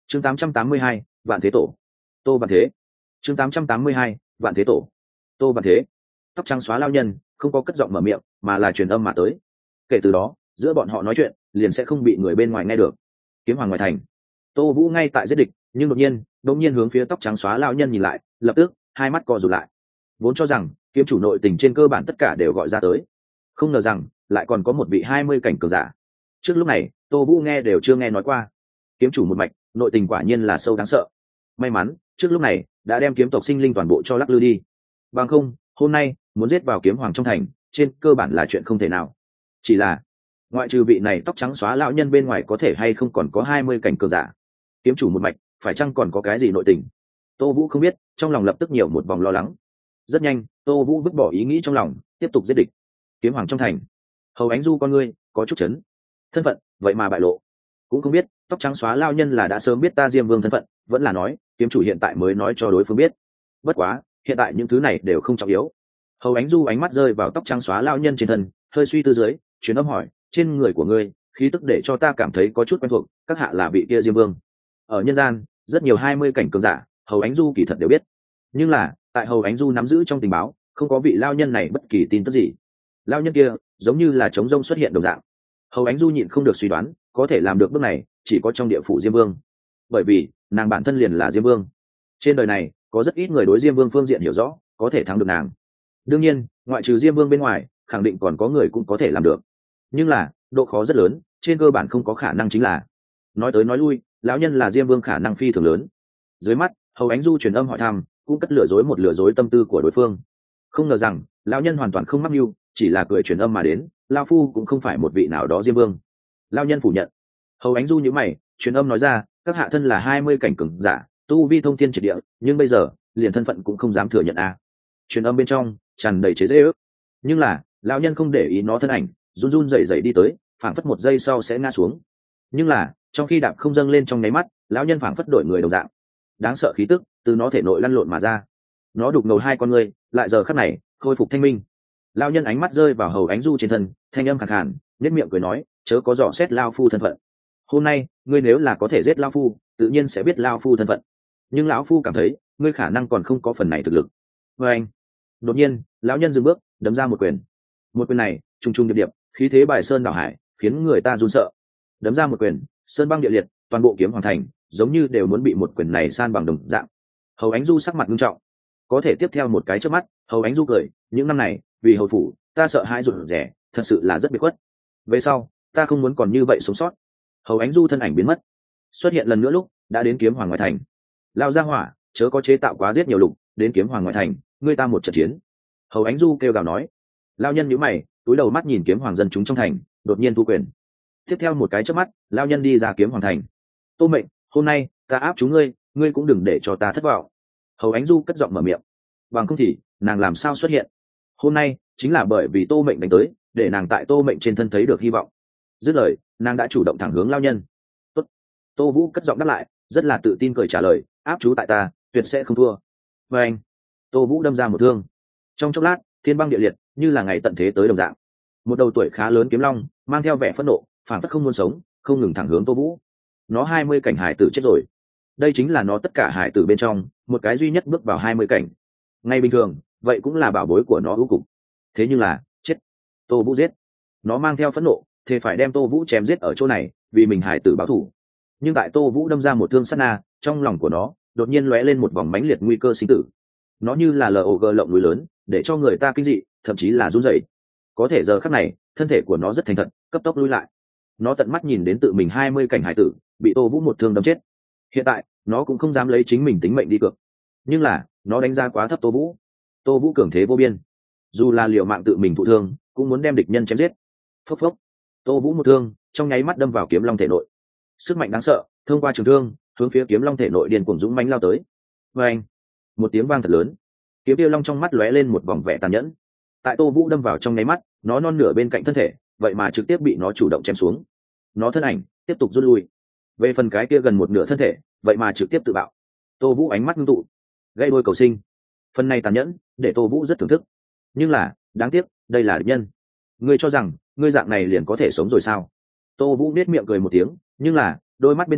chương 882, vạn thế tổ. Tô Vạn Thế. chương 882, vạn thế tổ. Tô Vạn Thế. Tóc trắng xóa lao nhân không có cất giọng mở miệng mà là truyền âm mà tới. Kể từ đó giữa bọn họ nói chuyện liền sẽ không bị người bên ngoài nghe được. Kiếm Hoàng ngoài thành, Tô Vũ ngay tại giết địch, nhưng đột nhiên hướng phía tóc trắng xóa lao nhân nhìn lại, lập tức hai mắt co rụt lại. Vốn cho rằng kiếm chủ nội tình trên cơ bản tất cả đều gọi ra tới, không ngờ rằng lại còn có một vị 20 cảnh cường giả. Trước lúc này Tô Vũ nghe đều chưa nghe nói qua. Kiếm chủ một mạch nội tình quả nhiên là sâu đáng sợ. May mắn trước lúc này đã đem kiếm tộc sinh linh toàn bộ cho lắc lư đi, bằng không hôm nay muốn giết vào kiếm hoàng trong thành trên cơ bản là chuyện không thể nào. Chỉ là ngoại trừ vị này tóc trắng xóa lão nhân bên ngoài có thể hay không còn có 20 cảnh cường giả. Kiếm chủ một mạch phải chăng còn có cái gì nội tình? Tô Vũ không biết, trong lòng lập tức nhiều một vòng lo lắng. Rất nhanh Tô Vũ vứt bỏ ý nghĩ trong lòng, tiếp tục giết địch. Kiếm hoàng trong thành, Hầu Ánh Du con ngươi có chút chấn. Thân phận vậy mà bại lộ. Cũng không biết tóc trắng xóa lao nhân là đã sớm biết ta Diêm Vương thân phận, vẫn là nói kiếm chủ hiện tại mới nói cho đối phương biết. Bất quá hiện tại những thứ này đều không trọng yếu. Hầu Ánh Du ánh mắt rơi vào tóc trắng xóa lao nhân trên thân, hơi suy tư dưới truyền âm hỏi, trên người của ngươi khí tức để cho ta cảm thấy có chút quen thuộc, các hạ là vị kia Diêm Vương. Ở nhân gian rất nhiều 20 cảnh cường giả Hầu Ánh Du kỳ thật đều biết, nhưng là tại Hầu Ánh Du nắm giữ trong tình báo không có vị lao nhân này bất kỳ tin tức gì. Lao nhân kia giống như là trống rông xuất hiện đồng dạng. Hầu Ánh Du nhịn không được suy đoán, có thể làm được bước này chỉ có trong địa phủ Diêm Vương, bởi vì nàng bản thân liền là Diêm Vương. Trên đời này có rất ít người đối Diêm Vương phương diện hiểu rõ có thể thắng được nàng. Đương nhiên ngoại trừ Diêm Vương bên ngoài khẳng định còn có người cũng có thể làm được, nhưng là độ khó rất lớn, trên cơ bản không có khả năng. Chính là nói tới nói lui lão nhân là Diêm Vương khả năng phi thường lớn. Dưới mắt Hầu Ánh Du truyền âm hỏi thăm cũng cất lừa dối tâm tư của đối phương. Không ngờ rằng lão nhân hoàn toàn không mắc mưu, chỉ là cười truyền âm mà đến, lao phu cũng không phải một vị nào đó Diêm Vương. Lão nhân phủ nhận. Hầu Ánh Du nhíu mày truyền âm nói ra, các hạ thân là 20 cảnh cường giả, tu vi thông thiên triệt địa, nhưng bây giờ liền thân phận cũng không dám thừa nhận a. Truyền âm bên trong tràn đầy chế giễu ước. Nhưng là lão nhân không để ý nó thân ảnh, run run rẩy rẩy đi tới, phảng phất một giây sau sẽ ngã xuống. Nhưng là trong khi đạp không dâng lên trong nháy mắt, lão nhân phảng phất đổi người đồng dạng, đáng sợ khí tức từ nó thể nội lăn lộn mà ra. Nó đục ngầu hai con người lại giờ khắc này khôi phục thanh minh. Lão nhân ánh mắt rơi vào Hầu Ánh Du trên thân, thanh âm khàn khàn nhếch miệng cười nói, chớ có dò xét lao phu thân phận. Hôm nay ngươi nếu là có thể giết lao phu tự nhiên sẽ biết lao phu thân phận, nhưng lão phu cảm thấy ngươi khả năng còn không có phần này thực lực. Và anh đột nhiên lão nhân dừng bước đấm ra một quyền. Một quyền này trùng trùng điệp điệp, khí thế bài sơn đảo hải, khiến người ta run sợ. Đấm ra một quyền sơn băng địa liệt, toàn bộ kiếm hoàng thành giống như đều muốn bị một quyền này san bằng đồng dạng. Hầu Ánh Du sắc mặt nghiêm trọng. Có thể tiếp theo một cái trước mắt Hầu Ánh Du cười, những năm này vì hầu phủ ta sợ hãi rụt rẻ, thật sự là rất biệt khuất. Về sau ta không muốn còn như vậy sống sót. Hầu Ánh Du thân ảnh biến mất, xuất hiện lần nữa lúc đã đến kiếm hoàng ngoại thành. Lao ra hỏa, chớ có chế tạo quá giết nhiều lục, đến kiếm hoàng ngoại thành ngươi ta một trận chiến. Hầu Ánh Du kêu gào nói. Lao nhân nhíu mày túi đầu mắt nhìn kiếm hoàng dân chúng trong thành, đột nhiên thu quyền. Tiếp theo một cái chớp mắt lao nhân đi ra kiếm hoàng thành. Tô Mệnh, hôm nay ta áp chúng ngươi, ngươi cũng đừng để cho ta thất vọng. Hầu Ánh Du cất giọng mở miệng, bằng không thì nàng làm sao xuất hiện. Hôm nay chính là bởi vì Tô Mệnh đánh tới, để nàng tại Tô Mệnh trên thân thấy được hy vọng. Dứt lời nàng đã chủ động thẳng hướng lao nhân. Tốt. Tô Vũ cất giọng đáp lại, rất là tự tin cười trả lời, áp chú tại ta tuyệt sẽ không thua. Và anh Tô Vũ đâm ra một thương. Trong chốc lát thiên băng địa liệt, như là ngày tận thế tới đồng dạng. Một đầu tuổi khá lớn kiếm long mang theo vẻ phẫn nộ, phản phất không muốn sống, không ngừng thẳng hướng Tô Vũ. Nó 20 cảnh hải tử chết rồi. Đây chính là nó tất cả hải tử bên trong một cái duy nhất bước vào 20 cảnh. Ngay bình thường vậy cũng là bảo bối của nó ưu cục. Thế nhưng là chết. Tô Vũ giết. Nó mang theo phẫn nộ thì phải đem Tô Vũ chém giết ở chỗ này, vì mình hải tử báo thù. Nhưng tại Tô Vũ đâm ra một thương sát na, trong lòng của nó đột nhiên lóe lên một vòng mãnh liệt nguy cơ sinh tử. Nó như là log lộng núi lớn, để cho người ta kinh dị, thậm chí là run rẩy. Có thể giờ khắc này thân thể của nó rất thành thật, cấp tốc lui lại. Nó tận mắt nhìn đến tự mình 20 cảnh hải tử bị Tô Vũ một thương đâm chết. Hiện tại nó cũng không dám lấy chính mình tính mệnh đi cược, nhưng là nó đánh giá quá thấp Tô Vũ. Tô Vũ cường thế vô biên, dù là liều mạng tự mình thụ thương cũng muốn đem địch nhân chém giết. Phốc phốc. Tô Vũ một thương trong nháy mắt đâm vào kiếm long thể nội. Sức mạnh đáng sợ thông qua trường thương hướng phía kiếm long thể nội điên cuồng dũng mãnh lao tới. Và anh một tiếng vang thật lớn, kiếm tiêu long trong mắt lóe lên một vòng vẻ tàn nhẫn. Tại Tô Vũ đâm vào trong nháy mắt, nó non nửa bên cạnh thân thể vậy mà trực tiếp bị nó chủ động chém xuống. Nó thân ảnh tiếp tục rút lui. Về phần cái kia gần một nửa thân thể vậy mà trực tiếp tự bạo. Tô Vũ ánh mắt ngưng tụ, gây đôi cầu sinh. Phần này tàn nhẫn để Tô Vũ rất thưởng thức, nhưng là đáng tiếc đây là địch nhân. Ngươi cho rằng ngươi dạng này liền có thể sống rồi sao? Tô Vũ nét miệng cười một tiếng, nhưng là đôi mắt bên trong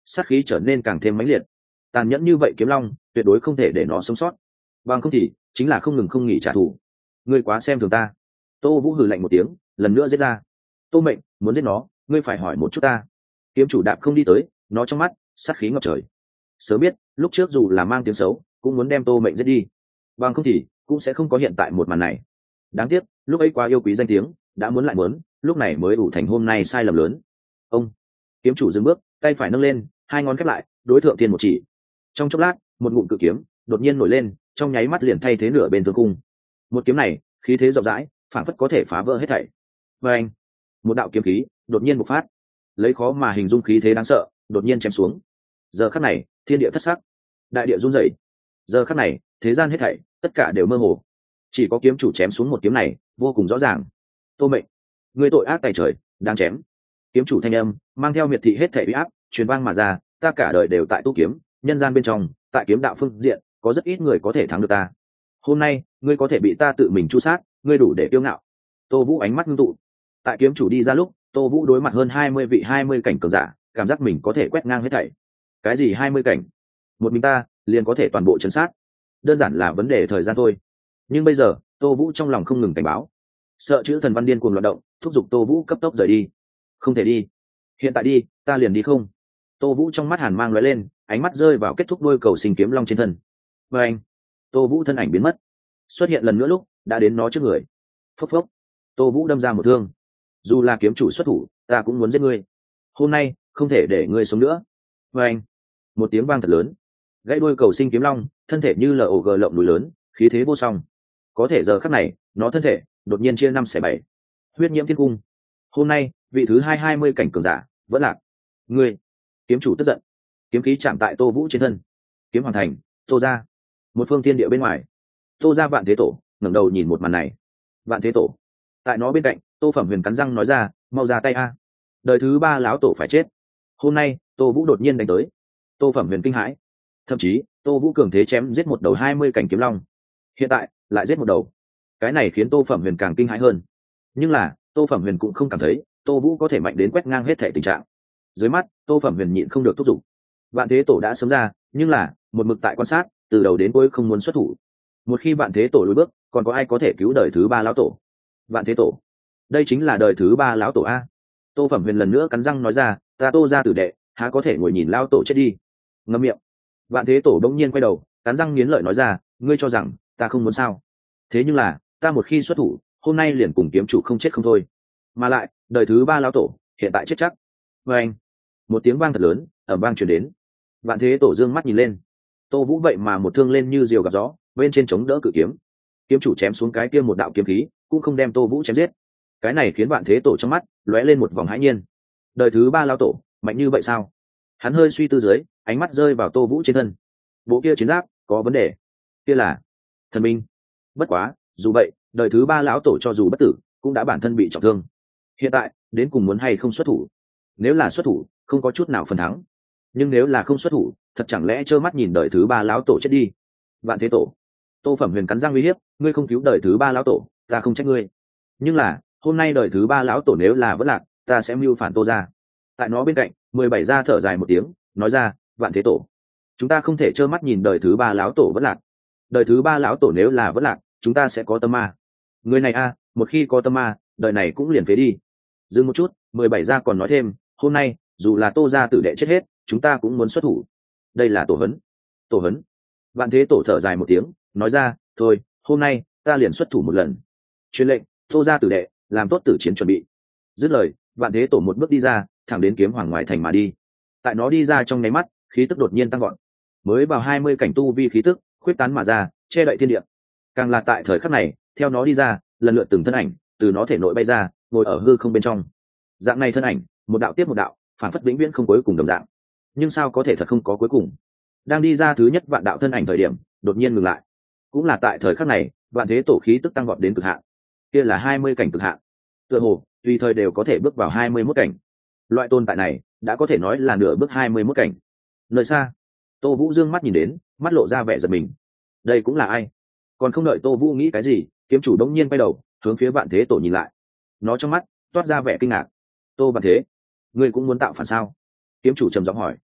sát khí trở nên càng thêm mãnh liệt. Tàn nhẫn như vậy kiếm long tuyệt đối không thể để nó sống sót, bằng không thì chính là không ngừng không nghỉ trả thù. Ngươi quá xem thường ta. Tô Vũ hừ lạnh một tiếng, lần nữa giết ra. Tô Mệnh, muốn giết nó ngươi phải hỏi một chút ta. Kiếm chủ đạp không đi tới, nó trong mắt sát khí ngập trời. Sớm biết lúc trước dù là mang tiếng xấu cũng muốn đem Tô Mệnh giết đi, bằng không thì cũng sẽ không có hiện tại một màn này. Đáng tiếc lúc ấy quá yêu quý danh tiếng, đã muốn lại muốn, lúc này mới ủ thành hôm nay sai lầm lớn. Ông kiếm chủ dừng bước, tay phải nâng lên, hai ngón khép lại, đối thượng thiên một chỉ. Trong chốc lát một ngụm cự kiếm đột nhiên nổi lên, trong nháy mắt liền thay thế nửa bên thương cung. Một kiếm này khí thế rộng rãi, phản phất có thể phá vỡ hết thảy. Và anh một đạo kiếm khí đột nhiên bộc phát, lấy khó mà hình dung khí thế đáng sợ đột nhiên chém xuống. Giờ khắc này thiên địa thất sắc, đại địa run rẩy. Giờ khắc này thế gian hết thảy tất cả đều mơ hồ, chỉ có kiếm chủ chém xuống một kiếm này vô cùng rõ ràng. Tô Mệnh, người tội ác tày trời, đang chém. Kiếm chủ thanh âm mang theo miệt thị hết thảy uy áp truyền vang mà ra. Ta cả đời đều tại tu kiếm, nhân gian bên trong, tại kiếm đạo phương diện có rất ít người có thể thắng được ta. Hôm nay ngươi có thể bị ta tự mình chu sát, ngươi đủ để kiêu ngạo. Tô Vũ ánh mắt ngưng tụ. Tại kiếm chủ đi ra lúc, Tô Vũ đối mặt hơn 20 vị 20 cảnh cường giả, cảm giác mình có thể quét ngang hết thảy. Cái gì 20 cảnh? Một mình ta liền có thể toàn bộ trấn sát, đơn giản là vấn đề thời gian thôi. Nhưng bây giờ Tô Vũ trong lòng không ngừng cảnh báo, sợ chữ thần văn điên cuồng loạn động, thúc giục Tô Vũ cấp tốc rời đi. Không thể đi, hiện tại đi ta liền đi không. Tô Vũ trong mắt hàn mang lóe lên, ánh mắt rơi vào kết thúc đôi cầu sinh kiếm long trên thân. Và anh Tô Vũ thân ảnh biến mất, xuất hiện lần nữa lúc đã đến nó trước người. Phốc phốc, Tô Vũ đâm ra một thương. Dù là kiếm chủ xuất thủ, ta cũng muốn giết ngươi. Hôm nay không thể để ngươi sống nữa. Và anh một tiếng vang thật lớn, gãy đuôi cầu sinh kiếm long thân thể như log lộng núi lớn, khí thế vô song. Có thể giờ khắc này nó thân thể đột nhiên chia 5/7. Huyết nhiễm thiên cung. Hôm nay vị thứ 20 cảnh cường giả vẫn lạc. Ngươi. Kiếm chủ tức giận, kiếm khí chạm tại Tô Vũ trên thân. Kiếm hoàn thành. Tô ra một phương thiên địa bên ngoài, Tô ra Vạn Thế Tổ ngẩng đầu nhìn một màn này. Vạn Thế Tổ tại nó bên cạnh, Tô Phẩm Huyền cắn răng nói ra, mau ra tay a, đời thứ 3 lão tổ phải chết. Hôm nay Tô Vũ đột nhiên đánh tới. Tô Phẩm Huyền kinh hãi, thậm chí Tô Vũ cường thế chém giết một đầu 20 cảnh kiếm long, hiện tại lại giết một đầu. Cái này khiến Tô Phẩm Huyền càng kinh hãi hơn. Nhưng là Tô Phẩm Huyền cũng không cảm thấy Tô Vũ có thể mạnh đến quét ngang hết thể tình trạng. Dưới mắt Tô Phẩm Huyền nhịn không được thúc giục. Vạn Thế Tổ đã sớm ra, nhưng là một mực tại quan sát, từ đầu đến cuối không muốn xuất thủ. Một khi Vạn Thế Tổ lùi bước, còn có ai có thể cứu đời thứ 3 lão tổ? Vạn Thế Tổ, đây chính là đời thứ 3 lão tổ a. Tô Phẩm Huyền lần nữa cắn răng nói ra, ta Tô ra tử đệ há có thể ngồi nhìn lão tổ chết đi. Ngậm miệng. Vạn Thế Tổ bỗng nhiên quay đầu, cắn răng nghiến lợi nói ra, ngươi cho rằng ta không muốn sao? Thế nhưng là ta một khi xuất thủ, hôm nay liền cùng kiếm chủ không chết không thôi. Mà lại đời thứ 3 lão tổ hiện tại chết chắc. Và anh một tiếng vang thật lớn ầm vang truyền đến. Vạn Thế Tổ dương mắt nhìn lên, Tô Vũ vậy mà một thương lên như diều gặp gió, bên trên chống đỡ cự kiếm. Kiếm chủ chém xuống cái kia một đạo kiếm khí cũng không đem Tô Vũ chém giết. Cái này khiến Vạn Thế Tổ trong mắt lóe lên một vòng hãi nhiên. Đời thứ 3 lão tổ mạnh như vậy sao? Hắn hơi suy tư dưới, ánh mắt rơi vào Tô Vũ trên thân. Bộ kia chiến giáp có vấn đề, kia là thần minh. Bất quá dù vậy, đời thứ 3 lão tổ cho dù bất tử cũng đã bản thân bị trọng thương. Hiện tại đến cùng muốn hay không xuất thủ? Nếu là xuất thủ không có chút nào phần thắng, nhưng nếu là không xuất thủ, thật chẳng lẽ trơ mắt nhìn đời thứ 3 lão tổ chết đi? Vạn Thế Tổ. Tô Phẩm Huyền cắn răng uy hiếp, ngươi không cứu đời thứ 3 lão tổ, ta không trách ngươi. Nhưng là hôm nay đời thứ 3 lão tổ nếu là vẫn lạc, ta sẽ mưu phản Tô ra. Tại nó bên cạnh 17 gia thở dài một tiếng, nói ra, Vạn Thế Tổ, chúng ta không thể trơ mắt nhìn đời thứ 3 lão tổ vẫn lạc. Đời thứ 3 lão tổ nếu là vẫn lạc, chúng ta sẽ có tâm ma. Người này a, một khi có tâm ma, đời này cũng liền phế đi. Dừng một chút, 17 gia còn nói thêm, hôm nay dù là Tô gia tử đệ chết hết, chúng ta cũng muốn xuất thủ. Đây là tổ hấn. Tổ hấn. Vạn Thế Tổ thở dài một tiếng, nói ra, thôi hôm nay ta liền xuất thủ một lần. Truyền lệnh, Tô gia tử đệ làm tốt tử chiến chuẩn bị. Dứt lời, Vạn Thế Tổ một bước đi ra, thẳng đến kiếm hoàng ngoài thành mà đi. Tại nó đi ra trong nháy mắt, khí tức đột nhiên tăng gọn. Mới vào 20 cảnh tu vi khí tức khuyết tán mà ra, che đậy thiên địa. Càng là tại thời khắc này, theo nó đi ra, lần lượt từng thân ảnh từ nó thể nội bay ra, ngồi ở hư không bên trong. Dạng này thân ảnh, một đạo tiếp một đạo, phản phất vĩnh viễn không cuối cùng đồng dạng. Nhưng sao có thể thật không có cuối cùng? Đang đi ra thứ nhất vạn đạo thân ảnh thời điểm, đột nhiên ngừng lại. Cũng là tại thời khắc này, Vạn Thế Tổ khí tức tăng vọt đến cực hạn. Kia là 20 cảnh cực hạn. Tựa hồ tùy thời đều có thể bước vào 21 cảnh. Loại tồn tại này đã có thể nói là nửa bước 21 cảnh. Nơi xa, Tô Vũ dương mắt nhìn đến, mắt lộ ra vẻ giật mình. Đây cũng là ai? Còn không đợi Tô Vũ nghĩ cái gì, kiếm chủ đống nhiên quay đầu hướng phía Vạn Thế Tổ nhìn lại. Nó trong mắt toát ra vẻ kinh ngạc. Tô Vạn Thế, ngươi cũng muốn tạo phản sao? Kiếm chủ trầm giọng hỏi.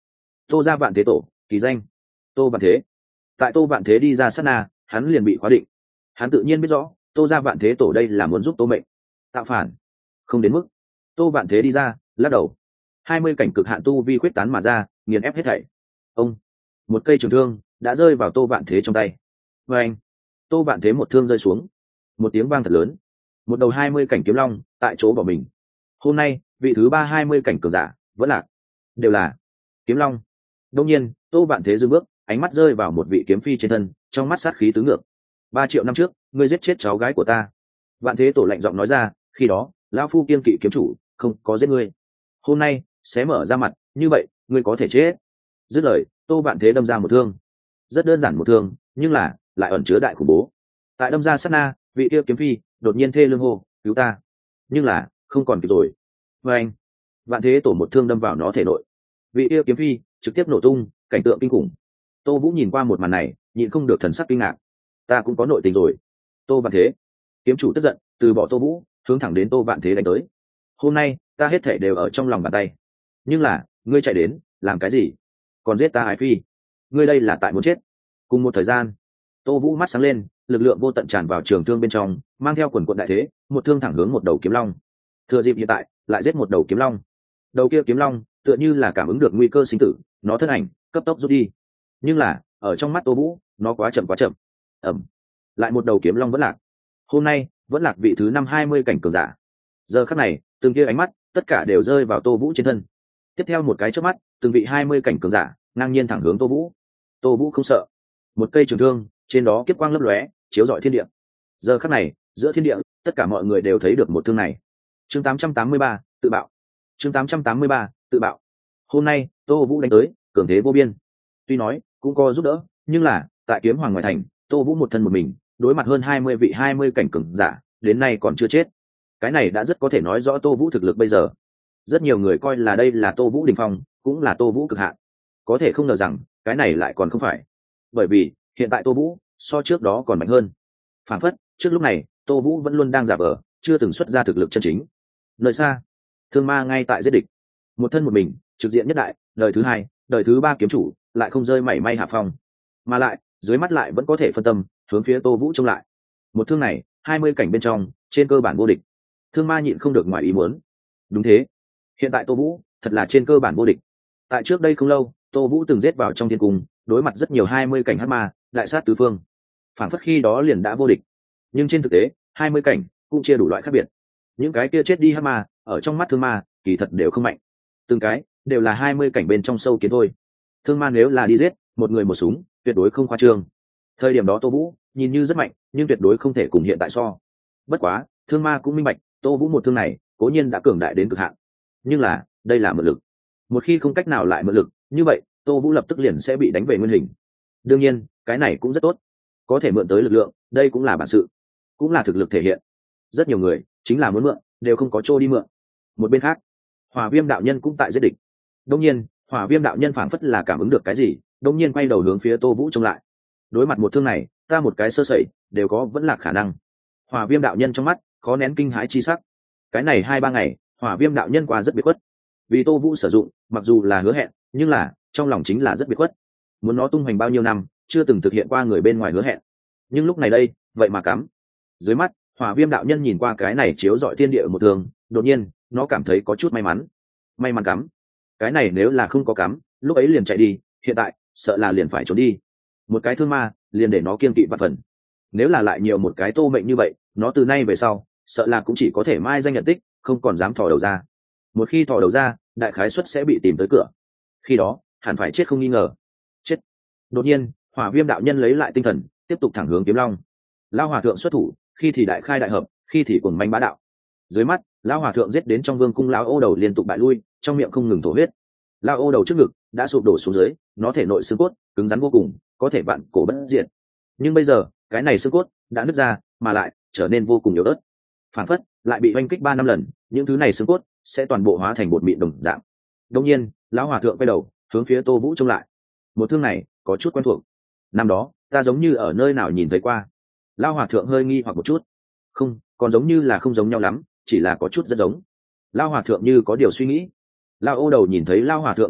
Tô ra Vạn Thế Tổ, kỳ danh Tô Vạn Thế. Tại Tô Vạn Thế đi ra sát na, hắn liền bị khóa định. Hắn tự nhiên biết rõ Tô ra Vạn Thế Tổ đây là muốn giúp Tô mệnh tạo phản, không đến mức. Tô Vạn Thế đi ra, lắc đầu. 20 cảnh cực hạn tu vi quyết tán mà ra, nghiền ép hết thảy. Ông, một cây trường thương đã rơi vào Tô Vạn Thế trong tay. Và anh, Tô Vạn Thế một thương rơi xuống, một tiếng vang thật lớn. Một đầu 20 cảnh kiếm long tại chỗ bỏ mình. Hôm nay vị thứ ba 20 cảnh cường giả vẫn lạc, đều là kiếm long. Đông nhiên Tô Vạn Thế dừng bước, ánh mắt rơi vào một vị kiếm phi trên thân, trong mắt sát khí tứ ngược. 3 triệu năm trước ngươi giết chết cháu gái của ta. Vạn Thế Tổ lạnh giọng nói ra, khi đó lão phu kiên kỵ kiếm chủ, không có giết ngươi. Hôm nay sẽ mở ra mặt, như vậy ngươi có thể chết. Dứt lời, Tô Vạn Thế đâm ra một thương. Rất đơn giản một thương, nhưng là lại ẩn chứa đại khủng bố. Tại đâm ra sát na, vị kia kiếm phi đột nhiên thê lương hô, cứu ta. Nhưng là không còn kịp rồi. Và anh, Vạn Thế Tổ một thương đâm vào nó thể nội. Vị kia kiếm phi trực tiếp nổ tung, cảnh tượng kinh khủng. Tô Vũ nhìn qua một màn này, nhịn không được thần sắc kinh ngạc. Ta cũng có nội tình rồi. Tô Vạn Thế, kiếm chủ tức giận, từ bỏ Tô Vũ, hướng thẳng đến Tô Vạn Thế đánh tới. Hôm nay ta hết thể đều ở trong lòng bàn tay. Nhưng là ngươi chạy đến làm cái gì? Còn giết ta Ái Phi, ngươi đây là tại muốn chết. Cùng một thời gian, Tô Vũ mắt sáng lên, lực lượng vô tận tràn vào trường thương bên trong, mang theo quần quận đại thế, một thương thẳng hướng một đầu kiếm long. Thừa dịp hiện tại lại giết một đầu kiếm long. Đầu kia kiếm long tựa như là cảm ứng được nguy cơ sinh tử, nó thân ảnh cấp tốc rút đi. Nhưng là ở trong mắt Tô Vũ, nó quá chậm quá chậm. Ẩm, lại một đầu kiếm long vẫn lạc. Hôm nay vẫn lạc vị thứ 520 cảnh cường giả. Giờ khắc này, từng kia ánh mắt tất cả đều rơi vào Tô Vũ trên thân. Tiếp theo một cái chớp mắt, từng vị 20 cảnh cường giả ngang nhiên thẳng hướng Tô Vũ. Tô Vũ không sợ. Một cây trường thương, trên đó kiếp quang lấp lóe, chiếu rọi thiên địa. Giờ khắc này, giữa thiên địa, tất cả mọi người đều thấy được một thương này. Chương 883, tự bạo. Chương 883, tự bạo. Hôm nay, Tô Vũ đánh tới, cường thế vô biên. Tuy nói cũng có giúp đỡ, nhưng là tại Kiếm Hoàng ngoại thành, Tô Vũ một thân một mình, đối mặt hơn 20 vị 20 cảnh cường giả, đến nay còn chưa chết. Cái này đã rất có thể nói rõ Tô Vũ thực lực bây giờ. Rất nhiều người coi là đây là Tô Vũ đỉnh phong, cũng là Tô Vũ cực hạn. Có thể không ngờ rằng, cái này lại còn không phải. Bởi vì, hiện tại Tô Vũ so trước đó còn mạnh hơn. Phản phất, trước lúc này, Tô Vũ vẫn luôn đang giả vờ, chưa từng xuất ra thực lực chân chính. Nơi xa, Thương Ma ngay tại giết địch. Một thân một mình, trực diện nhất đại, đời thứ hai, đời thứ ba kiếm chủ, lại không rơi mảy may hạ phong. Mà lại, dưới mắt lại vẫn có thể phân tâm, hướng phía Tô Vũ trông lại. Một thương này, 20 cảnh bên trong, trên cơ bản vô địch. Thương Ma nhịn không được ngoài ý muốn. Đúng thế, hiện tại Tô Vũ thật là trên cơ bản vô địch. Tại trước đây không lâu, Tô Vũ từng giết vào trong thiên cung, đối mặt rất nhiều 20 cảnh hắc ma, đại sát tứ phương. Phản phất khi đó liền đã vô địch. Nhưng trên thực tế, 20 cảnh cũng chia đủ loại khác biệt. Những cái kia chết đi hắc ma, ở trong mắt Thương Ma, kỳ thật đều không mạnh. Từng cái đều là 20 cảnh bên trong sâu kiến thôi. Thương Ma nếu là đi giết, một người một súng, tuyệt đối không khoa trương. Thời điểm đó Tô Vũ nhìn như rất mạnh, nhưng tuyệt đối không thể cùng hiện tại so. Bất quá, Thương Ma cũng minh bạch, Tô Vũ một thương này, cố nhiên đã cường đại đến cực hạn. Nhưng là, đây là mượn lực. Một khi không cách nào lại mượn lực, như vậy, Tô Vũ lập tức liền sẽ bị đánh về nguyên hình. Đương nhiên, cái này cũng rất tốt. Có thể mượn tới lực lượng, đây cũng là bản sự, cũng là thực lực thể hiện. Rất nhiều người chính là muốn mượn, đều không có chỗ đi mượn. Một bên khác, Hỏa Viêm đạo nhân cũng tại giết địch. Đương nhiên, Hỏa Viêm đạo nhân phảng phất là cảm ứng được cái gì, đương nhiên quay đầu hướng phía Tô Vũ trông lại. Đối mặt một thương này, ta một cái sơ sẩy, đều có vẫn là khả năng. Hỏa Viêm đạo nhân trong mắt khó nén kinh hãi chi sắc. Cái này 2-3 ngày, Hỏa Viêm đạo nhân qua rất biệt khuất. Vì Tô Vũ sử dụng, mặc dù là hứa hẹn, nhưng là trong lòng chính là rất biệt khuất. Muốn nó tung hoành bao nhiêu năm, chưa từng thực hiện qua người bên ngoài hứa hẹn. Nhưng lúc này đây, vậy mà cắm. Dưới mắt, Hỏa Viêm đạo nhân nhìn qua cái này chiếu rọi thiên địa một thường, đột nhiên, nó cảm thấy có chút may mắn. May mắn cắm. Cái này nếu là không có cắm, lúc ấy liền chạy đi, hiện tại, sợ là liền phải trốn đi. Một cái Thương Ma, liền để nó kiêng kỵ vạn phần. Nếu là lại nhiều một cái Tô mệnh như vậy, nó từ nay về sau, sợ là cũng chỉ có thể mai danh nhận tích, không còn dám thò đầu ra. Một khi thò đầu ra, đại khái suất sẽ bị tìm tới cửa. Khi đó, hẳn phải chết không nghi ngờ. Chết. Đột nhiên, Hỏa Viêm đạo nhân lấy lại tinh thần, tiếp tục thẳng hướng Kiếm Long. Lão hòa thượng xuất thủ, khi thì đại khai đại hợp, khi thì cuồng manh bá đạo. Dưới mắt, lão hòa thượng giết đến trong vương cung, lão ô đầu liên tục bại lui, trong miệng không ngừng thổ huyết. Lão ô đầu trước ngực đã sụp đổ xuống dưới, nó thể nội xương cốt cứng rắn vô cùng, có thể vạn cổ bất diệt. Nhưng bây giờ, cái này xương cốt đã nứt ra, mà lại trở nên vô cùng yếu ớt. Phản phất lại bị oanh kích 3 năm lần, những thứ này xương cốt sẽ toàn bộ hóa thành bột mịn đồng dạng. Đương nhiên, lão hòa thượng quay đầu, hướng phía Tô Vũ trông lại. Một thương này có chút quen thuộc. Năm đó, ta giống như ở nơi nào nhìn thấy qua. Lão hòa thượng hơi nghi hoặc một chút. Không, còn giống như là không giống nhau lắm, chỉ là có chút rất giống. Lão hòa thượng như có điều suy nghĩ. Lão ô đầu nhìn thấy lão hòa thượng thất thần,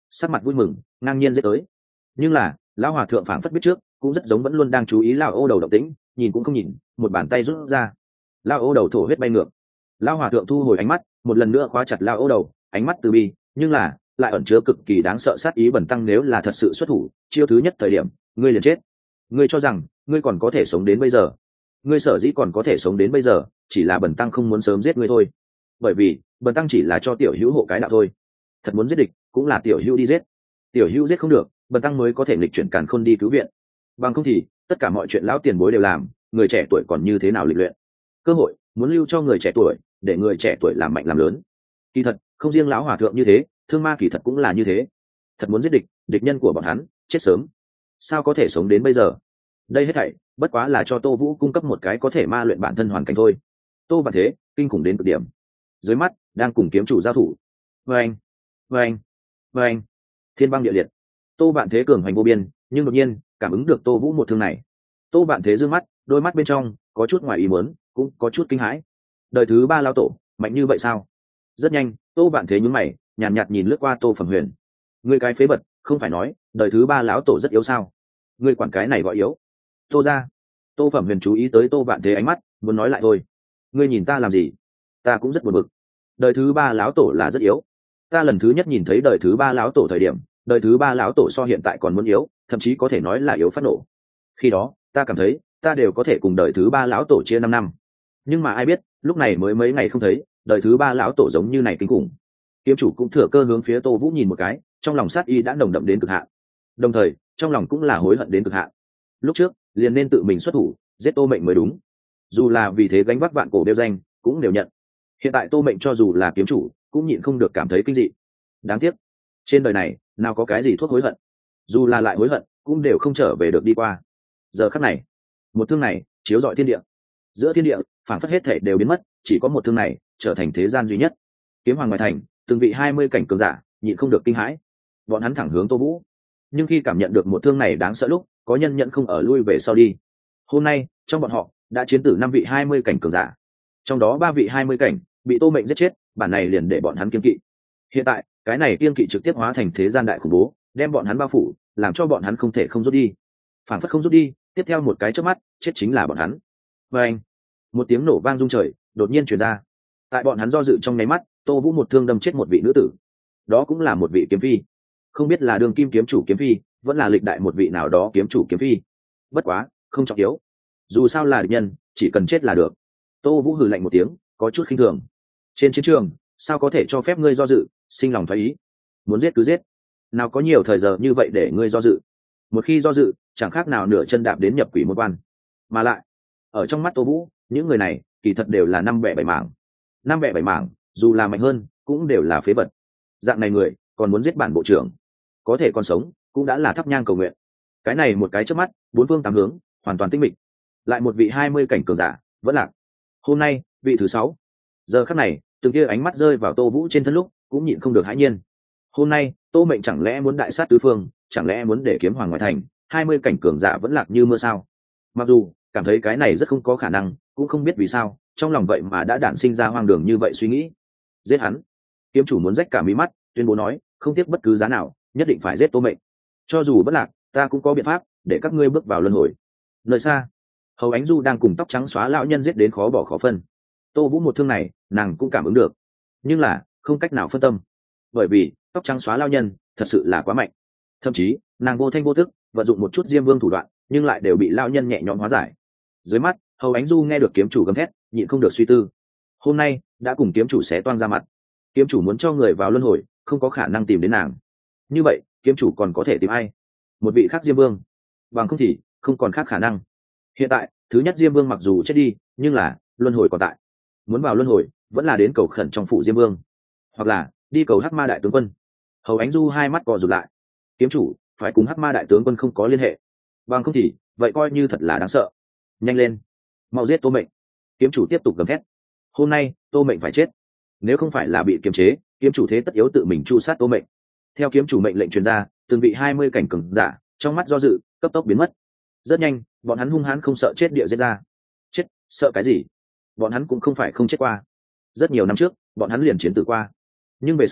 sắc mặt vui mừng ngang nhiên giết tới. Nhưng là lão hòa thượng phảng phất biết trước, cũng rất giống vẫn luôn đang chú ý lão ô đầu động tĩnh, nhìn cũng không nhìn, một bàn tay rút ra, lão ô đầu thổ huyết bay ngược. Lão hòa thượng thu hồi ánh mắt, một lần nữa khóa chặt lão ô đầu, ánh mắt từ bi nhưng là lại ẩn chứa cực kỳ đáng sợ sát ý. Bần tăng nếu là thật sự xuất thủ, chiêu thứ nhất thời điểm ngươi liền chết. Ngươi cho rằng ngươi còn có thể sống đến bây giờ? Ngươi sở dĩ còn có thể sống đến bây giờ, chỉ là bần tăng không muốn sớm giết ngươi thôi. Bởi vì bần tăng chỉ là cho tiểu hữu hộ cái đạo thôi. Thật muốn giết địch, cũng là tiểu hữu đi giết. Tiểu hữu giết không được, bần tăng mới có thể nghịch chuyển càn khôn đi cứu viện. Bằng không thì tất cả mọi chuyện lão tiền bối đều làm, người trẻ tuổi còn như thế nào lịch luyện? Cơ hội muốn lưu cho người trẻ tuổi, để người trẻ tuổi làm mạnh làm lớn. Kỳ thật không riêng lão hòa thượng như thế, thương ma kỳ thật cũng là như thế. Thật muốn giết địch, địch nhân của bọn hắn chết sớm, sao có thể sống đến bây giờ? Đây hết thảy bất quá là cho Tô Vũ cung cấp một cái có thể ma luyện bản thân hoàn cảnh thôi. Tô Vạn Thế kinh khủng đến cực điểm, dưới mắt đang cùng kiếm chủ giao thủ. Vâng, vâng, vâng, thiên băng địa liệt. Tô Vạn Thế cường hoành vô biên, nhưng đột nhiên cảm ứng được Tô Vũ một thương này. Tô Vạn Thế dương mắt, đôi mắt bên trong có chút ngoài ý muốn, cũng có chút kinh hãi. Đời thứ ba lão tổ mạnh như vậy sao? Rất nhanh Tô Vạn Thế nhún mày, nhàn nhạt nhìn lướt qua Tô Phẩm Huyền. Ngươi cái phế bật, không phải nói đời thứ ba lão tổ rất yếu sao? Ngươi quản cái này gọi yếu? Tô ra. Tô Phẩm Huyền chú ý tới Tô Vạn Thế ánh mắt, muốn nói lại thôi. Ngươi nhìn ta làm gì? Ta cũng rất buồn bực. Đời thứ ba lão tổ là rất yếu. Ta lần thứ nhất nhìn thấy đời thứ ba lão tổ thời điểm, đời thứ ba lão tổ so hiện tại còn muốn yếu, thậm chí có thể nói là yếu phát nổ. Khi đó ta cảm thấy ta đều có thể cùng đời thứ ba lão tổ chia 5 năm. Nhưng mà ai biết lúc này mới mấy ngày không thấy, đời thứ ba lão tổ giống như này kinh khủng. Kiếm chủ cũng thừa cơ hướng phía Tô Vũ nhìn một cái, trong lòng sát ý đã nồng đậm đến cực hạn, đồng thời trong lòng cũng là hối hận đến cực hạn. Lúc trước liền nên tự mình xuất thủ giết Tô Mệnh mới đúng, dù là vì thế gánh vác vạn cổ đeo danh cũng đều nhận. Hiện tại Tô Mệnh cho dù là kiếm chủ cũng nhịn không được cảm thấy kinh dị. Đáng tiếc trên đời này nào có cái gì thuốc hối hận, dù là lại hối hận cũng đều không trở về được đi qua. Giờ khắc này một thương này chiếu rọi thiên địa, giữa thiên địa phảng phất hết thể đều biến mất, chỉ có một thương này trở thành thế gian duy nhất. Kiếm hoàng ngoài thành từng vị 20 cảnh cường giả nhịn không được kinh hãi, bọn hắn thẳng hướng Tô Vũ. Nhưng khi cảm nhận được một thương này đáng sợ lúc, có nhân nhận không ở lui về sau đi. Hôm nay trong bọn họ đã chiến tử 5 vị 20 cảnh cường giả, trong đó 3 vị 20 cảnh bị Tô Mệnh giết chết, bản này liền để bọn hắn kiêng kỵ. Hiện tại cái này kiêng kỵ trực tiếp hóa thành thế gian đại khủng bố, đem bọn hắn bao phủ, làm cho bọn hắn không thể không rút đi. Phản phất không rút đi, tiếp theo một cái chớp mắt chết chính là bọn hắn. Và anh, một tiếng nổ vang rung trời đột nhiên truyền ra. Tại bọn hắn do dự trong nháy mắt, Tô Vũ một thương đâm chết một vị nữ tử, đó cũng là một vị kiếm phi, không biết là đường kim kiếm chủ kiếm phi vẫn là lịch đại một vị nào đó kiếm chủ kiếm phi. Bất quá không trọng yếu, dù sao là địch nhân, chỉ cần chết là được. Tô Vũ hừ lạnh một tiếng, có chút khinh thường. Trên chiến trường sao có thể cho phép ngươi do dự, sinh lòng thoái ý? Muốn giết cứ giết, nào có nhiều thời giờ như vậy để ngươi do dự. Một khi do dự chẳng khác nào nửa chân đạp đến nhập quỷ môn quan. Mà lại ở trong mắt Tô Vũ, những người này kỳ thật đều là 5 bẻ 7 mảng. 5 bẻ 7 mảng, dù là mạnh hơn cũng đều là phế vật. Dạng này người còn muốn giết bản bộ trưởng, có thể còn sống cũng đã là thắp nhang cầu nguyện. Cái này một cái chớp mắt, 4 phương 8 hướng hoàn toàn tĩnh mịch. Lại một vị 20 cảnh cường giả vẫn lạc. Hôm nay vị thứ 6. Giờ khắc này từng kia ánh mắt rơi vào Tô Vũ trên thân lúc cũng nhịn không được hãi nhiên. Hôm nay Tô Mệnh chẳng lẽ muốn đại sát tứ phương, chẳng lẽ muốn để kiếm hoàng ngoại thành 20 cảnh cường giả vẫn lạc như mưa sao? Mặc dù cảm thấy cái này rất không có khả năng, cũng không biết vì sao trong lòng vậy mà đã đản sinh ra hoang đường như vậy suy nghĩ. Giết hắn! Kiếm chủ muốn rách cả mí mắt, tuyên bố nói, không tiếc bất cứ giá nào, nhất định phải giết Tô Mệnh. Cho dù bất lạc, ta cũng có biện pháp để các ngươi bước vào luân hồi. Nơi xa Hầu Ánh Du đang cùng tóc trắng xóa lão nhân giết đến khó bỏ khó phân. Tô Vũ một thương này nàng cũng cảm ứng được, nhưng là không cách nào phân tâm, bởi vì tóc trắng xóa lão nhân thật sự là quá mạnh. Thậm chí nàng vô thanh vô tức vận dụng một chút Diêm Vương thủ đoạn, nhưng lại đều bị lão nhân nhẹ nhõm hóa giải. Dưới mắt Hầu Ánh Du nghe được kiếm chủ gầm thét, nhịn không được suy tư. Hôm nay đã cùng kiếm chủ xé toang ra mặt, kiếm chủ muốn cho người vào luân hồi không có khả năng tìm đến nàng. Như vậy kiếm chủ còn có thể tìm ai? Một vị khác Diêm Vương, bằng không thì không còn khác khả năng. Hiện tại thứ nhất Diêm Vương mặc dù chết đi, nhưng là luân hồi còn tại. Muốn vào luân hồi vẫn là đến cầu khẩn trong phủ Diêm Vương, hoặc là đi cầu Hắc Ma đại tướng quân. Hầu Ánh Du hai mắt co rụt lại. Kiếm chủ phải cùng Hắc Ma đại tướng quân không có liên hệ, bằng không thì vậy coi như thật là đáng sợ. Nhanh lên, mau giết Tô Mệnh! Kiếm chủ tiếp tục gầm thét. Hôm nay Tô Mệnh phải chết, nếu không phải là bị kiềm chế, kiếm chủ thế tất yếu tự mình tru sát Tô Mệnh. Theo kiếm chủ mệnh lệnh truyền ra, từng vị 20 cảnh cường giả trong mắt do dự cấp tốc biến mất. Rất nhanh bọn hắn hung hãn không sợ chết địa giết ra. Chết sợ cái gì? Bọn hắn cũng không phải không chết qua. Rất nhiều năm trước bọn hắn liền chiến tử qua, nhưng về sau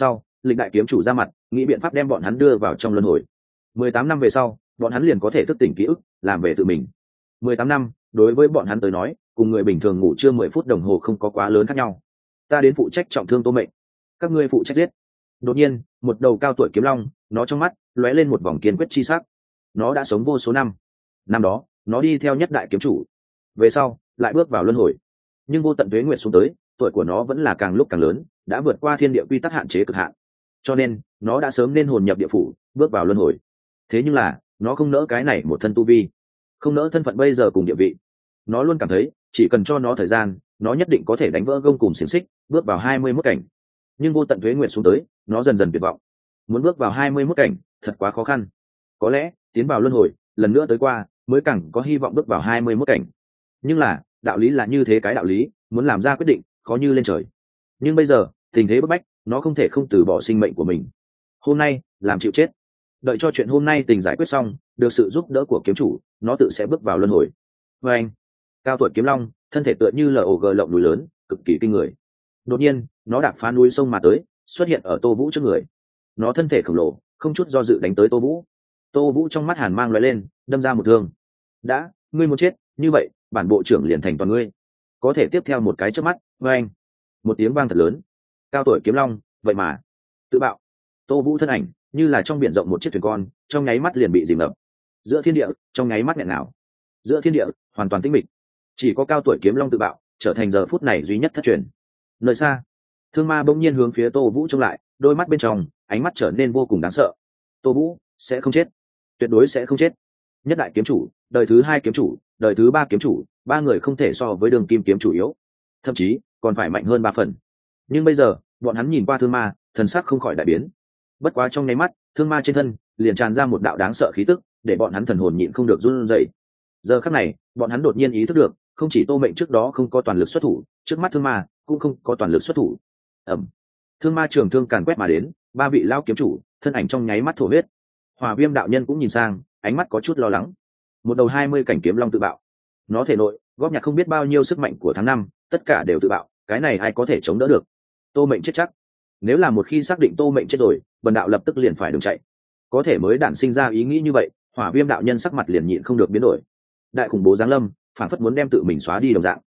lịch đại kiếm chủ ra mặt nghĩ biện pháp đem bọn hắn đưa vào trong luân hồi. 18 năm về sau bọn hắn liền có thể thức tỉnh ký ức làm về tự mình. 18 năm đối với bọn hắn tới nói cùng người bình thường ngủ trưa 10 phút đồng hồ không có quá lớn khác nhau. Ta đến phụ trách trọng thương Tô Mệnh, các ngươi phụ trách giết. Đột nhiên một đầu cao tuổi kiếm long, nó trong mắt lóe lên một vòng kiên quyết chi sắc. Nó đã sống vô số năm đó nó đi theo nhất đại kiếm chủ, về sau lại bước vào luân hồi, nhưng vô tận tuế nguyệt xuống tới, tuổi của nó vẫn là càng lúc càng lớn, đã vượt qua thiên địa quy tắc hạn chế cực hạn, cho nên nó đã sớm nên hồn nhập địa phủ, bước vào luân hồi. Thế nhưng là nó không nỡ cái này một thân tu vi, không nỡ thân phận bây giờ cùng địa vị. Nó luôn cảm thấy chỉ cần cho nó thời gian, nó nhất định có thể đánh vỡ gông cùm xiềng xích, bước vào 21 cảnh. Nhưng vô tận tuế nguyệt xuống tới, nó dần dần tuyệt vọng. Muốn bước vào 21 cảnh thật quá khó khăn, có lẽ tiến vào luân hồi lần nữa tới qua mới càng có hy vọng bước vào 21 cảnh. Nhưng là đạo lý là như thế, cái đạo lý muốn làm ra quyết định khó như lên trời. Nhưng bây giờ tình thế bức bách, nó không thể không từ bỏ sinh mệnh của mình. Hôm nay làm chịu chết, đợi cho chuyện hôm nay tình giải quyết xong, được sự giúp đỡ của kiếm chủ, nó tự sẽ bước vào luân hồi. Và anh, cao tuổi kiếm long thân thể tựa như log lộng núi lớn, cực kỳ kinh người. Đột nhiên nó đạp phá núi sông mà tới, xuất hiện ở Tô Vũ trước người. Nó thân thể khổng lồ không chút do dự đánh tới Tô Vũ. Tô Vũ trong mắt hàn mang lóe lên, đâm ra một thương. Đã, ngươi muốn chết, như vậy bản bộ trưởng liền thành toàn ngươi. Có thể tiếp theo một cái trước mắt. Và anh, một tiếng vang thật lớn. Cao tuổi kiếm long vậy mà tự bạo. Tô Vũ thân ảnh như là trong biển rộng một chiếc thuyền con, trong nháy mắt liền bị dìm ngập. Giữa thiên địa trong nháy mắt nghẹn nào, giữa thiên địa hoàn toàn tĩnh mịch, chỉ có cao tuổi kiếm long tự bạo trở thành giờ phút này duy nhất thất truyền. Nơi xa thương ma bỗng nhiên hướng phía Tô Vũ trông lại, đôi mắt bên trong ánh mắt trở nên vô cùng đáng sợ. Tô Vũ sẽ không chết, tuyệt đối sẽ không chết. Nhất đại kiếm chủ, đời thứ 2 kiếm chủ, đời thứ 3 kiếm chủ, ba người không thể so với đường kim kiếm chủ yếu, thậm chí còn phải mạnh hơn 3 phần. Nhưng bây giờ bọn hắn nhìn qua thương ma, thần sắc không khỏi đại biến. Bất quá trong nháy mắt, thương ma trên thân liền tràn ra một đạo đáng sợ khí tức, để bọn hắn thần hồn nhịn không được run rẩy. Giờ khắc này bọn hắn đột nhiên ý thức được, không chỉ Tô Mệnh trước đó không có toàn lực xuất thủ, trước mắt thương ma cũng không có toàn lực xuất thủ. Ẩm, thương ma trường thương càn quét mà đến, ba vị lao kiếm chủ thân ảnh trong nháy mắt thổ huyết. Hỏa Viêm đạo nhân cũng nhìn sang, ánh mắt có chút lo lắng. Một đầu 20 cảnh kiếm long tự bạo, nó thể nội góp nhặt không biết bao nhiêu sức mạnh của tháng 5, tất cả đều tự bạo, cái này ai có thể chống đỡ được? Tô Mệnh chết chắc. Nếu là một khi xác định Tô Mệnh chết rồi, bần đạo lập tức liền phải đường chạy. Có thể mới đản sinh ra ý nghĩ như vậy, Hỏa Viêm đạo nhân sắc mặt liền nhịn không được biến đổi. Đại khủng bố giáng lâm, phản phất muốn đem tự mình xóa đi đồng dạng.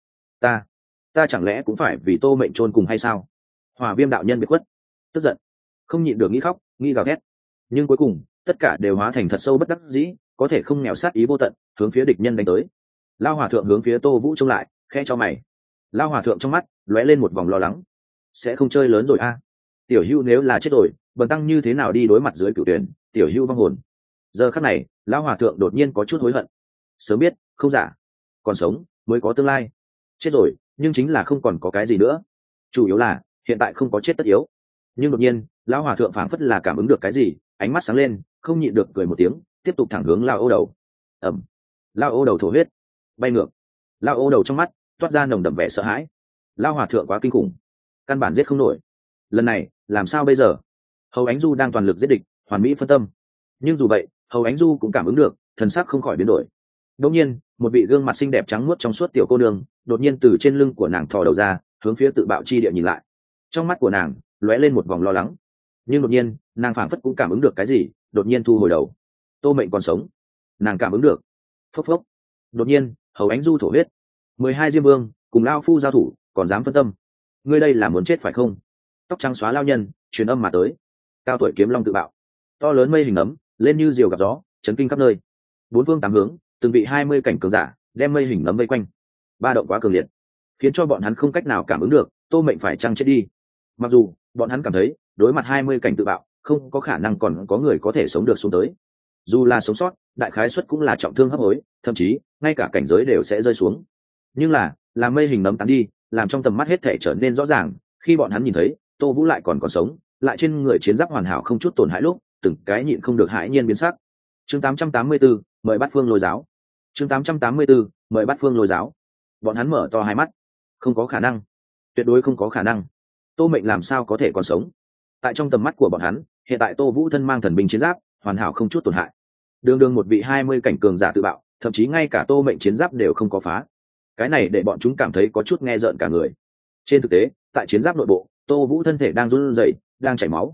Ta chẳng lẽ cũng phải vì Tô Mệnh chôn cùng hay sao? Hỏa Viêm đạo nhân biệt khuất, tức giận, không nhịn được nghĩ khóc, nghĩ gào thét. Nhưng cuối cùng tất cả đều hóa thành thật sâu bất đắc dĩ, có thể không nghèo sát ý vô tận, hướng phía địch nhân đánh tới. Lao hòa thượng hướng phía Tô Vũ trông lại, khẽ cho mày. Lao hòa thượng trong mắt lóe lên một vòng lo lắng. Sẽ không chơi lớn rồi a? Tiểu Hưu nếu là chết rồi, bần tăng như thế nào đi đối mặt dưới cửu tuyển, Tiểu Hưu vong hồn. Giờ khắc này Lao hòa thượng đột nhiên có chút hối hận. Sớm biết không giả, còn sống mới có tương lai. Chết rồi nhưng chính là không còn có cái gì nữa, chủ yếu là hiện tại không có chết tất yếu. Nhưng đột nhiên Lão hòa thượng phảng phất là cảm ứng được cái gì, ánh mắt sáng lên, không nhịn được cười một tiếng, tiếp tục thẳng hướng Lao Ô Đầu. Ẩm, Lao Ô Đầu thổ huyết, bay ngược. Lao Ô Đầu trong mắt toát ra nồng đậm vẻ sợ hãi. Lao hòa thượng quá kinh khủng, căn bản giết không nổi. Lần này làm sao bây giờ? Hầu Ánh Du đang toàn lực giết địch, hoàn mỹ phân tâm. Nhưng dù vậy Hầu Ánh Du cũng cảm ứng được, thần sắc không khỏi biến đổi. Đột nhiên một vị gương mặt xinh đẹp trắng muốt trong suốt tiểu cô nương đột nhiên từ trên lưng của nàng thò đầu ra, hướng phía tự bạo chi địa nhìn lại. Trong mắt của nàng lóe lên một vòng lo lắng, nhưng đột nhiên nàng phảng phất cũng cảm ứng được cái gì, đột nhiên thu hồi đầu. Tô Mệnh còn sống, nàng cảm ứng được. Phốc phốc. Đột nhiên Hầu Ánh Du thổ huyết. 12 Diêm Vương cùng Lao Phu giao thủ, còn dám phân tâm? Ngươi đây là muốn chết phải không? Tóc trắng xóa lao nhân truyền âm mà tới. Cao tuổi kiếm long tự bạo, to lớn mây hình ấm lên như diều gặp gió, chấn kinh khắp nơi. Bốn phương tám hướng từng vị 20 cảnh cường giả đem mây hình ấm vây quanh. Ba động quá cường liệt, khiến cho bọn hắn không cách nào cảm ứng được Tô Mệnh phải chăng chết đi. Mặc dù bọn hắn cảm thấy đối mặt 20 cảnh tự bạo, không có khả năng còn có người có thể sống được xuống tới. Dù là sống sót, đại khái suất cũng là trọng thương hấp hối, thậm chí ngay cả cảnh giới đều sẽ rơi xuống. Nhưng là làm mây hình nấm tán đi, làm trong tầm mắt hết thể trở nên rõ ràng, khi bọn hắn nhìn thấy Tô Vũ lại còn sống, lại trên người chiến giáp hoàn hảo không chút tổn hại lúc, từng cái nhịn không được hãi nhiên biến sắc. Chương 884, mời Bát Phương Lôi Giáo. Chương 884, mời Bát Phương Lôi Giáo. Bọn hắn mở to hai mắt. Không có khả năng, tuyệt đối không có khả năng. Tô Mệnh làm sao có thể còn sống? Tại trong tầm mắt của bọn hắn, hiện tại Tô Vũ thân mang thần binh chiến giáp, hoàn hảo không chút tổn hại. Đường đường một vị 20 cảnh cường giả tự bạo, thậm chí ngay cả Tô Mệnh chiến giáp đều không có phá. Cái này để bọn chúng cảm thấy có chút nghe rợn cả người. Trên thực tế, tại chiến giáp nội bộ, Tô Vũ thân thể đang run rẩy, đang chảy máu.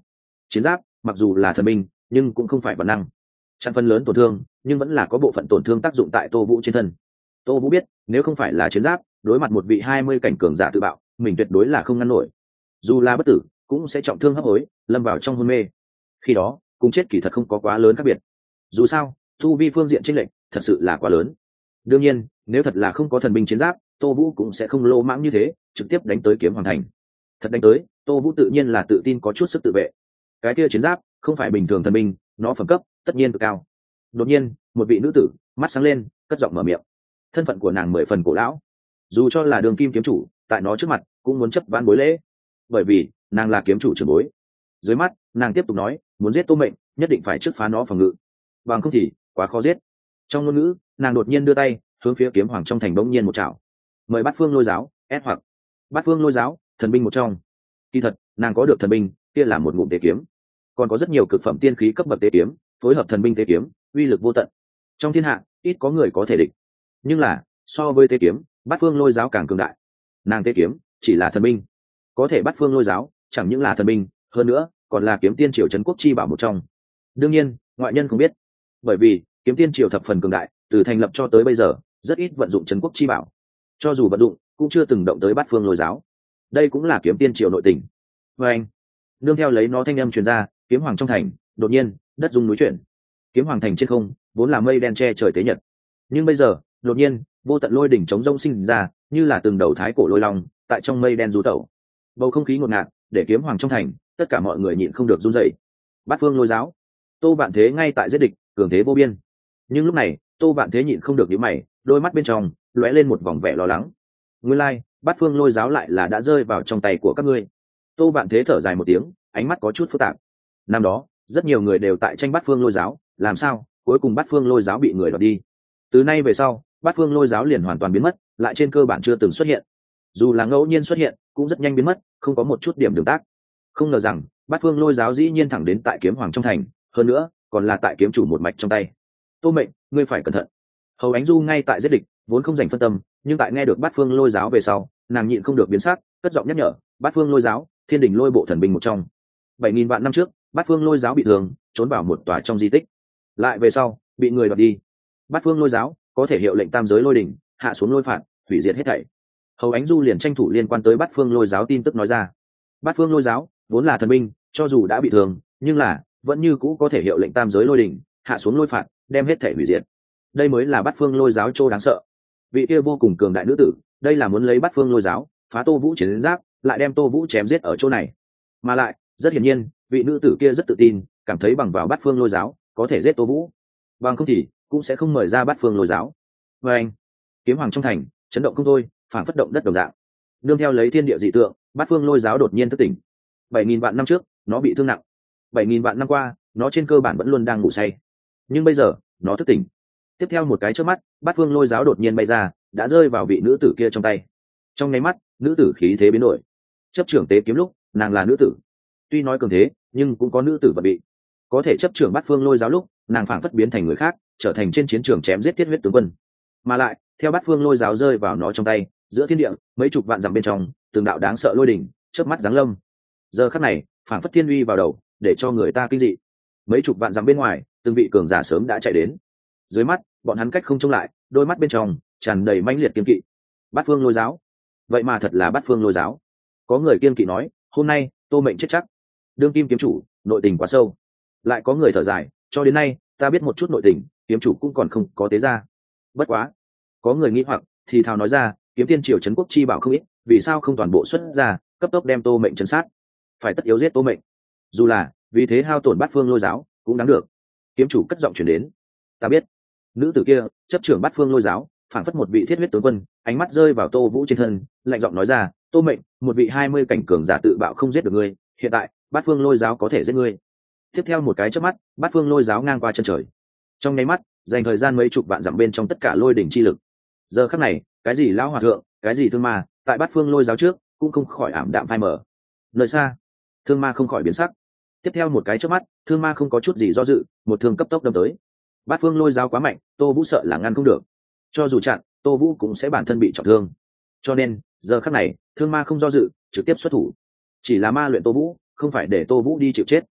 Chiến giáp mặc dù là thần binh nhưng cũng không phải bản năng, chặn phần lớn tổn thương nhưng vẫn là có bộ phận tổn thương tác dụng tại Tô Vũ trên thân. Tô Vũ biết nếu không phải là chiến giáp, đối mặt một vị 20 cảnh cường giả tự bạo, mình tuyệt đối là không ngăn nổi, dù là bất tử cũng sẽ trọng thương hấp hối, lâm vào trong hôn mê. Khi đó cùng chết kỳ thật không có quá lớn khác biệt, dù sao tu vi phương diện chênh lệch thật sự là quá lớn. Đương nhiên nếu thật là không có thần binh chiến giáp, Tô Vũ cũng sẽ không lô mãng như thế trực tiếp đánh tới kiếm hoàng thành. Thật đánh tới, Tô Vũ tự nhiên là tự tin có chút sức tự vệ. Cái kia chiến giáp không phải bình thường thần binh, nó phẩm cấp tất nhiên cực cao. Đột nhiên một vị nữ tử mắt sáng lên, cất giọng mở miệng. Thân phận của nàng 10 phần cổ lão, dù cho là đường kim kiếm chủ tại nó trước mặt cũng muốn chấp vãn bối lễ, bởi vì nàng là kiếm chủ trưởng bối. Dưới mắt nàng tiếp tục nói, muốn giết Tô Mệnh nhất định phải trước phá nó phòng ngự, bằng không thì quá khó giết. Trong ngôn ngữ nàng đột nhiên đưa tay hướng phía kiếm hoàng trong thành bỗng nhiên một chảo. Mời Bát Phương Lôi Giáo ép hoặc. Bát Phương Lôi Giáo thần binh một trong. Kỳ thật nàng có được thần binh kia là một ngụm tế kiếm, còn có rất nhiều cực phẩm tiên khí cấp bậc tế kiếm phối hợp thần binh tế kiếm, uy lực vô tận, trong thiên hạ ít có người có thể địch. Nhưng là so với tế kiếm, Bát Phương Lôi Giáo càng cường đại. Nàng tế kiếm chỉ là thần binh, có thể Bát Phương Lôi Giáo chẳng những là thần binh, hơn nữa còn là kiếm tiên triều trấn quốc chi bảo một trong. Đương nhiên ngoại nhân không biết, bởi vì kiếm tiên triều thập phần cường đại, từ thành lập cho tới bây giờ rất ít vận dụng trấn quốc chi bảo, cho dù vận dụng cũng chưa từng động tới Bát Phương Lôi Giáo. Đây cũng là kiếm tiên triều nội tình. Và anh nương theo lấy nó thanh âm truyền ra, kiếm hoàng trong thành đột nhiên đất rung núi chuyển. Kiếm hoàng thành trên không vốn là mây đen che trời tế nhật, nhưng bây giờ đột nhiên vô tận lôi đỉnh chống rông sinh ra, như là từng đầu thái cổ lôi long tại trong mây đen du tẩu. Bầu không khí ngột ngạt để kiếm hoàng trong thành tất cả mọi người nhịn không được run rẩy. Bát Phương Lôi Giáo, Tô Vạn Thế ngay tại giết địch, cường thế vô biên. Nhưng lúc này Tô Vạn Thế nhịn không được nhíu mày, đôi mắt bên trong lóe lên một vòng vẻ lo lắng. Nguyên lai Bát Phương Lôi Giáo lại là đã rơi vào trong tay của các ngươi. Tô Vạn Thế thở dài một tiếng, ánh mắt có chút phức tạp. Năm đó rất nhiều người đều tại tranh Bát Phương Lôi Giáo, làm sao cuối cùng Bát Phương Lôi Giáo bị người đoạt đi. Từ nay về sau Bát Phương Lôi Giáo liền hoàn toàn biến mất, lại trên cơ bản chưa từng xuất hiện, dù là ngẫu nhiên xuất hiện cũng rất nhanh biến mất, không có một chút điểm đường tác. Không ngờ rằng Bát Phương Lôi Giáo dĩ nhiên thẳng đến tại kiếm hoàng trong thành, hơn nữa còn là tại kiếm chủ một mạch trong tay. Tô Mệnh, ngươi phải cẩn thận. Hầu Ánh Du ngay tại giết địch, vốn không dành phân tâm, nhưng tại nghe được Bát Phương Lôi Giáo về sau, nàng nhịn không được biến sắc, cất giọng nhắc nhở. Bát Phương Lôi Giáo, Thiên Đình Lôi bộ thần binh một trong. 7000 vạn năm trước, Bát Phương Lôi Giáo bị thương, trốn vào một tòa trong di tích, lại về sau bị người đoạt đi. Bát Phương Lôi Giáo có thể hiệu lệnh tam giới lôi đỉnh hạ xuống lôi phạt, hủy diệt hết thảy. Hầu Ánh Du liền tranh thủ liên quan tới Bát Phương Lôi Giáo tin tức nói ra. Bát Phương Lôi Giáo vốn là thần binh, cho dù đã bị thương nhưng là vẫn như cũ có thể hiệu lệnh tam giới lôi đỉnh hạ xuống lôi phạt, đem hết thảy hủy diệt. Đây mới là Bát Phương Lôi Giáo chỗ đáng sợ. Vị kia vô cùng cường đại nữ tử, đây là muốn lấy Bát Phương Lôi Giáo phá Tô Vũ chiến giáp, lại đem Tô Vũ chém giết ở chỗ này. Mà lại rất hiển nhiên vị nữ tử kia rất tự tin, cảm thấy bằng vào Bát Phương Lôi Giáo có thể giết Tô Vũ, bằng không thì cũng sẽ không mời ra Bát Phương Lôi Giáo. Và anh kiếm hoàng trong thành chấn động không thôi, phản phất động đất đồng dạng. Nương theo lấy thiên địa dị tượng, Bát Phương Lôi Giáo đột nhiên thức tỉnh. 7000 vạn năm trước nó bị thương nặng, 7000 vạn năm qua nó trên cơ bản vẫn luôn đang ngủ say, nhưng bây giờ nó thức tỉnh. Tiếp theo một cái chớp mắt, Bát Phương Lôi Giáo đột nhiên bay ra, đã rơi vào vị nữ tử kia trong tay. Trong nháy mắt nữ tử khí thế biến đổi. Chấp trưởng tế kiếm lúc nàng là nữ tử, tuy nói cường thế nhưng cũng có nữ tử vận bị. Có thể chấp trưởng Bát Phương Lôi Giáo lúc nàng phảng phất biến thành người khác, trở thành trên chiến trường chém giết thiết huyết tướng quân. Mà lại theo Bát Phương Lôi Giáo rơi vào nó trong tay, giữa thiên địa mấy chục vạn dặm bên trong từng đạo đáng sợ lôi đỉnh chớp mắt giáng lâm. Giờ khắc này phảng phất thiên uy vào đầu, để cho người ta kinh dị. Mấy chục vạn dặm bên ngoài từng vị cường giả sớm đã chạy đến, dưới mắt bọn hắn cách không trông lại, đôi mắt bên trong tràn đầy mãnh liệt kiên kỵ. Bát Phương Lôi Giáo, vậy mà thật là Bát Phương Lôi Giáo. Có người kiên kỵ nói, hôm nay Tô Mệnh chết chắc. Đương kim kiếm chủ nội tình quá sâu. Lại có người thở dài, cho đến nay ta biết một chút nội tình, kiếm chủ cũng còn không có tế ra. Bất quá có người nghĩ hoặc thì thào nói ra, kiếm tiên triều trấn quốc chi bảo không ít, vì sao không toàn bộ xuất ra, cấp tốc đem Tô Mệnh trấn sát, phải tất yếu giết Tô Mệnh, dù là vì thế hao tổn Bát Phương Lôi Giáo cũng đáng được. Kiếm chủ cất giọng chuyển đến. Ta biết. Nữ tử kia chấp trưởng Bát Phương Lôi Giáo, phảng phất một vị thiết huyết tướng quân, ánh mắt rơi vào Tô Vũ trên thân, lạnh giọng nói ra, Tô Mệnh, một vị 20 cảnh cường giả tự bạo không giết được ngươi, hiện tại Bát Phương Lôi Giáo có thể giết ngươi. Tiếp theo một cái chớp mắt, Bát Phương Lôi Giáo ngang qua chân trời. Trong nháy mắt dành thời gian mấy chục vạn dặm bên trong tất cả lôi đỉnh chi lực. Giờ khắc này cái gì lão hòa thượng, cái gì thương ma, tại Bát Phương Lôi Giáo trước cũng không khỏi ảm đạm phai mờ. Nơi xa thương ma không khỏi biến sắc. Tiếp theo một cái chớp mắt, thương ma không có chút gì do dự, một thương cấp tốc đâm tới. Bát Phương Lôi Giáo quá mạnh, Tô Vũ sợ là ngăn không được, cho dù chặn Tô Vũ cũng sẽ bản thân bị trọng thương, cho nên giờ khắc này thương ma không do dự, trực tiếp xuất thủ. Chỉ là ma luyện Tô Vũ, không phải để Tô Vũ đi chịu chết.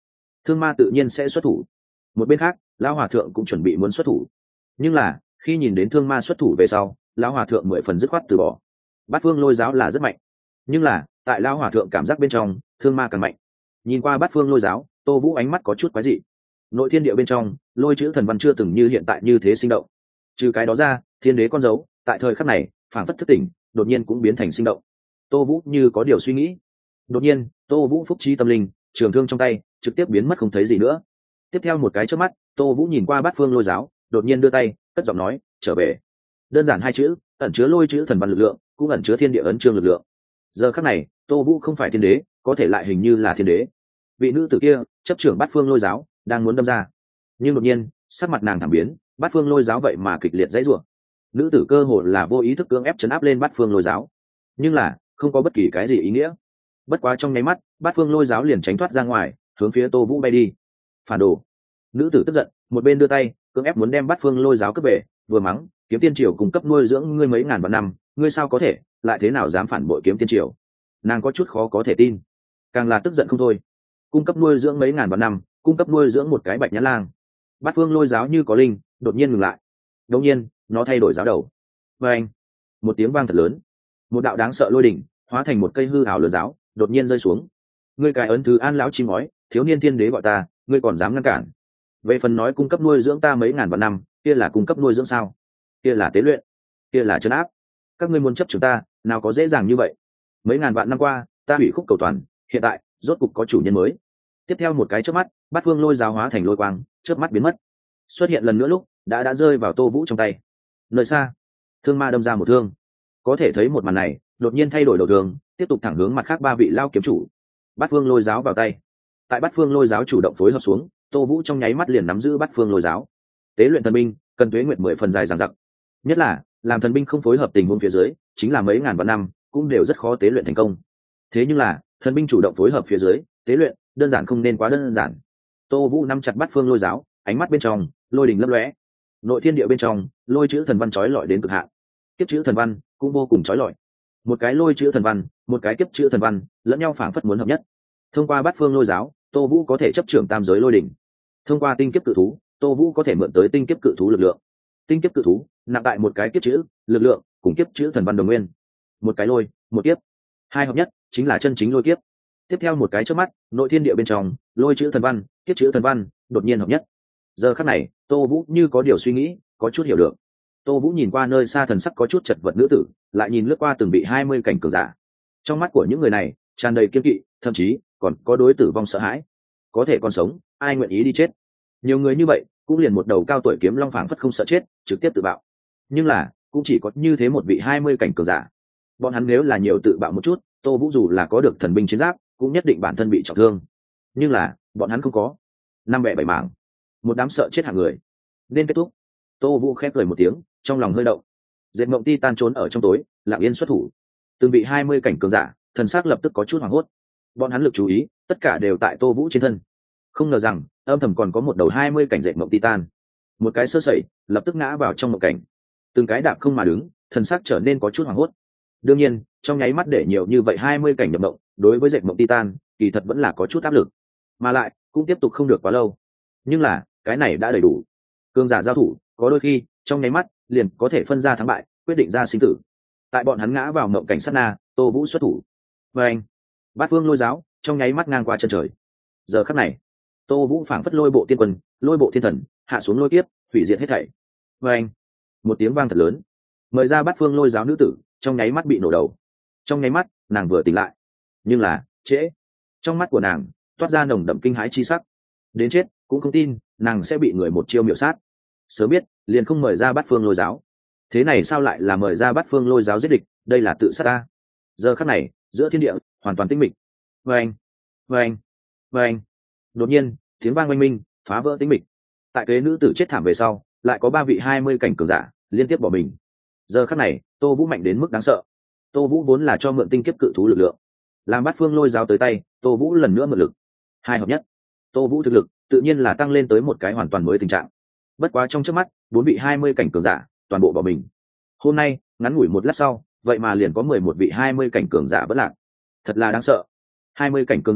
thương ma tự nhiên sẽ xuất thủ. Một bên khác lão hòa thượng cũng chuẩn bị muốn xuất thủ, nhưng là khi nhìn đến thương ma xuất thủ về sau, lão hòa thượng mười phần dứt khoát từ bỏ. Bát phương lôi giáo là rất mạnh, nhưng là tại lão hòa thượng cảm giác bên trong thương ma càng mạnh. Nhìn qua bát phương lôi giáo, Tô Vũ ánh mắt có chút quái dị. Nội thiên địa bên trong lôi chữ thần văn chưa từng như hiện tại như thế sinh động. Trừ cái đó ra, thiên đế con dấu tại thời khắc này phảng phất thức tỉnh, đột nhiên cũng biến thành sinh động. Tô Vũ như có điều suy nghĩ. Đột nhiên Tô Vũ phúc trí tâm linh, trường thương trong tay trực tiếp biến mất không thấy gì nữa. Tiếp theo một cái chớp mắt, Tô Vũ nhìn qua bát phương lôi giáo, đột nhiên đưa tay cất giọng nói, trở về. Đơn giản hai chữ, ẩn chứa lôi chữ thần văn lực lượng, cũng ẩn chứa thiên địa ấn chương lực lượng. Giờ khắc này Tô Vũ không phải thiên đế, có thể lại hình như là thiên đế. Vị nữ tử kia chấp trưởng bát phương lôi giáo đang muốn đâm ra, nhưng đột nhiên sắc mặt nàng thảm biến, bát phương lôi giáo vậy mà kịch liệt dãy rủa. Nữ tử cơ hồ là vô ý thức cưỡng ép chấn áp lên bát phương lôi giáo, nhưng là không có bất kỳ cái gì ý nghĩa. Bất quá trong nháy mắt bát phương lôi giáo liền tránh thoát ra ngoài, hướng phía Tô Vũ bay đi. Phản đồ! Nữ tử tức giận, một bên đưa tay cưỡng ép muốn đem bát phương lôi giáo cướp về, vừa mắng, kiếm tiên triều cung cấp nuôi dưỡng ngươi mấy ngàn vạn năm, ngươi sao có thể lại thế nào dám phản bội kiếm tiên triều. Nàng có chút khó có thể tin, càng là tức giận không thôi. Cung cấp nuôi dưỡng mấy ngàn vạn năm, cung cấp nuôi dưỡng một cái bạch nhãn lang. Bát phương lôi giáo như có linh, đột nhiên ngừng lại. Đột nhiên nó thay đổi giáo đầu. Và anh, một tiếng vang thật lớn, một đạo đáng sợ lôi đỉnh hóa thành một cây hư ảo lớn giáo đột nhiên rơi xuống. Ngươi cái ấn thứ an lão chim ngói, thiếu niên thiên đế gọi ta, ngươi còn dám ngăn cản? Về phần nói cung cấp nuôi dưỡng ta mấy ngàn vạn năm, kia là cung cấp nuôi dưỡng sao? Kia là tế luyện, kia là trấn áp. Các ngươi muốn chấp chúng ta, nào có dễ dàng như vậy. Mấy ngàn vạn năm qua ta hủy khúc cầu toàn, hiện tại rốt cục có chủ nhân mới. Tiếp theo một cái chớp mắt, bát phương lôi giáo hóa thành lôi quang, chớp mắt biến mất. Xuất hiện lần nữa lúc đã rơi vào Tô Vũ trong tay. Nơi xa, thương ma đâm ra một thương. Có thể thấy một màn này, đột nhiên thay đổi đầu đường, tiếp tục thẳng hướng mặt khác ba vị lao kiếm chủ. Bát phương lôi giáo vào tay. Tại bát phương lôi giáo chủ động phối hợp xuống, Tô Vũ trong nháy mắt liền nắm giữ bát phương lôi giáo. Tế luyện thần binh cần tuế nguyện 10 phần dài dằng dặc, nhất là làm thần binh không phối hợp tình huống phía dưới, chính là mấy ngàn vạn năm cũng đều rất khó tế luyện thành công. Thế nhưng là thần binh chủ động phối hợp phía dưới, tế luyện đơn giản không nên quá đơn giản. Tô Vũ nắm chặt bát phương lôi giáo, ánh mắt bên trong lôi đình lấp lóe. Nội thiên địa bên trong lôi chữ thần văn chói lọi đến cực hạn, kiếp chữ thần văn cũng vô cùng chói lọi. Một cái lôi chữ thần văn, một cái kiếp chữ thần văn, lẫn nhau phảng phất muốn hợp nhất. Thông qua bát phương lôi giáo, Tô Vũ có thể chấp trưởng tam giới lôi đỉnh. Thông qua tinh kiếp cự thú, Tô Vũ có thể mượn tới tinh kiếp cự thú lực lượng. Tinh kiếp cự thú nặng tại một cái kiếp chữ lực lượng cùng kiếp chữ thần văn đồng nguyên. Một cái lôi, một kiếp, hai hợp nhất chính là chân chính lôi kiếp. Tiếp theo một cái chớp mắt, nội thiên địa bên trong lôi chữ thần văn, kiếp chữ thần văn đột nhiên hợp nhất. Giờ khắc này Tô Vũ như có điều suy nghĩ, có chút hiểu được. Tô Vũ nhìn qua nơi xa thần sắc có chút chật vật nữ tử, lại nhìn lướt qua từng bị 20 cảnh cường giả. Trong mắt của những người này tràn đầy kiên kỵ, thậm chí còn có đối tử vong sợ hãi. Có thể còn sống, ai nguyện ý đi chết? Nhiều người như vậy cũng liền một đầu cao tuổi kiếm long phảng phất không sợ chết, trực tiếp tự bạo. Nhưng là cũng chỉ có như thế một vị 20 cảnh cường giả. Bọn hắn nếu là nhiều tự bạo một chút, Tô Vũ dù là có được thần binh chiến giáp, cũng nhất định bản thân bị trọng thương. Nhưng là bọn hắn không có. Năm bẻ bảy mảng, một đám sợ chết hạng người. Nên kết thúc. Tô Vũ khép cười một tiếng, trong lòng hơi động. Dệt Mộng Titan trốn ở trong tối, lặng yên xuất thủ. Từng bị 20 cảnh cường giả, thần sắc lập tức có chút hoảng hốt. Bọn hắn lực chú ý tất cả đều tại Tô Vũ trên thân. Không ngờ rằng âm thầm còn có một đầu 20 cảnh Dệt Mộng Titan. Một cái sơ sẩy, lập tức ngã vào trong mộng cảnh. Từng cái đạp không mà đứng, thần sắc trở nên có chút hoảng hốt. Đương nhiên, trong nháy mắt để nhiều như vậy 20 cảnh nhập mộng, đối với Dệt Mộng Titan, kỳ thật vẫn là có chút áp lực. Mà lại, cũng tiếp tục không được quá lâu. Nhưng là, cái này đã đầy đủ. Cường giả giao thủ, có đôi khi, trong nháy mắt, liền có thể phân ra thắng bại, quyết định ra sinh tử. Tại bọn hắn ngã vào mộng cảnh sát na, Tô Vũ xuất thủ. Và anh, bát phương lôi giáo, trong nháy mắt ngang qua chân trời. Giờ khắc này, Tô Vũ phảng phất lôi bộ tiên quân, lôi bộ thiên thần, hạ xuống lôi kiếp, hủy diệt hết thảy. Và anh, một tiếng vang thật lớn, mời ra bát phương lôi giáo nữ tử, trong nháy mắt bị nổ đầu. Trong nháy mắt, nàng vừa tỉnh lại, nhưng là trễ. Trong mắt của nàng toát ra nồng đậm kinh hãi chi sắc. Đến chết cũng không tin nàng sẽ bị người một chiêu miểu sát. Sớm biết liền không mời ra bát phương lôi giáo. Thế này sao lại là mời ra bát phương lôi giáo giết địch, đây là tự sát ta. Giờ khắc này giữa thiên địa hoàn toàn tĩnh mịch. Vâng, vâng, vâng. Đột nhiên tiếng vang oanh minh phá vỡ tĩnh mịch. Tại kế nữ tử chết thảm về sau, lại có 3 vị 20 cảnh cường giả liên tiếp bỏ mình. Giờ khắc này Tô Vũ mạnh đến mức đáng sợ. Tô Vũ vốn là cho mượn tinh kiếp cự thú lực lượng, làm bát phương lôi giáo tới tay, Tô Vũ lần nữa mượn lực, hai hợp nhất. Tô Vũ thực lực tự nhiên là tăng lên tới một cái hoàn toàn mới tình trạng. Bất quá trong chớp mắt, 4 vị 20 cảnh cường giả toàn bộ bỏ mình. Hôm nay ngắn ngủi một lát sau, vậy mà liền có 11 vị 20 cảnh cường giả bất lạc. Thật là đáng sợ. 20 cảnh cường giả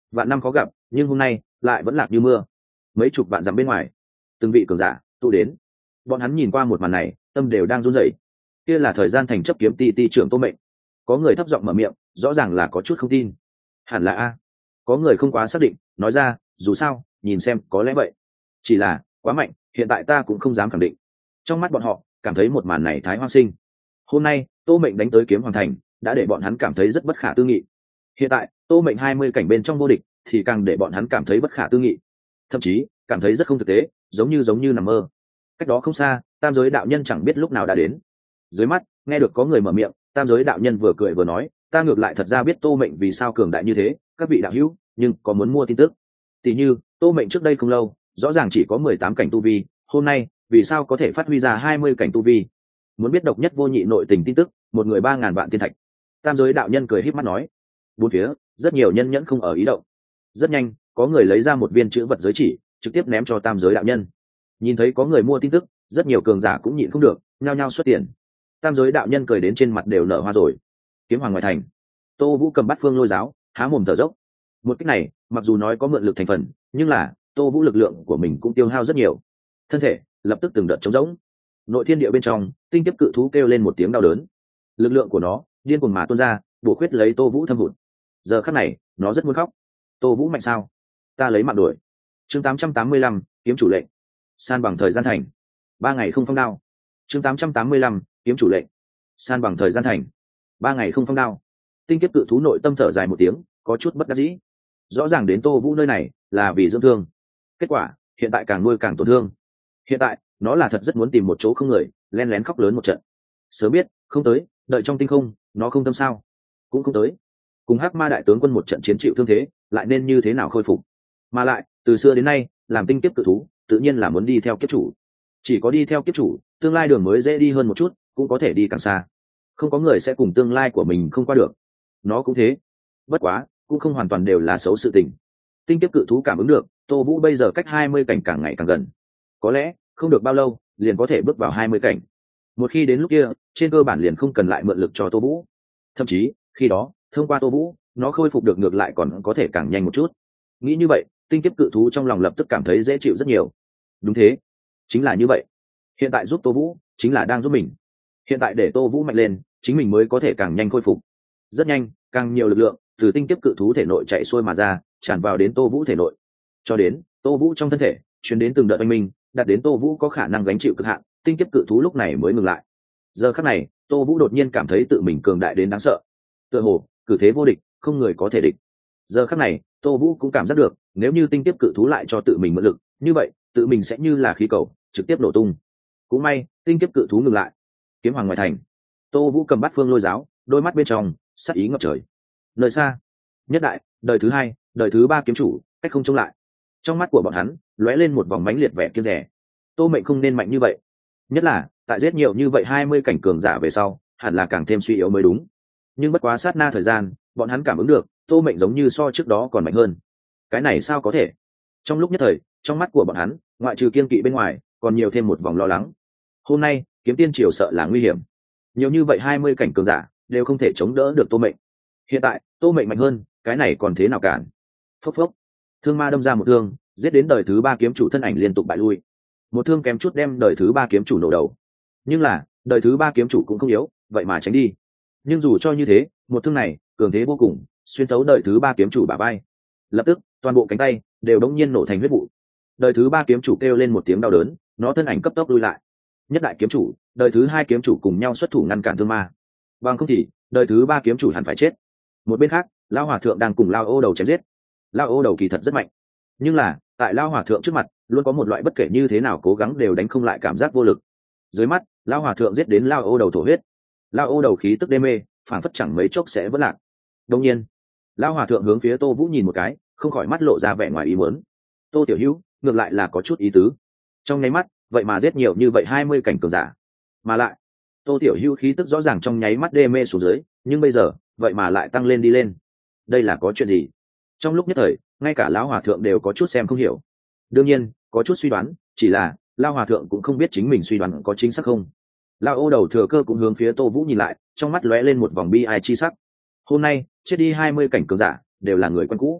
vạn năm khó gặp, nhưng hôm nay lại vẫn lạc như mưa. Mấy chục vạn dặm bên ngoài, từng vị cường giả tụ đến. Bọn hắn nhìn qua một màn này, tâm đều đang run rẩy. Kia là thời gian thành chấp kiếm ti trưởng Tô Mệnh. Có người thấp giọng mở miệng, rõ ràng là có chút không tin. Hẳn là a. Có người không quá xác định, nói ra, dù sao, nhìn xem, có lẽ vậy. Chỉ là quá mạnh, hiện tại ta cũng không dám khẳng định. Trong mắt bọn họ, cảm thấy một màn này thái hoang sinh. Hôm nay, Tô Mệnh đánh tới kiếm hoàng thành, đã để bọn hắn cảm thấy rất bất khả tư nghị. Hiện tại, Tô Mệnh 20 cảnh bên trong vô địch, thì càng để bọn hắn cảm thấy bất khả tư nghị. Thậm chí, cảm thấy rất không thực tế, giống như nằm mơ. Cách đó không xa, tam giới đạo nhân chẳng biết lúc nào đã đến. Dưới mắt, nghe được có người mở miệng, tam giới đạo nhân vừa cười vừa nói, ta ngược lại thật ra biết Tô Mệnh vì sao cường đại như thế, các vị đạo hữu, nhưng có muốn mua tin tức. Tỷ như, Tô Mệnh trước đây không lâu, rõ ràng chỉ có 18 cảnh tu vi, hôm nay, vì sao có thể phát huy ra 20 cảnh tu vi? Muốn biết độc nhất vô nhị nội tình tin tức, một người 3.000 vạn tiên thạch. Tam giới đạo nhân cười híp mắt nói. Bốn phía, rất nhiều nhân nhẫn không ở ý động. Rất nhanh, có người lấy ra một viên chữ vật giới chỉ, trực tiếp ném cho tam giới đạo nhân. Nhìn thấy có người mua tin tức, rất nhiều cường giả cũng nhịn không được, nhao nhao xuất tiền. Tam giới đạo nhân cười đến trên mặt đều nở hoa rồi. Kiếm hoàng ngoại thành, Tô Vũ cầm bát phương lôi giáo, há mồm thở dốc. Một cách này, mặc dù nói có mượn lực thành phần, nhưng là Tô Vũ lực lượng của mình cũng tiêu hao rất nhiều. Thân thể lập tức từng đợt trống rỗng. Nội thiên địa bên trong, tinh tiếp cự thú kêu lên một tiếng đau đớn. Lực lượng của nó điên cuồng mà tuôn ra, bổ khuyết lấy Tô Vũ thâm hụt. Giờ khắc này, nó rất muốn khóc. Tô Vũ mạnh sao? Ta lấy mạng đổi. Chương 885, kiếm chủ lệnh. San bằng thời gian thành. 3 ngày không phong đao. Chương 885, kiếm chủ lệnh. San bằng thời gian thành. 3 ngày không phong đao. Tinh kiếp cự thú nội tâm thở dài một tiếng, có chút bất đắc dĩ. Rõ ràng đến Tô Vũ nơi này là vì dưỡng thương. Kết quả, hiện tại càng nuôi càng tổn thương. Hiện tại, nó là thật rất muốn tìm một chỗ không người, len lén khóc lớn một trận. Sớm biết, không tới, đợi trong tinh không, nó không tâm sao. Cũng không tới. Cùng Hắc Ma đại tướng quân một trận chiến chịu thương thế, lại nên như thế nào khôi phục. Mà lại, từ xưa đến nay, làm tinh kiếp cự thú, tự nhiên là muốn đi theo kiếp chủ. Chỉ có đi theo kiếp chủ, tương lai đường mới dễ đi hơn một chút, cũng có thể đi càng xa. Không có người sẽ cùng tương lai của mình không qua được. Nó cũng thế. Bất quá, cũng không hoàn toàn đều là xấu sự tình. Tinh kiếp cự thú cảm ứng được, Tô Vũ bây giờ cách 20 cảnh càng ngày càng gần. Có lẽ, không được bao lâu, liền có thể bước vào 20 cảnh. Một khi đến lúc kia, trên cơ bản liền không cần lại mượn lực cho Tô Vũ. Thậm chí, khi đó, thông qua Tô Vũ, nó khôi phục được ngược lại còn có thể càng nhanh một chút. Nghĩ như vậy, tinh kiếp cự thú trong lòng lập tức cảm thấy dễ chịu rất nhiều. Đúng thế, chính là như vậy. Hiện tại giúp Tô Vũ, chính là đang giúp mình. Hiện tại để Tô Vũ mạnh lên, chính mình mới có thể càng nhanh khôi phục. Rất nhanh, càng nhiều lực lượng từ tinh kiếp cự thú thể nội chạy xuôi mà ra, tràn vào đến Tô Vũ thể nội. Cho đến Tô Vũ trong thân thể truyền đến từng đợt oanh minh, đạt đến Tô Vũ có khả năng gánh chịu cực hạn, tinh kiếp cự thú lúc này mới ngừng lại. Giờ khắc này, Tô Vũ đột nhiên cảm thấy tự mình cường đại đến đáng sợ. Tựa hồ, cử thế vô địch, không người có thể địch. Giờ khắc này, Tô Vũ cũng cảm giác được, nếu như tinh kiếp cự thú lại cho tự mình mượn lực, như vậy, tự mình sẽ như là khí cầu, trực tiếp nổ tung. Cũng may, tinh kiếp cự thú ngừng lại. Kiếm hoàng ngoại thành, Tô Vũ cầm bát phương lôi giáo, đôi mắt bên trong sắc ý ngập trời. Nơi xa, nhất đại, đời thứ 2, đời thứ 3 kiếm chủ, cách không chống lại. Trong mắt của bọn hắn lóe lên một vòng mãnh liệt vẻ kiêng dè. Tô Mệnh không nên mạnh như vậy, nhất là tại giết nhiều như vậy 20 cảnh cường giả về sau, hẳn là càng thêm suy yếu mới đúng. Nhưng bất quá sát na thời gian, bọn hắn cảm ứng được, Tô Mệnh giống như so trước đó còn mạnh hơn. Cái này sao có thể? Trong lúc nhất thời, trong mắt của bọn hắn, ngoại trừ kiên kỵ bên ngoài, còn nhiều thêm một vòng lo lắng. Hôm nay, kiếm tiên triều sợ là nguy hiểm. Nhiều như vậy 20 cảnh cường giả đều không thể chống đỡ được Tô Mệnh. Hiện tại, Tô Mệnh mạnh hơn, cái này còn thế nào cản? Phốc phốc. Thương ma đâm ra một thương, giết đến đời thứ 3 kiếm chủ thân ảnh liên tục bại lui. Một thương kém chút đem đời thứ 3 kiếm chủ nổ đầu. Nhưng là, đời thứ 3 kiếm chủ cũng không yếu, vậy mà tránh đi. Nhưng dù cho như thế, một thương này cường thế vô cùng, xuyên thấu đời thứ 3 kiếm chủ bả vai. Lập tức, toàn bộ cánh tay đều đống nhiên nổ thành huyết vụ. Đời thứ 3 kiếm chủ kêu lên một tiếng đau đớn, nó thân ảnh cấp tốc lui lại. Nhất đại kiếm chủ, đời thứ 2 kiếm chủ cùng nhau xuất thủ ngăn cản thương ma. Bằng không thì, đời thứ 3 kiếm chủ hẳn phải chết. Một bên khác, Lão Hòa thượng đang cùng Lao Ô Đầu chém giết. Lao Ô Đầu kỳ thật rất mạnh, nhưng là tại Lao Hòa thượng trước mặt, luôn có một loại bất kể như thế nào cố gắng đều đánh không lại cảm giác vô lực. Dưới mắt, Lao Hòa thượng giết đến Lao Ô Đầu thổ huyết. Lao Ô Đầu khí tức đê mê, phản phất chẳng mấy chốc sẽ vỡ lạc. Đương nhiên, Lao Hòa thượng hướng phía Tô Vũ nhìn một cái, không khỏi mắt lộ ra vẻ ngoài ý muốn. Tô tiểu hữu, ngược lại là có chút ý tứ. Trong nháy mắt, vậy mà giết nhiều như vậy 20 cảnh cường giả. Mà lại, Tô tiểu hữu khí tức rõ ràng trong nháy mắt đê mê xuống dưới, nhưng bây giờ, vậy mà lại tăng lên đi lên. Đây là có chuyện gì? Trong lúc nhất thời, ngay cả Lão Hòa thượng đều có chút xem không hiểu. Đương nhiên, có chút suy đoán, chỉ là Lão Hòa thượng cũng không biết chính mình suy đoán có chính xác không. Lão Ô Đầu thừa cơ cũng hướng phía Tô Vũ nhìn lại, trong mắt lóe lên một vòng bi ai chi sắc. Hôm nay, chết đi 20 cảnh cường giả, đều là người quen cũ.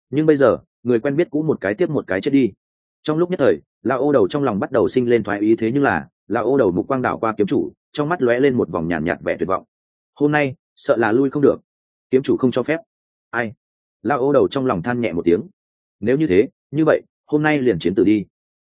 nhưng bây giờ người quen biết cũ một cái tiếp một cái chết đi. Trong lúc nhất thời lão ô đầu trong lòng bắt đầu sinh lên thoái ý, thế nhưng là lão ô đầu mục quang đảo qua kiếm chủ, trong mắt lóe lên một vòng nhàn nhạt vẻ tuyệt vọng. Hôm nay sợ là lui không được, kiếm chủ không cho phép. Ai? Lão ô đầu trong lòng than nhẹ một tiếng. Nếu như thế, như vậy hôm nay liền chiến tử đi.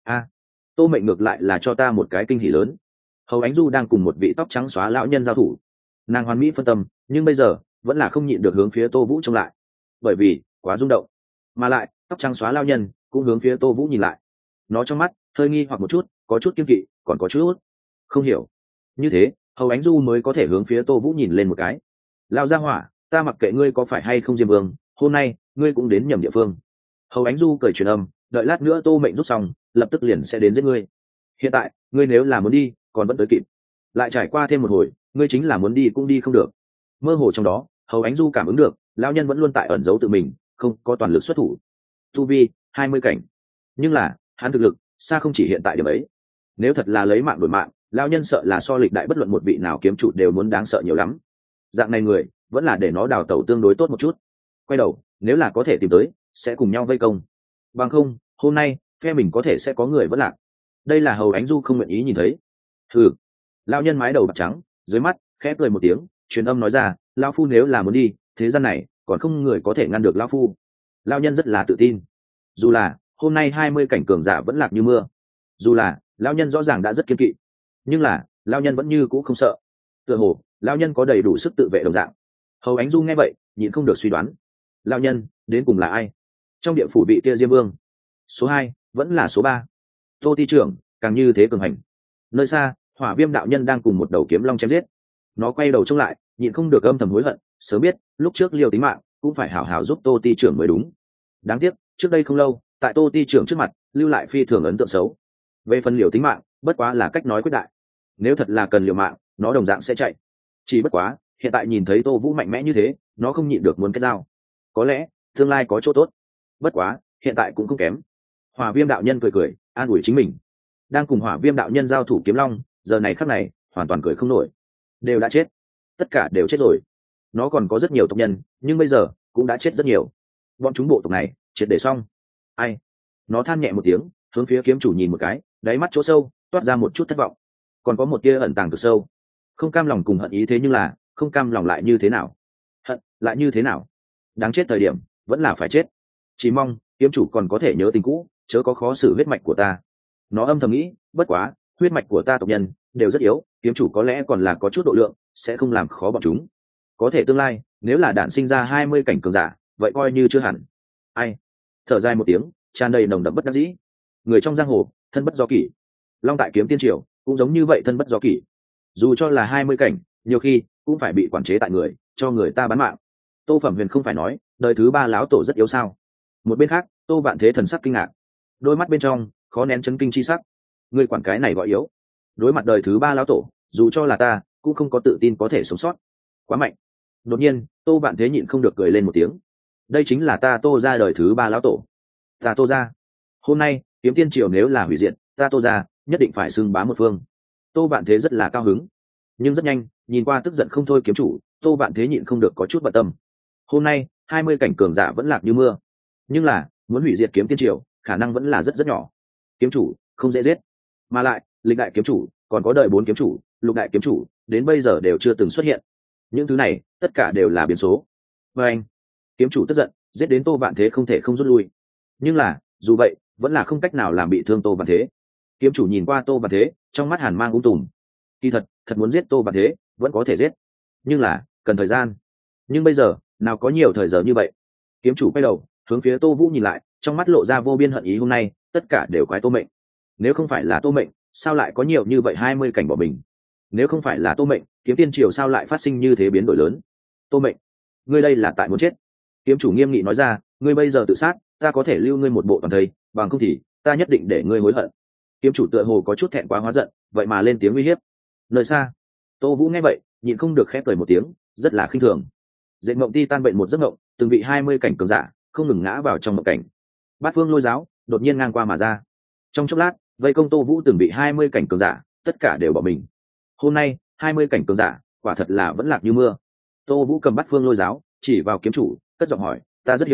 Tô Mệnh ngược lại là cho ta một cái kinh hỉ lớn. Hầu Ánh Du đang cùng một vị tóc trắng xóa lão nhân giao thủ, nàng hoàn mỹ phân tâm, nhưng bây giờ vẫn là không nhịn được hướng phía Tô Vũ trông lại, bởi vì quá rung động. Mà lại tóc trắng xóa lão nhân cũng hướng phía Tô Vũ nhìn lại, nó trong mắt hơi nghi hoặc một chút, có chút kiêng kỵ, còn có chút không hiểu. Như thế Hầu Ánh Du mới có thể hướng phía Tô Vũ nhìn lên một cái. Lão gia hỏa, ta mặc kệ ngươi có phải hay không Diêm Vương, hôm nay ngươi cũng đến nhầm địa phương. Hầu Ánh Du cười truyền âm, đợi lát nữa Tô Mệnh rút xong lập tức liền sẽ đến giết ngươi. Hiện tại ngươi nếu là muốn đi còn vẫn tới kịp, lại trải qua thêm một hồi ngươi chính là muốn đi cũng đi không được. Mơ hồ trong đó Hầu Ánh Du cảm ứng được lão nhân vẫn luôn tại ẩn giấu tự mình, không có toàn lực xuất thủ. Tu vi 20 cảnh, nhưng là hắn thực lực xa không chỉ hiện tại điểm ấy. Nếu thật là lấy mạng đổi mạng, lão nhân sợ là so lịch đại bất luận một vị nào kiếm chủ đều muốn đáng sợ nhiều lắm. Dạng này người vẫn là để nó đào tẩu tương đối tốt một chút. Quay đầu nếu là có thể tìm tới sẽ cùng nhau vây công, bằng không hôm nay phe mình có thể sẽ có người vẫn lạc. Đây là Hầu Ánh Du không nguyện ý nhìn thấy. Thử. Lão nhân mái đầu bạc trắng dưới mắt khẽ cười một tiếng, truyền âm nói ra, lão phu nếu là muốn đi, thế gian này còn không người có thể ngăn được lão phu. Lão nhân rất là tự tin, dù là hôm nay 20 cảnh cường giả vẫn lạc như mưa, dù là lão nhân rõ ràng đã rất kiên kỵ, nhưng là lão nhân vẫn như cũ không sợ. Tựa hồ lão nhân có đầy đủ sức tự vệ đồng dạng. Hầu Ánh Du nghe vậy nhịn không được suy đoán, lão nhân đến cùng là ai? Trong địa phủ vị kia Diêm Vương, số 2 vẫn là số 3? Tô Ti trưởng càng như thế cường hành. Nơi xa Hỏa Viêm đạo nhân đang cùng một đầu kiếm long chém giết, nó quay đầu trông lại nhịn không được âm thầm hối hận, sớm biết lúc trước liều tính mạng cũng phải hảo hảo giúp Tô Ti trưởng mới đúng. Đáng tiếc trước đây không lâu tại Tô Ti trưởng trước mặt lưu lại phi thường ấn tượng xấu. Về phần liều tính mạng bất quá là cách nói quyết đại, nếu thật là cần liều mạng nó đồng dạng sẽ chạy. Chỉ bất quá hiện tại nhìn thấy Tô Vũ mạnh mẽ như thế, nó không nhịn được muốn kết giao, có lẽ tương lai có chỗ tốt. Bất quá hiện tại cũng không kém. Hỏa Viêm đạo nhân cười cười an ủi chính mình. Đang cùng Hỏa Viêm đạo nhân giao thủ kiếm long giờ này khắc này hoàn toàn cười không nổi, đều đã chết, tất cả đều chết rồi. Nó còn có rất nhiều tộc nhân nhưng bây giờ cũng đã chết rất nhiều, bọn chúng bộ tộc này triệt để xong. Ai? Nó than nhẹ một tiếng, hướng phía kiếm chủ nhìn một cái, đáy mắt chỗ sâu toát ra một chút thất vọng, còn có một tia ẩn tàng cực sâu. Không cam lòng cùng hận ý, thế nhưng là không cam lòng lại như thế nào, hận lại như thế nào, đáng chết thời điểm vẫn là phải chết. Chỉ mong kiếm chủ còn có thể nhớ tình cũ, chớ có khó xử huyết mạch của ta. Nó âm thầm nghĩ, bất quá huyết mạch của ta tộc nhân đều rất yếu, kiếm chủ có lẽ còn là có chút độ lượng, sẽ không làm khó bọn chúng. Có thể tương lai nếu là đản sinh ra 20 cảnh cường giả, vậy coi như chưa hẳn. Ai? Thở dài một tiếng, tràn đầy nồng đậm bất đắc dĩ. Người trong giang hồ thân bất do kỷ, long tại kiếm tiên triều cũng giống như vậy, thân bất do kỷ. Dù cho là 20 cảnh, nhiều khi cũng phải bị quản chế tại người, cho người ta bán mạng. Tô Phẩm Huyền không phải nói đời thứ 3 lão tổ rất yếu sao? Một bên khác Tô Vạn Thế thần sắc kinh ngạc, đôi mắt bên trong khó nén chấn kinh chi sắc. Người quản cái này gọi yếu? Đối mặt đời thứ 3 lão tổ, dù cho là ta cũng không có tự tin có thể sống sót, quá mạnh. Đột nhiên Tô Vạn Thế nhịn không được cười lên một tiếng. Đây chính là ta Tô ra đời thứ 3 lão tổ. Ta Tô ra hôm nay kiếm tiên triều nếu là hủy diệt, ta Tô ra nhất định phải xưng bá một phương. Tô Vạn Thế rất là cao hứng, nhưng rất nhanh nhìn qua tức giận không thôi kiếm chủ, Tô Vạn Thế nhịn không được có chút bận tâm. Hôm nay 20 cảnh cường giả vẫn lạc như mưa, nhưng là muốn hủy diệt kiếm tiên triều khả năng vẫn là rất rất nhỏ. Kiếm chủ không dễ giết, mà lại lịch đại kiếm chủ còn có đời 4 kiếm chủ, lục đại kiếm chủ đến bây giờ đều chưa từng xuất hiện. Những thứ này tất cả đều là biến số. Và anh kiếm chủ tức giận, giết đến Tô Vạn Thế không thể không rút lui, nhưng là dù vậy vẫn là không cách nào làm bị thương Tô Vạn Thế. Kiếm chủ nhìn qua Tô Vạn Thế, trong mắt hàn mang tùm. Kỳ thật muốn giết Tô Vạn Thế vẫn có thể giết, nhưng là cần thời gian. Nhưng bây giờ nào có nhiều thời giờ như vậy. Kiếm chủ quay đầu hướng phía Tô Vũ nhìn lại, trong mắt lộ ra vô biên hận ý. Hôm nay tất cả đều quái Tô Mệnh. Nếu không phải là Tô Mệnh, sao lại có nhiều như vậy 20 cảnh bỏ mình? Nếu không phải là Tô Mệnh, kiếm tiên triều sao lại phát sinh như thế biến đổi lớn? Tô Mệnh, ngươi đây là tại muốn chết. Kiếm chủ nghiêm nghị nói ra, ngươi bây giờ tự sát, ta có thể lưu ngươi một bộ toàn thây, bằng không thì ta nhất định để ngươi hối hận. Kiếm chủ tựa hồ có chút thẹn quá hóa giận, vậy mà lên tiếng uy hiếp. Nơi xa Tô Vũ nghe vậy nhịn không được khép cười một tiếng, rất là khinh thường. Dệt mộng ti tan bệnh một giấc mộng, từng bị 20 cảnh cường giả không ngừng ngã vào trong mộng cảnh. Bát Phương Lôi Giáo đột nhiên ngang qua mà ra, trong chốc lát vây công Tô Vũ từng bị 20 cảnh cường giả, tất cả đều bỏ mình. Hôm nay 20 cảnh cường giả quả thật là vẫn lạc như mưa. Tô Vũ cầm Bát Phương Lôi Giáo chỉ vào kiếm chủ, cất giọng hỏi, ta rất hiếu kỳ,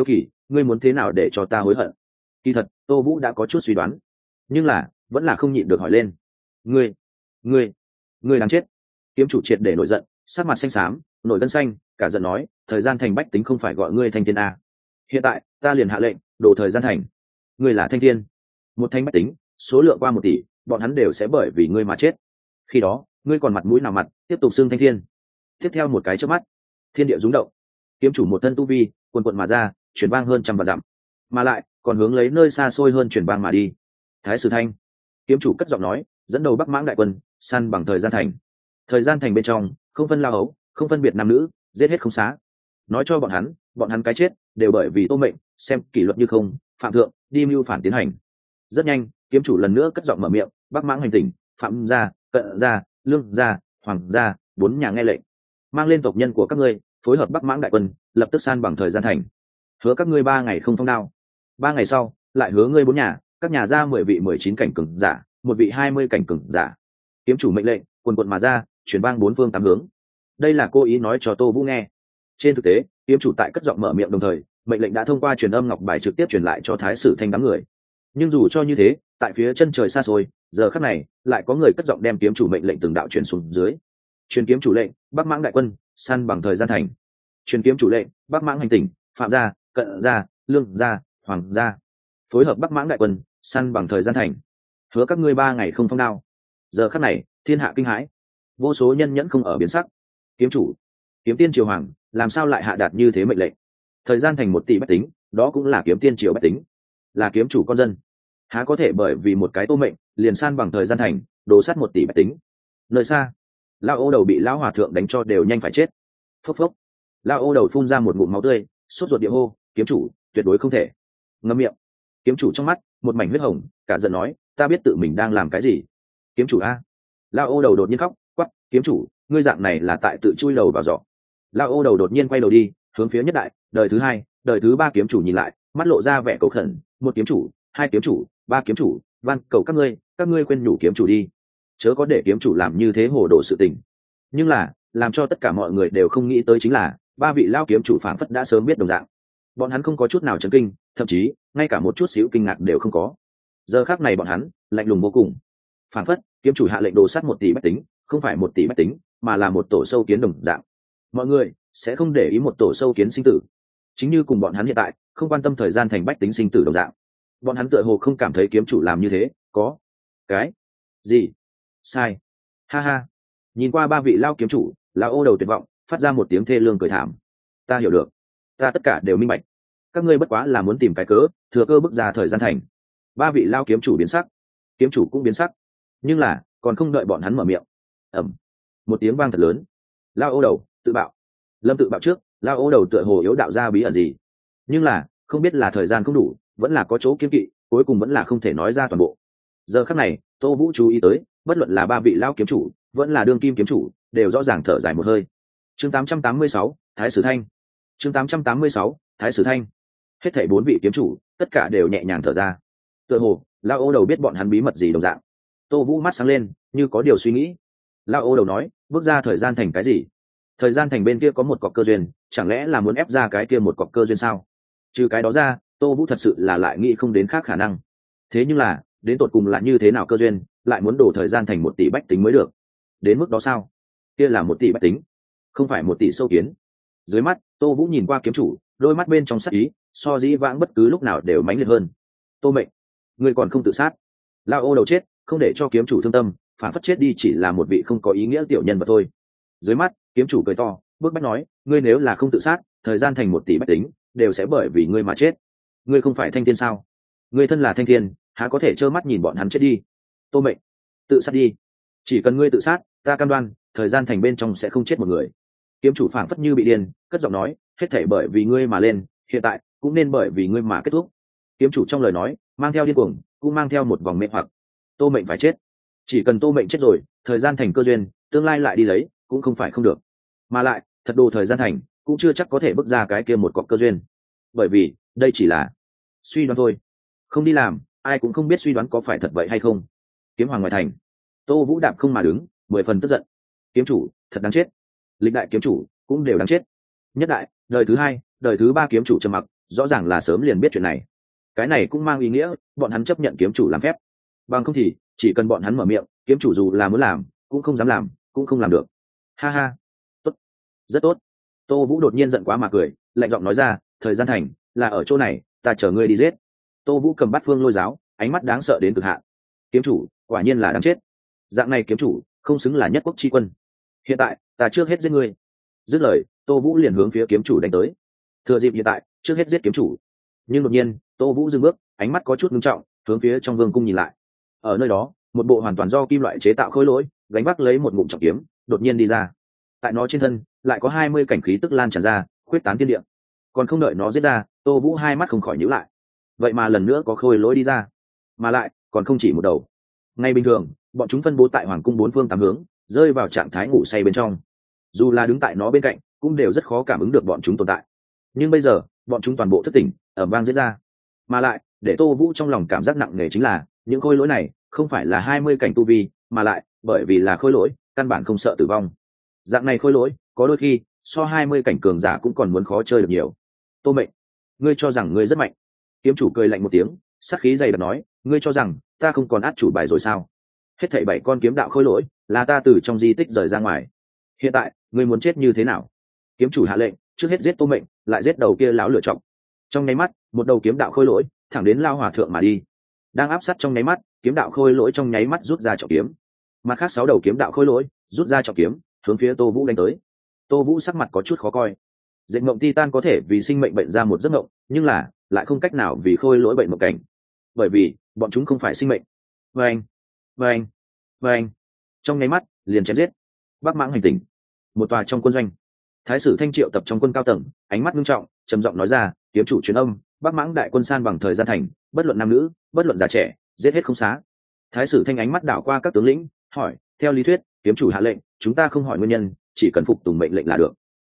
ngươi muốn thế nào để cho ta hối hận? Kỳ thật Tô Vũ đã có chút suy đoán, nhưng là vẫn là không nhịn được hỏi lên. Ngươi, ngươi, ngươi đáng chết! Kiếm chủ triệt để nổi giận, sắc mặt xanh xám, nổi gân xanh, cả giận nói, thời gian thành bách tính không phải gọi ngươi thanh thiên a. Hiện tại ta liền hạ lệnh đổ thời gian thành. Ngươi là thanh thiên, một thanh bách tính, số lượng qua 1 tỷ, bọn hắn đều sẽ bởi vì ngươi mà chết. Khi đó ngươi còn mặt mũi nào mặt tiếp tục xưng thanh thiên? Tiếp theo một cái chớp mắt, thiên địa rung động, kiếm chủ một thân tu vi quần quận mà ra, chuyển vang hơn trăm vạn dặm, mà lại còn hướng lấy nơi xa xôi hơn chuyển vang mà đi. Thái Sử Thanh, kiếm chủ cất giọng nói, dẫn đầu Bắc Mãng đại quân săn bằng thời gian thành. Thời gian thành bên trong không phân lao ấu, không phân biệt nam nữ, giết hết không xá. Nói cho bọn hắn cái chết đều bởi vì Tô Mệnh xem kỷ luật như không, phạm thượng đi mưu phản tiến hành. Rất nhanh, kiếm chủ lần nữa cất giọng mở miệng, Bắc Mãng hành tỉnh, phạm gia, cận gia, lương gia, hoàng gia, 4 nhà nghe lệnh, mang lên tộc nhân của các ngươi phối hợp Bắc Mãng đại quân, lập tức san bằng thời gian thành. Hứa các ngươi 3 ngày không phong đao, 3 ngày sau lại hứa ngươi 4 nhà, các nhà ra 10 vị 19 cảnh cường giả, 1 vị 20 cảnh cường giả. Kiếm chủ mệnh lệnh quần quận mà ra, chuyển vang 4 phương 8 hướng. Đây là cô ý nói cho Tô Vũ nghe. Trên thực tế, kiếm chủ tại cất giọng mở miệng đồng thời, mệnh lệnh đã thông qua truyền âm ngọc bài trực tiếp truyền lại cho Thái Sử Thanh đám người. Nhưng dù cho như thế, tại phía chân trời xa xôi, giờ khắc này lại có người cất giọng đem kiếm chủ mệnh lệnh từng đạo truyền xuống dưới. Truyền kiếm chủ lệnh, Bắc Mãng đại quân săn bằng thời gian thành. Truyền kiếm chủ lệnh, Bắc Mãng hành tỉnh, phạm gia, cận gia, lương gia, hoàng gia, phối hợp Bắc Mãng đại quân săn bằng thời gian thành. Hứa các ngươi 3 ngày không phong đao. Giờ khắc này, thiên hạ kinh hãi, vô số nhân nhẫn không ở biến sắc. Kiếm chủ, kiếm tiên triều hoàng, làm sao lại hạ đạt như thế mệnh lệnh? Thời gian thành 1 tỷ bách tính, đó cũng là kiếm tiên triều bách tính, là kiếm chủ con dân, há có thể bởi vì một cái Tô Mệnh liền san bằng thời gian thành, đổ sát 1 tỷ bách tính? Nơi xa, Lão Ô Đầu bị lão hòa thượng đánh cho đều nhanh phải chết. Phốc phốc, Lão Ô Đầu phun ra một ngụm máu tươi, sốt ruột địa hô, kiếm chủ tuyệt đối không thể. Ngậm miệng. Kiếm chủ trong mắt một mảnh huyết hồng, cả giận nói, ta biết tự mình đang làm cái gì. Kiếm chủ a! Lão Ô Đầu đột nhiên khóc, quát, kiếm chủ, ngươi dạng này là tại tự chui đầu vào giỏ. Lão Ô Đầu đột nhiên quay đầu đi, hướng phía nhất đại, đời thứ 2, đời thứ 3 kiếm chủ nhìn lại, mắt lộ ra vẻ cầu khẩn, 1 kiếm chủ, 2 kiếm chủ, 3 kiếm chủ, van cầu các ngươi khuyên nhủ kiếm chủ đi, chớ có để kiếm chủ làm như thế hồ đồ sự tình. Nhưng là, làm cho tất cả mọi người đều không nghĩ tới chính là, 3 vị lao kiếm chủ phảng phất đã sớm biết đồng dạng. Bọn hắn không có chút nào chấn kinh, thậm chí ngay cả một chút xíu kinh ngạc đều không có. Giờ khắc này bọn hắn lạnh lùng vô cùng. Phảng phất kiếm chủ hạ lệnh đồ sát 1 tỷ bách tính, không phải 1 tỷ bách tính, mà là một tổ sâu kiến đồng dạng. Mọi người sẽ không để ý một tổ sâu kiến sinh tử, chính như cùng bọn hắn hiện tại không quan tâm thời gian thành bách tính sinh tử đồng dạng. Bọn hắn tựa hồ không cảm thấy kiếm chủ làm như thế có cái gì sai. Ha ha. Nhìn qua 3 vị lao kiếm chủ, lão Ô Đầu tuyệt vọng phát ra một tiếng thê lương cười thảm. Ta hiểu được, ta tất cả đều minh bạch, các ngươi bất quá là muốn tìm cái cớ thừa cơ bước ra thời gian thành. 3 vị lao kiếm chủ biến sắc, kiếm chủ cũng biến sắc, nhưng là còn không đợi bọn hắn mở miệng, ầm, một tiếng vang thật lớn. Lao Ô Đầu tự bạo. Lâm tự bạo trước, Lao Ô Đầu tựa hồ yếu đạo ra bí ẩn gì, nhưng là không biết là thời gian không đủ, vẫn là có chỗ kiêng kỵ, cuối cùng vẫn là không thể nói ra toàn bộ. Giờ khắc này, Tô Vũ chú ý tới, bất luận là 3 vị lao kiếm chủ, vẫn là đương kim kiếm chủ, đều rõ ràng thở dài một hơi. Chương 886, Thái Sử Thanh. Chương 886, Thái Sử Thanh. Hết thảy 4 vị kiếm chủ, tất cả đều nhẹ nhàng thở ra. Tựa hồ, Lao Ô Đầu biết bọn hắn bí mật gì đồng dạng. Tô Vũ mắt sáng lên, như có điều suy nghĩ. Lao Ô Đầu nói, bước ra thời gian thành cái gì? Thời gian thành bên kia có một cọc cơ duyên, chẳng lẽ là muốn ép ra cái kia một cọc cơ duyên sao? Trừ cái đó ra, Tô Vũ thật sự là lại nghĩ không đến khác khả năng. Thế nhưng là, đến tột cùng là như thế nào cơ duyên, lại muốn đổ thời gian thành 1 tỷ bách tính mới được? Đến mức đó sao? Kia là 1 tỷ bách tính, không phải 1 tỷ sâu kiến. Dưới mắt, Tô Vũ nhìn qua kiếm chủ, đôi mắt bên trong sắc ý, so dĩ vãng bất cứ lúc nào đều mãnh liệt hơn. Tô Mệnh, ngươi còn không tự sát? Lao Ô Đầu chết, không để cho kiếm chủ thương tâm, phản phất chết đi chỉ là một vị không có ý nghĩa tiểu nhân vật thôi. Dưới mắt, kiếm chủ cười to, bước bách nói, ngươi nếu là không tự sát, thời gian thành 1 tỷ bách tính đều sẽ bởi vì ngươi mà chết. Ngươi không phải thanh thiên sao? Ngươi thân là thanh thiên, há có thể trơ mắt nhìn bọn hắn chết đi? Tô Mệnh, tự sát đi. Chỉ cần ngươi tự sát, ta cam đoan thời gian thành bên trong sẽ không chết một người. Kiếm chủ phảng phất như bị điên, cất giọng nói, hết thảy bởi vì ngươi mà lên, hiện tại cũng nên bởi vì ngươi mà kết thúc. Kiếm chủ trong lời nói mang theo điên cuồng, cũng mang theo một vòng mê hoặc. Tô Mệnh phải chết. Chỉ cần Tô Mệnh chết rồi, thời gian thành cơ duyên, tương lai lại đi lấy cũng không phải không được. Mà lại, thật đồ thời gian thành cũng chưa chắc có thể bước ra cái kia một cọc cơ duyên, bởi vì đây chỉ là suy đoán thôi. Không đi làm, ai cũng không biết suy đoán có phải thật vậy hay không. Kiếm hoàng ngoài thành, Tô Vũ đạp không mà đứng, 10 phần tức giận. Kiếm chủ thật đáng chết, lịch đại kiếm chủ cũng đều đáng chết. Nhất đại, đời thứ 2, đời thứ 3 kiếm chủ trầm mặc, rõ ràng là sớm liền biết chuyện này. Cái này cũng mang ý nghĩa bọn hắn chấp nhận kiếm chủ làm phép, bằng không thì chỉ cần bọn hắn mở miệng, kiếm chủ dù là muốn làm cũng không dám làm, cũng không làm được. Ha ha, tốt, rất tốt. Tô Vũ đột nhiên giận quá mà cười, lạnh giọng nói ra, thời gian thành là ở chỗ này, ta chở ngươi đi giết. Tô Vũ cầm bát phương lôi giáo, ánh mắt đáng sợ đến cực hạn. Kiếm chủ quả nhiên là đáng chết, dạng này kiếm chủ không xứng là nhất quốc chi quân. Hiện tại ta trước hết giết ngươi. Dứt lời, Tô Vũ liền hướng phía kiếm chủ đánh tới. Thừa dịp hiện tại, trước hết giết kiếm chủ. Nhưng đột nhiên, Tô Vũ dừng bước, ánh mắt có chút ngưng trọng, hướng phía trong vương cung nhìn lại. Ở nơi đó, một bộ hoàn toàn do kim loại chế tạo khối lỗi, gánh vác lấy một ngụm trọng kiếm, đột nhiên đi ra. Tại nó trên thân, lại có 20 cảnh khí tức lan tràn ra, khuyết tán thiên địa. Còn không đợi nó giết ra, Tô Vũ hai mắt không khỏi nhíu lại. Vậy mà lần nữa có khối lỗi đi ra, mà lại còn không chỉ một đầu. Ngay bình thường, bọn chúng phân bố tại hoàng cung bốn phương tám hướng, rơi vào trạng thái ngủ say bên trong. Dù là đứng tại nó bên cạnh, cũng đều rất khó cảm ứng được bọn chúng tồn tại. Nhưng bây giờ, bọn chúng toàn bộ thức tỉnh, ầm vang giết ra. Mà lại, để Tô Vũ trong lòng cảm giác nặng nề chính là, những khối lỗi này không phải là 20 cảnh tu vi, mà lại bởi vì là khối lỗi, căn bản không sợ tử vong. Dạng này khối lỗi, có đôi khi so 20 cảnh cường giả cũng còn muốn khó chơi được nhiều. Tô Mệnh, ngươi cho rằng ngươi rất mạnh? Kiếm chủ cười lạnh một tiếng, sát khí dày đặc nói, ngươi cho rằng ta không còn át chủ bài rồi sao? Hết thảy 7 con kiếm đạo khối lỗi là ta từ trong di tích rời ra ngoài. Hiện tại ngươi muốn chết như thế nào? Kiếm chủ hạ lệnh, trước hết giết Tô Mệnh, lại giết đầu kia lão lửa trọng. Trong nháy mắt, một đầu kiếm đạo khôi lỗi thẳng đến lao hòa thượng mà đi. Đang áp sát trong nháy mắt, kiếm đạo khôi lỗi trong nháy mắt rút ra trọng kiếm. Mặt khác 6 đầu kiếm đạo khôi lỗi rút ra trọng kiếm, hướng phía Tô Vũ đánh tới. Tô Vũ sắc mặt có chút khó coi. Dệt mộng titan có thể vì sinh mệnh bệnh ra một giấc mộng, nhưng là lại không cách nào vì khôi lỗi bệnh một cảnh, bởi vì bọn chúng không phải sinh mệnh. Vâng, vâng, vâng. Trong nháy mắt liền chém giết. Bắc Mãng hành tỉnh, một tòa trong quân doanh. Thái sử Thanh triệu tập trong quân cao tầng, ánh mắt nghiêm trọng, trầm giọng nói ra, kiếm chủ truyền âm, Bắc Mãng đại quân san bằng thời gian thành, bất luận nam nữ, bất luận già trẻ, giết hết không xá. Thái sử Thanh ánh mắt đảo qua các tướng lĩnh, hỏi, theo lý thuyết, kiếm chủ hạ lệnh, chúng ta không hỏi nguyên nhân, chỉ cần phục tùng mệnh lệnh là được.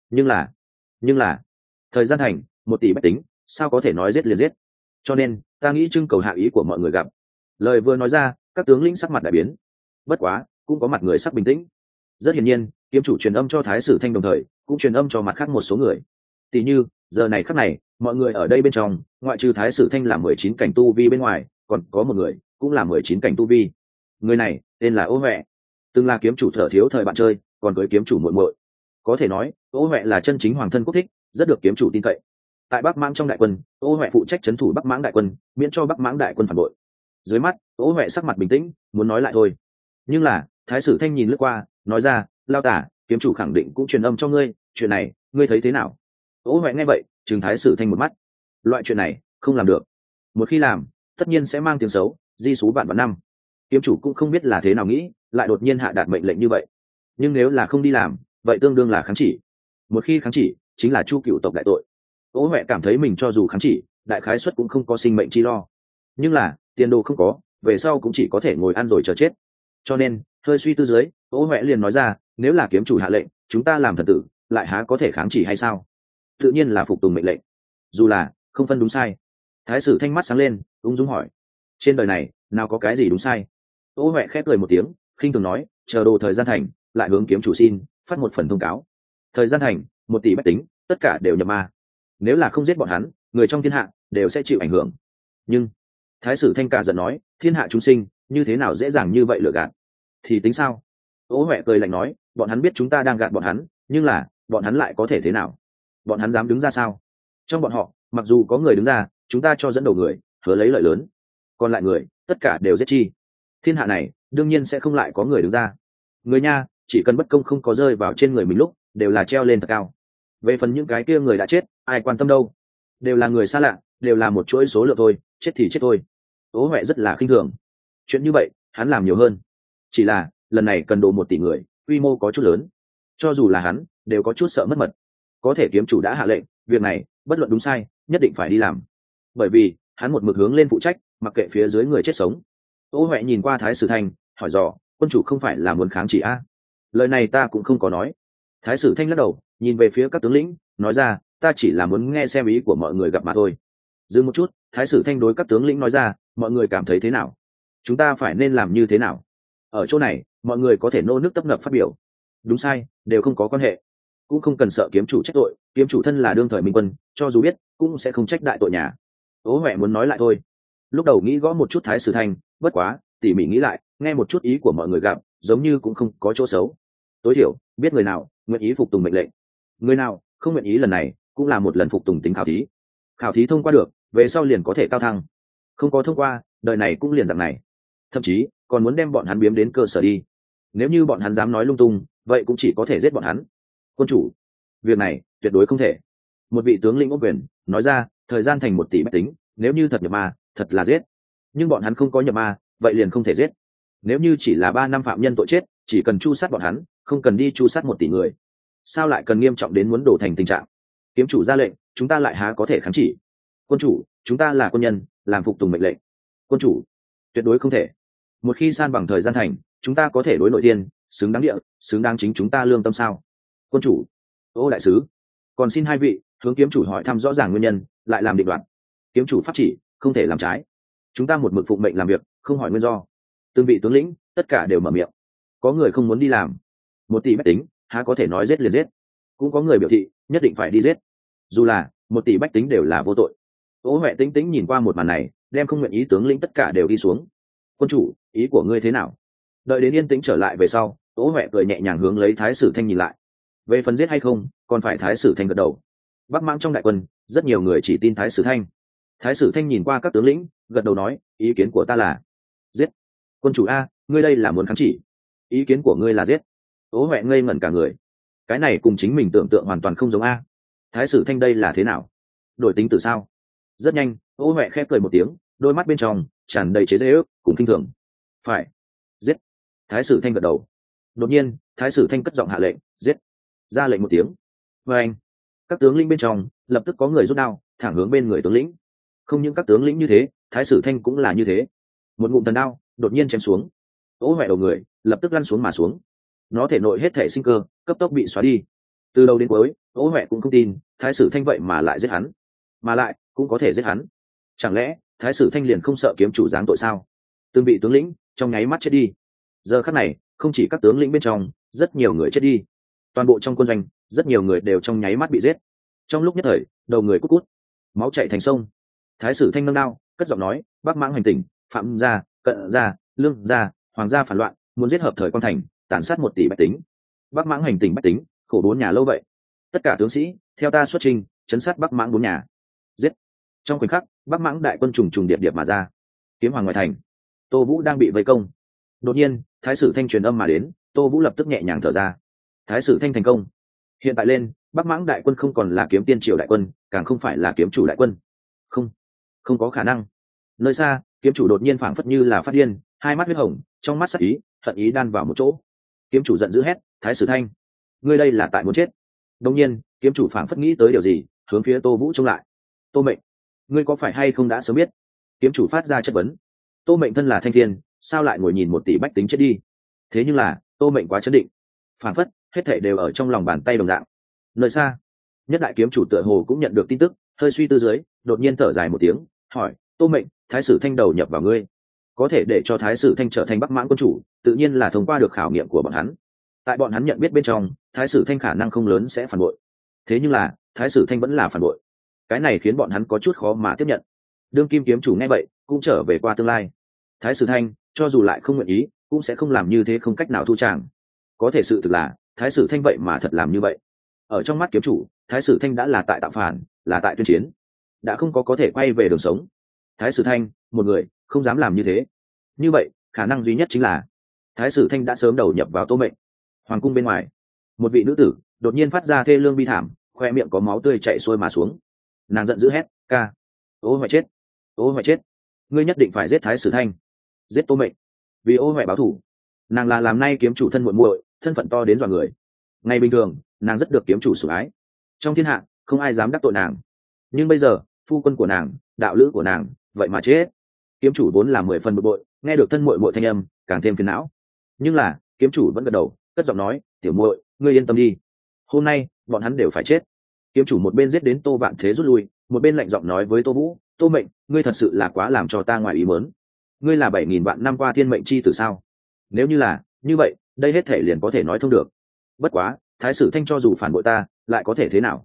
Nhưng là thời gian thành 1 tỷ bách tính, sao có thể nói giết liền giết? Cho nên ta nghĩ trưng cầu hạ ý của mọi người gặp. Lời vừa nói ra, các tướng lĩnh sắc mặt đại biến. Bất quá cũng có mặt người sắc bình tĩnh. Rất hiển nhiên, kiếm chủ truyền âm cho Thái sử Thanh đồng thời cũng truyền âm cho mặt khác một số người. Tỷ như giờ này khắc này, mọi người ở đây bên trong, ngoại trừ Thái sử Thanh là 19 cảnh tu vi bên ngoài, còn có một người cũng là 19 cảnh tu vi. Người này tên là Ô Huệ, từng là kiếm chủ Thở Thiếu thời bạn chơi, còn với kiếm chủ muội muội. Có thể nói, Ô Huệ là chân chính hoàng thân quốc thích, rất được kiếm chủ tin cậy. Tại Bắc Mãng trong đại quân, Ô Huệ phụ trách trấn thủ Bắc Mãng đại quân, miễn cho Bắc Mãng đại quân phản bội. Dưới mắt, Ô Huệ sắc mặt bình tĩnh, muốn nói lại thôi. Nhưng là, Thái sử Thanh nhìn lướt qua, nói ra, lao tả, kiếm chủ khẳng định cũng truyền âm cho ngươi, chuyện này ngươi thấy thế nào? Ô Huệ nghe vậy, trừng Thái sử Thanh một mắt. Loại chuyện này không làm được, một khi làm, tất nhiên sẽ mang tiếng xấu, di xú vạn vạn năm. Kiếm chủ cũng không biết là thế nào nghĩ, lại đột nhiên hạ đạt mệnh lệnh như vậy. Nhưng nếu là không đi làm, vậy tương đương là kháng chỉ. Một khi kháng chỉ, chính là chu cựu tộc đại tội. Ô Huệ cảm thấy mình cho dù kháng chỉ, đại khái suất cũng không có sinh mệnh chi lo. Nhưng là tiền đồ không có, về sau cũng chỉ có thể ngồi ăn rồi chờ chết. Cho nên hơi suy tư dưới, Ô Huệ liền nói ra, nếu là kiếm chủ hạ lệnh, chúng ta làm thần tử, lại há có thể kháng chỉ hay sao? Tự nhiên là phục tùng mệnh lệnh, dù là không phân đúng sai. Thái sử Thanh mắt sáng lên, ung dung hỏi, trên đời này nào có cái gì đúng sai? Ô Huệ khép cười một tiếng, khinh thường nói, chờ đồ thời gian thành, lại hướng kiếm chủ xin phát một phần thông cáo. Thời gian thành 1 tỷ bách tính, tất cả đều nhập ma. Nếu là không giết bọn hắn, người trong thiên hạ đều sẽ chịu ảnh hưởng. Nhưng Thái sử Thanh cả giận nói, thiên hạ chúng sinh như thế nào dễ dàng như vậy lừa gạt? Thì tính sao? Ô Huệ cười lạnh nói, bọn hắn biết chúng ta đang gạt bọn hắn, nhưng là bọn hắn lại có thể thế nào? Bọn hắn dám đứng ra sao? Trong bọn họ, mặc dù có người đứng ra, chúng ta cho dẫn đầu người, hứa lấy lợi lớn. Còn lại người, tất cả đều giết chi. Thiên hạ này đương nhiên sẽ không lại có người đứng ra. Người nha, chỉ cần bất công không có rơi vào trên người mình lúc, đều là treo lên thật cao. Về phần những cái kia người đã chết, ai quan tâm đâu? Đều là người xa lạ, đều là một chuỗi số lượng thôi, chết thì chết thôi. Ô Huệ rất là khinh thường. Chuyện như vậy, hắn làm nhiều hơn. Chỉ là lần này cần độ 1 tỷ người, quy mô có chút lớn. Cho dù là hắn, đều có chút sợ mất mật. Có thể kiếm chủ đã hạ lệnh, việc này bất luận đúng sai, nhất định phải đi làm. Bởi vì hắn một mực hướng lên phụ trách, mặc kệ phía dưới người chết sống. Ô Huệ nhìn qua Thái sử Thanh, hỏi dò, quân chủ không phải là muốn kháng chỉ a? Lời này ta cũng không có nói. Thái sử Thanh lắc đầu, nhìn về phía các tướng lĩnh, nói ra, ta chỉ là muốn nghe xem ý của mọi người gặp mà thôi. Dừng một chút, Thái sử Thanh đối các tướng lĩnh nói ra, mọi người cảm thấy thế nào? Chúng ta phải nên làm như thế nào? Ở chỗ này, mọi người có thể nô nước tấp nập phát biểu. Đúng sai đều không có quan hệ, cũng không cần sợ kiếm chủ trách tội. Kiếm chủ thân là đương thời minh quân, cho dù biết cũng sẽ không trách đại tội nhà. Ô huệ muốn nói lại thôi, lúc đầu nghĩ gõ một chút Thái Sử Thanh, bất quá tỉ mỉ nghĩ lại, nghe một chút ý của mọi người gặp giống như cũng không có chỗ xấu. Tối thiểu biết người nào nguyện ý phục tùng mệnh lệnh, người nào không nguyện ý, lần này cũng là một lần phục tùng tính khảo thí. Khảo thí thông qua được, về sau liền có thể cao thăng; không có thông qua, đời này cũng liền dạng này. Thậm chí còn muốn đem bọn hắn biếm đến cơ sở đi. Nếu như bọn hắn dám nói lung tung, vậy cũng chỉ có thể giết bọn hắn. Quân chủ, việc này tuyệt đối không thể. Một vị tướng lĩnh ốc quyền nói ra, thời gian thành 1 tỷ bách tính, nếu như thật nhập ma, thật là giết. Nhưng bọn hắn không có nhập ma, vậy liền không thể giết. Nếu như chỉ là 3 năm phạm nhân tội chết, chỉ cần tru sát bọn hắn, không cần đi tru sát 1 tỷ người. Sao lại cần nghiêm trọng đến muốn đổ thành tình trạng? Kiếm chủ ra lệnh, chúng ta lại há có thể kháng chỉ? Quân chủ, chúng ta là quân nhân, làm phục tùng mệnh lệnh. Quân chủ, tuyệt đối không thể. Một khi san bằng thời gian thành, chúng ta có thể đối nội tiên, xứng đáng địa, xứng đáng chính chúng ta lương tâm sao? Quân chủ, ô đại sứ, còn xin hai vị hướng kiếm chủ hỏi thăm rõ ràng nguyên nhân, lại làm định đoạt. Kiếm chủ pháp chỉ, không thể làm trái. Chúng ta một mực phụng mệnh làm việc, không hỏi nguyên do. Từng vị tướng lĩnh tất cả đều mở miệng. Có người không muốn đi làm, 1 tỷ bách tính há có thể nói giết liền giết. Cũng có người biểu thị nhất định phải đi giết, dù là 1 tỷ bách tính đều là vô tội. Ô huệ tĩnh tĩnh nhìn qua một màn này, đem không nguyện ý tướng lĩnh tất cả đều đi xuống. Quân chủ, ý của ngươi thế nào? Đợi đến yên tĩnh trở lại về sau, Ô huệ cười nhẹ nhàng hướng lấy Thái Sử Thanh nhìn lại. Về phần giết hay không, còn phải Thái Sử Thanh gật đầu. Bắc Mãng trong đại quân rất nhiều người chỉ tin Thái Sử Thanh. Thái Sử Thanh nhìn qua các tướng lĩnh, gật đầu nói, ý kiến của ta là giết. Quân chủ a, ngươi đây là muốn kháng chỉ? Ý kiến của ngươi là giết? Ô huệ ngây ngẩn cả người. Cái này cùng chính mình tưởng tượng hoàn toàn không giống a. Thái Sử Thanh đây là thế nào? Đổi tính từ sao? Rất nhanh, Ô huệ khẽ cười một tiếng, đôi mắt bên trong tràn đầy chế giễu cùng kinh thường. Phải giết. Thái Sử Thanh gật đầu. Đột nhiên Thái Sử Thanh cất giọng hạ lệnh, giết. Ra lệnh một tiếng, và anh, các tướng lĩnh bên trong lập tức có người rút đao thẳng hướng bên người tướng lĩnh. Không những các tướng lĩnh như thế, Thái Sử Thanh cũng là như thế. Một ngụm thần đao đột nhiên chém xuống. Ô huệ đầu người lập tức lăn xuống mà xuống. Nó thể nội hết thể sinh cơ cấp tốc bị xóa đi. Từ đầu đến cuối, Ô huệ cũng không tin Thái Sử Thanh vậy mà lại giết hắn, mà lại cũng có thể giết hắn. Chẳng lẽ Thái Sử Thanh liền không sợ kiếm chủ giáng tội sao? Từng bị tướng lĩnh trong nháy mắt chết đi. Giờ khắc này, không chỉ các tướng lĩnh bên trong, rất nhiều người chết đi. Toàn bộ trong quân doanh, rất nhiều người đều trong nháy mắt bị giết. Trong lúc nhất thời, đầu người cút cút, máu chảy thành sông. Thái Sử Thanh nâng đao, cất giọng nói, Bắc Mãng hành tỉnh, Phạm gia, Cận gia, Lương gia, Hoàng gia phản loạn, muốn giết hợp thời quan thành, tàn sát 1 tỷ bách tính. Bắc Mãng hành tỉnh bách tính, khổ 4 nhà lâu vậy. Tất cả tướng sĩ, theo ta xuất trình, chấn sát Bắc Mãng 4 nhà. Giết. Trong khoảnh khắc, Bắc Mãng đại quân trùng trùng điệp điệp mà ra. Kiếm Hoàng ngoài thành, Tô Vũ đang bị vây công. Đột nhiên, Thái Sử Thanh truyền âm mà đến, Tô Vũ lập tức nhẹ nhàng thở ra. Thái Sử Thanh thành công. Hiện tại lên, Bắc Mãng đại quân không còn là Kiếm Tiên triều đại quân, càng không phải là kiếm chủ đại quân. Không có khả năng. Nơi xa, kiếm chủ đột nhiên phảng phất như là phát điên, hai mắt huyết hồng, trong mắt sắc ý, hận ý đan vào một chỗ. Kiếm chủ giận dữ hét, Thái Sử Thanh, ngươi đây là tại muốn chết. Đột nhiên, kiếm chủ phảng phất nghĩ tới điều gì, hướng phía Tô Vũ trông lại. Tô Mệnh, ngươi có phải hay không đã sớm biết? Kiếm chủ phát ra chất vấn. Tô Mệnh thân là thanh thiên, sao lại ngồi nhìn 1 tỷ bách tính chết đi? Thế nhưng là Tô Mệnh quá chấn định, phảng phất hết thảy đều ở trong lòng bàn tay đồng dạng. Nơi xa, nhất đại kiếm chủ tựa hồ cũng nhận được tin tức, hơi suy tư dưới, đột nhiên thở dài một tiếng, hỏi, Tô Mệnh, Thái Sử Thanh đầu nhập vào ngươi, có thể để cho Thái Sử Thanh trở thành Bắc Mãng quân chủ, tự nhiên là thông qua được khảo nghiệm của bọn hắn. Tại bọn hắn nhận biết bên trong, Thái Sử Thanh khả năng không lớn sẽ phản bội. Thế nhưng là Thái Sử Thanh vẫn là phản bội, cái này khiến bọn hắn có chút khó mà tiếp nhận. Đương kim kiếm chủ nghe vậy, cũng trở về qua tương lai. Thái Sử Thanh cho dù lại không nguyện ý, cũng sẽ không làm như thế, không cách nào thu tràng. Có thể sự thực là Thái Sử Thanh vậy mà thật làm như vậy. Ở trong mắt kiếm chủ, Thái Sử Thanh đã là tại tạo phản, là tại tuyên chiến, đã không có thể quay về đường sống. Thái Sử Thanh một người không dám làm như thế. Như vậy khả năng duy nhất chính là Thái Sử Thanh đã sớm đầu nhập vào Tô Mệnh. Hoàng cung bên ngoài, một vị nữ tử đột nhiên phát ra thê lương bi thảm, khoe miệng có máu tươi chảy xuôi mà xuống. Nàng giận dữ hét, ca, ô mẹ chết, ô mẹ chết, ngươi nhất định phải giết Thái Sử Thanh, giết Tô Mệnh, vì ô mẹ báo thù. Nàng là làm nay kiếm chủ thân muội muội, thân phận to đến dọa người. Ngày bình thường nàng rất được kiếm chủ sủng ái, trong thiên hạ không ai dám đắc tội nàng. Nhưng bây giờ phu quân của nàng, đạo lữ của nàng vậy mà chết. Kiếm chủ vốn là 10 phần bực bội, nghe được thân muội muội thanh âm càng thêm phiền não. Nhưng là kiếm chủ vẫn gật đầu, cất giọng nói, tiểu muội, ngươi yên tâm đi, hôm nay bọn hắn đều phải chết. Kiếm chủ một bên giết đến Tô Vạn Thế rút lui, một bên lạnh giọng nói với Tô Vũ, Tô Mệnh, ngươi thật sự là quá làm cho ta ngoài ý muốn. Ngươi là 7000 vạn năm qua thiên mệnh chi tử sao? Nếu như là như vậy, đây hết thể liền có thể nói thông được. Bất quá Thái Sử Thanh cho dù phản bội ta, lại có thể thế nào?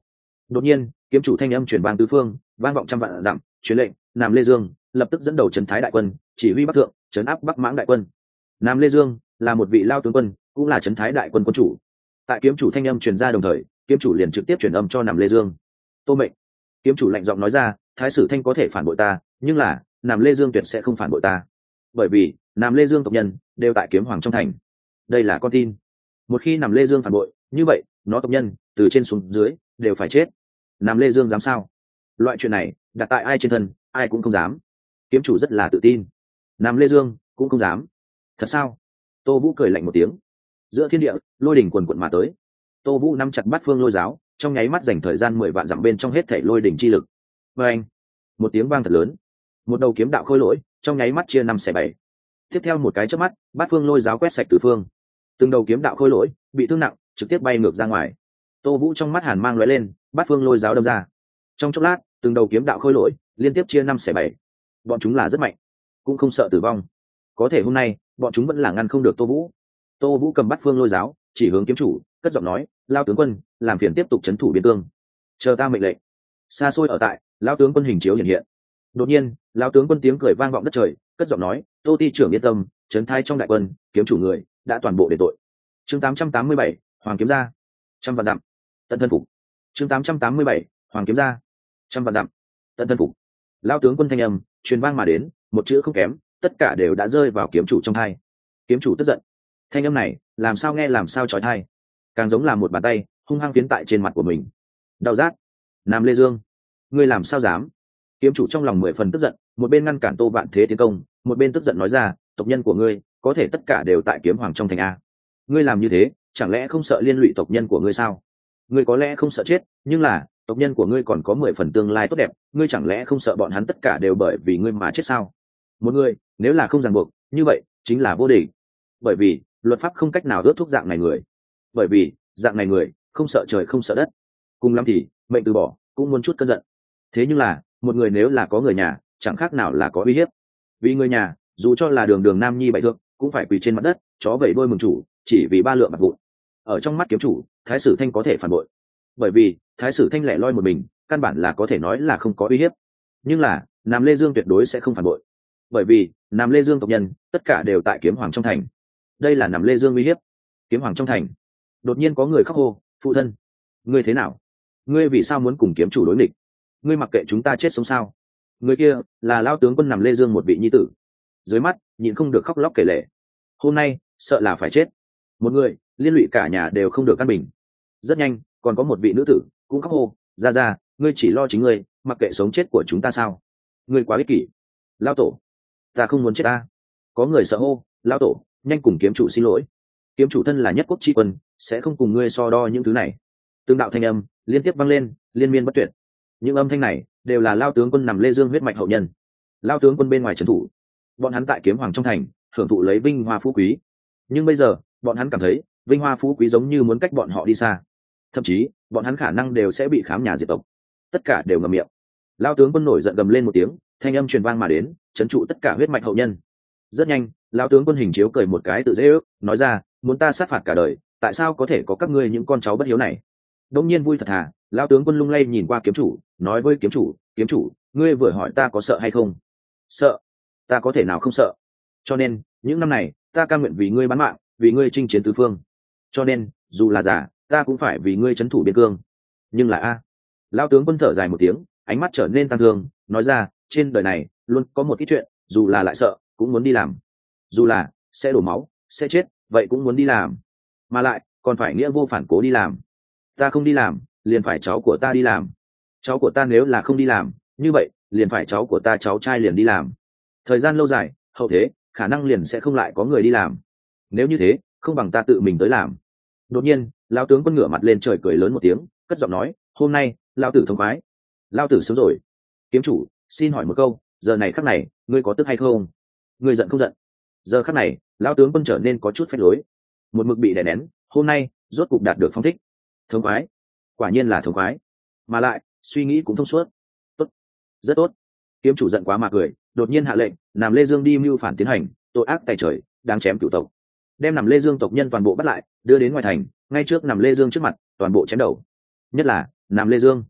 Đột nhiên kiếm chủ thanh âm truyền vang tứ phương, vang vọng trăm vạn dặm, truyền lệnh Nam Lê Dương lập tức dẫn đầu trấn thái đại quân, chỉ huy bắc thượng trấn áp bắc mãng đại quân. Nam Lê Dương là một vị lao tướng quân, cũng là trấn thái đại quân quân chủ. Tại kiếm chủ thanh âm truyền ra đồng thời, kiếm chủ liền trực tiếp truyền âm cho Nam Lê Dương. Tô mệnh. Kiếm chủ lạnh giọng nói ra, thái sử thanh có thể phản bội ta, nhưng là Nam Lê Dương tuyệt sẽ không phản bội ta, bởi vì Nam Lê Dương tộc nhân đều tại kiếm hoàng trong thành. Đây là con tin. Một khi Nam Lê Dương phản bội, như vậy nó tộc nhân từ trên xuống dưới đều phải chết. Nam Lê Dương dám sao? Loại chuyện này đặt tại ai trên thân, ai cũng không dám. Kiếm chủ rất là tự tin. Nam Lê Dương cũng không dám. Thật sao? Tô Vũ cười lạnh một tiếng. Giữa thiên địa lôi đỉnh quần quận mà tới. Tô Vũ nắm chặt bát phương lôi giáo, trong nháy mắt dành thời gian 10 vạn dặm bên trong hết thảy lôi đỉnh chi lực. Và anh, một tiếng vang thật lớn, một đầu kiếm đạo khôi lỗi trong nháy mắt chia 5/7. Tiếp theo một cái chớp mắt, bát phương lôi giáo quét sạch tứ phương. Từng đầu kiếm đạo khôi lỗi bị thương nặng, trực tiếp bay ngược ra ngoài. Tô Vũ trong mắt hàn mang lóe lên, bát phương lôi giáo đâm ra. Trong chốc lát, từng đầu kiếm đạo khôi lỗi liên tiếp chia 5/7. Bọn chúng là rất mạnh, cũng không sợ tử vong. Có thể hôm nay, bọn chúng vẫn là ngăn không được Tô Vũ. Tô Vũ cầm bát phương lôi giáo, chỉ hướng kiếm chủ, cất giọng nói, lao tướng quân, làm phiền tiếp tục trấn thủ biên cương, chờ ta mệnh lệnh. Xa xôi ở tại, lao tướng quân hình chiếu hiện hiện. Đột nhiên, lao tướng quân tiếng cười vang vọng đất trời, cất giọng nói, Tô ty trưởng yên tâm, trấn thái trong đại quân, kiếm chủ người đã toàn bộ đền tội. Chương 887, Hoàng kiếm ra, trăm vạn dặm, tận thân phục. Chương 887, Hoàng kiếm ra, trăm vạn dặm, tận thân phục. Lao tướng quân thanh âm truyền vang mà đến, một chữ không kém, tất cả đều đã rơi vào kiếm chủ trong tai. Kiếm chủ tức giận. Thanh âm này làm sao nghe làm sao chói tai, càng giống là một bàn tay hung hăng phiến tại trên mặt của mình. Đau rát. Nam Lê Dương, ngươi làm sao dám? Kiếm chủ trong lòng 10 phần tức giận, một bên ngăn cản Tô Vạn Thế tiến công, một bên tức giận nói ra, tộc nhân của ngươi có thể tất cả đều tại kiếm hoàng trong thành a. Ngươi làm như thế chẳng lẽ không sợ liên lụy tộc nhân của ngươi sao? Ngươi có lẽ không sợ chết, nhưng là tộc nhân của ngươi còn có 10 phần tương lai tốt đẹp, ngươi chẳng lẽ không sợ bọn hắn tất cả đều bởi vì ngươi mà chết sao? Một người nếu là không ràng buộc, như vậy chính là vô địch. Bởi vì luật pháp không cách nào ước thúc dạng này người, bởi vì dạng này người không sợ trời không sợ đất, cùng lắm thì mệnh từ bỏ cũng muốn chút cơn giận. Thế nhưng là một người nếu là có người nhà, chẳng khác nào là có uy hiếp. Vì người nhà, dù cho là đường đường nam nhi bại thượng, cũng phải quỳ trên mặt đất chó vẩy đuôi mừng chủ, chỉ vì 3 lượng bạc vụn. Ở trong mắt kiếm chủ, thái sử thanh có thể phản bội, bởi vì thái sử thanh lẻ loi một mình, căn bản là có thể nói là không có uy hiếp. Nhưng là Nam Lê Dương tuyệt đối sẽ không phản bội, bởi vì Nam Lê Dương tộc nhân tất cả đều tại kiếm hoàng trong thành. Đây là Nam Lê Dương uy hiếp. Kiếm hoàng trong thành. Đột nhiên có người khóc hô, phụ thân, ngươi thế nào? Ngươi vì sao muốn cùng kiếm chủ đối nghịch? Ngươi mặc kệ chúng ta chết sống sao? Người kia là lao tướng quân Nam Lê Dương một vị nhi tử, dưới mắt nhịn không được khóc lóc kể lể. Hôm nay sợ là phải chết. Một người liên lụy cả nhà đều không được căn bình. Rất nhanh còn có một vị nữ tử cũng khóc hô, ra ra, ngươi chỉ lo chính ngươi, mặc kệ sống chết của chúng ta sao? Ngươi quá ích kỷ. Lao tổ, ta không muốn chết ta. Có người sợ hô, lao tổ, nhanh cùng kiếm chủ xin lỗi. Kiếm chủ thân là nhất quốc tri quân, sẽ không cùng ngươi so đo những thứ này. Tương đạo thanh âm liên tiếp vang lên, liên miên bất tuyệt. Những âm thanh này đều là lao tướng quân Nam Lê Dương huyết mạch hậu nhân. Lao tướng quân bên ngoài trấn thủ, bọn hắn tại kiếm hoàng trong thành hưởng thụ lấy vinh hoa phú quý, nhưng bây giờ bọn hắn cảm thấy vinh hoa phú quý giống như muốn cách bọn họ đi xa, thậm chí bọn hắn khả năng đều sẽ bị khám nhà diệt tộc. Tất cả đều ngậm miệng. Lao tướng quân nổi giận gầm lên một tiếng, thanh âm truyền vang mà đến, trấn trụ tất cả huyết mạch hậu nhân. Rất nhanh, lao tướng quân hình chiếu cười một cái tự dễ ước, nói ra, muốn ta sát phạt cả đời, tại sao có thể có các ngươi những con cháu bất hiếu này? Đông nhiên vui thật thà, lao tướng quân lung lay nhìn qua kiếm chủ, nói với kiếm chủ, ngươi vừa hỏi ta có sợ hay không? Sợ. Ta có thể nào không sợ? Cho nên những năm này ta cam nguyện vì ngươi bán mạng, vì ngươi chinh chiến tứ phương. Cho nên dù là giả, ta cũng phải vì ngươi trấn thủ biên cương. Nhưng là a. Lao tướng quân thở dài một tiếng, ánh mắt trở nên tăng thương, nói ra, trên đời này luôn có một ít chuyện, dù là lại sợ cũng muốn đi làm, dù là sẽ đổ máu sẽ chết, vậy cũng muốn đi làm, mà lại còn phải nghĩa vô phản cố đi làm. Ta không đi làm, liền phải cháu của ta đi làm. Cháu của ta nếu là không đi làm, như vậy liền phải cháu của ta cháu trai liền đi làm. Thời gian lâu dài, hậu thế khả năng liền sẽ không lại có người đi làm. Nếu như thế, không bằng ta tự mình tới làm. Đột nhiên, lão tướng quân ngửa mặt lên trời cười lớn một tiếng, cất giọng nói, hôm nay lão tử thông khoái. Lão tử sướng rồi. Kiếm chủ, xin hỏi một câu, giờ này khắc này ngươi có tức hay không? Ngươi giận không giận? Giờ khắc này lão tướng quân trở nên có chút phách lối, một mực bị đè nén, hôm nay rốt cục đạt được phong thích. Thống khoái, quả nhiên là thống khoái, mà lại suy nghĩ cũng thông suốt. Tốt, rất tốt. Kiếm chủ giận quá mà cười, đột nhiên hạ lệnh, Nam Lê Dương đi mưu phản tiến hành, tội ác tày trời, đáng chém cửu tộc. Đem Nam Lê Dương tộc nhân toàn bộ bắt lại, đưa đến ngoài thành, ngay trước Nam Lê Dương trước mặt, toàn bộ chém đầu. Nhất là Nam Lê Dương,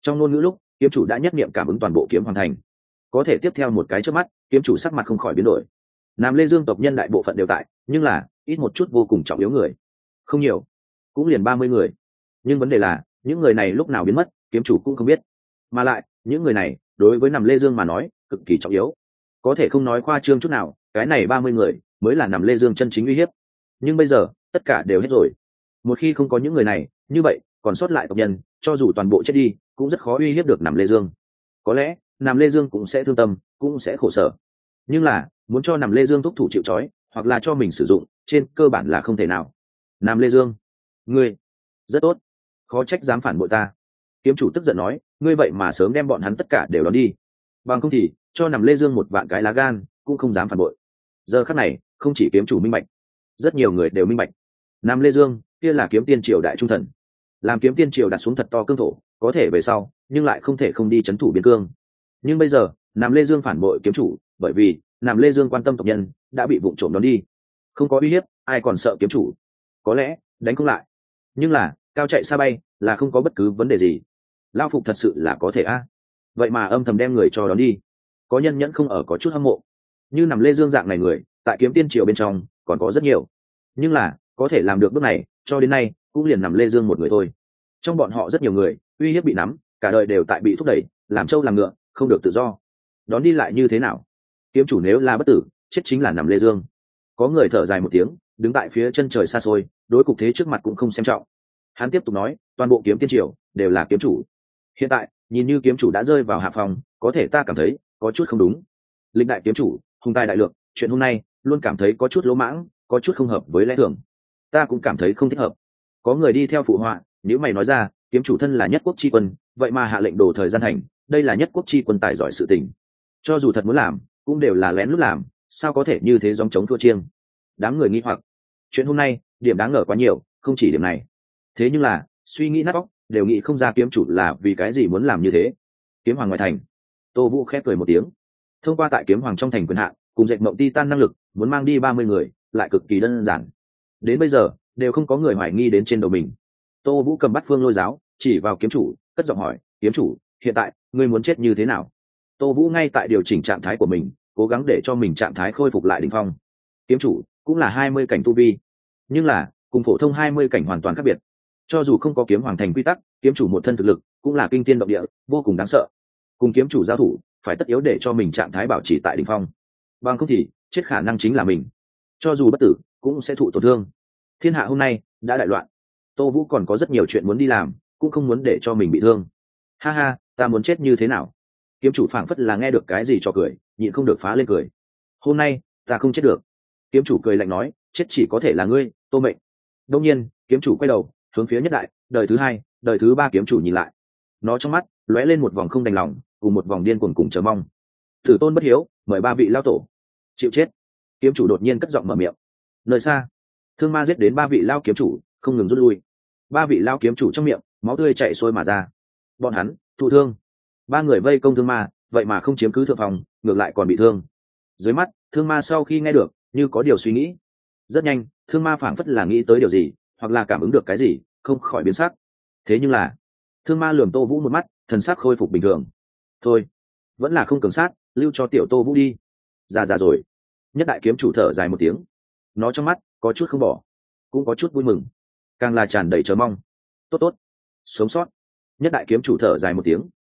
Trong ngôn ngữ lúc kiếm chủ đã nhất niệm cảm ứng toàn bộ kiếm hoàn thành, có thể tiếp theo một cái trước mắt kiếm chủ sắc mặt không khỏi biến đổi. Nam Lê Dương tộc nhân đại bộ phận đều tại, nhưng là ít một chút vô cùng trọng yếu người, không nhiều, cũng liền 30 người. Nhưng vấn đề là những người này lúc nào biến mất kiếm chủ cũng không biết, mà lại những người này đối với Nam Lê Dương mà nói cực kỳ trọng yếu, có thể không nói khoa trương chút nào, cái này 30 người mới là Nam Lê Dương chân chính uy hiếp. Nhưng bây giờ tất cả đều hết rồi, một khi không có những người này, như vậy còn sót lại tộc nhân cho dù toàn bộ chết đi cũng rất khó uy hiếp được Nam Lê Dương. Có lẽ Nam Lê Dương cũng sẽ thương tâm, cũng sẽ khổ sở, nhưng là muốn cho Nam Lê Dương thúc thủ chịu trói hoặc là cho mình sử dụng trên cơ bản là không thể nào. Nam Lê Dương, ngươi rất tốt, khó trách dám phản bội ta. Kiếm chủ tức giận nói, ngươi vậy mà sớm đem bọn hắn tất cả đều đón đi, bằng không thì cho Nam Lê Dương một vạn cái lá gan cũng không dám phản bội. Giờ khắc này không chỉ kiếm chủ minh bạch, rất nhiều người đều minh bạch. Nam Lê Dương kia là kiếm tiên triều đại trung thần, làm kiếm tiên triều đặt xuống thật to cương thổ, có thể về sau nhưng lại không thể không đi trấn thủ biên cương. Nhưng bây giờ Nam Lê Dương phản bội kiếm chủ, bởi vì Nam Lê Dương quan tâm tộc nhân đã bị vụng trộm đón đi, không có uy hiếp ai còn sợ kiếm chủ. Có lẽ đánh không lại, nhưng là cao chạy xa bay là không có bất cứ vấn đề gì. Lao Phục thật sự là có thể a, vậy mà âm thầm đem người cho đón đi. Có nhân nhẫn không ở có chút hâm mộ, như Nam Lê Dương dạng này người tại kiếm tiên triều bên trong còn có rất nhiều, nhưng là có thể làm được bước này cho đến nay cũng liền Nam Lê Dương một người thôi. Trong bọn họ rất nhiều người uy hiếp bị nắm, cả đời đều tại bị thúc đẩy làm trâu làm ngựa, không được tự do. Đón đi lại như thế nào? Kiếm chủ nếu là bất tử chết chính là Nam Lê Dương. Có người thở dài một tiếng, đứng tại phía chân trời xa xôi, đối cục thế trước mặt cũng không xem trọng. Hắn tiếp tục nói, toàn bộ kiếm tiên triều đều là kiếm chủ, hiện tại nhìn như kiếm chủ đã rơi vào hạ phòng, có thể ta cảm thấy có chút không đúng. Lịch đại kiếm chủ hùng tài đại lượng, chuyện hôm nay luôn cảm thấy có chút lỗ mãng, có chút không hợp với lẽ thường. Ta cũng cảm thấy không thích hợp. Có người đi theo phụ họa, nếu mày nói ra, kiếm chủ thân là nhất quốc chi quân, vậy mà hạ lệnh đổ thời gian hành, đây là nhất quốc chi quân tài giỏi sự tình, cho dù thật muốn làm cũng đều là lén lút làm, sao có thể như thế gióng trống thua chiêng. Đám người nghi hoặc, chuyện hôm nay điểm đáng ngờ quá nhiều, không chỉ điểm này, thế nhưng là suy nghĩ nát óc đều nghĩ không ra kiếm chủ là vì cái gì muốn làm như thế. Kiếm hoàng ngoài thành, Tô Vũ khép cười một tiếng. Thông qua tại kiếm hoàng trong thành quyền hạn cùng dệt mộng titan năng lực, muốn mang đi 30 người lại cực kỳ đơn giản, đến bây giờ đều không có người hoài nghi đến trên đầu mình. Tô Vũ cầm bắt phương lôi giáo chỉ vào kiếm chủ, cất giọng hỏi, kiếm chủ hiện tại ngươi muốn chết như thế nào? Tô Vũ ngay tại điều chỉnh trạng thái của mình, cố gắng để cho mình trạng thái khôi phục lại đỉnh phong. Kiếm chủ cũng là 20 cảnh tu vi, nhưng là cùng phổ thông 20 cảnh hoàn toàn khác biệt. Cho dù không có kiếm hoàng thành quy tắc, kiếm chủ một thân thực lực cũng là kinh thiên động địa, vô cùng đáng sợ. Cùng kiếm chủ giao thủ phải tất yếu để cho mình trạng thái bảo trì tại đỉnh phong, bằng không thì chết khả năng chính là mình. Cho dù bất tử cũng sẽ thụ tổn thương. Thiên hạ hôm nay đã đại loạn, Tô Vũ còn có rất nhiều chuyện muốn đi làm, cũng không muốn để cho mình bị thương. Ha ha, ta muốn chết như thế nào? Kiếm chủ phảng phất là nghe được cái gì cho cười, nhịn không được phá lên cười. Hôm nay ta không chết được. Kiếm chủ cười lạnh nói, chết chỉ có thể là ngươi, Tô Mệnh. Đông nhiên kiếm chủ quay đầu hướng phía nhất đại, đời thứ hai, đời thứ ba kiếm chủ nhìn lại. Nó trong mắt lóe lên một vòng không đành lòng cùng một vòng điên cuồng cùng chờ mong. Thử tôn bất hiếu, mời 3 vị lao tổ chịu chết. Kiếm chủ đột nhiên cất giọng mở miệng. Nơi xa, thương ma giết đến 3 vị lao kiếm chủ, không ngừng rút lui. 3 vị lao kiếm chủ trong miệng máu tươi chảy xuôi mà ra. Bọn hắn thụ thương. 3 người vây công thương ma, vậy mà không chiếm cứ thượng phòng, ngược lại còn bị thương. Dưới mắt thương ma sau khi nghe được như có điều suy nghĩ. Rất nhanh thương ma phảng phất là nghĩ tới điều gì, hoặc là cảm ứng được cái gì, không khỏi biến sắc. Thế nhưng là thương ma lườm Tô Vũ một mắt, thần sắc khôi phục bình thường. Thôi, vẫn là không cường sát, lưu cho tiểu Tô Vũ đi. Già rồi. Nhất đại kiếm chủ thở dài một tiếng. Nó trong mắt có chút không bỏ, cũng có chút vui mừng, càng là tràn đầy chờ mong. Tốt, sống sót. Nhất đại kiếm chủ thở dài một tiếng.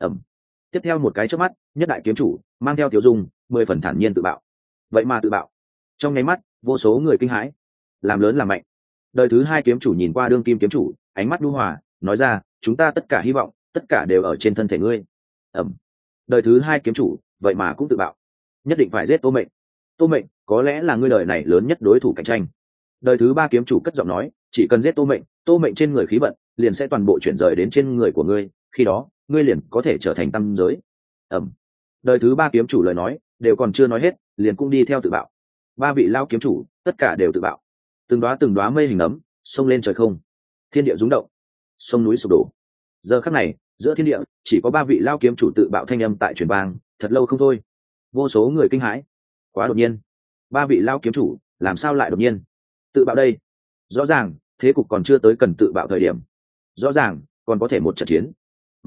Tiếp theo một cái chớp mắt, nhất đại kiếm chủ mang theo tiểu dung 10 phần thản nhiên tự bạo. Vậy mà tự bạo, trong nháy mắt vô số người kinh hãi. Làm lớn làm mạnh. Đời thứ hai kiếm chủ nhìn qua đương kim kiếm chủ, ánh mắt nhu hòa, nói ra, chúng ta tất cả hy vọng tất cả đều ở trên thân thể ngươi. Đời thứ hai kiếm chủ vậy mà cũng tự bạo, nhất định phải giết Tô Mệnh. Tô Mệnh có lẽ là ngươi đời này lớn nhất đối thủ cạnh tranh. Đời thứ ba kiếm chủ cất giọng nói, chỉ cần giết Tô Mệnh trên người khí vận liền sẽ toàn bộ chuyển rời đến trên người của ngươi, khi đó ngươi liền có thể trở thành tam giới. Đời thứ ba kiếm chủ lời nói đều còn chưa nói hết, liền cũng đi theo tự bạo. 3 vị lao kiếm chủ tất cả đều tự bạo. Từng đóa mây hình ấm xông lên trời không, thiên địa rung động, sông núi sụp đổ. Giờ khắc này giữa thiên địa chỉ có 3 vị lao kiếm chủ tự bạo thanh âm tại truyền vang, thật lâu không thôi. Vô số người kinh hãi, quá đột nhiên. 3 vị lao kiếm chủ làm sao lại đột nhiên tự bạo đây? Rõ ràng thế cục còn chưa tới cần tự bạo thời điểm, rõ ràng còn có thể một trận chiến, mà lại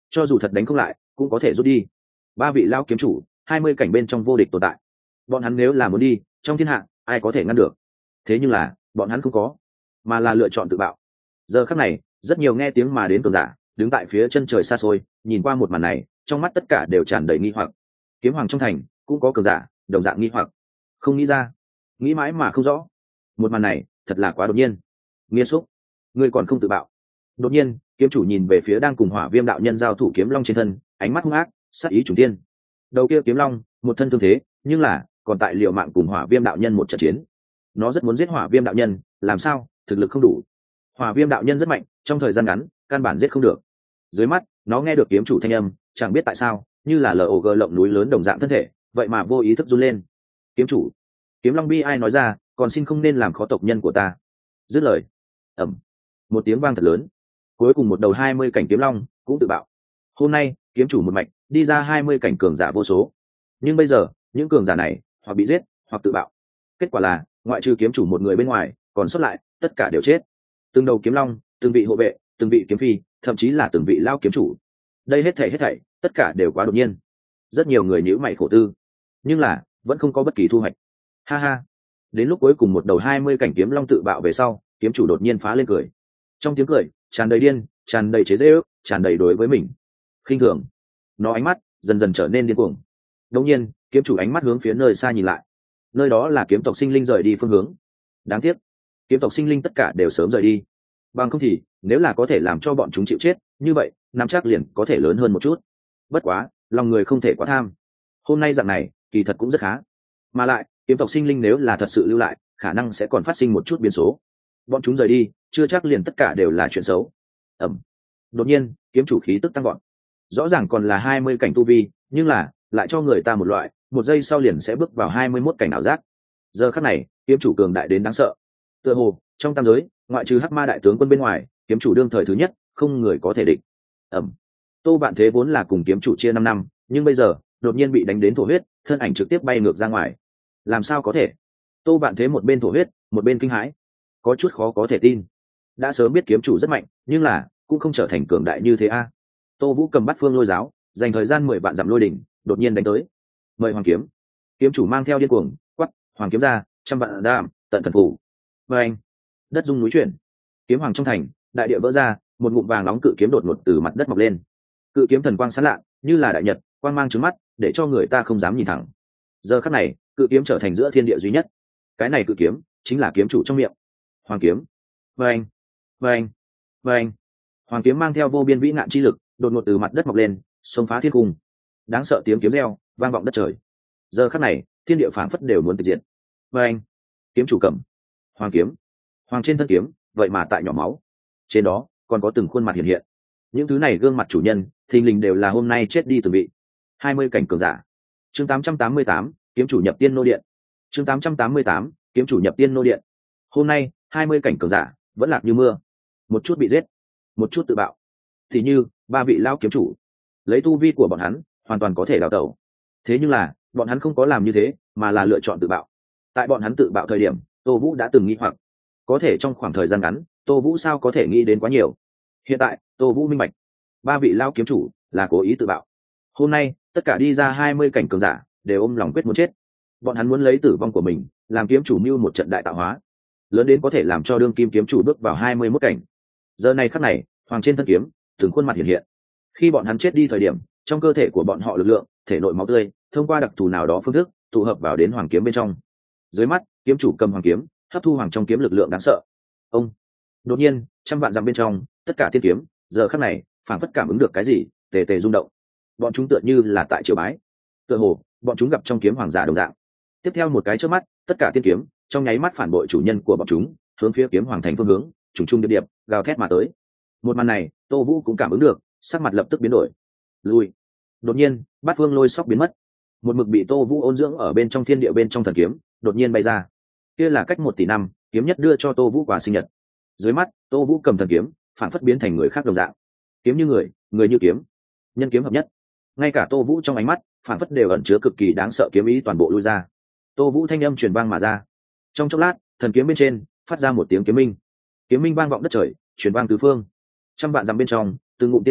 cho dù thật đánh không lại cũng có thể rút đi. Ba vị lao kiếm chủ 20 cảnh bên trong vô địch tồn tại, bọn hắn nếu là muốn đi trong thiên hạ ai có thể ngăn được. Thế nhưng là bọn hắn không có, mà là lựa chọn tự bạo. Giờ khắc này rất nhiều nghe tiếng mà đến cường giả đứng tại phía chân trời xa xôi, nhìn qua một màn này trong mắt tất cả đều tràn đầy nghi hoặc. Kiếm hoàng trong thành cũng có cường giả đồng dạng nghi hoặc, không nghĩ ra, nghĩ mãi mà không rõ. Một màn này thật là quá đột nhiên. Nghiêm xúc, ngươi còn không tự bạo? Đột nhiên kiếm chủ nhìn về phía đang cùng Hỏa Viêm đạo nhân giao thủ kiếm long trên thân, ánh mắt hung ác, sát ý trùng tiên. Đầu kia kiếm long một thân thương thế, nhưng là còn tại liều mạng cùng Hỏa Viêm đạo nhân một trận chiến. Nó rất muốn giết Hỏa Viêm đạo nhân, làm sao thực lực không đủ. Hỏa Viêm đạo nhân rất mạnh, trong thời gian ngắn căn bản giết không được. Dưới mắt nó nghe được kiếm chủ thanh âm, chẳng biết tại sao như là log lộng núi lớn đồng dạng thân thể, vậy mà vô ý thức run lên. Kiếm chủ, kiếm long bi ai nói ra, còn xin không nên làm khó tộc nhân của ta. Dứt lời, ầm, một tiếng vang thật lớn, cuối cùng một đầu 20 cảnh kiếm long cũng tự bạo. Hôm nay kiếm chủ một mạch đi ra 20 cảnh cường giả vô số, nhưng bây giờ những cường giả này hoặc bị giết hoặc tự bạo. Kết quả là ngoại trừ kiếm chủ một người bên ngoài, còn sót lại tất cả đều chết. Từng đầu kiếm long, từng vị hộ vệ, từng vị kiếm phi, thậm chí là từng vị lao kiếm chủ. Đây hết thảy tất cả đều quá đột nhiên. Rất nhiều người nhíu mày khổ tư, nhưng là vẫn không có bất kỳ thu hoạch. Ha ha. Đến lúc cuối cùng một đầu 20 cảnh kiếm long tự bạo về sau, kiếm chủ đột nhiên phá lên cười. Trong tiếng cười tràn đầy điên, tràn đầy chế giễu, tràn đầy đối với mình khinh thường. Nó ánh mắt dần dần trở nên điên cuồng. Đột nhiên kiếm chủ ánh mắt hướng phía nơi xa nhìn lại, nơi đó là kiếm tộc sinh linh rời đi phương hướng. Đáng tiếc kiếm tộc sinh linh tất cả đều sớm rời đi, bằng không thì nếu là có thể làm cho bọn chúng chịu chết như vậy, nắm chắc liền có thể lớn hơn một chút. Bất quá lòng người không thể quá tham, hôm nay dạng này kỳ thật cũng rất khá. Mà lại kiếm tộc sinh linh nếu là thật sự lưu lại, khả năng sẽ còn phát sinh một chút biến số. Bọn chúng rời đi chưa chắc liền tất cả đều là chuyện xấu. Ẩm. Đột nhiên kiếm chủ khí tức tăng vọt, rõ ràng còn là 20 cảnh tu vi, nhưng là lại cho người ta một loại một giây sau liền sẽ bước vào 21 cảnh ảo giác. Giờ khắc này kiếm chủ cường đại đến đáng sợ, tựa hồ trong tam giới ngoại trừ Hắc Ma đại tướng quân bên ngoài, kiếm chủ đương thời thứ nhất, không người có thể địch. Ẩm. Tô Vạn Thế vốn là cùng kiếm chủ chia 5 năm, nhưng bây giờ đột nhiên bị đánh đến thổ huyết, thân ảnh trực tiếp bay ngược ra ngoài. Làm sao có thể? Tô Vạn Thế một bên thổ huyết một bên kinh hãi, có chút khó có thể tin. Đã sớm biết kiếm chủ rất mạnh, nhưng là cũng không trở thành cường đại như thế a. Tô Vũ cầm Bát Phương Lôi Giáo, dành thời gian 10 vạn dặm lôi đỉnh, đột nhiên đánh tới. Mời Hoàng kiếm. Kiếm chủ mang theo điên cuồng quát, Hoàng kiếm ra, trăm vạn đam, tận thần phủ. Và anh, đất rung núi chuyển, kiếm hoàng trong thành, đại địa vỡ ra, một ngụm vàng nóng cự kiếm đột ngột từ mặt đất mọc lên. Cự kiếm thần quang sáng lạ, như là đại nhật, quang mang trứng mắt, để cho người ta không dám nhìn thẳng. Giờ khắc này, cự kiếm trở thành giữa thiên địa duy nhất. Cái này cự kiếm chính là kiếm chủ trong miệng, Hoàng kiếm. Vâng, vâng, vâng. Hoàng kiếm mang theo vô biên vĩ nạn chi lực, đột ngột từ mặt đất mọc lên, xông phá thiên cung. Đáng sợ tiếng kiếm reo vang vọng đất trời. Giờ khắc này, thiên địa phảng phất đều muốn tịch diệt. Vâng, kiếm chủ cầm Hoàng kiếm, hoàng trên thân kiếm vậy mà tại nhỏ máu, trên đó còn có từng khuôn mặt hiện hiện. Những thứ này gương mặt chủ nhân thình lình đều là hôm nay chết đi từng vị. 20 cảnh cường giả. Chương 888, kiếm chủ nhập tiên nô điện. Chương 888, kiếm chủ nhập tiên nô điện. Hôm nay 20 cảnh cường giả vẫn lạc như mưa, một chút bị giết, một chút tự bạo. Thì như ba vị lao kiếm chủ, lấy tu vi của bọn hắn hoàn toàn có thể đào tẩu, thế nhưng là bọn hắn không có làm như thế, mà là lựa chọn tự bạo. Tại bọn hắn tự bạo thời điểm, Tô Vũ đã từng nghĩ hoặc, có thể trong khoảng thời gian ngắn Tô Vũ sao có thể nghĩ đến quá nhiều. Hiện tại Tô Vũ minh bạch, ba vị lao kiếm chủ là cố ý tự bạo. Hôm nay tất cả đi ra 20 cảnh cường giả đều ôm lòng quyết muốn chết. Bọn hắn muốn lấy tử vong của mình làm kiếm chủ mưu một trận đại tạo hóa, lớn đến có thể làm cho đương kim kiếm chủ bước vào 21 cảnh. Giờ này khắc này, hoàng trên thân kiếm từng khuôn mặt hiện hiện. Khi bọn hắn chết đi thời điểm, trong cơ thể của bọn họ lực lượng, thể nội máu tươi thông qua đặc thù nào đó phương thức tụ hợp vào đến hoàng kiếm bên trong. Dưới mắt kiếm chủ cầm hoàng kiếm, hấp thu hoàng trong kiếm lực lượng đáng sợ. Ông đột nhiên trăm vạn dặm bên trong tất cả tiên kiếm giờ khắc này phảng phất cảm ứng được cái gì, tề tề rung động. Bọn chúng tựa như là tại triều bái, tựa hồ bọn chúng gặp trong kiếm hoàng giả đồng dạng. Tiếp theo một cái chớp mắt, tất cả tiên kiếm trong nháy mắt phản bội chủ nhân của bọn chúng, hướng phía kiếm hoàng thành phương hướng trùng trùng điệp điệp gào thét mà tới. Một màn này Tô Vũ cũng cảm ứng được, sắc mặt lập tức biến đổi. Lui. Đột nhiên Bát Phương Lôi Sóc biến mất, một mực bị Tô Vũ ôn dưỡng ở bên trong thiên địa bên trong thần kiếm đột nhiên bay ra. Kia là cách 1 tỷ năm kiếm nhất đưa cho Tô Vũ quà sinh nhật. Dưới mắt Tô Vũ cầm thần kiếm phản phất biến thành người khác đồng dạng, kiếm như người, người như kiếm, nhân kiếm hợp nhất. Ngay cả Tô Vũ trong ánh mắt phản phất đều ẩn chứa cực kỳ đáng sợ kiếm ý, toàn bộ lui ra. Tô Vũ thanh âm truyền vang mà ra. Trong chốc lát, thần kiếm bên trên phát ra một tiếng kiếm minh. Kiếm minh vang vọng đất trời, truyền vang tứ phương. Trăm vạn dặm bên trong, từng ngụm tiên kiếm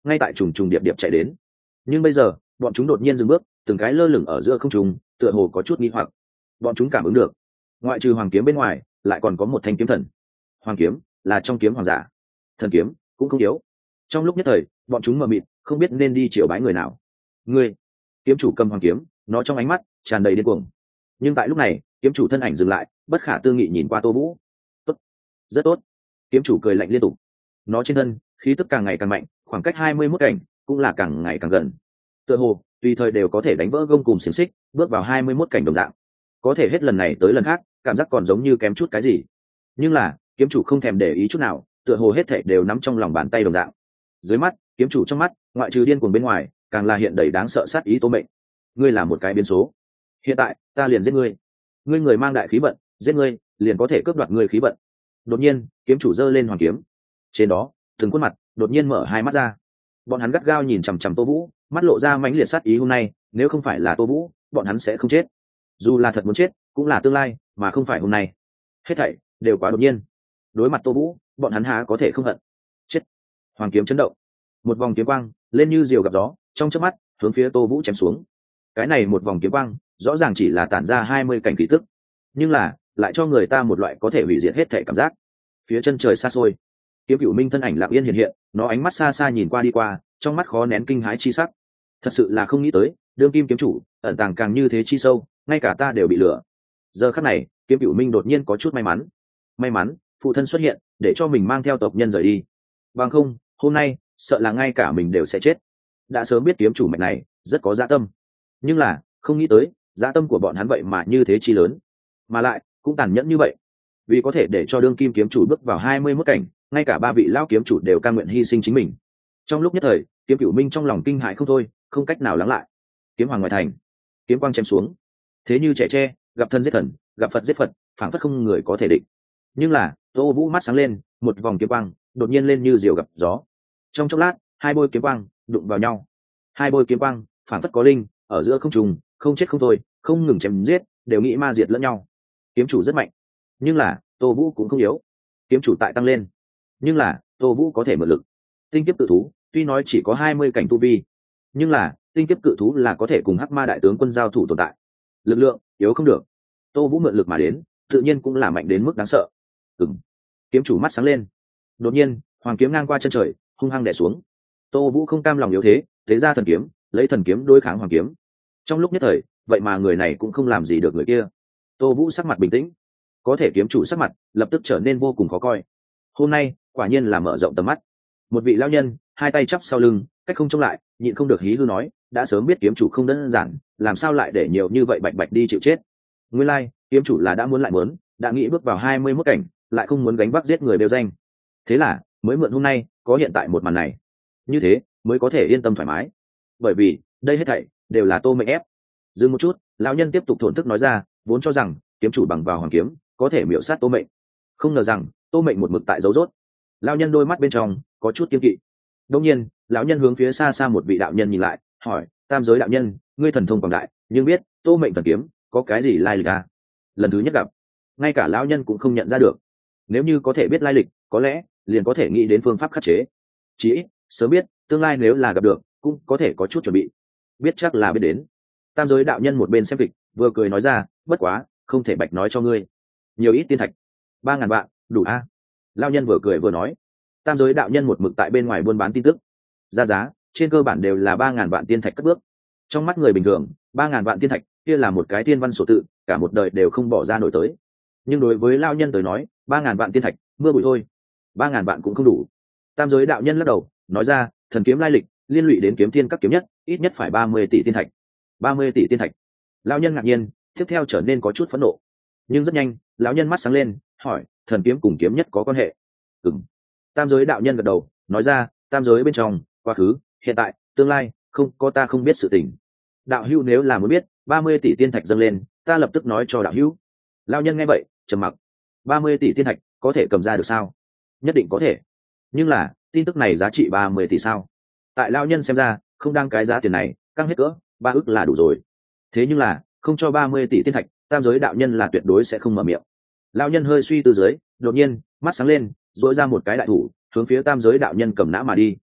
ngay tại trùng trùng điệp điệp chạy đến. Nhưng bây giờ bọn chúng đột nhiên dừng bước, từng cái lơ lửng ở giữa không trung, tựa hồ có chút nghi hoặc. Bọn chúng cảm ứng được, ngoại trừ hoàng kiếm bên ngoài lại còn có một thanh kiếm thần. Hoàng kiếm là trong kiếm hoàng giả, thần kiếm cũng không yếu. Trong lúc nhất thời bọn chúng mờ mịt, không biết nên đi triều bái người nào. Ngươi. Kiếm chủ cầm hoàng kiếm, nó trong ánh mắt tràn đầy điên cuồng. Nhưng tại lúc này kiếm chủ thân ảnh dừng lại, bất khả tư nghị nhìn qua Tô Vũ. Tốt, rất tốt. Kiếm chủ cười lạnh liên tục. Nó trên thân khí tức càng ngày càng mạnh, khoảng cách 21 cảnh cũng là càng ngày càng gần. Tựa hồ tùy thời đều có thể đánh vỡ gông cùm xiềng xích, bước vào 21 cảnh đồng dạng. Có thể hết lần này tới lần khác, cảm giác còn giống như kém chút cái gì. Nhưng là kiếm chủ không thèm để ý chút nào, tựa hồ hết thảy đều nắm trong lòng bàn tay đồng dạng. Dưới mắt kiếm chủ trong mắt, ngoại trừ điên cuồng bên ngoài, càng là hiện đầy đáng sợ sát ý Tô Mệnh. Ngươi là một cái biến số, hiện tại ta liền giết ngươi. Ngươi người mang đại khí vận, giết ngươi liền có thể cướp đoạt ngươi khí vận. Đột nhiên kiếm chủ giơ lên hoàng kiếm, trên đó từng khuôn mặt đột nhiên mở hai mắt ra. Bọn hắn gắt gao nhìn chằm chằm Tô Vũ, mắt lộ ra mãnh liệt sát ý. Hôm nay nếu không phải là Tô Vũ, bọn hắn sẽ không chết. Dù là thật muốn chết cũng là tương lai, mà không phải hôm nay. Hết thảy đều quá đột nhiên. Đối mặt Tô Vũ, bọn hắn há có thể không hận. Chết. Hoàng kiếm chấn động, một vòng kiếm quang lên như diều gặp gió, trong chớp mắt hướng phía Tô Vũ chém xuống. Cái này một vòng kiếm quang rõ ràng chỉ là tản ra 20 cảnh khí tức, nhưng là lại cho người ta một loại có thể hủy diệt hết thể cảm giác. Phía chân trời xa xôi, Kiếm Cửu Minh thân ảnh lặng yên hiện hiện, nó ánh mắt xa xa nhìn qua đi qua, trong mắt khó nén kinh hãi chi sắc. Thật sự là không nghĩ tới, đương kim kiếm chủ ẩn tàng càng như thế chi sâu, ngay cả ta đều bị lừa. Giờ khắc này Kiếm Cửu Minh đột nhiên có chút may mắn phụ thân xuất hiện để cho mình mang theo tộc nhân rời đi, bằng không hôm nay sợ là ngay cả mình đều sẽ chết. Đã sớm biết kiếm chủ mạch này rất có dạ tâm, nhưng là không nghĩ tới dạ tâm của bọn hắn vậy mà như thế chi lớn, mà lại cũng tàn nhẫn như vậy. Vì có thể để cho đương kim kiếm chủ bước vào 21 cảnh, ngay cả ba vị lao kiếm chủ đều cam nguyện hy sinh chính mình. Trong lúc nhất thời Kiếm Cửu Minh trong lòng kinh hãi không thôi, không cách nào lắng lại. Kiếm hoàng ngoài thành, kiếm quang chém xuống, thế như trẻ tre, gặp thân giết thần, gặp Phật giết Phật, phảng phất không người có thể địch. Nhưng là Tô Vũ mắt sáng lên, một vòng kiếm quang đột nhiên lên như diều gặp gió. Trong chốc lát hai bôi kiếm quang đụng vào nhau, hai bôi kiếm quang phảng phất có linh, ở giữa không trùng, không chết không thôi, không ngừng chém giết, đều nghĩ ma diệt lẫn nhau. Kiếm chủ rất mạnh, nhưng là Tô Vũ cũng không yếu. Kiếm chủ tại tăng lên, nhưng là Tô Vũ có thể mượn lực. Tinh kiếp cự thú tuy nói chỉ có 20 cảnh tu vi, nhưng là tinh kiếp cự thú là có thể cùng Hắc Ma đại tướng quân giao thủ tồn tại, lực lượng yếu không được. Tô Vũ mượn lực mà đến, tự nhiên cũng là mạnh đến mức đáng sợ. Kiếm chủ mắt sáng lên, đột nhiên hoàng kiếm ngang qua chân trời, hung hăng đè xuống. Tô Vũ không cam lòng yếu thế, thế ra thần kiếm, lấy thần kiếm đối kháng hoàng kiếm. Trong lúc nhất thời vậy mà người này cũng không làm gì được người kia. Tô Vũ sắc mặt bình tĩnh, có thể kiếm chủ sắc mặt lập tức trở nên vô cùng khó coi. Hôm nay quả nhiên là mở rộng tầm mắt. Một vị lão nhân hai tay chắp sau lưng, cách không trông lại, nhịn không được hí hư nói, đã sớm biết kiếm chủ không đơn giản, làm sao lại để nhiều như vậy bạch bạch đi chịu chết. Nguyên lai kiếm chủ là đã muốn lại muốn, đã nghĩ bước vào 21 cảnh, lại không muốn gánh vác giết người đều danh. Thế là mới mượn hôm nay có hiện tại một màn này, như thế mới có thể yên tâm thoải mái. Bởi vì đây hết thảy đều là Tô Mệnh ép. Dừng một chút, lão nhân tiếp tục thổn thức nói ra, vốn cho rằng kiếm chủ bằng vào hoàng kiếm có thể miểu sát Tô Mệnh, không ngờ rằng Tô Mệnh một mực tại dấu rốt. Lão nhân đôi mắt bên trong có chút kiêng kỵ. Đương nhiên lão nhân hướng phía xa xa một vị đạo nhân nhìn lại, hỏi, tam giới đạo nhân, ngươi thần thông quảng đại, nhưng biết Tô Mệnh thần kiếm có cái gì lai lịch à? Lần thứ nhất gặp, ngay cả lão nhân cũng không nhận ra được. Nếu như có thể biết lai lịch, có lẽ liền có thể nghĩ đến phương pháp khắc chế. Chỉ ít sớm biết, tương lai nếu là gặp được cũng có thể có chút chuẩn bị. Biết chắc là biết đến. Tam giới đạo nhân một bên xem kịch vừa cười nói ra, bất quá không thể bạch nói cho ngươi. Nhiều ít tiên thạch? 3.000 vạn đủ a? Lão nhân vừa cười vừa nói. Tam giới đạo nhân một mực tại bên ngoài buôn bán tin tức, ra giá trên cơ bản đều là 3.000 vạn tiên thạch cất bước. Trong mắt người bình thường 3.000 vạn tiên thạch kia là một cái tiên văn sổ tự, cả một đời đều không bỏ ra nổi tới. Nhưng đối với lão nhân tới nói 3.000 vạn tiên thạch mưa bụi thôi, 3.000 vạn cũng không đủ. Tam giới đạo nhân lắc đầu nói ra, thần kiếm lai lịch liên lụy đến kiếm tiên các kiếm nhất, ít nhất phải 30 tỷ tiên thạch. 30 tỷ tiên thạch. Lão nhân ngạc nhiên, tiếp theo trở nên có chút phẫn nộ. Nhưng rất nhanh lão nhân mắt sáng lên, hỏi, thần kiếm cùng kiếm nhất có quan hệ? Tam giới đạo nhân gật đầu nói ra, tam giới bên trong, quá khứ, hiện tại, tương lai, không có ta không biết sự tình. Đạo hữu nếu là muốn biết, 30 tỷ tiên thạch dâng lên, ta lập tức nói cho đạo hữu. Lão nhân nghe vậy trầm mặc. 30 tỷ tiên thạch có thể cầm ra được sao? Nhất định có thể. Nhưng là tin tức này giá trị 30 tỷ sao? Tại lão nhân xem ra không đáng cái giá tiền này, căng hết cỡ 3 ức là đủ rồi. Thế nhưng là không cho 30 tỷ tiên thạch, tam giới đạo nhân là tuyệt đối sẽ không mở miệng. Lão nhân hơi suy tư dưới, đột nhiên mắt sáng lên, duỗi ra một cái đại thủ hướng phía tam giới đạo nhân cầm nã mà đi.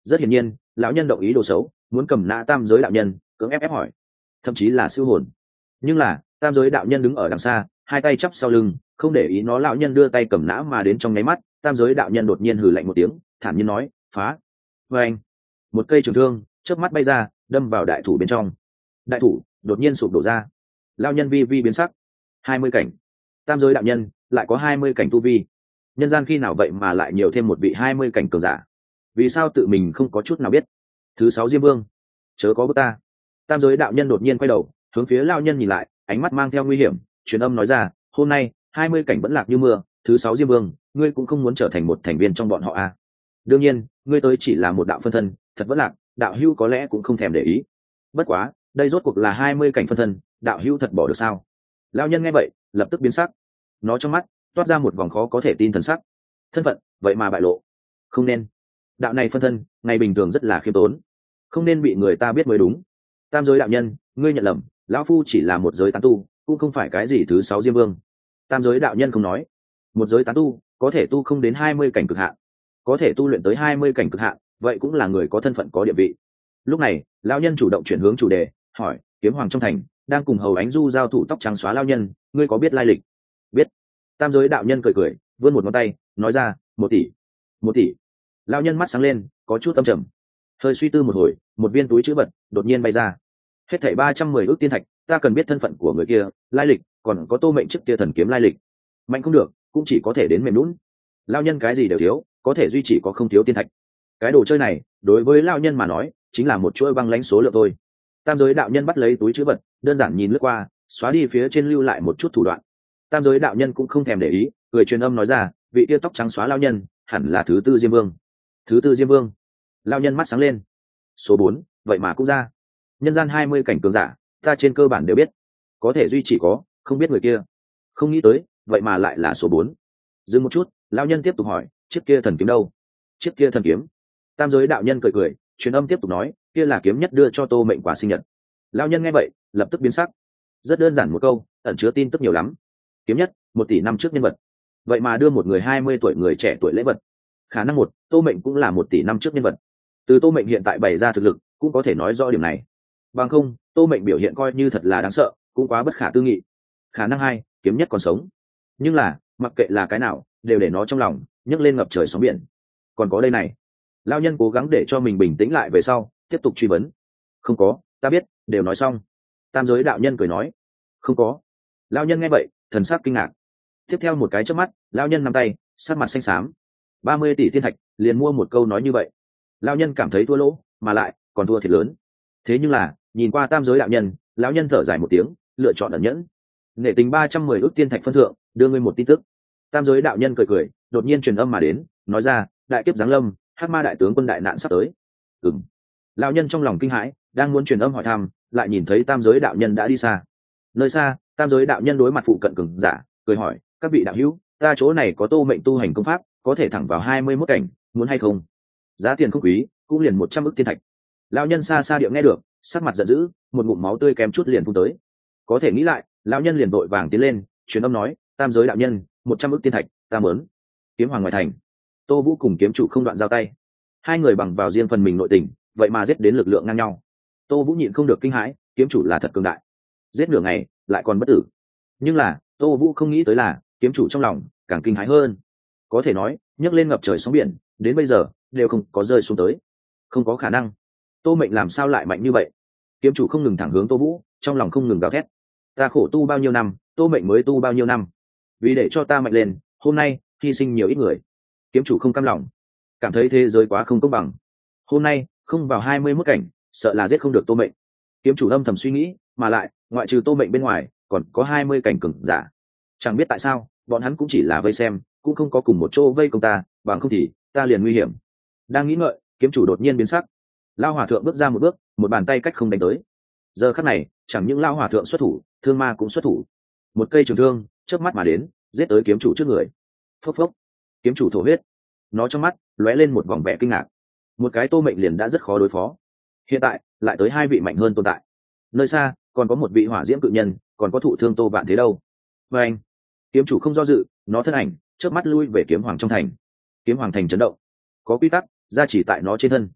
Rất hiển nhiên lão nhân động ý đồ xấu, muốn cầm nã tam giới đạo nhân, cưỡng ép hỏi, thậm chí là siêu hồn. Nhưng là tam giới đạo nhân đứng ở đằng xa, hai tay chắp sau lưng, không để ý nó. Lão nhân đưa tay cầm nã mà đến, trong nháy mắt tam giới đạo nhân đột nhiên hừ lạnh một tiếng, thản nhiên nói, phá. Và anh, một cây trường thương chớp mắt bay ra, đâm vào đại thủ bên trong. Đại thủ đột nhiên sụp đổ ra. Lão nhân vi vi biến sắc. 20 cảnh, tam giới đạo nhân lại có 20 cảnh tu vi. Nhân gian khi nào vậy mà lại nhiều thêm một vị 20 cảnh cường giả? Vì sao tự mình không có chút nào biết? Thứ 6 Diêm Vương, chớ có bước ta. Tam giới đạo nhân đột nhiên quay đầu hướng phía lão nhân nhìn lại, ánh mắt mang theo nguy hiểm, truyền âm nói ra, hôm nay 20 cảnh vẫn lạc như mưa. Thứ 6 Diêm Vương, ngươi cũng không muốn trở thành một thành viên trong bọn họ à? Đương nhiên ngươi tới chỉ là một đạo phân thân, thật vẫn lạc, đạo hữu có lẽ cũng không thèm để ý. Bất quá đây rốt cuộc là 20 cảnh phân thân, đạo hữu thật bỏ được sao? Lão nhân nghe vậy lập tức biến sắc, nó trong mắt toát ra một vòng khó có thể tin thần sắc. Thân phận vậy mà bại lộ, không nên. Đạo này phân thân ngày bình thường rất là khiêm tốn, không nên bị người ta biết mới đúng. Tam giới đạo nhân, ngươi nhận lầm, lão phu chỉ là một giới tán tu, cũng không phải cái gì thứ 6 Diêm Vương. Tam giới đạo nhân không nói, một giới tán tu có thể tu không đến 20 cảnh cực hạn, có thể tu luyện tới 20 cảnh cực hạn, vậy cũng là người có thân phận có địa vị. Lúc này lão nhân chủ động chuyển hướng chủ đề, hỏi, kiếm hoàng trong thành đang cùng hầu ánh du giao thủ tóc trắng xóa lão nhân, ngươi có biết lai lịch? Biết. Tam giới đạo nhân cười cười, vươn một ngón tay nói ra, 1 tỷ. 1 tỷ. Lão nhân mắt sáng lên, có chút âm trầm. Hơi suy tư một hồi, một viên túi trữ vật đột nhiên bay ra. Hết thảy 310 ước tiên thạch, ta cần biết thân phận của người kia, lai lịch, còn có Tô Mệnh trước kia thần kiếm lai lịch. Mạnh không được, cũng chỉ có thể đến mềm lún. Lão nhân cái gì đều thiếu, có thể duy trì có không thiếu tiên thạch. Cái đồ chơi này đối với lão nhân mà nói chính là một chuỗi băng lãnh số lượng thôi. Tam giới đạo nhân bắt lấy túi trữ vật, đơn giản nhìn lướt qua, xóa đi phía trên lưu lại một chút thủ đoạn. Tam giới đạo nhân cũng không thèm để ý, cười truyền âm nói ra, vị tia tóc trắng xóa lão nhân hẳn là thứ 4 Diêm Vương. Thứ 4 Diêm Vương. Lão nhân mắt sáng lên. Số 4, vậy mà cũng ra. Nhân gian 20 cảnh cường giả, ta trên cơ bản đều biết, có thể duy chỉ có không biết người kia. Không nghĩ tới vậy mà lại là số 4. Dừng một chút, lão nhân tiếp tục hỏi, chiếc kia thần kiếm đâu? Chiếc kia thần kiếm. Tam giới đạo nhân cười cười, truyền âm tiếp tục nói, kia là kiếm nhất đưa cho Tô Mệnh quà sinh nhật. Lão nhân nghe vậy lập tức biến sắc. Rất đơn giản một câu, ẩn chứa tin tức nhiều lắm. Kiếm nhất, 1 tỷ năm trước nhân vật, vậy mà đưa một người 20 tuổi người trẻ tuổi lễ vật. Khả năng một, Tô Mệnh cũng là 1 tỷ năm trước nhân vật. Từ Tô Mệnh hiện tại bày ra thực lực cũng có thể nói rõ điểm này. Bằng không Tô Mệnh biểu hiện coi như thật là đáng sợ, cũng quá bất khả tư nghị. Khả năng 2, kiếm nhất còn sống. Nhưng là mặc kệ là cái nào, đều để nó trong lòng nhấc lên ngập trời sóng biển. Còn có đây này. Lão nhân cố gắng để cho mình bình tĩnh lại về sau tiếp tục truy vấn. Không có, ta biết, đều nói xong. Tam giới đạo nhân cười nói. Không có. Lão nhân nghe vậy thần sắc kinh ngạc. Tiếp theo một cái chớp mắt, lão nhân nắm tay, sắc mặt xanh xám. 30 tỷ thiên thạch liền mua một câu nói như vậy. Lão nhân cảm thấy thua lỗ, mà lại còn thua thiệt lớn. Thế nhưng là nhìn qua tam giới đạo nhân, lão nhân thở dài một tiếng, lựa chọn ẩn nhẫn. Nể tình 310 ước tiên thạch phân thượng, đưa ngươi một tin tức. Tam giới đạo nhân cười cười, đột nhiên truyền âm mà đến, nói ra, đại kiếp giáng lâm, Hắc Ma đại tướng quân đại nạn sắp tới. Ừm. Lão nhân trong lòng kinh hãi, đang muốn truyền âm hỏi thăm, lại nhìn thấy tam giới đạo nhân đã đi xa. Nơi xa, tam giới đạo nhân đối mặt phụ cận cường giả, cười hỏi, các vị đạo hữu, ta chỗ này có Tô Mệnh tu hành công pháp, có thể thẳng vào 21 cảnh, muốn hay không? Giá tiền không quý, cũng liền 100 ức tiên thạch. Lão nhân xa xa điệu nghe được, sắc mặt giận dữ, một ngụm máu tươi kém chút liền phun tới. Có thể nghĩ lại, lão nhân liền vội vàng tiến lên, truyền âm nói, tam giới đạo nhân, 100 ức tiên thạch, ta muốn. Kiếm hoàng ngoài thành, Tô Vũ cùng kiếm chủ không đoạn giao tay. Hai người bằng vào riêng phần mình nội tình, vậy mà giết đến lực lượng ngang nhau. Tô Vũ nhịn không được kinh hãi, kiếm chủ là thật cường đại, giết nửa ngày lại còn bất tử. Nhưng là Tô Vũ không nghĩ tới là kiếm chủ trong lòng càng kinh hãi hơn. Có thể nói nhấc lên ngập trời sóng biển, đến bây giờ đều không có rơi xuống tới. Không có khả năng, Tô Mệnh làm sao lại mạnh như vậy? Kiếm chủ không ngừng thẳng hướng Tô Vũ, trong lòng không ngừng gào thét. Ta khổ tu bao nhiêu năm, Tô Mệnh mới tu bao nhiêu năm, vì để cho ta mạnh lên, hôm nay hy sinh nhiều ít người. Kiếm chủ không cam lòng, cảm thấy thế giới quá không công bằng. Hôm nay không vào 21 cảnh, sợ là giết không được Tô Mệnh. Kiếm chủ âm thầm suy nghĩ, mà lại ngoại trừ Tô Mệnh bên ngoài còn có 20 cảnh cường giả. Chẳng biết tại sao bọn hắn cũng chỉ là vây xem, cũng không có cùng một chỗ vây công ta, bằng không thì ta liền nguy hiểm. Đang nghĩ ngợi, kiếm chủ đột nhiên biến sắc. Lao hòa thượng bước ra một bước, một bàn tay cách không đánh tới. Giờ khắc này chẳng những Lao hòa thượng xuất thủ, thương ma cũng xuất thủ. Một cây trường thương chớp mắt mà đến, giết tới kiếm chủ trước người. Phốc phốc, kiếm chủ thổ huyết. Nó trong mắt lóe lên một vòng vẻ kinh ngạc. Một cái Tô Mệnh liền đã rất khó đối phó, hiện tại lại tới 2 vị mạnh hơn tồn tại. Nơi xa còn có một vị hỏa diễm cự nhân, còn có thụ thương Tô Vạn Thế đâu. Và anh, kiếm chủ không do dự, nó thân ảnh chớp mắt lui về kiếm hoàng trong thành. Kiếm hoàng thành chấn động, có quy tắc gia chỉ tại nó trên thân.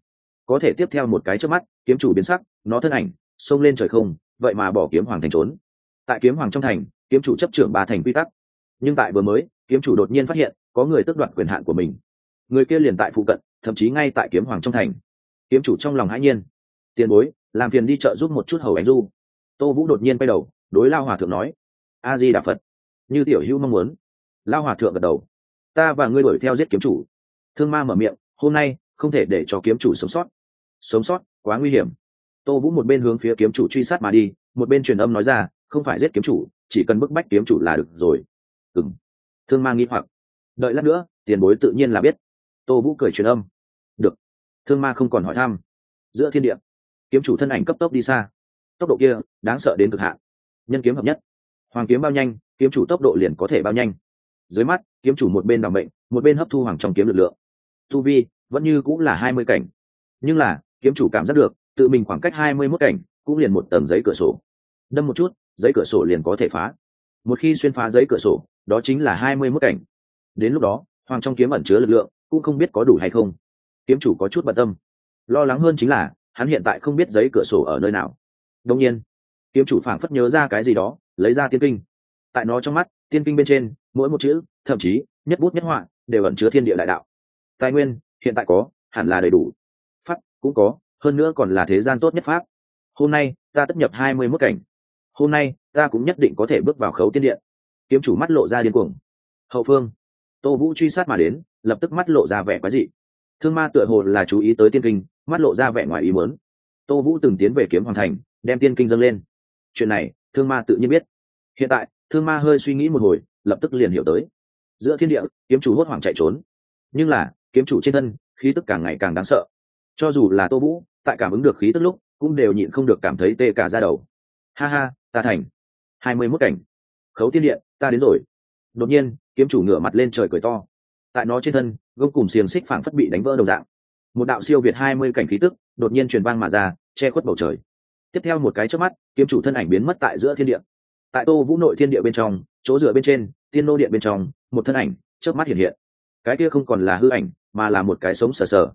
có thể tiếp theo một cái trước mắt kiếm chủ biến sắc, nó thân ảnh xông lên trời không, vậy mà bỏ kiếm hoàng thành trốn. Tại kiếm hoàng trong thành, kiếm chủ chấp trưởng 3 thành quy tắc, nhưng tại vừa mới kiếm chủ đột nhiên phát hiện có người tước đoạt quyền hạn của mình. Người kia liền tại phụ cận, thậm chí ngay tại kiếm hoàng trong thành. Kiếm chủ trong lòng hãi nhiên. Tiền bối, làm phiền đi chợ giúp một chút hầu ánh du. Tô Vũ đột nhiên quay đầu đối Lao Hòa thượng nói: A Di Đà Phật. Như tiểu hữu mong muốn. Lao Hòa thượng gật đầu. Ta và ngươi đuổi theo giết kiếm chủ. Thương Ma mở miệng: hôm nay không thể để cho kiếm chủ sống sót. Sống sót quá nguy hiểm. Tô Vũ một bên hướng phía kiếm chủ truy sát mà đi, một bên truyền âm nói ra: không phải giết kiếm chủ, chỉ cần bức bách kiếm chủ là được rồi. Ừm. Thương Ma nghi hoặc. Đợi lát nữa tiền bối tự nhiên là biết. Tô Vũ cười truyền âm. Được. Thương Ma không còn hỏi thăm. Giữa thiên địa, kiếm chủ thân ảnh cấp tốc đi xa. Tốc độ kia đáng sợ đến cực hạn. Nhân kiếm hợp nhất, hoàng kiếm bao nhanh, kiếm chủ tốc độ liền có thể bao nhanh. Dưới mắt kiếm chủ một bên đảm mệnh, một bên hấp thu hoàng trong kiếm lực lượng. Tu vi vẫn như cũng là 20 cảnh, nhưng là kiếm chủ cảm giác được tự mình khoảng cách 21 cảnh cũng liền một tầng giấy cửa sổ. Đâm một chút, giấy cửa sổ liền có thể phá. Một khi xuyên phá giấy cửa sổ, đó chính là 21 cảnh. Đến lúc đó hoàng trong kiếm ẩn chứa lực lượng cũng không biết có đủ hay không. Kiếm chủ có chút bận tâm. Lo lắng hơn chính là hắn hiện tại không biết giấy cửa sổ ở nơi nào. Đương nhiên kiếm chủ phảng phất nhớ ra cái gì đó, lấy ra tiên kinh. Tại nó trong mắt, tiên kinh bên trên mỗi một chữ, thậm chí nhất bút nhất họa đều ẩn chứa thiên địa đại đạo. Tài nguyên hiện tại có hẳn là đầy đủ, pháp cũng có, hơn nữa còn là thế gian tốt nhất pháp. Hôm nay ta tất nhập 21 cảnh, hôm nay ta cũng nhất định có thể bước vào khấu tiên điện. Kiếm chủ mắt lộ ra điên cuồng. Hậu phương, Tô Vũ truy sát mà đến, lập tức mắt lộ ra vẻ quái dị. Thương Ma tựa hồ là chú ý tới tiên kinh, mắt lộ ra vẻ ngoài ý muốn. Tô Vũ từng tiến về kiếm hoàng thành, đem tiên kinh dâng lên. Chuyện này Thương Ma tự nhiên biết. Hiện tại Thương Ma hơi suy nghĩ một hồi, lập tức liền hiểu tới. Giữa thiên địa, kiếm chủ hốt hoảng chạy trốn, nhưng là kiếm chủ trên thân khí tức càng ngày càng đáng sợ. Cho dù là Tô Vũ tại cảm ứng được khí tức lúc cũng đều nhịn không được cảm thấy tê cả da đầu. Ha ha, ta thành 21 cảnh, khấu tiên điện, ta đến rồi. Đột nhiên kiếm chủ ngửa mặt lên trời cười to. Tại nó trên thân gông cùng xiềng xích phảng phất bị đánh vỡ đồng dạng. Một đạo siêu việt 20 cảnh khí tức đột nhiên truyền vang mà ra, che khuất bầu trời. Tiếp theo một cái chớp mắt, kiếm chủ thân ảnh biến mất tại giữa thiên địa. Tại Tô Vũ nội thiên địa bên trong, chỗ dựa bên trên tiên nô điện bên trong, một thân ảnh chớp mắt hiện hiện. Cái kia không còn là hư ảnh, mà là một cái sống sờ sờ.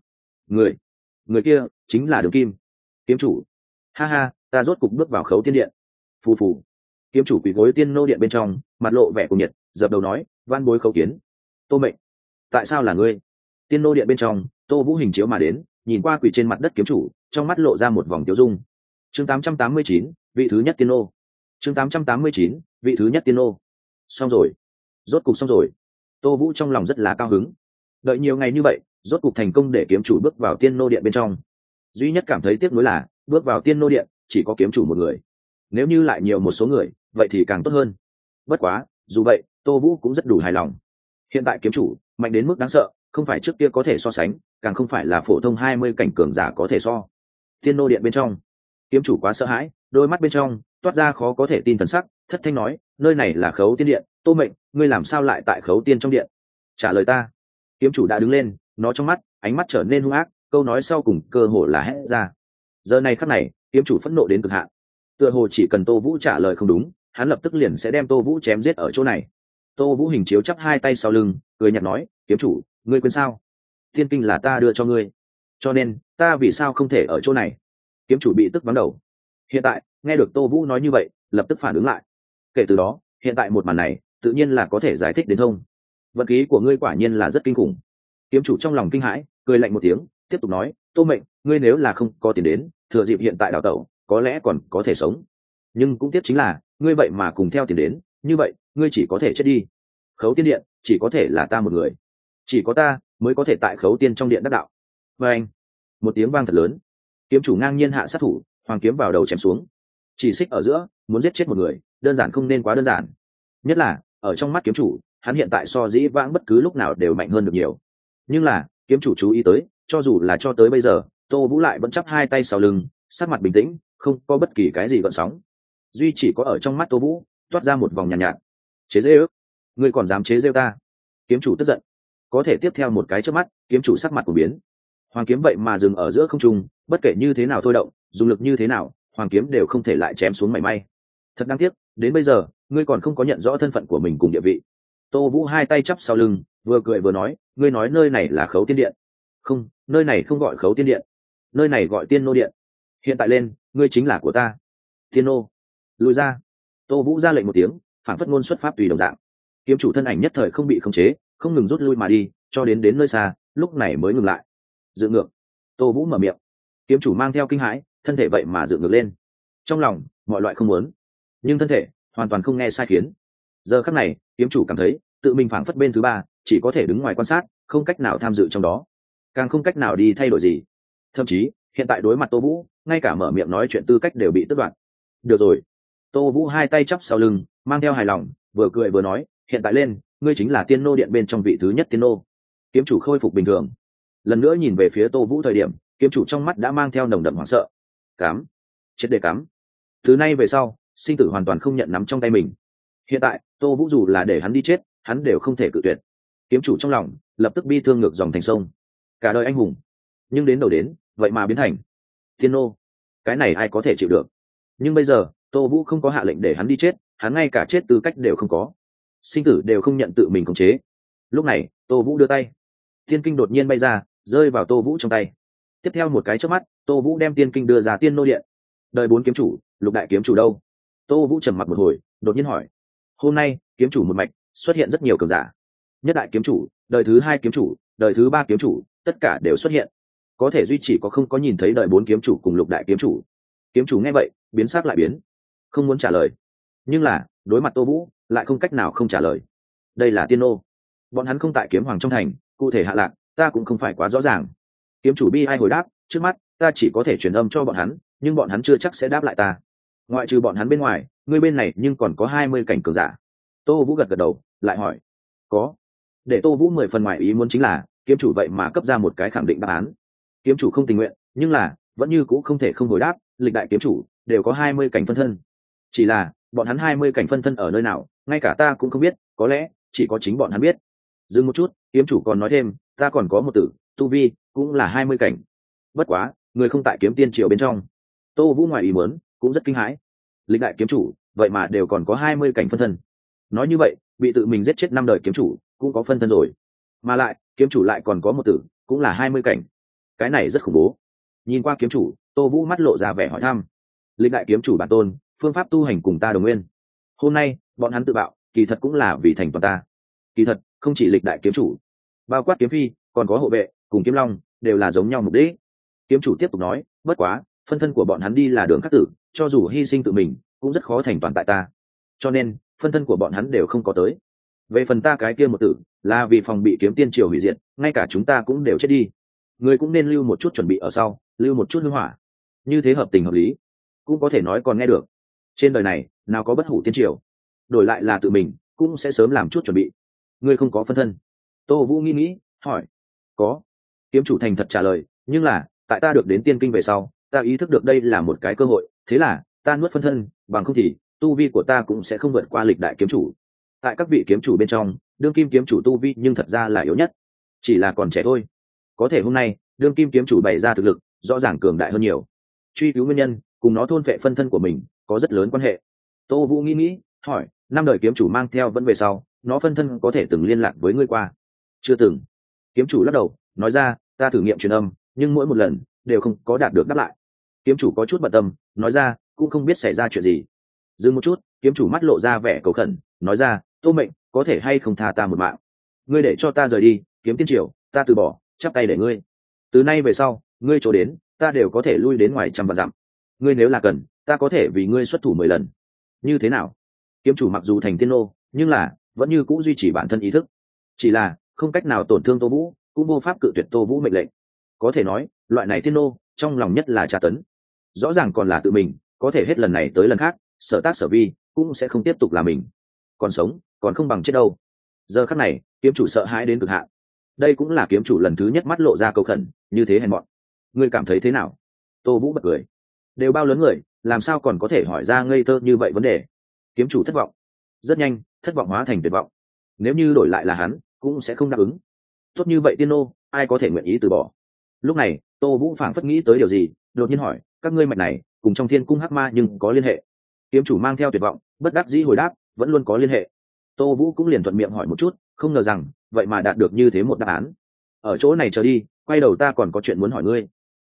Người kia chính là Đường Kim, kiếm chủ. Ha ha, ta rốt cục bước vào khấu tiên điện. Phù phù. Kiếm chủ quỳ gối tiên nô điện bên trong, mặt lộ vẻ cuồng nhiệt, dập đầu nói: van bối khấu kiến. Tô mệnh, tại sao là ngươi? Tiên nô điện bên trong, Tô Vũ hình chiếu mà đến, nhìn qua quỳ trên mặt đất kiếm chủ, trong mắt lộ ra một vòng tiêu dung. Chương 889, vị thứ nhất tiên nô. Chương 889, vị thứ nhất tiên nô. Xong rồi, rốt cục xong rồi. Tô Vũ trong lòng rất là cao hứng. Đợi nhiều ngày như vậy, rốt cục thành công để kiếm chủ bước vào tiên nô điện bên trong. Duy nhất cảm thấy tiếc nuối là bước vào tiên nô điện chỉ có kiếm chủ một người. Nếu như lại nhiều một số người, vậy thì càng tốt hơn. Bất quá, dù vậy, Tô Vũ cũng rất đủ hài lòng. Hiện tại kiếm chủ mạnh đến mức đáng sợ, không phải trước kia có thể so sánh, càng không phải là phổ thông 20 cảnh cường giả có thể so. Tiên nô điện bên trong, kiếm chủ quá sợ hãi, đôi mắt bên trong toát ra khó có thể tin thần sắc, thất thanh nói: nơi này là khấu tiên điện, Tô mệnh, ngươi làm sao lại tại khấu tiên trong điện? Trả lời ta. Kiếm chủ đã đứng lên, nó trong mắt ánh mắt trở nên hung ác, câu nói sau cùng cơ hồ là hét ra. Giờ này khắc này, kiếm chủ phẫn nộ đến cực hạn. Tựa hồ chỉ cần Tô Vũ trả lời không đúng, hắn lập tức liền sẽ đem Tô Vũ chém giết ở chỗ này. Tô Vũ hình chiếu chắp hai tay sau lưng, cười nhạt nói: kiếm chủ, ngươi quên sao? Thiên kinh là ta đưa cho ngươi, cho nên ta vì sao không thể ở chỗ này? Kiếm chủ bị tức vắng đầu. Hiện tại nghe được Tô Vũ nói như vậy, lập tức phản ứng lại. Kể từ đó, hiện tại một màn này tự nhiên là có thể giải thích đến thông. Vận khí của ngươi quả nhiên là rất kinh khủng. Kiếm chủ trong lòng kinh hãi, cười lạnh một tiếng, tiếp tục nói: Tô mệnh, ngươi nếu là không có tiền đến, thừa dịp hiện tại đào tẩu, có lẽ còn có thể sống. Nhưng cũng tiếc chính là, ngươi vậy mà cùng theo tiền đến, như vậy, ngươi chỉ có thể chết đi. Khấu tiên điện chỉ có thể là ta một người, chỉ có ta mới có thể tại khấu tiên trong điện đắc đạo. Và anh, một tiếng vang thật lớn, kiếm chủ ngang nhiên hạ sát thủ, hoàng kiếm vào đầu chém xuống. Chỉ xích ở giữa, muốn giết chết một người, đơn giản không nên quá đơn giản. Nhất là ở trong mắt kiếm chủ, hắn hiện tại so dĩ vãng bất cứ lúc nào đều mạnh hơn được nhiều. Nhưng là kiếm chủ chú ý tới, cho dù là cho tới bây giờ, Tô Vũ lại vẫn chắp hai tay sau lưng, sắc mặt bình tĩnh, không có bất kỳ cái gì gợn sóng. Duy chỉ có ở trong mắt Tô Vũ toát ra một vòng nhàn nhạt. Chế giễu, ngươi còn dám chế giễu ta? Kiếm chủ tức giận. Có thể tiếp theo một cái chớp mắt, kiếm chủ sắc mặt của biến. Hoàng kiếm vậy mà dừng ở giữa không trung, bất kể như thế nào thôi động, dùng lực như thế nào, hoàng kiếm đều không thể lại chém xuống mảy may. Thật đáng tiếc, đến bây giờ ngươi còn không có nhận rõ thân phận của mình cùng địa vị. Tô Vũ hai tay chắp sau lưng, vừa cười vừa nói: ngươi nói nơi này là khấu tiên điện? Không, nơi này không gọi khấu tiên điện. nơi này gọi tiên nô điện, hiện tại lên ngươi chính là của ta. Tiên nô lùi ra. Tô Vũ ra lệnh một tiếng, phản phất ngôn xuất pháp tùy đồng dạng, kiếm chủ thân ảnh nhất thời không bị khống chế, không ngừng rút lui mà đi, cho đến nơi xa, lúc này mới ngừng lại. Dựng ngược. Tô Vũ mở miệng. Kiếm chủ mang theo kinh hãi, thân thể vậy mà dựng ngược lên. Trong lòng mọi loại không muốn, nhưng thân thể hoàn toàn không nghe sai khiến. Giờ khắc này, kiếm chủ cảm thấy tự mình phảng phất bên thứ ba, chỉ có thể đứng ngoài quan sát, không cách nào tham dự trong đó, càng không cách nào đi thay đổi gì. Thậm chí hiện tại đối mặt Tô Vũ, ngay cả mở miệng nói chuyện tư cách đều bị tước đoạt. Được rồi. Tô Vũ hai tay chắp sau lưng, mang theo hài lòng, vừa cười vừa nói, hiện tại lên ngươi chính là tiên nô điện bên trong vị thứ nhất tiên nô. Kiếm chủ khôi phục bình thường, lần nữa nhìn về phía Tô Vũ thời điểm, kiếm chủ trong mắt đã mang theo nồng đậm hoảng sợ. Cám, chết để cắm. Từ nay về sau, sinh tử hoàn toàn không nhận nắm trong tay mình. Hiện tại Tô Vũ dù là để hắn đi chết, hắn đều không thể cự tuyệt. Kiếm chủ trong lòng lập tức bi thương ngược dòng thành sông. Cả đời anh hùng, nhưng đến đầu đến vậy mà biến thành tiên nô, cái này ai có thể chịu được. Nhưng bây giờ Tô Vũ không có hạ lệnh để hắn đi chết, hắn ngay cả chết tư cách đều không có, sinh tử đều không nhận tự mình khống chế. Lúc này Tô Vũ đưa tay, tiên kinh đột nhiên bay ra, rơi vào Tô Vũ trong tay. Tiếp theo một cái chớp mắt, Tô Vũ đem tiên kinh đưa ra tiên nô điện. Đời 4 kiếm chủ, Lục đại kiếm chủ đâu? Tô Vũ trầm mặc một hồi, đột nhiên hỏi. Hôm nay kiếm chủ một mạch xuất hiện rất nhiều cường giả, nhất đại kiếm chủ, đời thứ 2 kiếm chủ, đời thứ 3 kiếm chủ, tất cả đều xuất hiện. Có thể duy chỉ có không có nhìn thấy đời 4 kiếm chủ cùng Lục đại kiếm chủ. Kiếm chủ nghe vậy, biến sắc lại biến, không muốn trả lời. Nhưng là đối mặt Tô Vũ, lại không cách nào không trả lời. Đây là tiên nô, bọn hắn không tại kiếm hoàng trong thành, cụ thể hạ lạc ta cũng không phải quá rõ ràng. Kiếm chủ bi ai hồi đáp, trước mắt ta chỉ có thể truyền âm cho bọn hắn, nhưng bọn hắn chưa chắc sẽ đáp lại ta. Ngoại trừ bọn hắn bên ngoài, ngươi bên này nhưng còn có 20 cảnh cường giả. Tô Vũ gật gật đầu, lại hỏi. Có. Để Tô Vũ 10 phần ngoài ý muốn chính là, kiếm chủ vậy mà cấp ra một cái khẳng định đáp án. Kiếm chủ không tình nguyện, nhưng là vẫn như cũng không thể không hồi đáp, lịch đại kiếm chủ đều có 20 cảnh phân thân. Chỉ là bọn hắn 20 cảnh phân thân ở nơi nào, ngay cả ta cũng không biết, có lẽ chỉ có chính bọn hắn biết. Dừng một chút, kiếm chủ còn nói thêm, ta còn có một tử, tu vi cũng là 20 cảnh. Bất quá, người không tại kiếm tiên triều bên trong. Tô Vũ ngoài ý muốn, cũng rất kinh hãi. Lịch đại kiếm chủ vậy mà đều còn có 20 cảnh phân thân. Nói như vậy, bị tự mình giết chết 5 đời kiếm chủ cũng có phân thân rồi. Mà lại, kiếm chủ lại còn có một tử, cũng là 20 cảnh. Cái này rất khủng bố. Nhìn qua kiếm chủ, Tô Vũ mắt lộ ra vẻ hỏi thăm. Lịch đại kiếm chủ bản tôn, phương pháp tu hành cùng ta đồng nguyên. Hôm nay bọn hắn tự bạo, kỳ thật cũng là vì thành toàn ta. Kỳ thật không chỉ lịch đại kiếm chủ, bao quát kiếm phi, còn có hộ vệ cùng kiếm long, đều là giống nhau mục đích. Kiếm chủ tiếp tục nói, bất quá phân thân của bọn hắn đi là đường khắc tử, cho dù hy sinh tự mình cũng rất khó thành toàn tại ta, cho nên phân thân của bọn hắn đều không có tới. Về phần ta cái kia một tử, là vì phòng bị kiếm tiên triều hủy diệt, ngay cả chúng ta cũng đều chết đi. Người cũng nên lưu một chút chuẩn bị ở sau, lưu một chút hương hỏa, như thế hợp tình hợp lý, cũng có thể nói còn nghe được. Trên đời này nào có bất hủ tiên triều, đổi lại là tự mình cũng sẽ sớm làm chút chuẩn bị. Ngươi không có phân thân? Tô Vũ nghĩ hỏi. Có. Kiếm chủ thành thật trả lời, nhưng là tại ta được đến tiên kinh về sau, ta ý thức được đây là một cái cơ hội, thế là ta nuốt phân thân, bằng không thì tu vi của ta cũng sẽ không vượt qua lịch đại kiếm chủ. Tại các vị kiếm chủ bên trong, đương kim kiếm chủ tu vi nhưng thật ra là yếu nhất, chỉ là còn trẻ thôi. Có thể hôm nay đương kim kiếm chủ bày ra thực lực rõ ràng cường đại hơn nhiều. Truy cứu nguyên nhân cùng nó thôn phệ phân thân của mình có rất lớn quan hệ. Tô Vũ nghĩ hỏi, 5 đời kiếm chủ mang theo vẫn về sau, nó phân thân có thể từng liên lạc với ngươi qua? Chưa từng. Kiếm chủ lắc đầu, nói ra, ta thử nghiệm truyền âm, nhưng mỗi một lần đều không có đạt được đáp lại. Kiếm chủ có chút bận tâm, nói ra, cũng không biết xảy ra chuyện gì. Dừng một chút, kiếm chủ mắt lộ ra vẻ cầu khẩn, nói ra, Tô mệnh, có thể hay không tha ta một mạng? Ngươi để cho ta rời đi kiếm tiên triều, ta từ bỏ, chắp tay để ngươi. Từ nay về sau, ngươi chỗ đến, ta đều có thể lui đến ngoài trăm vạn dặm. Ngươi nếu là cần, ta có thể vì ngươi xuất thủ 10 lần. Như thế nào? Kiếm chủ mặc dù thành tiên nô, nhưng là vẫn như cũ duy trì bản thân ý thức, chỉ là không cách nào tổn thương Tô Vũ, cũng vô pháp cự tuyệt Tô Vũ mệnh lệnh. Có thể nói, loại này tiên nô trong lòng nhất là tra tấn. Rõ ràng còn là tự mình, có thể hết lần này tới lần khác, sở tác sở vi cũng sẽ không tiếp tục là mình. Còn sống còn không bằng chết đâu. Giờ khắc này, kiếm chủ sợ hãi đến cực hạn. Đây cũng là kiếm chủ lần thứ nhất mắt lộ ra cầu khẩn, như thế hèn mọn. Ngươi cảm thấy thế nào? Tô Vũ bật cười. Đều bao lớn người, làm sao còn có thể hỏi ra ngây thơ như vậy vấn đề? Kiếm chủ thất vọng. Rất nhanh, thất vọng hóa thành tuyệt vọng. Nếu như đổi lại là hắn, cũng sẽ không đáp ứng. Tốt như vậy tiên nô, ai có thể nguyện ý từ bỏ? Lúc này, Tô Vũ phảng phất nghĩ tới điều gì, đột nhiên hỏi, các ngươi mạch này cùng trong thiên cung hắc ma nhưng có liên hệ? Kiếm chủ mang theo tuyệt vọng, bất đắc dĩ hồi đáp, vẫn luôn có liên hệ. Tô Vũ cũng liền thuận miệng hỏi một chút, không ngờ rằng vậy mà đạt được như thế một đáp án. Ở chỗ này chờ đi, quay đầu ta còn có chuyện muốn hỏi ngươi.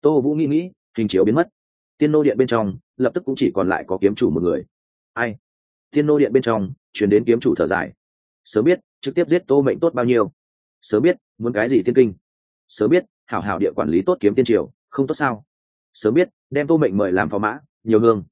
Tô Vũ nghĩ hình chiếu biến mất. Tiên nô điện bên trong lập tức cũng chỉ còn lại có kiếm chủ một người. Ai? Tiên nô điện bên trong truyền đến kiếm chủ thở dài. Sớm biết trực tiếp giết Tô Mệnh tốt bao nhiêu. Sớm biết muốn cái gì tiên kinh. Sớm biết hảo hảo địa quản lý tốt kiếm tiên triều không tốt sao. Sớm biết đem Tô Mệnh mời làm phò mã nhiều hương.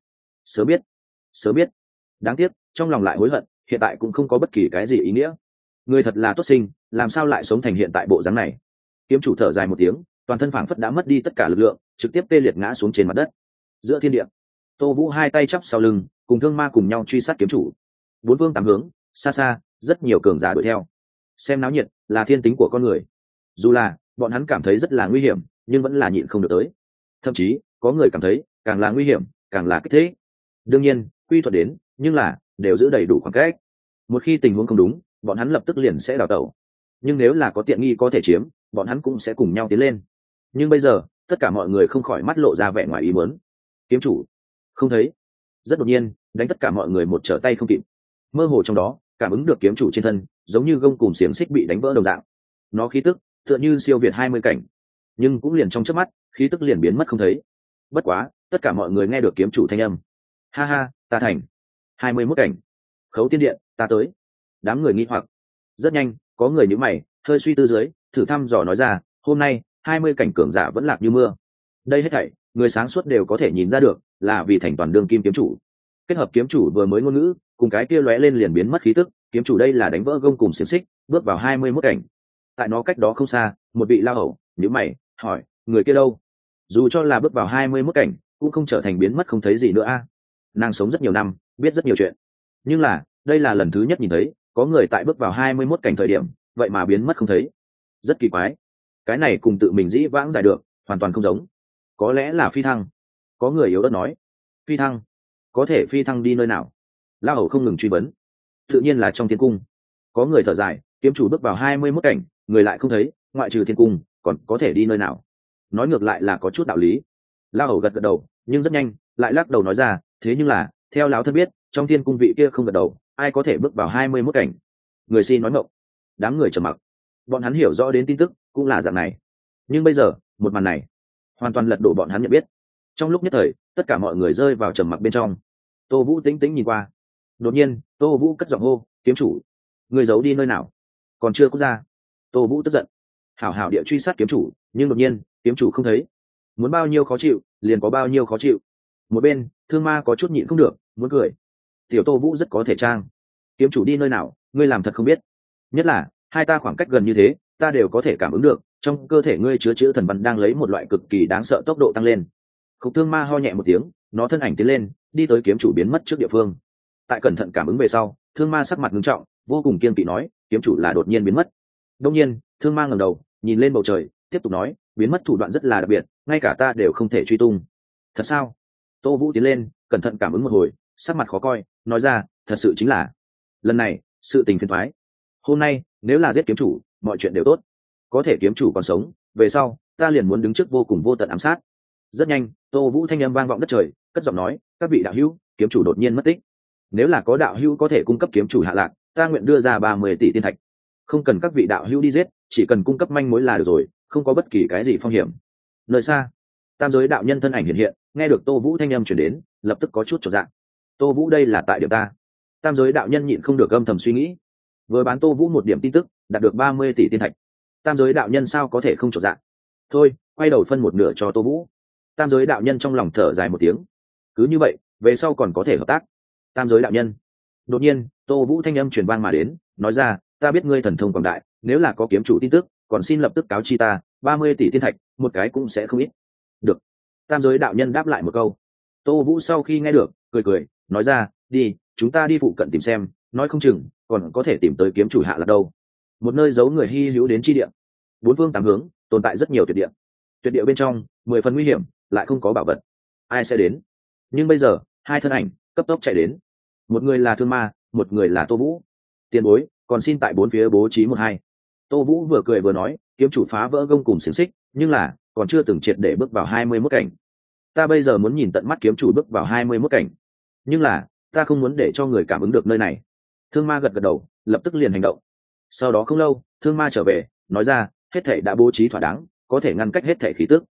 Sớm biết đáng tiếc trong lòng lại hối hận, hiện tại cũng không có bất kỳ cái gì ý nghĩa. Người thật là tốt sinh, làm sao lại sống thành hiện tại bộ dáng này. Kiếm chủ thở dài một tiếng, toàn thân phảng phất đã mất đi tất cả lực lượng, trực tiếp tê liệt ngã xuống trên mặt đất. Giữa thiên địa, Tô Vũ hai tay chắp sau lưng, cùng Thương Ma cùng nhau truy sát kiếm chủ. Bốn phương tám hướng, xa xa rất nhiều cường giả đuổi theo. Xem náo nhiệt là thiên tính của con người, dù là bọn hắn cảm thấy rất là nguy hiểm nhưng vẫn là nhịn không được tới. Thậm chí có người cảm thấy càng là nguy hiểm càng là kích thích. Đương nhiên quy thuật đến, nhưng là đều giữ đầy đủ khoảng cách. Một khi tình huống không đúng, bọn hắn lập tức liền sẽ đào tẩu. Nhưng nếu là có tiện nghi có thể chiếm, bọn hắn cũng sẽ cùng nhau tiến lên. Nhưng bây giờ tất cả mọi người không khỏi mắt lộ ra vẻ ngoài ý muốn. Kiếm chủ không thấy. Rất đột nhiên đánh tất cả mọi người một trở tay không kịp. Mơ hồ trong đó cảm ứng được kiếm chủ trên thân giống như gông cùng xiềng xích bị đánh vỡ đồng dạng. Nó khí tức tựa như siêu việt 20 cảnh, nhưng cũng liền trong chớp mắt khí tức liền biến mất không thấy. Bất quá tất cả mọi người nghe được kiếm chủ thanh âm. Ha ha, ta thành 21 cảnh. Khấu tiên điện, ta tới. Đám người nghi hoặc. Rất nhanh có người nhíu mày, hơi suy tư dưới thử thăm dò nói ra, hôm nay 20 cảnh cường giả vẫn lạc như mưa. Đây hết thảy người sáng suốt đều có thể nhìn ra được, là vì thành toàn đương kim kiếm chủ. Kết hợp kiếm chủ vừa mới ngôn ngữ cùng cái kia lóe lên liền biến mất khí tức, kiếm chủ đây là đánh vỡ gông cùng xiềng xích, bước vào 21 cảnh. Tại nó cách đó không xa, một vị lao hầu nhíu mày hỏi, người kia đâu? Dù cho là bước vào 21 cảnh cũng không trở thành biến mất không thấy gì nữa a. Nàng sống rất nhiều năm, biết rất nhiều chuyện, nhưng là đây là lần thứ nhất nhìn thấy có người tại bước vào 21 cảnh thời điểm vậy mà biến mất không thấy. Rất kỳ quái, cái này cùng tự mình dĩ vãng giải được hoàn toàn không giống. Có lẽ là phi thăng. Có người yếu ớt nói. Phi thăng? Có thể phi thăng đi nơi nào? La hầu không ngừng truy vấn. Tự nhiên là trong thiên cung. Có người thở dài, kiếm chủ bước vào 21 cảnh người lại không thấy, ngoại trừ thiên cung còn có thể đi nơi nào? Nói ngược lại là có chút đạo lý. La hầu gật gật đầu, nhưng rất nhanh lại lắc đầu nói ra, thế nhưng là theo lão thân biết trong thiên cung vị kia không gật đầu, ai có thể bước vào 21 cảnh? Người xin nói mộng. Đám người trầm mặc. Bọn hắn hiểu rõ đến tin tức cũng là dạng này, nhưng bây giờ một màn này hoàn toàn lật đổ bọn hắn nhận biết. Trong lúc nhất thời tất cả mọi người rơi vào trầm mặc bên trong. Tô Vũ tĩnh tĩnh nhìn qua. Đột nhiên Tô Vũ cất giọng hô, kiếm chủ, người giấu đi nơi nào? Còn chưa có ra. Tô Vũ tức giận, hảo hảo địa truy sát kiếm chủ, nhưng đột nhiên kiếm chủ không thấy. Muốn bao nhiêu khó chịu liền có bao nhiêu khó chịu. Một bên Thương Ma có chút nhịn không được muốn cười. Tiểu Tô Vũ rất có thể trang. Kiếm chủ đi nơi nào ngươi làm thật không biết. Nhất là hai ta khoảng cách gần như thế, ta đều có thể cảm ứng được trong cơ thể ngươi chứa chữ thần văn đang lấy một loại cực kỳ đáng sợ tốc độ tăng lên. Khúc Thương Ma ho nhẹ một tiếng, nó thân ảnh tiến lên đi tới kiếm chủ biến mất trước địa phương. Tại cẩn thận cảm ứng về sau, Thương Ma sắc mặt nghiêm trọng vô cùng kiên kỵ nói, kiếm chủ là đột nhiên biến mất. Đông nhiên Thương Ma ngẩng đầu nhìn lên bầu trời tiếp tục nói, biến mất thủ đoạn rất là đặc biệt, ngay cả ta đều không thể truy tung. Thật sao? Tô Vũ tiến lên cẩn thận cảm ứng một hồi, sắc mặt khó coi nói ra, thật sự chính là lần này sự tình phiền thoái. Hôm nay nếu là giết kiếm chủ mọi chuyện đều tốt, có thể kiếm chủ còn sống về sau ta liền muốn đứng trước vô cùng vô tận ám sát. Rất nhanh Tô Vũ thanh âm vang vọng đất trời, cất giọng nói, các vị đạo hữu, kiếm chủ đột nhiên mất tích. Nếu là có đạo hữu có thể cung cấp kiếm chủ hạ lạc, ta nguyện đưa ra 30 tỷ tiên thạch. Không cần các vị đạo hữu đi giết, chỉ cần cung cấp manh mối là được rồi, không có bất kỳ cái gì phong hiểm. Nơi xa tam giới đạo nhân thân ảnh hiện hiện, nghe được Tô Vũ thanh âm chuyển đến lập tức có chút chột dạ. Tô Vũ đây là tại điểm ta. Tam giới đạo nhân nhịn không được âm thầm suy nghĩ, vừa bán Tô Vũ một điểm tin tức đạt được 30 tỷ tiên thạch, tam giới đạo nhân sao có thể không chột dạ. Thôi quay đầu phân một nửa cho Tô Vũ. Tam giới đạo nhân trong lòng thở dài một tiếng, cứ như vậy về sau còn có thể hợp tác. Tam giới đạo nhân. Đột nhiên Tô Vũ thanh âm truyền vang mà đến, nói ra, ta biết ngươi thần thông quảng đại, nếu là có kiếm chủ tin tức còn xin lập tức cáo chi ta, 30 tỷ tiên thạch một cái cũng sẽ không ít. Được. Tam giới đạo nhân đáp lại một câu. Tô Vũ sau khi nghe được cười cười nói ra, đi, chúng ta đi phụ cận tìm xem, nói không chừng còn có thể tìm tới kiếm chủ hạ là đâu. Một nơi giấu người hy hữu đến chi địa. Bốn phương tám hướng tồn tại rất nhiều tuyệt địa. Tuyệt địa bên trong 10 phần nguy hiểm, lại không có bảo vật, ai sẽ đến? Nhưng bây giờ hai thân ảnh cấp tốc chạy đến, một người là Thương Ma, một người là Tô Vũ. Tiền bối còn xin tại bốn phía bố trí một hai. Tô Vũ vừa cười vừa nói, kiếm chủ phá vỡ gông cùng xiềng xích, nhưng là còn chưa từng triệt để bước vào 21 cảnh. Ta bây giờ muốn nhìn tận mắt kiếm chủ bước vào 21 cảnh, nhưng là ta không muốn để cho người cảm ứng được nơi này. Thương Ma gật gật đầu lập tức liền hành động. Sau đó không lâu Thương Ma trở về nói ra, hết thảy đã bố trí thỏa đáng, có thể ngăn cách hết thảy khí tức.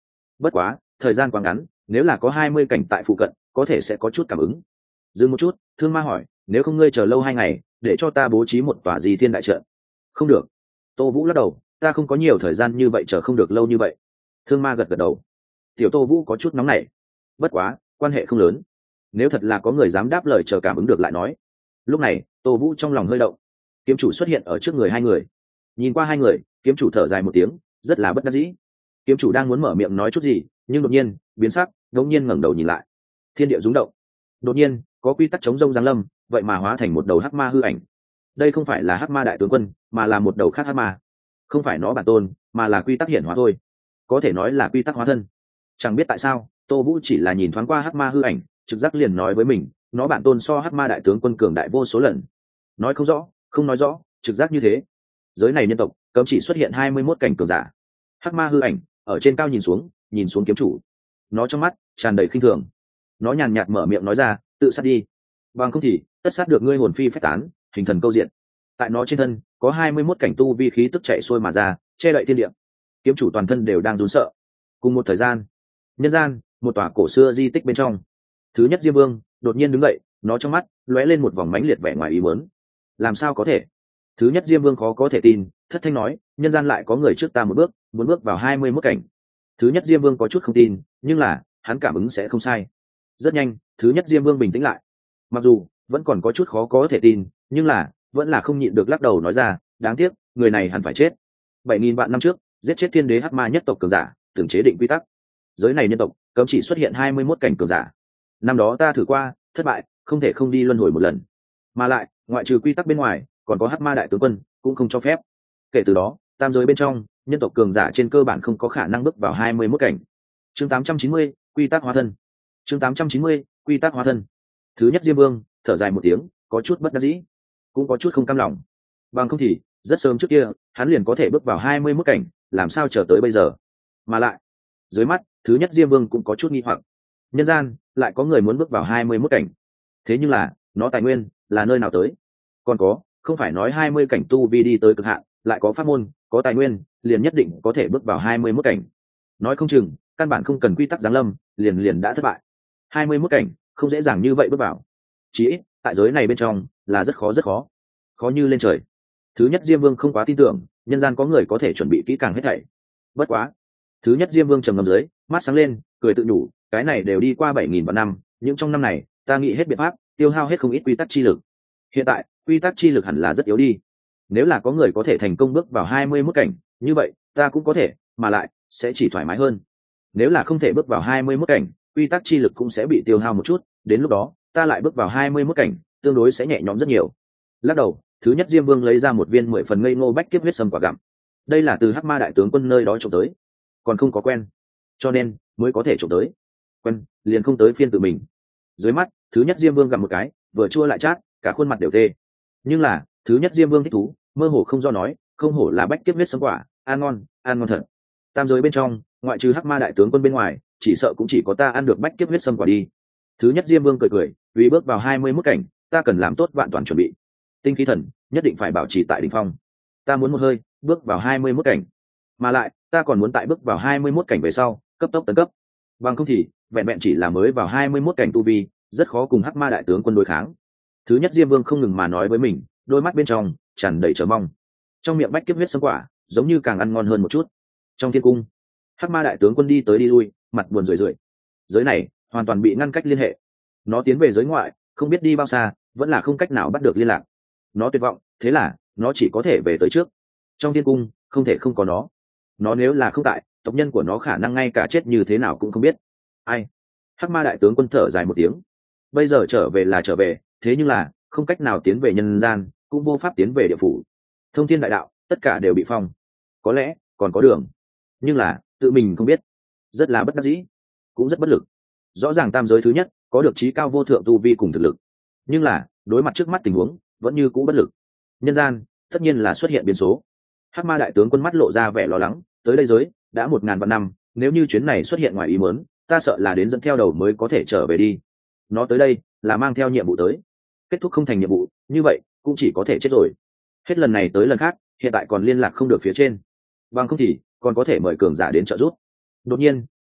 bất quá thời gian quá ngắn, nếu là có 20 cảnh tại phụ cận có thể sẽ có chút cảm ứng. Dừng một chút, Thương Ma hỏi, nếu không ngươi chờ lâu 2 ngày để cho ta bố trí một tòa Di Thiên đại trận. Không được. Tô Vũ lắc đầu, ta không có nhiều thời gian như vậy, chờ không được lâu như vậy. Thương Ma gật gật đầu. Tiểu Tô Vũ có chút nóng nảy, bất quá quan hệ không lớn, nếu thật là có người dám đáp lời chờ cảm ứng được lại nói. Lúc này Tô Vũ trong lòng hơi động, kiếm chủ xuất hiện ở trước người hai người. Nhìn qua hai người, kiếm chủ thở dài một tiếng, rất là bất đắc dĩ. Kiếm chủ đang muốn mở miệng nói chút gì, nhưng đột nhiên biến sắc, đột nhiên ngẩng đầu nhìn lại. Thiên địa rung động, đột nhiên có quy tắc chống rông giáng lâm, vậy mà hóa thành một đầu hắc ma hư ảnh. Đây không phải là hắc ma đại tướng quân, mà là một đầu khác hắc ma. Không phải nó bản tôn, mà là quy tắc hiển hóa thôi, có thể nói là quy tắc hóa thân. Chẳng biết tại sao, Tô Vũ chỉ là nhìn thoáng qua hắc ma hư ảnh, trực giác liền nói với mình, nó bản tôn so hắc ma đại tướng quân cường đại vô số lần. Nói không rõ, không nói rõ, trực giác như thế. Giới này nhân tộc cấm chỉ xuất hiện 21 cảnh cường giả. Hắc ma hư ảnh ở trên cao nhìn xuống kiếm chủ, nó trong mắt tràn đầy khinh thường. Nó nhàn nhạt mở miệng nói ra, tự sát đi, bằng không thì tất sát được ngươi hồn phi phách tán, hình thần câu diện. Tại nó trên thân có 21 cảnh tu vi khí tức chạy xuôi mà ra, che đậy thiên địa. Kiếm chủ toàn thân đều đang run sợ. Cùng một thời gian, nhân gian một tòa cổ xưa di tích bên trong, thứ nhất Diêm Vương đột nhiên đứng dậy, nó trong mắt lóe lên một vòng mãnh liệt vẻ ngoài ý muốn. Làm sao có thể? Thứ nhất Diêm Vương khó có thể tin, thất thanh nói, nhân gian lại có người trước ta một bước, muốn bước vào 21 cảnh. Thứ nhất Diêm Vương có chút không tin, nhưng là hắn cảm ứng sẽ không sai. Rất nhanh, thứ nhất Diêm Vương bình tĩnh lại. Mặc dù vẫn còn có chút khó có thể tin, nhưng là vẫn là không nhịn được lắc đầu nói ra, đáng tiếc, người này hẳn phải chết. 7000 vạn năm trước, giết chết thiên đế hắc ma nhất tộc cường giả, tưởng chế định quy tắc. Giới này nhân tộc cấm chỉ xuất hiện 21 cảnh cường giả. Năm đó ta thử qua, thất bại, không thể không đi luân hồi một lần. Mà lại, ngoại trừ quy tắc bên ngoài, còn có hắc ma đại tướng quân cũng không cho phép. Kể từ đó, tam giới bên trong, nhân tộc cường giả trên cơ bản không có khả năng bước vào 21 cảnh. Chương 890, quy tắc hóa thân. Chương 890, quy tắc hóa thân. Thứ nhất Diêm Vương thở dài một tiếng, có chút bất đắc dĩ, cũng có chút không cam lòng. Bằng không thì, rất sớm trước kia, hắn liền có thể bước vào 21 cảnh, làm sao chờ tới bây giờ? Mà lại, dưới mắt, thứ nhất Diêm Vương cũng có chút nghi hoặc. Nhân gian lại có người muốn bước vào 21 cảnh. Thế nhưng là, nó tài nguyên là nơi nào tới? Còn có, không phải nói 20 cảnh tu vi đi tới cực hạn, lại có pháp môn, có tài nguyên, liền nhất định có thể bước vào 21 cảnh. Nói không chừng, căn bản không cần quy tắc giáng lâm, liền đã thất bại. 21 cảnh, không dễ dàng như vậy bước vào. Chỉ ít, tại giới này bên trong, là rất khó. Khó như lên trời. Thứ nhất Diêm Vương không quá tin tưởng, nhân gian có người có thể chuẩn bị kỹ càng hết thảy. Bất quá, thứ nhất Diêm Vương trầm ngâm dưới, mắt sáng lên, cười tự nhủ, cái này đều đi qua 7000 vạn năm, những trong năm này, ta nghĩ hết biện pháp, tiêu hao hết không ít quy tắc chi lực. Hiện tại, quy tắc chi lực hẳn là rất yếu đi. Nếu là có người có thể thành công bước vào 21 cảnh, như vậy, ta cũng có thể, mà lại sẽ chỉ thoải mái hơn. Nếu là không thể bước vào 21 cảnh, quy tắc chi lực cũng sẽ bị tiêu hao một chút, đến lúc đó, ta lại bước vào 21 cảnh, tương đối sẽ nhẹ nhõm rất nhiều. Lắc đầu, thứ nhất Diêm Vương lấy ra một viên 10 phần ngây ngô bách kiếp huyết sâm quả gặm. Đây là từ hắc ma đại tướng quân nơi đó trộm tới, còn không có quen, cho nên mới có thể trộm tới. Quen, liền không tới phiên tự mình. Dưới mắt, thứ nhất Diêm Vương gặm một cái, vừa chua lại chát, cả khuôn mặt đều tê. Nhưng là, thứ nhất Diêm Vương thích thú, mơ hồ không do nói, không hổ là bách kiếp huyết sâm quả, ăn ngon thật. Tam giới bên trong, ngoại trừ hắc ma đại tướng quân bên ngoài, chỉ sợ cũng chỉ có ta ăn được bách kiếp huyết sâm quả đi. Thứ nhất Diêm Vương cười, vì bước vào 21 cảnh, ta cần làm tốt vạn toàn chuẩn bị. Tinh khí thần nhất định phải bảo trì tại đỉnh phong. Ta muốn một hơi bước vào 21 cảnh, mà lại ta còn muốn tại bước vào 21 cảnh về sau cấp tốc tấn cấp. Bằng không thì vẹn vẹn chỉ là mới vào 21 cảnh tu vi, rất khó cùng hắc ma đại tướng quân đối kháng. Thứ nhất Diêm Vương không ngừng mà nói với mình, đôi mắt bên trong tràn đầy chờ mong. Trong miệng bách kiếp huyết sâm quả giống như càng ăn ngon hơn một chút. Trong thiên cung, hắc ma đại tướng quân đi tới đi lui, mặt buồn rười rượi. Giới này hoàn toàn bị ngăn cách liên hệ. Nó tiến về giới ngoại, không biết đi bao xa, vẫn là không cách nào bắt được liên lạc. Nó tuyệt vọng, thế là nó chỉ có thể về tới trước. Trong thiên cung không thể không có nó. Nó nếu là không tại, tộc nhân của nó khả năng ngay cả chết như thế nào cũng không biết. Ai? Hắc ma đại tướng quân thở dài một tiếng. Bây giờ trở về là trở về, thế nhưng là không cách nào tiến về nhân gian, cũng vô pháp tiến về địa phủ. Thông thiên đại đạo tất cả đều bị phong. Có lẽ còn có đường, nhưng là tự mình không biết. Rất là bất đắc dĩ, cũng rất bất lực. Rõ ràng tam giới thứ nhất có được trí cao vô thượng tu vi cùng thực lực, nhưng là đối mặt trước mắt tình huống vẫn như cũ bất lực. Nhân gian tất nhiên là xuất hiện biến số. Hắc ma đại tướng quân mắt lộ ra vẻ lo lắng, tới đây giới đã 1000 vạn năm, nếu như chuyến này xuất hiện ngoài ý muốn, ta sợ là đến dẫn theo đầu mới có thể trở về đi. Nó tới đây là mang theo nhiệm vụ tới, kết thúc không thành nhiệm vụ, như vậy cũng chỉ có thể chết rồi. Hết lần này tới lần khác, hiện tại còn liên lạc không được phía trên, bằng không thì còn có thể mời cường giả đến trợ giúp. Đột nhiên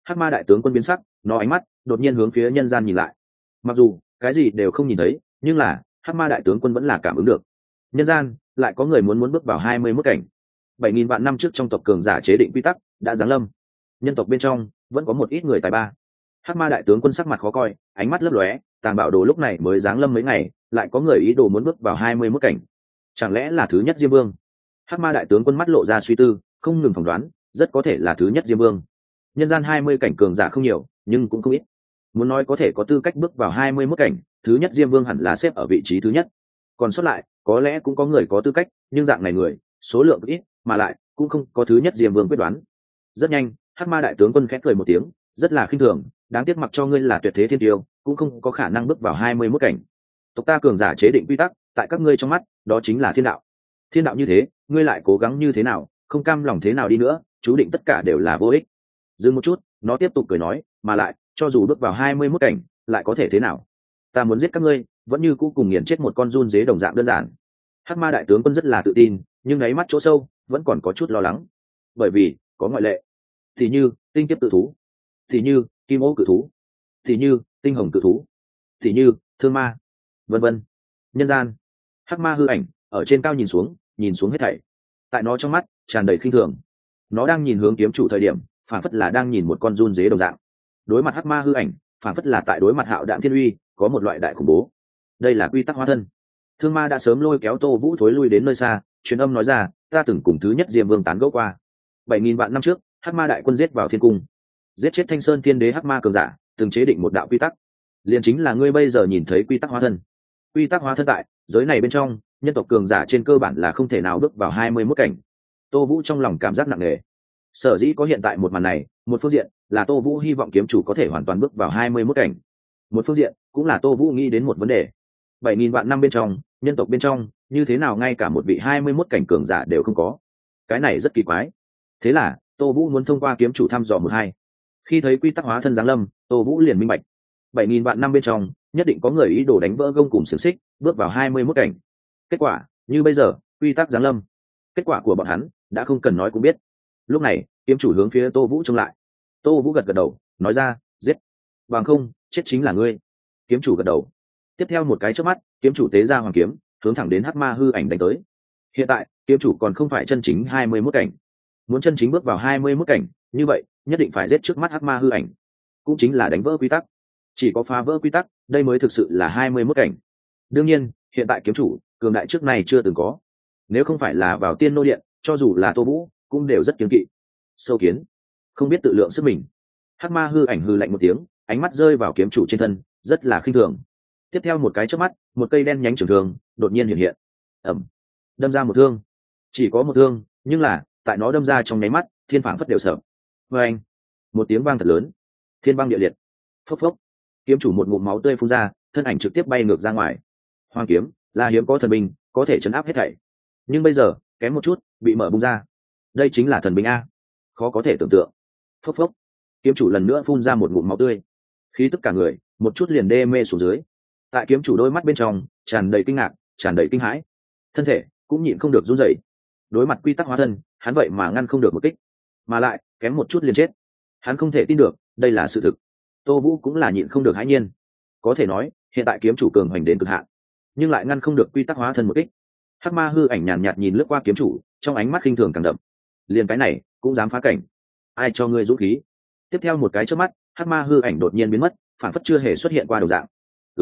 Hắc ma đại tướng quân biến sắc, nó ánh mắt đột nhiên hướng phía nhân gian nhìn lại. Mặc dù cái gì đều không nhìn thấy, nhưng là Hắc ma đại tướng quân vẫn là cảm ứng được. Nhân gian lại có người muốn bước vào 21 cảnh. 7.000 vạn năm trước trong tộc cường giả chế định quy tắc đã giáng lâm. Nhân tộc bên trong vẫn có một ít người tài ba. Hắc ma đại tướng quân sắc mặt khó coi, ánh mắt lấp lóe, Tàng Bảo Đồ lúc này mới giáng lâm mấy ngày, lại có người ý đồ muốn bước vào 21 cảnh. Chẳng lẽ là thứ nhất Diêm Vương? Hắc ma đại tướng quân mắt lộ ra suy tư, không ngừng phỏng đoán, rất có thể là thứ nhất Diêm Vương. Nhân gian 20 cảnh cường giả không nhiều, nhưng cũng không ít. Muốn nói có thể có tư cách bước vào 21 cảnh, thứ nhất Diêm Vương hẳn là xếp ở vị trí thứ nhất. Còn sót lại, có lẽ cũng có người có tư cách, nhưng dạng này người, số lượng ít, mà lại cũng không có thứ nhất Diêm Vương quyết đoán. Rất nhanh, Hắc ma đại tướng quân khẽ cười một tiếng, rất là khinh thường, đáng tiếc mặc cho ngươi là tuyệt thế thiên tiêu, cũng không có khả năng bước vào 21 cảnh. Tộc ta cường giả chế định quy tắc, tại các ngươi trong mắt, đó chính là thiên đạo. Thiên đạo như thế, ngươi lại cố gắng như thế nào, không cam lòng thế nào đi nữa, chú định tất cả đều là vô ích. Dừng một chút, nó tiếp tục cười nói, mà lại, cho dù bước vào 21 cảnh, lại có thể thế nào? Ta muốn giết các ngươi, vẫn như cũ cùng nghiền chết một con giun dế đồng dạng đơn giản. Hắc ma đại tướng quân rất là tự tin, nhưng đáy mắt chỗ sâu vẫn còn có chút lo lắng, bởi vì có ngoại lệ. Thì như tinh kiếp cự thú, thì như kim ô cự thú, thì như tinh hồng cự thú, thì như thương ma, vân vân. Nhân gian, Hắc ma hư ảnh ở trên cao nhìn xuống hết thảy. Tại nó trong mắt tràn đầy khinh thường. Nó đang nhìn hướng kiếm chủ thời điểm, phản phất là đang nhìn một con giun dế đồng dạng. Đối mặt Hắc ma hư ảnh, phản phất là tại đối mặt Hạo Đạm Thiên Uy, có một loại đại khủng bố. Đây là quy tắc hóa thân. Thương ma đã sớm lôi kéo Tô Vũ thối lui đến nơi xa, truyền âm nói ra, ta từng cùng thứ nhất Diêm Vương tán gẫu qua. 7.000 vạn năm trước, Hắc ma đại quân giết vào thiên cung, giết chết Thanh Sơn Thiên Đế Hắc ma cường giả, từng chế định một đạo quy tắc, liền chính là ngươi bây giờ nhìn thấy quy tắc hóa thân. Quy tắc hóa thân tại giới này bên trong, nhân tộc cường giả trên cơ bản là không thể nào bước vào 21 cảnh. Tô Vũ trong lòng cảm giác nặng nề. Sở dĩ có hiện tại một màn này, một phương diện là Tô Vũ hy vọng kiếm chủ có thể hoàn toàn bước vào 21 cảnh. Một phương diện cũng là Tô Vũ nghĩ đến một vấn đề. 7.000 vạn năm bên trong, nhân tộc bên trong, như thế nào ngay cả một vị 21 cảnh cường giả đều không có. Cái này rất kỳ quái. Thế là, Tô Vũ muốn thông qua kiếm chủ thăm dò một hai. Khi thấy quy tắc hóa thân giáng lâm, Tô Vũ liền minh bạch. 7.000 vạn năm bên trong, nhất định có người ý đồ đánh vỡ gông cùng xiềng xích, bước vào 21 cảnh. Kết quả, như bây giờ, quy tắc giáng lâm. Kết quả của bọn hắn, đã không cần nói cũng biết. Lúc này, kiếm chủ hướng phía Tô Vũ trông lại. Tô Vũ gật gật đầu, nói ra, giết. Bằng không, chết chính là ngươi. Kiếm chủ gật đầu. Tiếp theo một cái chớp mắt, kiếm chủ tế ra hoàng kiếm, hướng thẳng đến Hắc ma hư ảnh đánh tới. Hiện tại, kiếm chủ còn không phải chân chính 21 cảnh. Muốn chân chính bước vào 21 cảnh, như vậy, nhất định phải giết trước mắt Hắc ma hư ảnh. Cũng chính là đánh vỡ quy tắc. Chỉ có phá vỡ quy tắc, đây mới thực sự là 21 cảnh. Đương nhiên, hiện tại kiếm chủ, cường đại trước này chưa từng có. Nếu không phải là vào tiên nô điện, cho dù là Tô Vũ, cũng đều rất kiêng kỵ. Sâu kiến, không biết tự lượng sức mình. Hắc ma hư ảnh hư lạnh một tiếng, ánh mắt rơi vào kiếm chủ trên thân, rất là khinh thường. Tiếp theo một cái chớp mắt, một cây đen nhánh trường thương đột nhiên hiện hiện. Ầm, đâm ra một thương. Chỉ có một thương, nhưng là, tại nó đâm ra trong nháy mắt, thiên phảng phất đều sợ. Oeng, một tiếng vang thật lớn, thiên băng địa liệt. Phốc phốc, kiếm chủ một ngụm máu tươi phun ra, thân ảnh trực tiếp bay ngược ra ngoài. Hoàng kiếm là hiếm có thần binh, có thể chấn áp hết thảy. Nhưng bây giờ, kém một chút, bị mở bung ra. Đây chính là thần binh a, khó có thể tưởng tượng. Phốc phốc, kiếm chủ lần nữa phun ra một ngụm máu tươi, khí tức cả người một chút liền đê mê xuống dưới. Tại kiếm chủ đôi mắt bên trong tràn đầy kinh ngạc, tràn đầy kinh hãi, thân thể cũng nhịn không được run rẩy. Đối mặt quy tắc hóa thân, hắn vậy mà ngăn không được một kích, mà lại kém một chút liền chết. Hắn không thể tin được, đây là sự thực. Tô Vũ cũng là nhịn không được hãi nhiên. Có thể nói, hiện tại kiếm chủ cường hoành đến cực hạn, nhưng lại ngăn không được quy tắc hóa thân một kích. Hắc ma hư ảnh nhàn nhạt nhìn lướt qua kiếm chủ, trong ánh mắt khinh thường càng đậm. Liền cái này cũng dám phá cảnh, ai cho ngươi dũng khí? Tiếp theo một cái chớp mắt, Hắc ma hư ảnh đột nhiên biến mất, phản phất chưa hề xuất hiện qua đầu dạng.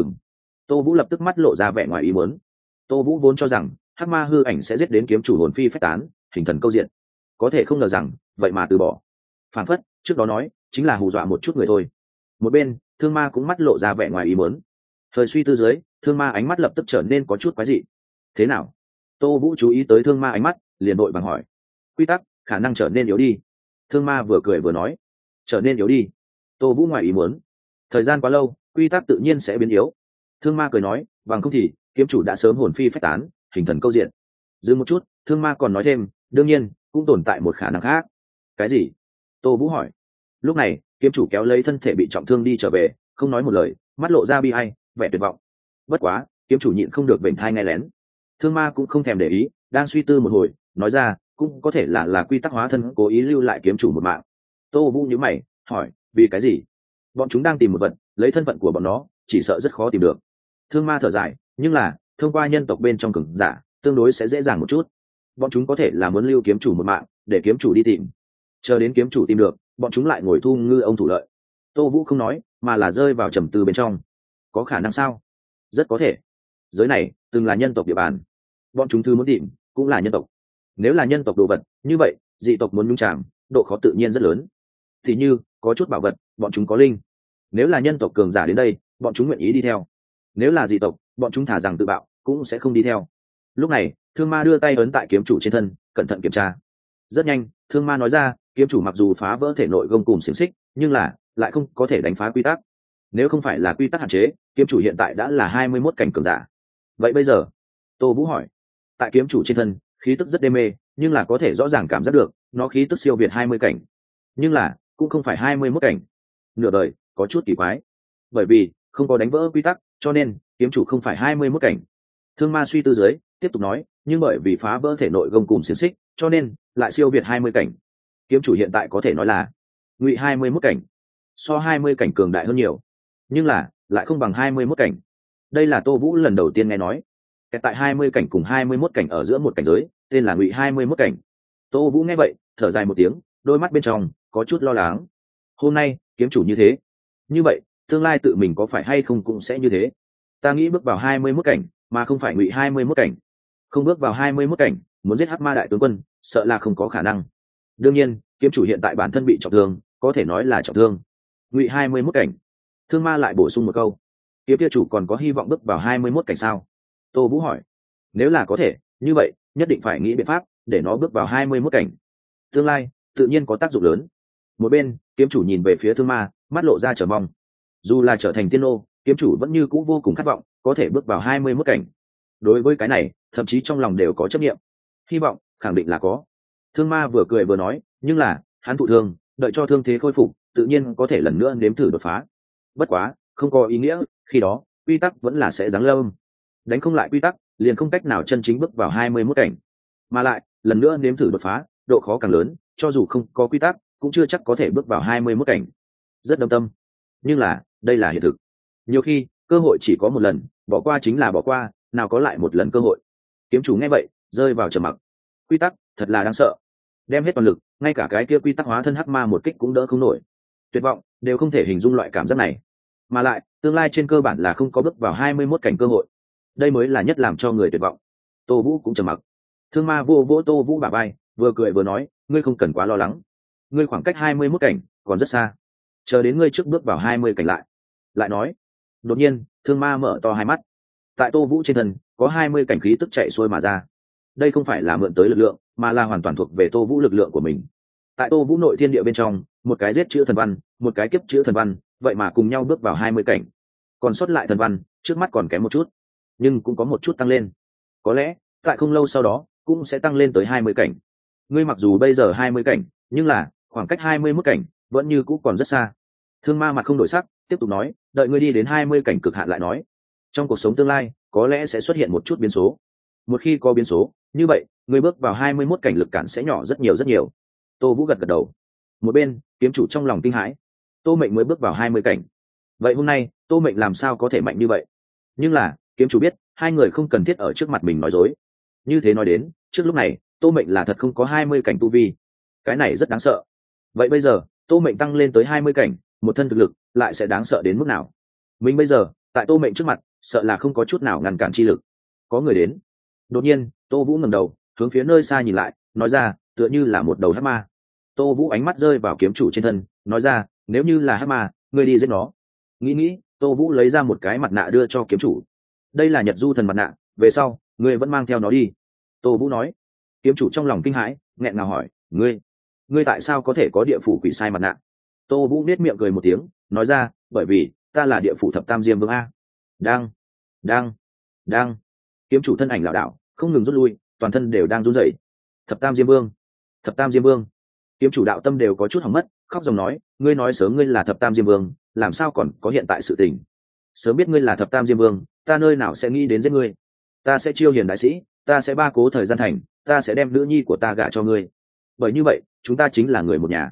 Tô Vũ lập tức mắt lộ ra vẻ ngoài ý muốn. Tô Vũ vốn cho rằng Hắc ma hư ảnh sẽ giết đến kiếm chủ hồn phi phách tán, hình thần câu diện, có thể không ngờ rằng vậy mà từ bỏ. Phản phất trước đó nói chính là hù dọa một chút người thôi. Một bên, Thương Ma cũng mắt lộ ra vẻ ngoài ý muốn. Thời suy tư dưới, Thương Ma ánh mắt lập tức trở nên có chút quái dị. Thế nào? Tô Vũ chú ý tới Thương Ma ánh mắt, liền đội bằng hỏi. Quy tắc khả năng trở nên yếu đi. Thương Ma vừa cười vừa nói. Trở nên yếu đi. Tô Vũ ngoài ý muốn. Thời gian quá lâu, quy tắc tự nhiên sẽ biến yếu. Thương Ma cười nói, bằng không thì kiếm chủ đã sớm hồn phi phách tán, hình thần câu diện. Dừng một chút, Thương Ma còn nói thêm, đương nhiên cũng tồn tại một khả năng khác. Cái gì? Tô Vũ hỏi. Lúc này, kiếm chủ kéo lấy thân thể bị trọng thương đi trở về, không nói một lời, mắt lộ ra bi ai, vẻ tuyệt vọng. Bất quá, kiếm chủ nhịn không được vểnh thai nghe lén. Thương Ma cũng không thèm để ý, đang suy tư một hồi, nói ra, cũng có thể là quy tắc hóa thân cố ý lưu lại kiếm chủ một mạng. Tô Vũ nhíu mày, hỏi, vì cái gì? Bọn chúng đang tìm một vật, lấy thân phận của bọn nó chỉ sợ rất khó tìm được. Thương ma thở dài, nhưng là thông qua nhân tộc bên trong cường giả tương đối sẽ dễ dàng một chút. Bọn chúng có thể là muốn lưu kiếm chủ một mạng để kiếm chủ đi tìm, chờ đến kiếm chủ tìm được bọn chúng lại ngồi thu ngư ông thủ lợi. Tô Vũ không nói mà là rơi vào trầm tư bên trong. Có khả năng sao? Rất có thể. Giới này từng là nhân tộc địa bàn, bọn chúng thứ muốn tìm cũng là nhân tộc. Nếu là nhân tộc đồ vật như vậy dị tộc muốn nhúng chạm độ khó tự nhiên rất lớn. Thì như có chút bảo vật bọn chúng có linh, nếu là nhân tộc cường giả đến đây bọn chúng nguyện ý đi theo. Nếu là dị tộc bọn chúng thả rằng tự bạo cũng sẽ không đi theo. Lúc này thương ma đưa tay ấn tại kiếm chủ trên thân, cẩn thận kiểm tra. Rất nhanh thương ma nói ra, kiếm chủ mặc dù phá vỡ thể nội gông cùm xiềng xích nhưng là lại không có thể đánh phá quy tắc. Nếu không phải là quy tắc hạn chế, kiếm chủ hiện tại đã là 21 cảnh cường giả. Vậy bây giờ? Tô Vũ hỏi. Tại kiếm chủ trên thân khí tức rất đê mê, nhưng là có thể rõ ràng cảm giác được nó khí tức siêu việt 20 cảnh, nhưng là cũng không phải 21 cảnh. Nửa đời có chút kỳ quái, bởi vì không có đánh vỡ quy tắc cho nên kiếm chủ không phải 21 cảnh. Thương ma suy tư dưới tiếp tục nói, nhưng bởi vì phá vỡ thể nội gông cùm xiềng xích cho nên lại siêu việt 20 cảnh. Kiếm chủ hiện tại có thể nói là ngụy 21 cảnh, so 20 cảnh cường đại hơn nhiều, nhưng là lại không bằng 21 cảnh. Đây là Tô Vũ lần đầu tiên nghe nói. Tại 20 cảnh cùng 21 cảnh ở giữa một cảnh giới tên là ngụy 21 cảnh. Tô Vũ nghe vậy thở dài một tiếng, đôi mắt bên trong có chút lo lắng. Hôm nay kiếm chủ như thế, như vậy tương lai tự mình có phải hay không cũng sẽ như thế. Ta nghĩ bước vào 21 cảnh mà không phải ngụy 21 cảnh. Không bước vào 21 cảnh muốn giết Hắc Ma đại tướng quân sợ là không có khả năng. Đương nhiên kiếm chủ hiện tại bản thân bị trọng thương, có thể nói là trọng thương. Ngụy 21 cảnh. Thương ma lại bổ sung một câu, kiếm kia chủ còn có hy vọng bước vào 21 cảnh sao? Tô Vũ hỏi. Nếu là có thể như vậy nhất định phải nghĩ biện pháp để nó bước vào 21 cảnh. Tương lai tự nhiên có tác dụng lớn. Một bên kiếm chủ nhìn về phía thương ma, mắt lộ ra chờ mong. Dù là trở thành tiên ô, kiếm chủ vẫn như cũ vô cùng khát vọng có thể bước vào 21 cảnh. Đối với cái này thậm chí trong lòng đều có chấp nghiệm. Hy vọng khẳng định là có. Thương ma vừa cười vừa nói, nhưng là hắn thụ thương, đợi cho thương thế khôi phục tự nhiên có thể lần nữa nếm thử đột phá. Bất quá không có ý nghĩa, khi đó quy tắc vẫn là sẽ giáng lâm. Đánh không lại quy tắc liền không cách nào chân chính bước vào 21 cảnh. Mà lại lần nữa nếm thử đột phá độ khó càng lớn, cho dù không có quy tắc cũng chưa chắc có thể bước vào 21 cảnh. Rất đâm tâm, nhưng là đây là hiện thực. Nhiều khi cơ hội chỉ có một lần, bỏ qua chính là bỏ qua, nào có lại một lần cơ hội. Kiếm chủ nghe vậy rơi vào trầm mặc. Quy tắc thật là đáng sợ, đem hết toàn lực ngay cả cái kia quy tắc hóa thân hắc ma một kích cũng đỡ không nổi. Tuyệt vọng đều không thể hình dung loại cảm giác này, mà lại tương lai trên cơ bản là không có bước vào 21 cảnh cơ hội. Đây mới là nhất làm cho người tuyệt vọng. Tô Vũ cũng trầm mặc. Thương ma vô vỗ Tô Vũ bả vai, vừa cười vừa nói, ngươi không cần quá lo lắng, ngươi khoảng cách 21 cảnh còn rất xa, chờ đến ngươi trước bước vào 20 cảnh lại nói. Đột nhiên thương ma mở to hai mắt. Tại Tô Vũ trên thân có 20 cảnh khí tức chạy xuôi mà ra. Đây không phải là mượn tới lực lượng mà là hoàn toàn thuộc về Tô Vũ lực lượng của mình. Tại Tô Vũ nội thiên địa bên trong, một cái giết chữ thần văn, một cái kiếp chữ thần văn, vậy mà cùng nhau bước vào 20 cảnh. Còn sót lại thần văn trước mắt còn kém một chút, nhưng cũng có một chút tăng lên. Có lẽ tại không lâu sau đó cũng sẽ tăng lên tới 20 cảnh. Ngươi mặc dù bây giờ 20 cảnh, nhưng là khoảng cách 21 cảnh vẫn như cũ còn rất xa. Thương ma mặt không đổi sắc, tiếp tục nói, đợi ngươi đi đến 20 cảnh cực hạn lại nói. Trong cuộc sống tương lai có lẽ sẽ xuất hiện một chút biến số. Một khi có biến số như vậy ngươi bước vào 21 cảnh lực cản sẽ nhỏ rất nhiều rất nhiều. Tô Vũ gật gật đầu. Một bên kiếm chủ trong lòng kinh hãi, Tô Mệnh mới bước vào 20 cảnh, vậy hôm nay Tô Mệnh làm sao có thể mạnh như vậy? Nhưng là kiếm chủ biết hai người không cần thiết ở trước mặt mình nói dối. Như thế nói đến, trước lúc này Tô Mệnh là thật không có 20 cảnh tu vi, cái này rất đáng sợ. Vậy bây giờ Tô Mệnh tăng lên tới 20 cảnh, một thân thực lực lại sẽ đáng sợ đến mức nào? Mình bây giờ tại Tô Mệnh trước mặt sợ là không có chút nào ngăn cản chi lực. Có người đến. Đột nhiên Tô Vũ ngẩng đầu hướng phía nơi xa nhìn lại, nói ra, tựa như là một đầu hắc ma. Tô Vũ ánh mắt rơi vào kiếm chủ trên thân, nói ra, nếu như là hắc ma ngươi đi giết nó. Nghĩ Tô Vũ lấy ra một cái mặt nạ đưa cho kiếm chủ. Đây là Nhật Du thần mặt nạ, về sau ngươi vẫn mang theo nó đi. Tô Vũ nói. Kiếm chủ trong lòng kinh hãi, nghẹn ngào hỏi, ngươi tại sao có thể có địa phủ quỷ sai mặt nạ? Tô Vũ nết miệng cười một tiếng, nói ra, bởi vì ta là địa phủ thập tam diêm vương a. Đang kiếm chủ thân ảnh lảo đảo không ngừng rút lui, toàn thân đều đang run rẩy. Thập tam diêm vương. Kiếm chủ đạo tâm đều có chút hỏng mất, khóc dòng nói, ngươi nói sớm ngươi là thập tam diêm vương, làm sao còn có hiện tại sự tình? Sớm biết ngươi là thập tam diêm vương, ta nơi nào sẽ nghĩ đến giết ngươi. Ta sẽ chiêu hiền đại sĩ, ta sẽ ba cố thời gian thành, ta sẽ đem nữ nhi của ta gả cho ngươi. Bởi như vậy chúng ta chính là người một nhà.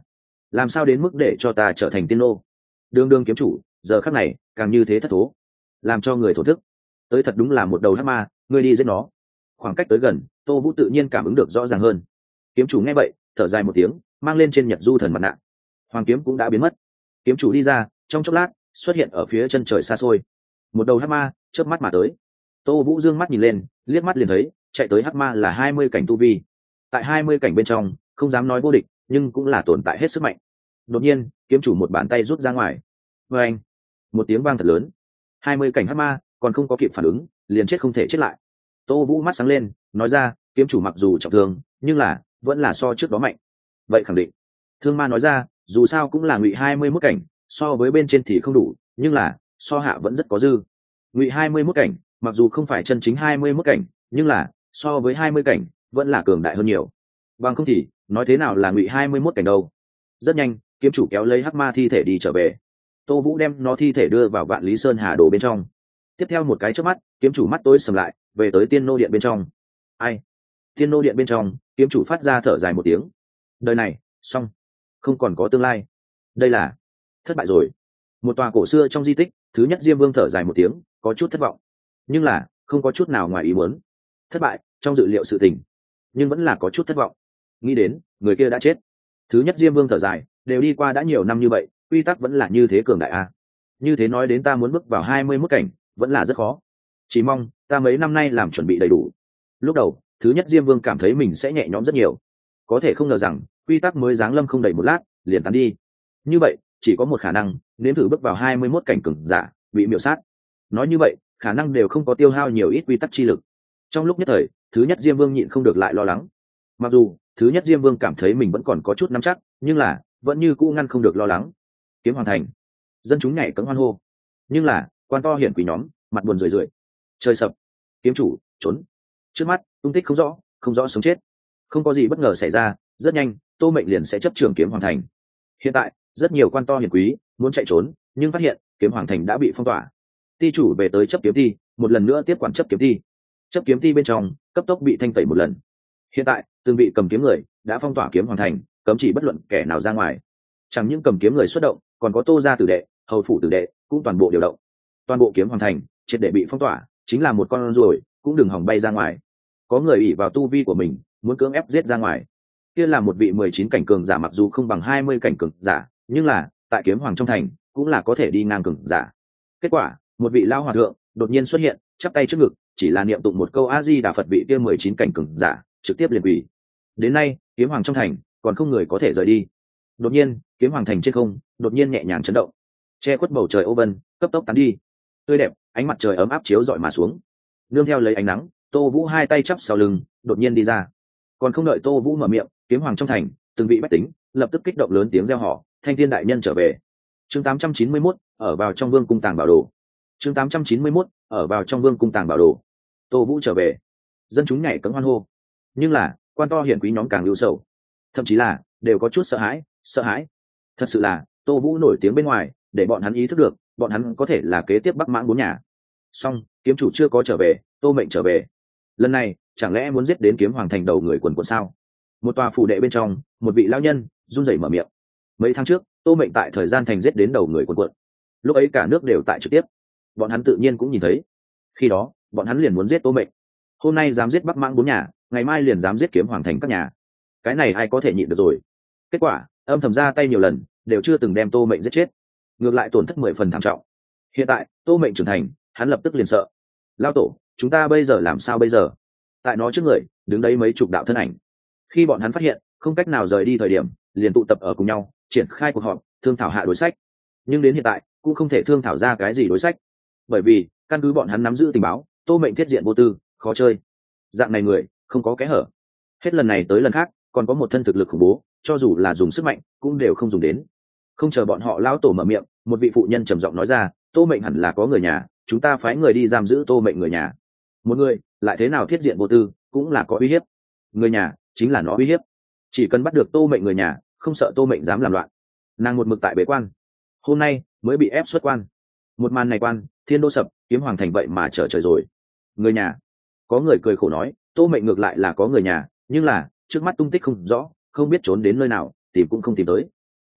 làm sao đến mức để cho ta trở thành tiên nô? Đương đương kiếm chủ giờ khắc này càng như thế thất thố, làm cho người thổ thức. Tới thật đúng là một đầu hắc ma, ngươi đi giết nó. Khoảng cách tới gần, Tô Vũ tự nhiên cảm ứng được rõ ràng hơn. Kiếm chủ nghe vậy thở dài một tiếng, mang lên trên Nhật Du thần mặt nạ. Hoàng kiếm cũng đã biến mất. Kiếm chủ đi ra, trong chốc lát xuất hiện ở phía chân trời xa xôi. Một đầu hắc ma chớp mắt mà tới. Tô Vũ dương mắt nhìn lên, liếc mắt liền thấy chạy tới hắc ma là 20 cảnh tu vi. Tại 20 cảnh bên trong không dám nói vô địch, nhưng cũng là tồn tại hết sức mạnh. Đột nhiên kiếm chủ một bàn tay rút ra ngoài, và anh một tiếng vang thật lớn. 20 cảnh hắc ma còn không có kịp phản ứng, liền chết không thể chết lại. Tô Vũ mắt sáng lên, nói ra, kiếm chủ mặc dù trọng thương, nhưng là vẫn là so trước đó mạnh. Vậy khẳng định. Thương ma nói ra, dù sao cũng là ngụy 21 cảnh, so với bên trên thì không đủ, nhưng là so hạ vẫn rất có dư. Ngụy 21 cảnh mặc dù không phải chân chính 21 cảnh, nhưng là so với 20 cảnh vẫn là cường đại hơn nhiều. Bằng không thì nói thế nào là ngụy 21 cảnh đâu. Rất nhanh kiếm chủ kéo lấy hắc ma thi thể đi trở về. Tô Vũ đem nó thi thể đưa vào Vạn Lý Sơn Hà Đồ bên trong. Tiếp theo một cái chớp mắt, kiếm chủ mắt tối sầm lại, về tới Tiên Nô Điện bên trong. Ai? Tiên Nô Điện bên trong, kiếm chủ phát ra thở dài một tiếng. Đời này xong, không còn có tương lai. Đây là thất bại rồi. Một tòa cổ xưa trong di tích, thứ nhất Diêm Vương thở dài một tiếng, có chút thất vọng, nhưng là không có chút nào ngoài ý muốn. Thất bại trong dự liệu sự tình, nhưng vẫn là có chút thất vọng. Nghĩ đến người kia đã chết. Thứ nhất Diêm Vương thở dài, đều đi qua đã nhiều năm như vậy, quy tắc vẫn là như thế cường đại a. Như thế nói đến ta muốn bước vào 21 cảnh vẫn là rất khó. Chỉ mong ta mấy năm nay làm chuẩn bị đầy đủ. Lúc đầu thứ nhất Diêm Vương cảm thấy mình sẽ nhẹ nhõm rất nhiều, có thể không ngờ rằng quy tắc mới giáng lâm không đầy một lát liền tán đi. Như vậy chỉ có một khả năng, nếm thử bước vào 21 cảnh cường giả bị miểu sát. Nói như vậy khả năng đều không có tiêu hao nhiều ít quy tắc chi lực. Trong lúc nhất thời thứ nhất Diêm Vương nhịn không được lại lo lắng. Mặc dù thứ nhất Diêm Vương cảm thấy mình vẫn còn có chút nắm chắc, nhưng là vẫn như cũ ngăn không được lo lắng. Kiếm hoàn thành, dân chúng nhảy cẫng hoan hô, nhưng là quan to hiển quý nhóm mặt buồn rười rượi. Trời sập, kiếm chủ trốn. Trước mắt tung tích không rõ, không rõ sống chết. Không có gì bất ngờ xảy ra, rất nhanh Tô Mệnh liền sẽ chấp trường kiếm hoàn thành. Hiện tại rất nhiều quan to hiển quý muốn chạy trốn, nhưng phát hiện kiếm hoàng thành đã bị phong tỏa. Ty chủ về tới chấp kiếm thi, một lần nữa tiếp quản chấp kiếm thi. Chấp kiếm thi bên trong cấp tốc bị thanh tẩy một lần. Hiện tại từng vị cầm kiếm người đã phong tỏa kiếm hoàng thành, cấm chỉ bất luận kẻ nào ra ngoài. Chẳng những cầm kiếm người xuất động, còn có Tô gia tử đệ, hầu phủ tử đệ cũng toàn bộ điều động. Toàn bộ kiếm hoàng thành triệt để bị phong tỏa, chính là một con ruồi cũng đừng hòng bay ra ngoài. Có người ỷ vào tu vi của mình muốn cưỡng ép giết ra ngoài. Kia là một vị 19 cảnh cường giả, mặc dù không bằng 20 cảnh cường giả, nhưng là tại kiếm hoàng trong thành cũng là có thể đi ngang cường giả. Kết quả một vị lao hòa thượng đột nhiên xuất hiện, chắp tay trước ngực, chỉ là niệm tụng một câu A Di Đà Phật, vị kia 19 cảnh cường giả trực tiếp liền quỳ. Đến nay kiếm hoàng trong thành còn không người có thể rời đi. Đột nhiên kiếm hoàng thành trên không đột nhiên nhẹ nhàng chấn động, che khuất bầu trời ô vân cấp tốc tán đi. Tươi đẹp ánh mặt trời ấm áp chiếu rọi mà xuống, nương theo lấy ánh nắng, Tô Vũ hai tay chắp sau lưng đột nhiên đi ra. Còn không đợi Tô Vũ mở miệng, kiếm hoàng trong thành từng vị bách tính lập tức kích động lớn tiếng reo hò, Thanh Thiên đại nhân trở về. Chương 891, ở vào trong vương cung tàng bảo đồ. Chương 891, ở vào trong vương cung tàng bảo đồ. Tô Vũ trở về, dân chúng nhảy cẫng hoan hô, nhưng là quan to hiển quý nhóm càng lưu sầu, thậm chí là đều có chút sợ hãi. Thật sự là Tô Vũ nổi tiếng bên ngoài, để bọn hắn ý thức được bọn hắn có thể là kế tiếp Bắc Mãng bốn nhà. Song kiếm chủ chưa có trở về, Tô Mệnh trở về. Lần này chẳng lẽ muốn giết đến kiếm hoàng thành đầu người quần quần sao? Một tòa phủ đệ bên trong, một vị lão nhân run rẩy mở miệng. Mấy tháng trước Tô Mệnh tại thời gian thành giết đến đầu người quần quần, lúc ấy cả nước đều tại trực tiếp, bọn hắn tự nhiên cũng nhìn thấy. Khi đó bọn hắn liền muốn giết Tô Mệnh, hôm nay dám giết Bắc Mãng bốn nhà, ngày mai liền dám giết kiếm hoàng thành các nhà. Cái này ai có thể nhịn được rồi? Kết quả âm thầm ra tay nhiều lần, đều chưa từng đem Tô Mệnh giết chết, ngược lại tổn thất 10 phần thảm trọng. Hiện tại Tô Mệnh trưởng thành, hắn lập tức liền sợ. Lao tổ, chúng ta bây giờ làm sao bây giờ? Tại nó trước người đứng đấy mấy chục đạo thân ảnh. Khi bọn hắn phát hiện không cách nào rời đi thời điểm, liền tụ tập ở cùng nhau triển khai cuộc họp thương thảo hạ đối sách. Nhưng đến hiện tại cũng không thể thương thảo ra cái gì đối sách, bởi vì căn cứ bọn hắn nắm giữ tình báo, Tô Mệnh thiết diện vô tư, khó chơi. Dạng này người không có kẽ hở, hết lần này tới lần khác còn có một thân thực lực khủng bố, cho dù là dùng sức mạnh cũng đều không dùng đến. Không chờ bọn họ lão tổ mở miệng, một vị phụ nhân trầm giọng nói ra, Tô Mệnh hẳn là có người nhà, chúng ta phái người đi giam giữ Tô Mệnh người nhà. Một người lại thế nào thiết diện vô tư, cũng là có uy hiếp. Người nhà chính là nó uy hiếp, chỉ cần bắt được Tô Mệnh người nhà, không sợ Tô Mệnh dám làm loạn. Nàng một mực tại bế quan, hôm nay mới bị ép xuất quan. Một màn này quan, thiên đô sập, kiếm hoàng thành vậy mà trở trời rồi. Người nhà, có người cười khổ nói, Tô Mệnh ngược lại là có người nhà, nhưng là trước mắt tung tích không rõ, không biết trốn đến nơi nào, tìm cũng không tìm tới.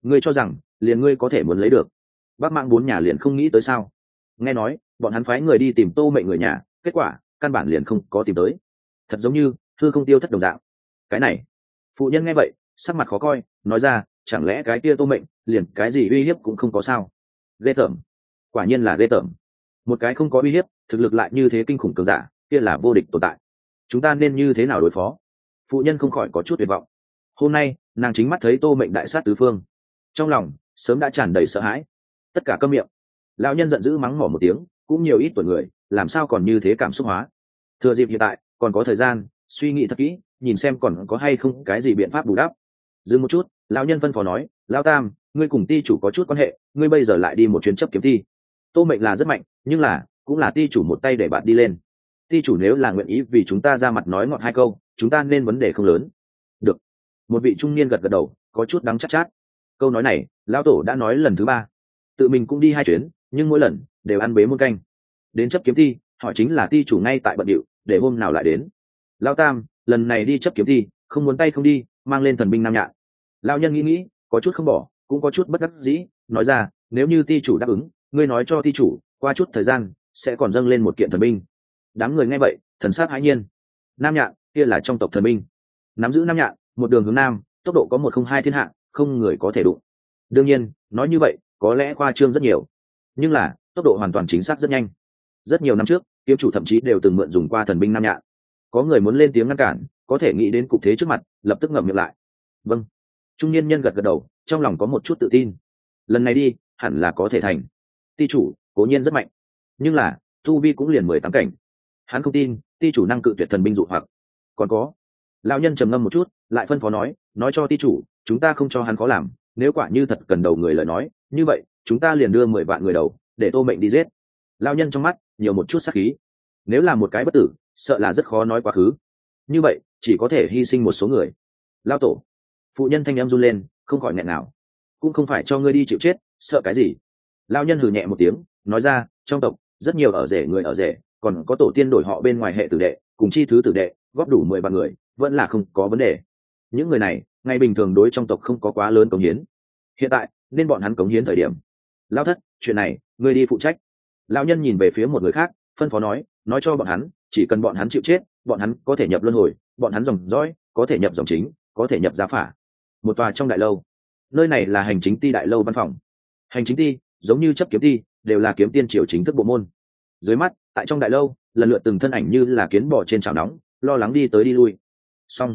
ngươi cho rằng liền ngươi có thể muốn lấy được? Bắc Mãng bốn nhà liền không nghĩ tới sao? Nghe nói bọn hắn phái người đi tìm Tô Mệnh người nhà, kết quả căn bản liền không có tìm tới, thật giống như hư không tiêu thất đồng dạng. Cái này, phụ nhân nghe vậy sắc mặt khó coi, nói ra, chẳng lẽ cái kia Tô Mệnh liền cái gì uy hiếp cũng không có sao? Ghê tởm, quả nhiên là ghê tởm. Một cái không có uy hiếp, thực lực lại như thế kinh khủng cường giả, kia là vô địch tồn tại. Chúng ta nên như thế nào đối phó? Phụ nhân không khỏi có chút tuyệt vọng. Hôm nay nàng chính mắt thấy Tô Mệnh đại sát tứ phương, trong lòng sớm đã tràn đầy sợ hãi. Tất cả câm miệng. Lão nhân giận dữ mắng mỏ một tiếng, cũng nhiều ít tuổi người, làm sao còn như thế cảm xúc hóa? Thừa dịp hiện tại còn có thời gian, suy nghĩ thật kỹ, nhìn xem còn có hay không cái gì biện pháp bù đắp. Dừng một chút, lão nhân phân phó nói, lão Tam, ngươi cùng ty chủ có chút quan hệ, ngươi bây giờ lại đi một chuyến chấp kiếm thi. Tô Mệnh là rất mạnh, nhưng là cũng là ty chủ một tay để bạn đi lên. Ty chủ nếu là nguyện ý vì chúng ta ra mặt nói ngọt hai câu, chúng ta nên vấn đề không lớn. Được. Một vị trung niên gật gật đầu, có chút đắng chát chát. Câu nói này lão tổ đã nói lần thứ 3. Tự mình cũng đi 2 chuyến, nhưng mỗi lần đều ăn bế muôn canh. Đến chấp kiếm thi, họ chính là ty chủ ngay tại bận điệu, để hôm nào lại đến. Lão Tam, lần này đi chấp kiếm thi, không muốn tay không đi, mang lên thần binh Nam Nhạn. Lão nhân nghĩ, có chút không bỏ, cũng có chút bất đắc dĩ, nói ra, nếu như ty chủ đáp ứng, ngươi nói cho ty chủ, qua chút thời gian sẽ còn dâng lên một kiện thần binh. Đám người nghe vậy, thần sắc hãi nhiên. Nam Nhạn, kia là trong tộc thần binh. Nắm giữ Nam Nhạn, một đường hướng nam, tốc độ có 102 thiên hạ, không người có thể đụng. Đương nhiên, nói như vậy, có lẽ khoa trương rất nhiều, nhưng là tốc độ hoàn toàn chính xác rất nhanh. Rất nhiều năm trước, kiếm chủ thậm chí đều từng mượn dùng qua thần binh Nam Nhạn. Có người muốn lên tiếng ngăn cản, có thể nghĩ đến cục thế trước mặt, lập tức ngậm miệng lại. Vâng. Trung niên nhân gật gật đầu, trong lòng có một chút tự tin. Lần này đi, hẳn là có thể thành. Ty chủ cố nhiên rất mạnh, nhưng là tu vi cũng liền 18 cảnh. Hắn không tin ty chủ năng cự tuyệt thần binh dụ hoặc. Còn có, lão nhân trầm ngâm một chút, lại phân phó nói cho ty chủ, chúng ta không cho hắn khó làm, nếu quả như thật cần đầu người lời nói, như vậy chúng ta liền đưa 10 vạn người đầu, để Tô Mệnh đi giết. Lão nhân trong mắt nhiều một chút sát khí. Nếu là một cái bất tử, sợ là rất khó nói quá khứ. Như vậy chỉ có thể hy sinh một số người. Lão tổ. Phụ nhân thanh âm run lên, không khỏi nghẹn nào. Cũng không phải cho ngươi đi chịu chết, sợ cái gì? Lão nhân hừ nhẹ một tiếng, nói ra, trong tộc rất nhiều ở rể người ở rể, còn có tổ tiên đổi họ bên ngoài hệ tử đệ, cùng chi thứ tử đệ, góp đủ 10 vạn người, vẫn là không có vấn đề. Những người này, ngày bình thường đối trong tộc không có quá lớn cống hiến. Hiện tại, nên bọn hắn cống hiến thời điểm. Lão thất, chuyện này, ngươi đi phụ trách. Lão nhân nhìn về phía một người khác, phân phó nói cho bọn hắn, chỉ cần bọn hắn chịu chết, bọn hắn có thể nhập luân hồi, bọn hắn dòng dõi, có thể nhập dòng chính, có thể nhập gia phả. Một tòa trong đại lâu. Nơi này là hành chính ty đại lâu văn phòng. Hành chính ty, giống như chấp kiếm ty, đều là kiếm tiên triều chính thức bộ môn. Dưới mắt, tại trong đại lâu, lần lượt từng thân ảnh như là kiến bò trên chảo nóng, lo lắng đi tới đi lui. Xong.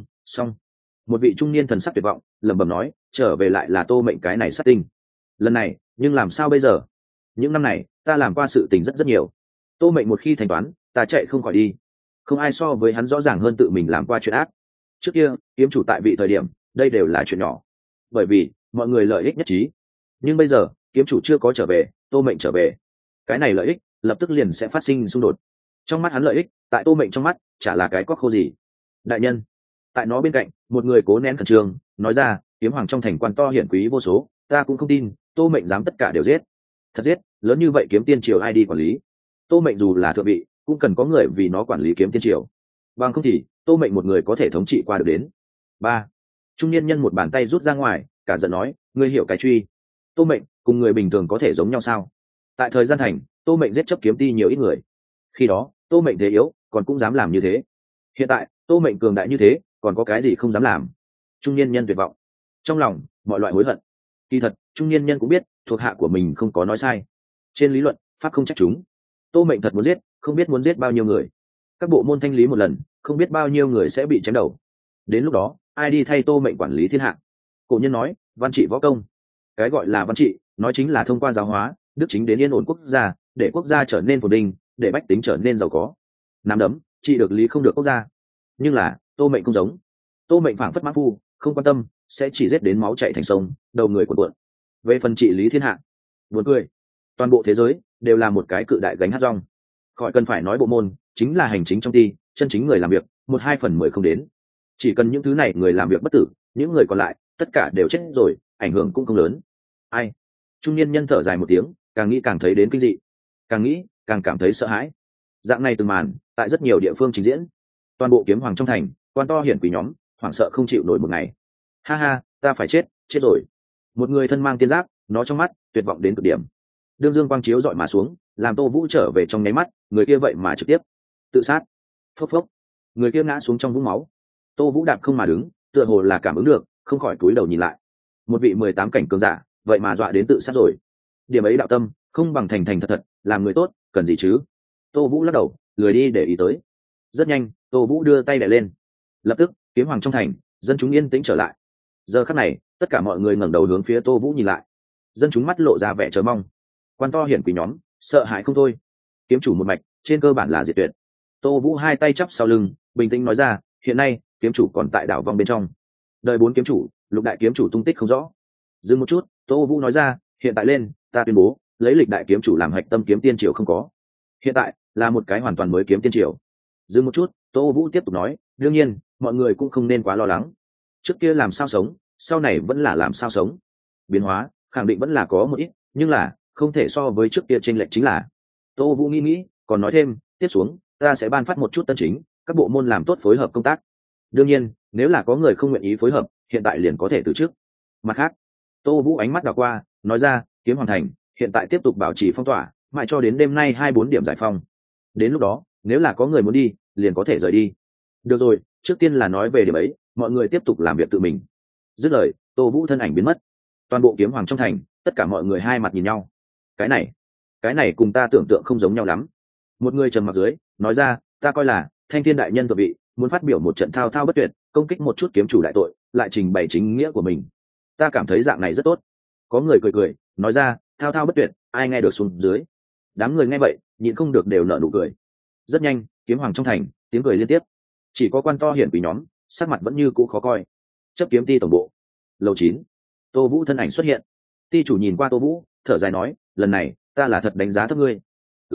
Một vị trung niên thần sắc tuyệt vọng, lẩm bẩm nói, trở về lại là Tô Mệnh cái này sát tinh. Lần này, nhưng làm sao bây giờ? Những năm này, ta làm qua sự tình rất nhiều. Tô Mệnh một khi thanh toán, ta chạy không khỏi đi. Không ai so với hắn rõ ràng hơn tự mình làm qua chuyện ác. Trước kia, kiếm chủ tại vị thời điểm, đây đều là chuyện nhỏ. Bởi vì, mọi người lợi ích nhất trí. Nhưng bây giờ, kiếm chủ chưa có trở về, Tô Mệnh trở về. Cái này lợi ích, lập tức liền sẽ phát sinh xung đột. Trong mắt hắn lợi ích, tại Tô Mệnh trong mắt, chả là cái quắc khô gì. Đại nhân. Tại nó bên cạnh, một người cố nén khẩn trương, nói ra, kiếm hoàng trong thành quan to hiển quý vô số, ta cũng không tin Tô Mệnh dám tất cả đều giết. Thật giết, lớn như vậy kiếm tiên triều ai đi quản lý? Tô Mệnh dù là thượng vị, cũng cần có người vì nó quản lý kiếm tiên triều. Bằng không thì, Tô Mệnh một người có thể thống trị qua được đến. 3. Trung niên nhân một bàn tay rút ra ngoài, cả giận nói, ngươi hiểu cái truy? Tô Mệnh cùng người bình thường có thể giống nhau sao? Tại thời gian thành, Tô Mệnh giết chấp kiếm ti nhiều ít người. Khi đó, Tô Mệnh thế yếu, còn cũng dám làm như thế. Hiện tại, Tô Mệnh cường đại như thế, còn có cái gì không dám làm? Trung niên nhân tuyệt vọng, trong lòng mọi loại hối hận. Kỳ thật, trung niên nhân cũng biết, thuộc hạ của mình không có nói sai. Trên lý luận, pháp không trách chúng. Tô Mệnh thật muốn giết, không biết muốn giết bao nhiêu người. Các bộ môn thanh lý một lần, không biết bao nhiêu người sẽ bị chém đầu. Đến lúc đó, ai đi thay Tô Mệnh quản lý thiên hạ? Cổ nhân nói, văn trị võ công. Cái gọi là văn trị, nói chính là thông qua giáo hóa, đức chính đến yên ổn quốc gia, để quốc gia trở nên phồn vinh, để bách tính trở nên giàu có. Nắm đấm, trị được lý không được quốc gia. Nhưng là, Tô Mệnh không giống. Tô Mệnh phảng phất mã phu, không quan tâm, sẽ chỉ giết đến máu chảy thành sông, đầu người cuộn cuộn. Về phần trị lý thiên hạ, buồn cười, toàn bộ thế giới đều là một cái cự đại gánh hát rong. Khỏi cần phải nói bộ môn, chính là hành chính trong ty, chân chính người làm việc, 1/2/10 không đến. Chỉ cần những thứ này người làm việc bất tử, những người còn lại, tất cả đều chết rồi, ảnh hưởng cũng không lớn. Ai? Trung niên nhân thở dài một tiếng, càng nghĩ càng thấy đến kinh dị, càng nghĩ càng cảm thấy sợ hãi. Dạng này từng màn, tại rất nhiều địa phương trình diễn. Toàn bộ kiếm hoàng trong thành, quan to hiển quý nhóm, hoảng sợ không chịu nổi một ngày. Ha ha, ta phải chết rồi. một người thân mang tiên giáp, nó trong mắt tuyệt vọng đến cực điểm. Đương dương quang chiếu dọi mà xuống, làm Tô Vũ trở về trong nháy mắt, người kia vậy mà trực tiếp tự sát. Phốc phốc, người kia ngã xuống trong vũng máu. Tô Vũ đạp không mà đứng, tựa hồ là cảm ứng được, không khỏi cúi đầu nhìn lại. Một vị 18 cảnh cường giả, vậy mà dọa đến tự sát rồi. Điểm ấy đạo tâm, không bằng thành thành thật thật, làm người tốt, cần gì chứ? Tô Vũ lắc đầu, lười đi để ý tới. Rất nhanh, Tô Vũ đưa tay đè lên. Lập tức, kiếm hoàng trong thành, dân chúng yên tĩnh trở lại. Giờ khắc này, tất cả mọi người ngẩng đầu hướng phía Tô Vũ nhìn lại. Dân chúng mắt lộ ra vẻ chờ mong. Quan to hiển quý nhóm, sợ hãi không thôi. Kiếm chủ một mạch, trên cơ bản là diệt tuyệt. Tô Vũ hai tay chắp sau lưng, bình tĩnh nói ra, hiện nay, kiếm chủ còn tại đảo vong bên trong. Đời 4 kiếm chủ, lục đại kiếm chủ tung tích không rõ. Dừng một chút, Tô Vũ nói ra, hiện tại lên, ta tuyên bố, lấy lịch đại kiếm chủ làm hạch tâm kiếm tiên triều không có. Hiện tại, là một cái hoàn toàn mới kiếm tiên triều. Dừng một chút, Tô Vũ tiếp tục nói, đương nhiên, mọi người cũng không nên quá lo lắng. Trước kia làm sao sống, sau này vẫn là làm sao sống. Biến hóa, khẳng định vẫn là có một ít, nhưng là, không thể so với trước kia chênh lệch chính là. Tô Vũ nghĩ, còn nói thêm, tiếp xuống, ta sẽ ban phát một chút tân chính, các bộ môn làm tốt phối hợp công tác. Đương nhiên, nếu là có người không nguyện ý phối hợp, hiện tại liền có thể từ chức. Mặt khác, Tô Vũ ánh mắt đảo qua, nói ra, kiếm hoàn thành, hiện tại tiếp tục bảo trì phong tỏa, mãi cho đến đêm nay 24 điểm giải phong. Đến lúc đó, nếu là có người muốn đi, liền có thể rời đi. Được rồi, trước tiên là nói về điểm ấy, mọi người tiếp tục làm việc tự mình. Dứt lời, Tô Vũ thân ảnh biến mất. Toàn bộ kiếm hoàng trong thành, tất cả mọi người hai mặt nhìn nhau. Cái này cùng ta tưởng tượng không giống nhau lắm. Một người trầm mặc dưới, nói ra, ta coi là Thanh Thiên đại nhân thượng vị, muốn phát biểu một trận thao thao bất tuyệt, công kích một chút kiếm chủ đại tội, lại trình bày chính nghĩa của mình. Ta cảm thấy dạng này rất tốt. Có người cười, nói ra, thao thao bất tuyệt, ai nghe được xuống dưới. Đám người nghe vậy, nhịn không được đều nở nụ cười. Rất nhanh, kiếm hoàng trong thành, tiếng cười liên tiếp. Chỉ có quan to hiển quý nhóm, sắc mặt vẫn như cũ khó coi. Chấp kiếm ti tổng bộ, lầu 9, Tô Vũ thân ảnh xuất hiện. Ti chủ nhìn qua Tô Vũ, thở dài nói, lần này, ta là thật đánh giá thấp ngươi.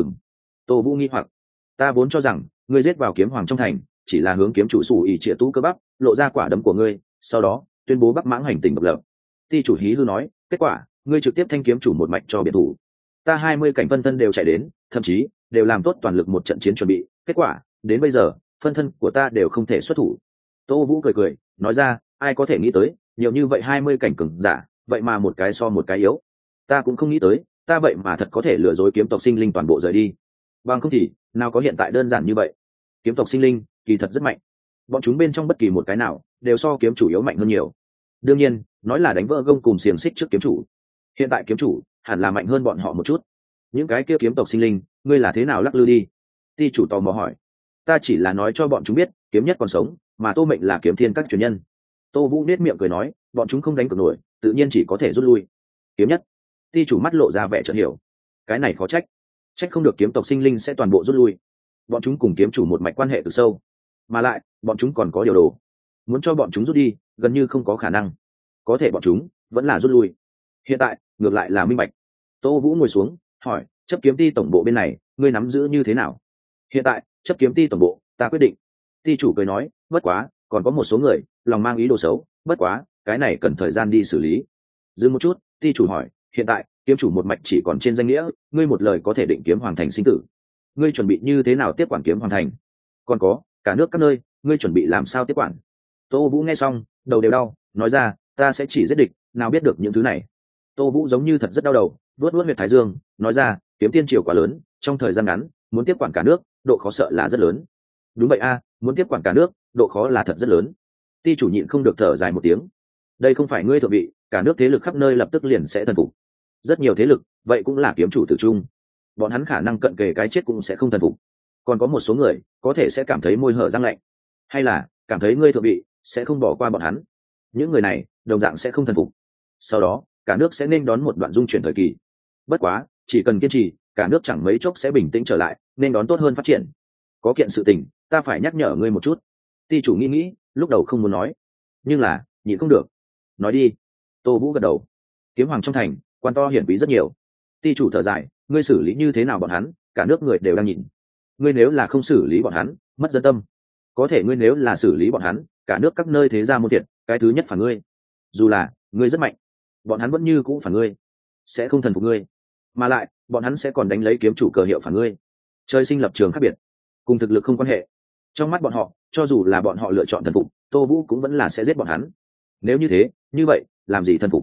Tô Vũ nghi hoặc, ta vốn cho rằng ngươi giết vào kiếm hoàng trong thành, chỉ là hướng kiếm chủ sủ ỉ trịa tú cơ bắp, lộ ra quả đấm của ngươi, sau đó tuyên bố bắc mãng hành tình độc lập. Ti chủ hí hư nói, kết quả, ngươi trực tiếp thanh kiếm chủ một mạch cho biệt thủ. Ta 20 cảnh phân thân đều chạy đến, thậm chí đều làm tốt toàn lực một trận chiến chuẩn bị, kết quả, đến bây giờ, phân thân của ta đều không thể xuất thủ. Tô Vũ cười, nói ra, ai có thể nghĩ tới, nhiều như vậy 20 cảnh cường giả, vậy mà một cái so một cái yếu. Ta cũng không nghĩ tới, ta vậy mà thật có thể lừa dối kiếm tộc sinh linh toàn bộ rời đi. Bằng không thì, nào có hiện tại đơn giản như vậy. Kiếm tộc sinh linh, kỳ thật rất mạnh. Bọn chúng bên trong bất kỳ một cái nào, đều so kiếm chủ yếu mạnh hơn nhiều. Đương nhiên, nói là đánh vỡ gông cùng xiềng xích trước kiếm chủ. Hiện tại kiếm chủ, hẳn là mạnh hơn bọn họ một chút. Những cái kia kiếm tộc sinh linh, ngươi là thế nào lắc lư đi? Ti chủ tò mò hỏi. Ta chỉ là nói cho bọn chúng biết, kiếm nhất còn sống, mà Tô Mệnh là kiếm thiên các truyền nhân. Tô Vũ nét miệng cười nói, bọn chúng không đánh cược nổi, tự nhiên chỉ có thể rút lui. Kiếm nhất. Ti chủ mắt lộ ra vẻ chợt hiểu. Cái này khó trách. Trách không được kiếm tộc sinh linh sẽ toàn bộ rút lui. Bọn chúng cùng kiếm chủ một mạch quan hệ từ sâu, mà lại bọn chúng còn có điều đồ, muốn cho bọn chúng rút đi gần như không có khả năng. Có thể bọn chúng vẫn là rút lui. Hiện tại ngược lại là minh bạch. Tô Vũ ngồi xuống, hỏi, chấp kiếm ti tổng bộ bên này ngươi nắm giữ như thế nào? Hiện tại chấp kiếm ti tổng bộ ta quyết định. Ti chủ cười nói, bất quá còn có một số người lòng mang ý đồ xấu, bất quá cái này cần thời gian đi xử lý. Dừng một chút, ti chủ hỏi, hiện tại kiếm chủ một mạch chỉ còn trên danh nghĩa, ngươi một lời có thể định kiếm hoàng thành sinh tử, ngươi chuẩn bị như thế nào tiếp quản kiếm hoàng thành? Còn có cả nước các nơi, ngươi chuẩn bị làm sao tiếp quản? Tô Vũ nghe xong, đầu đều đau, nói ra, ta sẽ chỉ giết địch, nào biết được những thứ này. Tô Vũ giống như thật rất đau đầu, vuốt huyệt thái dương, nói ra, kiếm tiên triều quá lớn, trong thời gian ngắn muốn tiếp quản cả nước, độ khó sợ là rất lớn. Đúng vậy a, muốn tiếp quản cả nước, độ khó là thật rất lớn. Ti chủ nhịn không được thở dài một tiếng. Đây không phải ngươi thượng vị, cả nước thế lực khắp nơi lập tức liền sẽ thần phục. Rất nhiều thế lực, vậy cũng là kiếm chủ tử trung. Bọn hắn khả năng cận kề cái chết cũng sẽ không thần phục. Còn có một số người có thể sẽ cảm thấy môi hở răng lạnh, hay là cảm thấy ngươi thượng vị sẽ không bỏ qua bọn hắn. Những người này đồng dạng sẽ không thần phục. Sau đó cả nước sẽ nên đón một đoạn dung chuyển thời kỳ. Bất quá chỉ cần kiên trì, cả nước chẳng mấy chốc sẽ bình tĩnh trở lại, nên đón tốt hơn phát triển. Có kiện sự tình ta phải nhắc nhở ngươi một chút. Ti chủ nghĩ, lúc đầu không muốn nói, nhưng là nhịn không được. Nói đi. Tô Vũ gật đầu. Kiếm hoàng trong thành, quan to hiển quý rất nhiều. Ti chủ thở dài, ngươi xử lý như thế nào bọn hắn, cả nước người đều đang nhìn. Ngươi nếu là không xử lý bọn hắn, mất dân tâm. Có thể ngươi nếu là xử lý bọn hắn, cả nước các nơi thế gia môn thiệt, cái thứ nhất phản ngươi. Dù là ngươi rất mạnh, bọn hắn vẫn như cũ phản ngươi, sẽ không thần phục ngươi, mà lại bọn hắn sẽ còn đánh lấy kiếm chủ cờ hiệu phản ngươi. Chơi sinh lập trường khác biệt, cùng thực lực không quan hệ. Trong mắt bọn họ, cho dù là bọn họ lựa chọn thần phục, Tô Vũ cũng vẫn là sẽ giết bọn hắn. Nếu như thế, như vậy làm gì thần phục?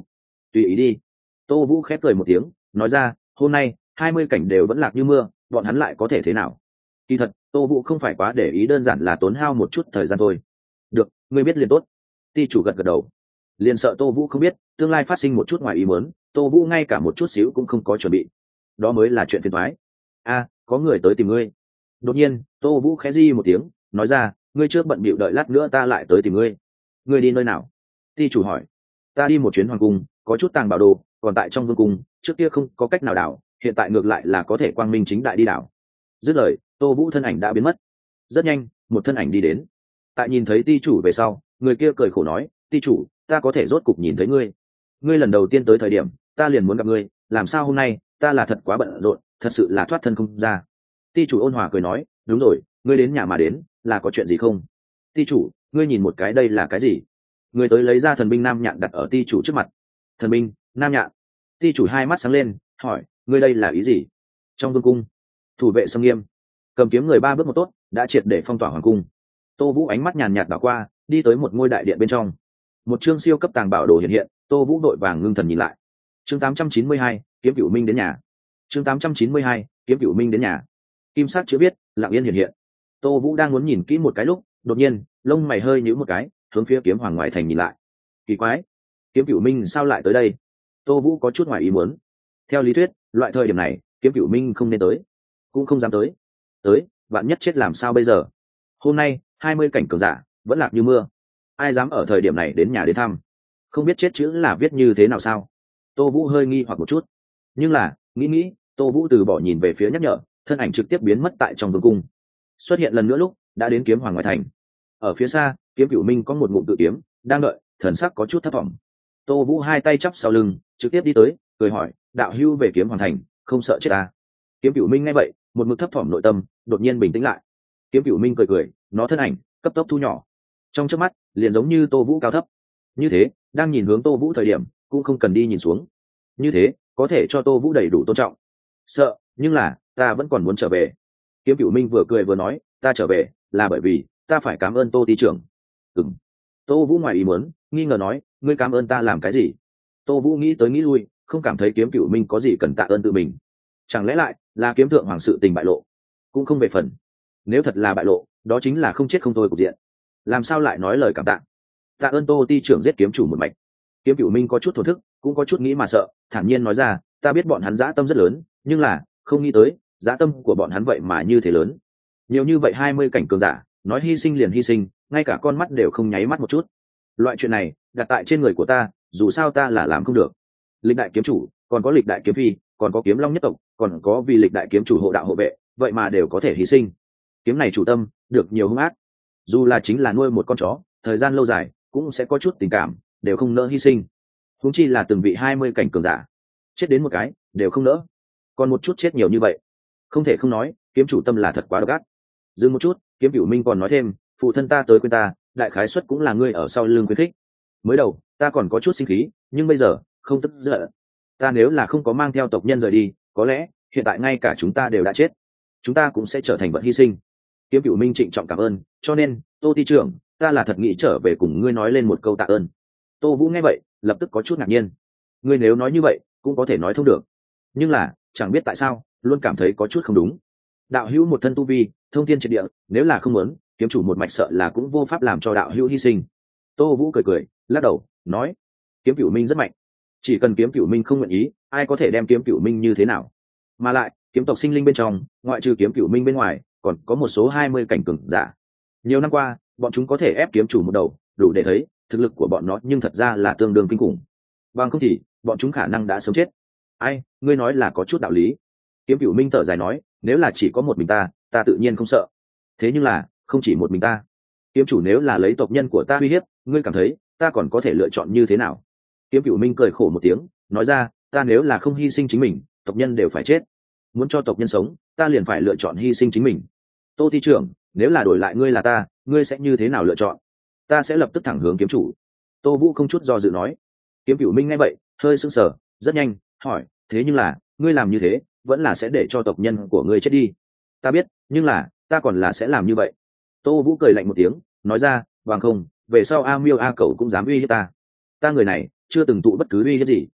tùy ý đi. Tô Vũ khép cười một tiếng, nói ra, hôm nay 20 cảnh đều vẫn lạc như mưa, bọn hắn lại có thể thế nào? Kỳ thật, Tô Vũ không phải quá để ý, đơn giản là tốn hao một chút thời gian thôi. Được, ngươi biết liền tốt. Ty chủ gật gật đầu. Liền sợ Tô Vũ không biết, tương lai phát sinh một chút ngoài ý muốn, Tô Vũ ngay cả một chút xíu cũng không có chuẩn bị. Đó mới là chuyện phiền toái. A, có người tới tìm ngươi. Đột nhiên, Tô Vũ khẽ di một tiếng, nói ra, ngươi trước bận bịu, đợi lát nữa ta lại tới tìm ngươi. Ngươi đi nơi nào? Ty chủ hỏi. Ta đi một chuyến hoàng cung, có chút tàng bảo đồ, còn tại trong vương cung, trước kia không có cách nào đảo, hiện tại ngược lại là có thể quang minh chính đại đi đảo. Dứt lời, Tô Vũ thân ảnh đã biến mất. Rất nhanh, một thân ảnh đi đến. Tại nhìn thấy ty chủ về sau, người kia cười khổ nói, ty chủ, ta có thể rốt cục nhìn thấy ngươi. Ngươi lần đầu tiên tới thời điểm, ta liền muốn gặp ngươi, làm sao hôm nay, ta là thật quá bận rộn, thật sự là thoát thân không ra. Ty chủ ôn hòa cười nói, đúng rồi, ngươi đến nhà mà đến, là có chuyện gì không? Ty chủ, ngươi nhìn một cái, đây là cái gì? Người tới lấy ra thần binh nam nhạn đặt ở ty chủ trước mặt. Thần binh nam nhạn. Ty chủ hai mắt sáng lên, hỏi, ngươi đây là ý gì? Trong vương cung, thủ vệ xâm nghiêm, cầm kiếm người ba bước một tốt, đã triệt để phong tỏa hoàng cung. Tô Vũ ánh mắt nhàn nhạt đảo qua, đi tới một ngôi đại điện bên trong. Một chương siêu cấp tàng bảo đồ hiện hiện, Tô Vũ đội vàng ngưng thần nhìn lại. Chương 892, kiếm cửu minh đến nhà. Chương 892, kiếm cửu minh đến nhà. Kim sắc chữ viết, lặng yên hiện hiện. Tô Vũ đang muốn nhìn kỹ một cái lúc, đột nhiên, lông mày hơi nhíu một cái, hướng phía kiếm hoàng ngoại thành nhìn lại. Kỳ quái, kiếm cửu minh sao lại tới đây? Tô Vũ có chút ngoài ý muốn. Theo lý thuyết, loại thời điểm này, kiếm cửu minh không nên tới, cũng không dám tới. Tới, vạn nhất chết làm sao bây giờ? Hôm nay, 20 cảnh cường giả vẫn lạc như mưa, ai dám ở thời điểm này đến nhà đến thăm? Không biết chết chữ là viết như thế nào sao? Tô Vũ hơi nghi hoặc một chút, nhưng là nghĩ, Tô Vũ từ bỏ nhìn về phía nhắc nhở, thân ảnh trực tiếp biến mất tại trong vương cung. Xuất hiện lần nữa lúc đã đến kiếm hoàng ngoại thành. Ở phía xa, kiếm cửu minh có một ngụm tự kiếm đang đợi, thần sắc có chút thất vọng. Tô Vũ hai tay chắp sau lưng, trực tiếp đi tới, cười hỏi, đạo hưu về kiếm hoàng thành, không sợ chết à? Kiếm cửu minh nghe vậy, một mực thấp thỏm nội tâm đột nhiên bình tĩnh lại. Kiếm cửu minh cười, nó thân ảnh cấp tốc thu nhỏ, trong chớp mắt liền giống như Tô Vũ cao thấp. Như thế, đang nhìn hướng Tô Vũ thời điểm, cũng không cần đi nhìn xuống. Như thế, có thể cho Tô Vũ đầy đủ tôn trọng. Sợ, nhưng là, ta vẫn còn muốn trở về. Kiếm cửu minh vừa cười vừa nói, ta trở về, là bởi vì, ta phải cảm ơn Tô ty trưởng. Ừm. Tô Vũ ngoài ý muốn, nghi ngờ nói, ngươi cảm ơn ta làm cái gì? Tô Vũ nghĩ tới nghĩ lui, không cảm thấy kiếm cửu minh có gì cần tạ ơn tự mình. Chẳng lẽ lại, là kiếm thượng hoàng sự tình bại lộ? Cũng không về phần. Nếu thật là bại lộ, đó chính là không chết không thôi cục diện. Làm sao lại nói lời cảm tạ? Tạ ơn Tô ty trưởng giết kiếm chủ một mạch. Kiếm cửu minh có chút thổ thức, cũng có chút nghĩ mà sợ, thản nhiên nói ra, ta biết bọn hắn dã tâm rất lớn, nhưng là không nghĩ tới dã tâm của bọn hắn vậy mà như thế lớn. Nhiều như vậy 20 cảnh cường giả, nói hy sinh liền hy sinh, ngay cả con mắt đều không nháy mắt một chút. Loại chuyện này đặt tại trên người của ta, dù sao ta là làm không được. Lịch đại kiếm chủ, còn có lịch đại kiếm phi, còn có kiếm long nhất tộc, còn có vì lịch đại kiếm chủ hộ đạo hộ vệ, vậy mà đều có thể hy sinh. Kiếm này chủ tâm được nhiều hung ác, dù là chính là nuôi một con chó, thời gian lâu dài cũng sẽ có chút tình cảm, đều không nỡ hy sinh. Huống chi là từng vị 20 cảnh cường giả, chết đến một cái đều không nỡ, còn một chút chết nhiều như vậy. Không thể không nói, kiếm chủ tâm là thật quá độc ác. Dừng một chút, kiếm cửu minh còn nói thêm, phụ thân ta tới quên ta, đại khái suất cũng là ngươi ở sau lưng khuyến khích. Mới đầu ta còn có chút sinh khí, nhưng bây giờ không tức giận. Ta nếu là không có mang theo tộc nhân rời đi, có lẽ hiện tại ngay cả chúng ta đều đã chết, chúng ta cũng sẽ trở thành vật hy sinh. Kiếm cửu minh trịnh trọng cảm ơn, cho nên Tô ty trưởng, ta là thật nghĩ trở về cùng ngươi nói lên một câu tạ ơn. Tô Vũ nghe vậy, lập tức có chút ngạc nhiên. Ngươi nếu nói như vậy, cũng có thể nói thông được, nhưng là chẳng biết tại sao luôn cảm thấy có chút không đúng. Đạo hữu một thân tu vi thông thiên triệt địa, nếu là không muốn kiếm chủ một mạch, sợ là cũng vô pháp làm cho đạo hữu hy sinh. Tô Vũ cười lắc đầu nói, kiếm cửu minh rất mạnh, chỉ cần kiếm cửu minh không nguyện ý, ai có thể đem kiếm cửu minh như thế nào? Mà lại kiếm tộc sinh linh bên trong, ngoại trừ kiếm cửu minh bên ngoài, còn có một số 20 cảnh cường giả. Nhiều năm qua bọn chúng có thể ép kiếm chủ một đầu, đủ để thấy thực lực của bọn nó nhưng thật ra là tương đương kinh khủng. Bằng không thì bọn chúng khả năng đã sớm chết. Ai, ngươi nói là có chút đạo lý. Kiếm cửu minh thở dài nói, nếu là chỉ có một mình ta tự nhiên không sợ. Thế nhưng là không chỉ một mình ta. Kiếm chủ nếu là lấy tộc nhân của ta uy hiếp, ngươi cảm thấy ta còn có thể lựa chọn như thế nào? Kiếm cửu minh cười khổ một tiếng, nói ra, ta nếu là không hy sinh chính mình, tộc nhân đều phải chết. Muốn cho tộc nhân sống, ta liền phải lựa chọn hy sinh chính mình. Tô ty trưởng, nếu là đổi lại ngươi là ta, ngươi sẽ như thế nào lựa chọn? Ta sẽ lập tức thẳng hướng kiếm chủ. Tô Vũ không chút do dự nói. Kiếm cửu minh nghe vậy, hơi sững sờ, rất nhanh hỏi, thế nhưng là ngươi làm như thế vẫn là sẽ để cho tộc nhân của ngươi chết đi? Ta biết, nhưng là ta còn là sẽ làm như vậy. Tô Vũ cười lạnh một tiếng, nói ra, bằng không về sau A Miêu A Cẩu cũng dám uy hiếp ta. Ta người này chưa từng tụ bất cứ uy hiếp gì,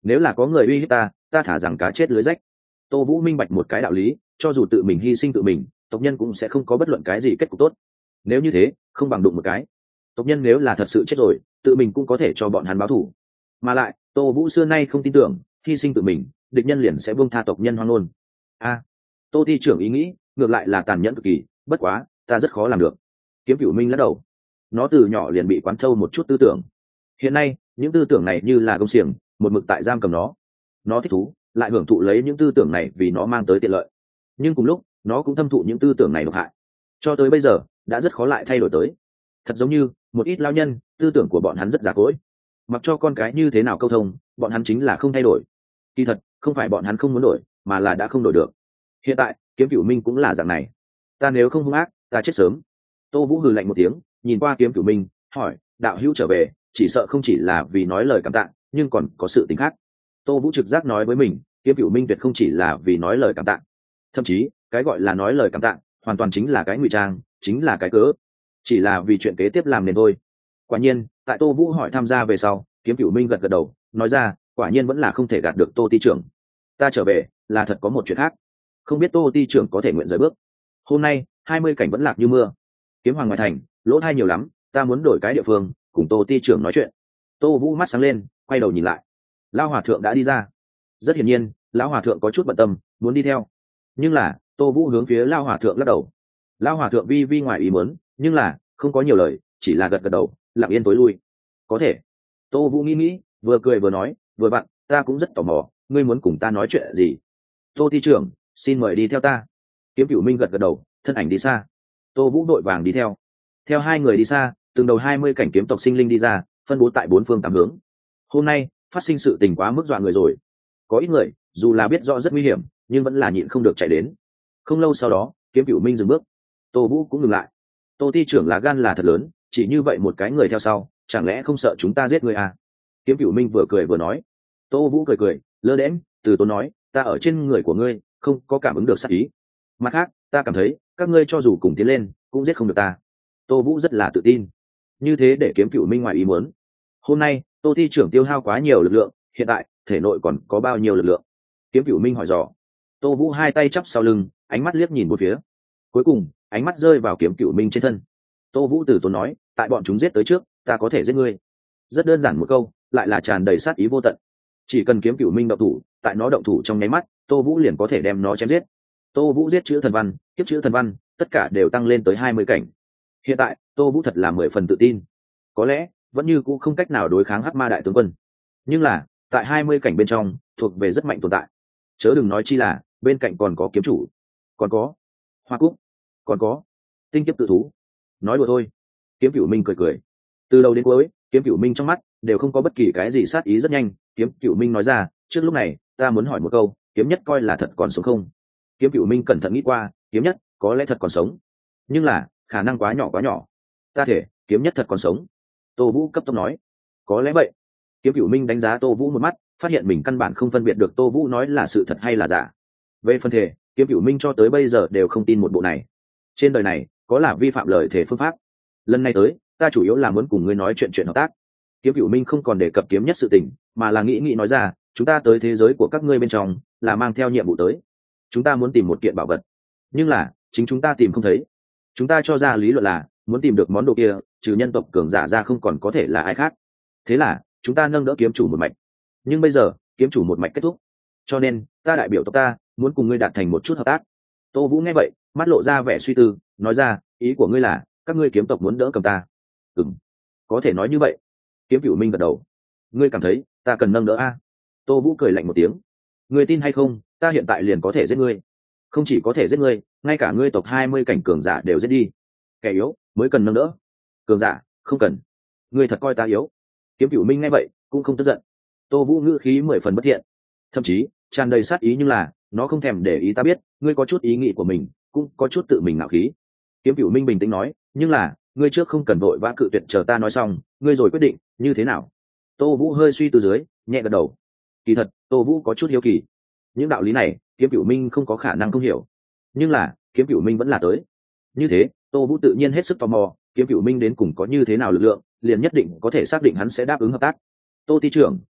nếu là có người uy hiếp ta thả rằng cá chết lưới rách. Tô Vũ minh bạch một cái đạo lý, cho dù tự mình hy sinh tự mình, tộc nhân cũng sẽ không có bất luận cái gì kết cục tốt. Nếu như thế, không bằng đụng một cái. Tộc nhân nếu là thật sự chết rồi, tự mình cũng có thể cho bọn hắn báo thù. Mà lại, Tô Vũ xưa nay không tin tưởng hy sinh tự mình, địch nhân liền sẽ buông tha tộc nhân hoang ngôn. Tô Ti trưởng ý nghĩ ngược lại là tàn nhẫn cực kỳ, bất quá ta rất khó làm được. Kiếm Cửu Minh lắc đầu. Nó từ nhỏ liền bị quán thâu một chút tư tưởng, hiện nay những tư tưởng này như là gông xiềng, một mực tại giam cầm nó thích thú lại hưởng thụ lấy những tư tưởng này vì nó mang tới tiện lợi, nhưng cùng lúc nó cũng thâm thụ những tư tưởng này độc hại, cho tới bây giờ đã rất khó lại thay đổi tới. Thật giống như một ít lao nhân, tư tưởng của bọn hắn rất già cỗi, mặc cho con cái như thế nào câu thông, bọn hắn chính là không thay đổi. Kỳ thật không phải bọn hắn không muốn đổi, mà là đã không đổi được. Hiện tại Kiếm Cửu Minh cũng là dạng này. Ta nếu không hung ác, ta chết sớm. Tô Vũ hừ lạnh một tiếng, nhìn qua Kiếm Cửu Minh hỏi, đạo hữu trở về chỉ sợ không chỉ là vì nói lời cảm tạ, nhưng còn có sự tình khác. Tô Vũ trực giác nói với mình, Kiếm Cửu Minh tuyệt không chỉ là vì nói lời cảm tạ, thậm chí cái gọi là nói lời cảm tạ hoàn toàn chính là cái ngụy trang, chính là cái cớ, chỉ là vì chuyện kế tiếp làm nên thôi. Quả nhiên tại Tô Vũ hỏi tham gia về sau, Kiếm Cửu Minh gật gật đầu, nói ra, quả nhiên vẫn là không thể gạt được Tô Ti trưởng. Ta trở về là thật có một chuyện khác, không biết Tô Ti trưởng có thể nguyện rời bước. Hôm nay 20 cảnh vẫn lạc như mưa, kiếm hoàng ngoài thành lỗ thai nhiều lắm, ta muốn đổi cái địa phương cùng Tô Ti trưởng nói chuyện. Tô Vũ mắt sáng lên, quay đầu nhìn lại, Lão hòa thượng đã đi ra. Rất hiển nhiên Lão hòa thượng có chút bận tâm, muốn đi theo, nhưng là Tô Vũ hướng phía Lão hòa thượng lắc đầu. Lão hòa thượng vi ngoài ý muốn, nhưng là không có nhiều lời, chỉ là gật gật đầu, lặng yên tối lui. Có thể. Tô Vũ nghĩ, vừa cười vừa nói, vừa vặn ta cũng rất tò mò, ngươi muốn cùng ta nói chuyện gì? Tô Ti trưởng, xin mời đi theo ta. Kiếm Cửu Minh gật gật đầu, thân ảnh đi xa. Tô Vũ đội vàng đi theo. Theo hai người đi xa, từng đầu 20 cảnh kiếm tộc sinh linh đi ra, phân bố tại 4 phương 8 hướng. Hôm nay phát sinh sự tình quá mức dọa người rồi, có ít người dù là biết rõ rất nguy hiểm, nhưng vẫn là nhịn không được chạy đến. Không lâu sau đó, Kiếm Cửu Minh dừng bước, Tô Vũ cũng ngừng lại. Tô Ti trưởng là gan là thật lớn, chỉ như vậy một cái người theo sau, chẳng lẽ không sợ chúng ta giết người à? Kiếm Cửu Minh vừa cười vừa nói. Tô Vũ cười, lơ đễnh, từ tốn nói, ta ở trên người của ngươi không có cảm ứng được sát ý. Mặt khác, ta cảm thấy các ngươi cho dù cùng tiến lên, cũng giết không được ta. Tô Vũ rất là tự tin, như thế để Kiếm Cửu Minh ngoài ý muốn. Hôm nay Tô Ti trưởng tiêu hao quá nhiều lực lượng, hiện tại thể nội còn có bao nhiêu lực lượng? Kiếm Cửu Minh hỏi dò. Tô Vũ hai tay chắp sau lưng, ánh mắt liếc nhìn một phía, cuối cùng ánh mắt rơi vào Kiếm Cửu Minh trên thân. Tô Vũ từ tốn nói, tại bọn chúng giết tới trước, ta có thể giết ngươi. Rất đơn giản một câu, lại là tràn đầy sát ý vô tận. Chỉ cần Kiếm Cửu Minh động thủ, tại nó động thủ trong nháy mắt, Tô Vũ liền có thể đem nó chém giết. Tô Vũ giết chữ thần văn, kiếp chữ thần văn, tất cả đều tăng lên tới 20 cảnh. Hiện tại Tô Vũ thật là 10 phần tự tin, có lẽ vẫn như cũ không cách nào đối kháng Hắc Ma đại tướng quân, nhưng là tại 20 cảnh bên trong thuộc về rất mạnh tồn tại. Chớ đừng nói chi là bên cạnh còn có kiếm chủ, còn có Hoa Cúc, còn có tinh kiếp tự thú. Nói đùa thôi. Kiếm Cửu Minh cười, từ đầu đến cuối Kiếm Cửu Minh trong mắt đều không có bất kỳ cái gì sát ý. Rất nhanh Kiếm Cửu Minh nói ra, trước lúc này ta muốn hỏi một câu, kiếm nhất coi là thật còn sống không? Kiếm Cửu Minh cẩn thận nghĩ qua, kiếm nhất có lẽ thật còn sống, nhưng là khả năng quá nhỏ. Ta thể kiếm nhất thật còn sống. Tô Vũ cấp tốc nói. Có lẽ vậy. Kiếm Cửu Minh đánh giá Tô Vũ một mắt, phát hiện mình căn bản không phân biệt được Tô Vũ nói là sự thật hay là giả. Về phần thể, Kiếm Cửu Minh cho tới bây giờ đều không tin một bộ này. Trên đời này có là vi phạm lời thể phương pháp. Lần này tới, ta chủ yếu là muốn cùng ngươi nói chuyện hợp tác. Kiếm Cửu Minh không còn đề cập kiếm nhất sự tình, mà là nghĩ nói ra, chúng ta tới thế giới của các ngươi bên trong là mang theo nhiệm vụ tới. Chúng ta muốn tìm một kiện bảo vật, nhưng là chính chúng ta tìm không thấy. Chúng ta cho ra lý luận là muốn tìm được món đồ kia, trừ nhân tộc cường giả ra không còn có thể là ai khác. Thế là chúng ta nâng đỡ kiếm chủ một mạch, nhưng bây giờ kiếm chủ một mạch kết thúc, cho nên ta đại biểu tộc ta muốn cùng ngươi đạt thành một chút hợp tác. Tô Vũ nghe vậy, mắt lộ ra vẻ suy tư, nói ra, ý của ngươi là các ngươi kiếm tộc muốn đỡ cầm ta? Có thể nói như vậy. Kiếm Cửu Minh gật đầu. Ngươi cảm thấy ta cần nâng đỡ a? Tô Vũ cười lạnh một tiếng. Ngươi tin hay không, ta hiện tại liền có thể giết ngươi. Không chỉ có thể giết ngươi, ngay cả ngươi tộc 20 cảnh cường giả đều giết đi. Kẻ yếu mới cần nâng đỡ, cường giả không cần. Ngươi thật coi ta yếu? Kiếm Cửu Minh nghe vậy cũng không tức giận. Tô Vũ ngữ khí 10 phần bất thiện, thậm chí tràn đầy sát ý, nhưng là nó không thèm để ý. Ta biết ngươi có chút ý nghĩ của mình, cũng có chút tự mình ngạo khí. Kiếm Cửu Minh bình tĩnh nói, nhưng là ngươi trước không cần vội vã cự tuyệt, chờ ta nói xong ngươi rồi quyết định như thế nào. Tô Vũ hơi suy tư dưới, nhẹ gật đầu. Kỳ thật Tô Vũ có chút hiếu kỳ, những đạo lý này Kiếm Cửu Minh không có khả năng không hiểu, nhưng là Kiếm Cửu Minh vẫn là tới. Như thế Tô Vũ tự nhiên hết sức tò mò, Kiếm Cửu Minh đến cùng có như thế nào lực lượng, liền nhất định có thể xác định hắn sẽ đáp ứng hợp tác. Tô Ti trưởng,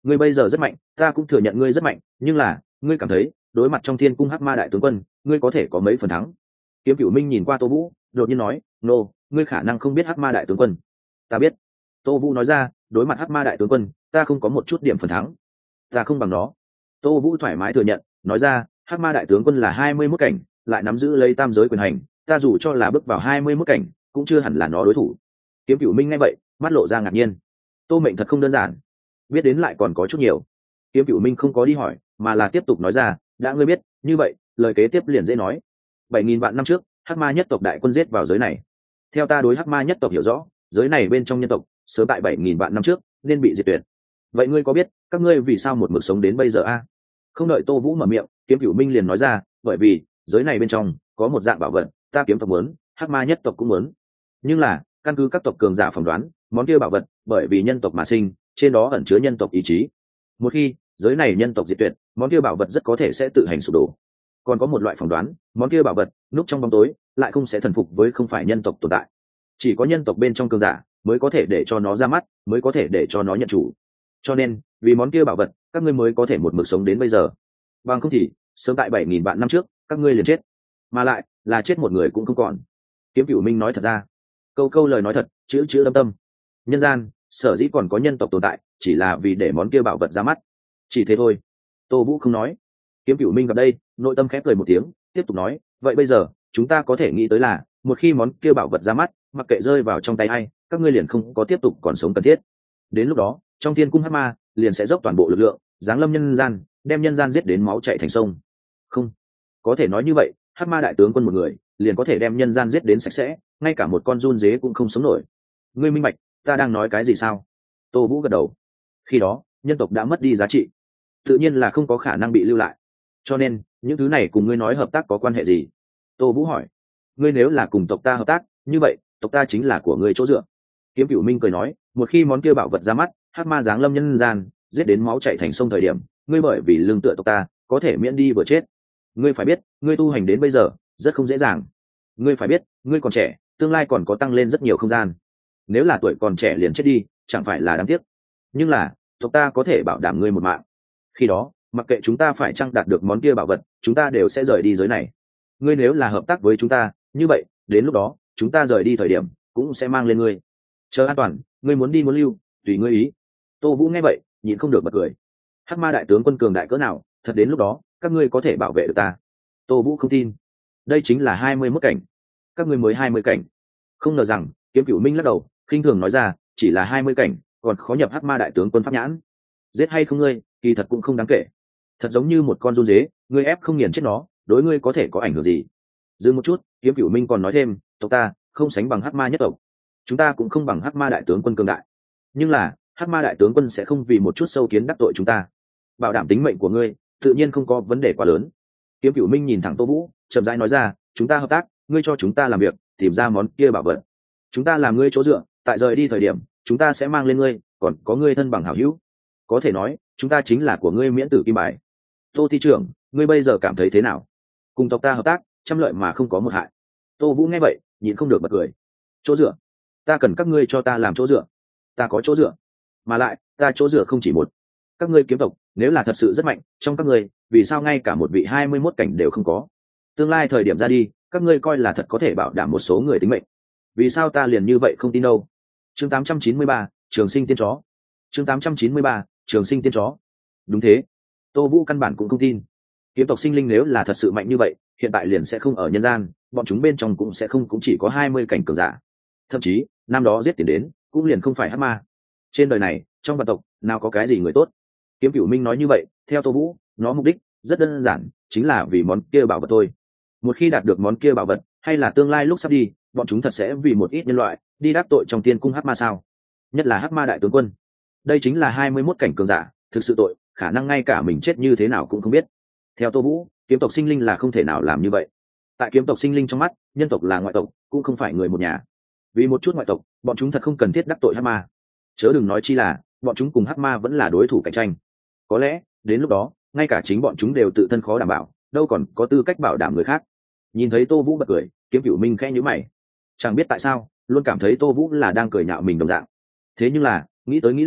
ngươi bây giờ rất mạnh, ta cũng thừa nhận ngươi rất mạnh, nhưng là ngươi cảm thấy đối mặt trong thiên cung hắc ma đại tướng quân, ngươi có thể có mấy phần thắng? Kiếm Cửu Minh nhìn qua Tô Vũ, đột nhiên nói, nô, ngươi khả năng không biết hắc ma đại tướng quân. Ta biết. Tô Vũ nói ra, đối mặt hắc ma đại tướng quân, ta không có một chút điểm phần thắng, ta không bằng nó. Tô Vũ thoải mái thừa nhận, nói ra, hắc ma đại tướng quân là 21 cảnh, lại nắm giữ lấy tam giới quyền hành, ta dù cho là bước vào 21 cảnh, cũng chưa hẳn là nó đối thủ. Kiếm Cửu Minh nghe vậy, mắt lộ ra ngạc nhiên. Tô Mệnh thật không đơn giản, biết đến lại còn có chút nhiều. Kiếm Cửu Minh không có đi hỏi, mà là tiếp tục nói ra, đã ngươi biết, như vậy, lời kế tiếp liền dễ nói. 7000 vạn năm trước, hắc ma nhất tộc đại quân giết vào giới này. Theo ta đối hắc ma nhất tộc hiểu rõ, giới này bên trong nhân tộc, sớm tại 7000 vạn năm trước, nên bị diệt tuyệt. Vậy ngươi có biết, các ngươi vì sao một mực sống đến bây giờ a? Không đợi Tô Vũ mở miệng, Kiếm Cửu Minh liền nói ra, bởi vì giới này bên trong có một dạng bảo vật, ta kiếm tộc muốn, hắc ma nhất tộc cũng muốn. Nhưng là, căn cứ các tộc cường giả phỏng đoán, món kia bảo vật bởi vì nhân tộc mà sinh, trên đó ẩn chứa nhân tộc ý chí. Một khi giới này nhân tộc diệt tuyệt, món kia bảo vật rất có thể sẽ tự hành sụp đổ. Còn có một loại phỏng đoán, món kia bảo vật núp trong bóng tối, lại không sẽ thần phục với không phải nhân tộc tồn tại. Chỉ có nhân tộc bên trong cường giả mới có thể để cho nó ra mắt, mới có thể để cho nó nhận chủ. Cho nên, vì món kia bảo vật, các ngươi mới có thể một mực sống đến bây giờ. Bằng không thì, sớm tại 7000 vạn năm trước, các ngươi liền chết. Mà lại, là chết một người cũng không còn. Kiếm Cửu Minh nói thật ra, câu câu lời nói thật, chữ chữ lâm tâm. Nhân gian, sở dĩ còn có nhân tộc tồn tại, chỉ là vì để món kia bảo vật ra mắt. Chỉ thế thôi. Tô Vũ không nói. Kiếm Cửu Minh gặp đây, nội tâm khép cười một tiếng, tiếp tục nói, vậy bây giờ, chúng ta có thể nghĩ tới là, một khi món kia bảo vật ra mắt, mặc kệ rơi vào trong tay ai, các ngươi liền không có tiếp tục còn sống cần thiết. Đến lúc đó, trong thiên cung hắc ma liền sẽ dốc toàn bộ lực lượng, giáng lâm nhân gian, đem nhân gian giết đến máu chảy thành sông. Không, có thể nói như vậy, hắc ma đại tướng quân một người liền có thể đem nhân gian giết đến sạch sẽ, ngay cả một con giun dế cũng không sống nổi. Ngươi minh bạch ta đang nói cái gì sao? Tô Vũ gật đầu. Khi đó, nhân tộc đã mất đi giá trị, tự nhiên là không có khả năng bị lưu lại. Cho nên, những thứ này cùng ngươi nói hợp tác có quan hệ gì? Tô Vũ hỏi. Ngươi nếu là cùng tộc ta hợp tác, như vậy, tộc ta chính là của ngươi chỗ dựa. Kiếm Cửu Minh cười nói, một khi món kia bảo vật ra mắt, hắc ma giáng lâm nhân gian, giết đến máu chảy thành sông thời điểm, ngươi bởi vì lương tựa tộc ta, có thể miễn đi vừa chết. Ngươi phải biết, ngươi tu hành đến bây giờ, rất không dễ dàng. Ngươi phải biết, ngươi còn trẻ, tương lai còn có tăng lên rất nhiều không gian. Nếu là tuổi còn trẻ liền chết đi, chẳng phải là đáng tiếc. Nhưng là, tộc ta có thể bảo đảm ngươi một mạng. Khi đó, mặc kệ chúng ta phải chăng đạt được món kia bảo vật, chúng ta đều sẽ rời đi giới này. Ngươi nếu là hợp tác với chúng ta, như vậy, đến lúc đó, chúng ta rời đi thời điểm, cũng sẽ mang lên ngươi. Chờ an toàn, ngươi muốn đi muốn lưu, tùy ngươi ý. Tô Vũ nghe vậy, nhịn không được bật cười. Hắc ma đại tướng quân cường đại cỡ nào, thật đến lúc đó, các ngươi có thể bảo vệ được ta? Tô Vũ không tin. Đây chính là 21 cảnh. Các ngươi mới 20 cảnh. Không ngờ rằng, Kiếm Cửu Minh lắc đầu, khinh thường nói ra, chỉ là 20 cảnh, còn khó nhập hắc ma đại tướng quân pháp nhãn. Giết hay không ngươi, kỳ thật cũng không đáng kể. Thật giống như một con giun dế, ngươi ép không nghiền chết nó, đối ngươi có thể có ảnh hưởng gì? Dừng một chút, Kiếm Cửu Minh còn nói thêm, tộc ta không sánh bằng hắc ma nhất tộc, chúng ta cũng không bằng hắc ma đại tướng quân cường đại. Nhưng là, hắc ma đại tướng quân sẽ không vì một chút sâu kiến đắc tội chúng ta. Bảo đảm tính mệnh của ngươi, tự nhiên không có vấn đề quá lớn. Kiếm Cửu Minh nhìn thẳng Tô Vũ, chậm rãi nói ra, chúng ta hợp tác, ngươi cho chúng ta làm việc, tìm ra món kia bảo vật. Chúng ta làm ngươi chỗ dựa, tại rời đi thời điểm, chúng ta sẽ mang lên ngươi, còn có ngươi thân bằng hảo hữu. Có thể nói, chúng ta chính là của ngươi miễn tử kim bài. Tô Thi trưởng, ngươi bây giờ cảm thấy thế nào? Cùng tộc ta hợp tác, trăm lợi mà không có một hại. Tô Vũ nghe vậy, nhịn không được bật cười. Chỗ dựa? Ta cần các ngươi cho ta làm chỗ dựa. Ta có chỗ dựa. Mà lại, ta chỗ dựa không chỉ một. Các ngươi kiếm tộc, nếu là thật sự rất mạnh, trong các ngươi, vì sao ngay cả một vị 21 cảnh đều không có? Tương lai thời điểm ra đi, các ngươi coi là thật có thể bảo đảm một số người tính mệnh. Vì sao ta liền như vậy không tin đâu? Chương 893, Trường Sinh Tiên Chó. Chương 893, Trường Sinh Tiên Chó. Đúng thế. Tô Vũ căn bản cũng không tin. Kiếm tộc sinh linh nếu là thật sự mạnh như vậy, hiện tại liền sẽ không ở nhân gian, bọn chúng bên trong cũng sẽ không cũng chỉ có 20 cảnh cường giả. Thậm chí, năm đó giết tiền đến, cũng liền không phải hắc ma. Trên đời này, trong vạn tộc, nào có cái gì người tốt? Kiếm Cửu Minh nói như vậy, theo Tô Vũ, nó mục đích rất đơn giản, chính là vì món kia bảo vật thôi. Một khi đạt được món kia bảo vật, hay là tương lai lúc sắp đi, bọn chúng thật sẽ vì một ít nhân loại đi đắc tội trong tiên cung hắc ma sao? Nhất là hắc ma đại tướng quân. Đây chính là 21 cảnh cường giả, thực sự tội, khả năng ngay cả mình chết như thế nào cũng không biết. Theo Tô Vũ, kiếm tộc sinh linh là không thể nào làm như vậy. Tại kiếm tộc sinh linh trong mắt, nhân tộc là ngoại tộc, cũng không phải người một nhà. Vì một chút ngoại tộc, bọn chúng thật không cần thiết đắc tội hắc ma. Chớ đừng nói chi là, bọn chúng cùng hắc ma vẫn là đối thủ cạnh tranh. Có lẽ, đến lúc đó, ngay cả chính bọn chúng đều tự thân khó đảm bảo, đâu còn có tư cách bảo đảm người khác. Nhìn thấy Tô Vũ bật cười, Kiếm Cửu Minh khẽ nhíu mày. Chẳng biết tại sao, luôn cảm thấy Tô Vũ là đang cười nhạo mình đồng dạng. Thế nhưng là, nghĩ tới nghĩ lui,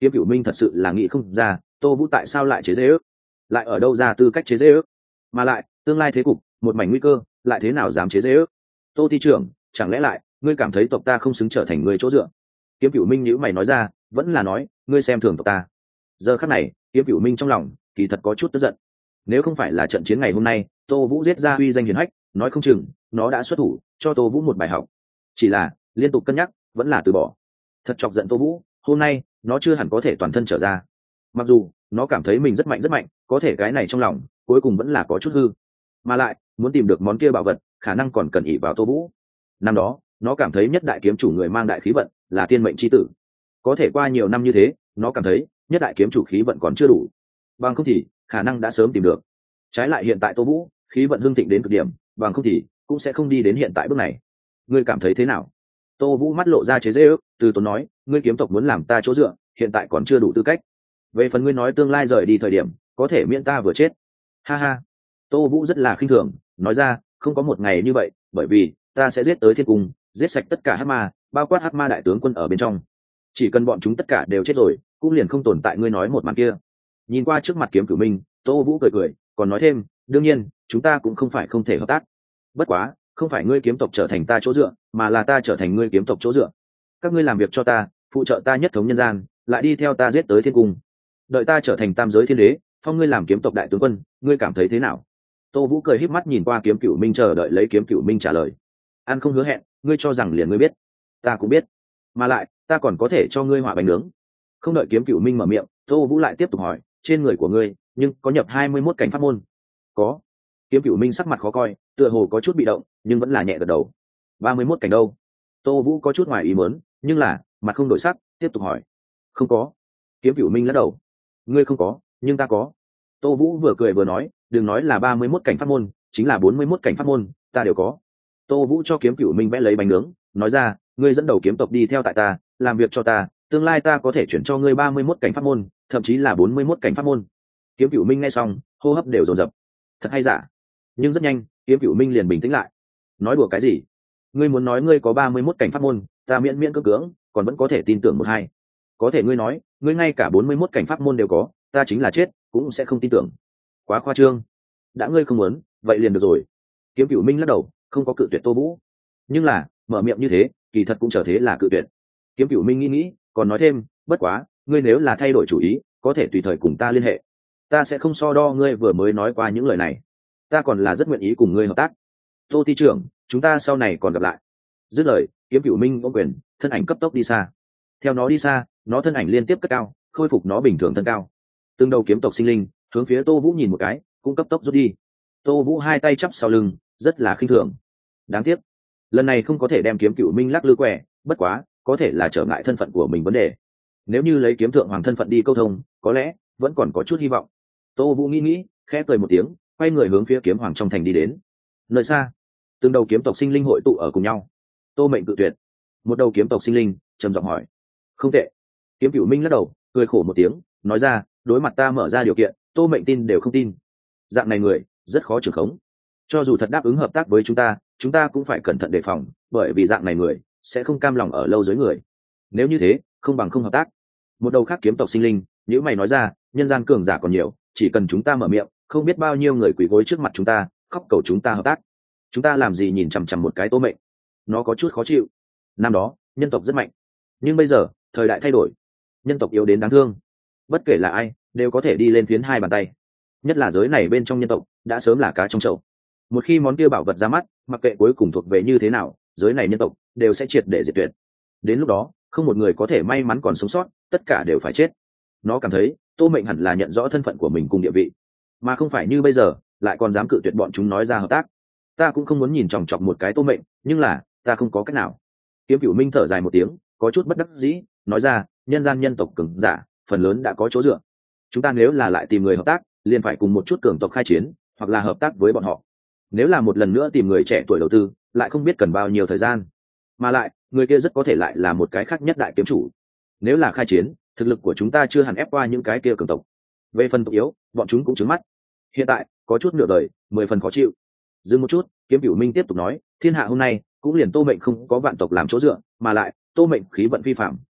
Kiếm Cửu Minh thật sự là nghĩ không ra Tô Vũ tại sao lại chế giễu, lại ở đâu ra tư cách chế giễu, mà lại tương lai thế cục một mảnh nguy cơ, lại thế nào dám chế giễu. Tô Ti trưởng, chẳng lẽ lại ngươi cảm thấy tộc ta không xứng trở thành người chỗ dựa? Kiếm Cửu Minh nhíu mày nói ra, vẫn là nói ngươi xem thường tộc ta. Giờ khắc này Kiếm Cửu Minh trong lòng kỳ thật có chút tức giận. Nếu không phải là trận chiến ngày hôm nay Tô Vũ giết ra uy danh hiển hách, nói không chừng nó đã xuất thủ cho Tô Vũ một bài học. Chỉ là liên tục cân nhắc vẫn là từ bỏ. Thật chọc giận Tô Vũ, hôm nay nó chưa hẳn có thể toàn thân trở ra. Mặc dù nó cảm thấy mình rất mạnh, có thể cái này trong lòng cuối cùng vẫn là có chút hư. Mà lại muốn tìm được món kia bảo vật khả năng còn cần ỷ vào Tô Vũ. Năm đó nó cảm thấy nhất đại kiếm chủ người mang đại khí vận là thiên mệnh chi tử, có thể qua nhiều năm như thế nó cảm thấy nhất đại kiếm chủ khí vận còn chưa đủ, bằng không thì khả năng đã sớm tìm được. Trái lại hiện tại Tô Vũ khí vận hưng thịnh đến cực điểm, bằng không thì cũng sẽ không đi đến hiện tại bước này. Ngươi cảm thấy thế nào? Tô Vũ mắt lộ ra chế giễu, từ tốn nói, ngươi kiếm tộc muốn làm ta chỗ dựa, hiện tại còn chưa đủ tư cách. Về phần ngươi nói tương lai rời đi thời điểm có thể miễn ta vừa chết, ha ha. Tô Vũ rất là khinh thường nói ra, không có một ngày như vậy, bởi vì ta sẽ giết tới thiên cung, giết sạch tất cả hắc ma, bao quát hắc ma đại tướng quân ở bên trong. Chỉ cần bọn chúng tất cả đều chết rồi cũng liền không tồn tại ngươi nói một màn kia. Nhìn qua trước mặt Kiếm Cửu Minh, Tô Vũ cười còn nói thêm, đương nhiên chúng ta cũng không phải không thể hợp tác, bất quá không phải ngươi kiếm tộc trở thành ta chỗ dựa, mà là ta trở thành ngươi kiếm tộc chỗ dựa. Các ngươi làm việc cho ta, phụ trợ ta nhất thống nhân gian, lại đi theo ta giết tới thiên cung, đợi ta trở thành tam giới thiên đế, phong ngươi làm kiếm tộc đại tướng quân, ngươi cảm thấy thế nào? Tô Vũ cười híp mắt nhìn qua Kiếm Cửu Minh, chờ đợi lấy Kiếm Cửu Minh trả lời. Ăn không hứa hẹn, ngươi cho rằng liền ngươi biết? Ta cũng biết, mà lại ta còn có thể cho ngươi họa bánh nướng. Không đợi Kiếm Cửu Minh mở miệng, Tô Vũ lại tiếp tục hỏi, trên người của ngươi nhưng có nhập 21 cảnh pháp môn? Có. Kiếm Cửu Minh sắc mặt khó coi, tựa hồ có chút bị động, nhưng vẫn là nhẹ gật đầu. 31 cảnh đâu? Tô Vũ có chút ngoài ý muốn, nhưng là mặt không đổi sắc, tiếp tục hỏi. Không có. Kiếm Cửu Minh lắc đầu. Ngươi không có, nhưng ta có. Tô Vũ vừa cười vừa nói, đừng nói là 31 cảnh pháp môn, chính là 41 cảnh pháp môn ta đều có. Tô Vũ cho Kiếm Cửu Minh vẽ lấy bánh nướng, nói ra, ngươi dẫn đầu kiếm tộc đi theo tại ta, làm việc cho ta, tương lai ta có thể chuyển cho ngươi 31 cảnh pháp môn, thậm chí là 41 cảnh pháp môn. Kiếm Cửu Minh nghe xong hô hấp đều dồn dập. Thật hay giả? Nhưng rất nhanh Kiếm Cửu Minh liền bình tĩnh lại. Nói đùa cái gì? Ngươi muốn nói ngươi có 31 cảnh pháp môn, ta miễn miễn cưỡng còn vẫn có thể tin tưởng một hai. Có thể ngươi nói ngươi ngay cả 41 cảnh pháp môn đều có, ta chính là chết cũng sẽ không tin tưởng. Quá khoa trương. Đã ngươi không muốn, vậy liền được rồi. Kiếm Cửu Minh lắc đầu, không có cự tuyệt Tô Vũ. Nhưng là mở miệng như thế kỳ thật cũng trở thế là cự tuyệt. Kiếm Cửu Minh nghĩ còn nói thêm, bất quá ngươi nếu là thay đổi chủ ý có thể tùy thời cùng ta liên hệ, ta sẽ không so đo ngươi vừa mới nói qua những lời này, ta còn là rất nguyện ý cùng ngươi hợp tác. Tô Ti trưởng, chúng ta sau này còn gặp lại. Dứt lời Kiếm Cửu Minh ôm quyền, thân ảnh cấp tốc đi xa. Theo nó đi xa, nó thân ảnh liên tiếp cất cao, khôi phục nó bình thường thân cao. Từng đầu kiếm tộc sinh linh hướng phía Tô Vũ nhìn một cái, cũng cấp tốc rút đi. Tô Vũ hai tay chắp sau lưng, rất là khinh thường. Đáng tiếc lần này không có thể đem Kiếm Cửu Minh lắc lư quẻ, bất quá có thể là trở ngại thân phận của mình vấn đề. Nếu như lấy kiếm thượng hoàng thân phận đi câu thông, có lẽ vẫn còn có chút hy vọng. Tô Vũ nghĩ khẽ cười một tiếng, quay người hướng phía kiếm hoàng trong thành đi đến. Nơi xa từng đầu kiếm tộc sinh linh hội tụ ở cùng nhau. Tô Mệnh cự tuyệt. Một đầu kiếm tộc sinh linh trầm giọng hỏi. Không tệ. Kiếm Cửu Minh lắc đầu cười khổ một tiếng, nói ra, đối mặt ta mở ra điều kiện, Tô Mệnh tin đều không tin. Dạng này người rất khó trưởng khống, cho dù thật đáp ứng hợp tác với chúng ta cũng phải cẩn thận đề phòng, bởi vì dạng này người sẽ không cam lòng ở lâu dưới người. Nếu như thế không bằng không hợp tác. Một đầu khác kiếm tộc sinh linh nhữ mày nói ra, nhân gian cường giả còn nhiều, chỉ cần chúng ta mở miệng, không biết bao nhiêu người quỳ gối trước mặt chúng ta khóc cầu chúng ta hợp tác. Chúng ta làm gì nhìn chằm chằm một cái Tô Mệnh? Nó có chút khó chịu. Năm đó nhân tộc rất mạnh, nhưng bây giờ thời đại thay đổi, nhân tộc yếu đến đáng thương. Bất kể là ai đều có thể đi lên phiến hai bàn tay, nhất là giới này bên trong nhân tộc đã sớm là cá trong chậu. Một khi món kia bảo vật ra mắt, mặc kệ cuối cùng thuộc về như thế nào, giới này nhân tộc đều sẽ triệt để diệt tuyệt. Đến lúc đó không một người có thể may mắn còn sống sót, tất cả đều phải chết. Nó cảm thấy Tô Mệnh hẳn là nhận rõ thân phận của mình cùng địa vị, mà không phải như bây giờ lại còn dám cự tuyệt bọn chúng nói ra hợp tác. Ta cũng không muốn nhìn chòng chọc một cái Tô Mệnh, nhưng là ta không có cách nào. Kiếm Cửu Minh thở dài một tiếng, có chút bất đắc dĩ nói ra, nhân gian nhân tộc cường giả phần lớn đã có chỗ dựa, chúng ta nếu là lại tìm người hợp tác liền phải cùng một chút cường tộc khai chiến, hoặc là hợp tác với bọn họ. Nếu là một lần nữa tìm người trẻ tuổi đầu tư, lại không biết cần bao nhiêu thời gian, mà lại người kia rất có thể lại là một cái khác nhất đại kiếm chủ. Nếu là khai chiến, thực lực của chúng ta chưa hẳn ép qua những cái kia cường tộc. Về phần tộc yếu, bọn chúng cũng trứng mắt. Hiện tại có chút nửa đời 10 phần khó chịu. Dừng một chút, Kiếm Cửu Minh tiếp tục nói, thiên hạ hôm nay cũng liền Tô Mệnh không có vạn tộc làm chỗ dựa, mà lại Tô Mệnh khí vận phi phạm,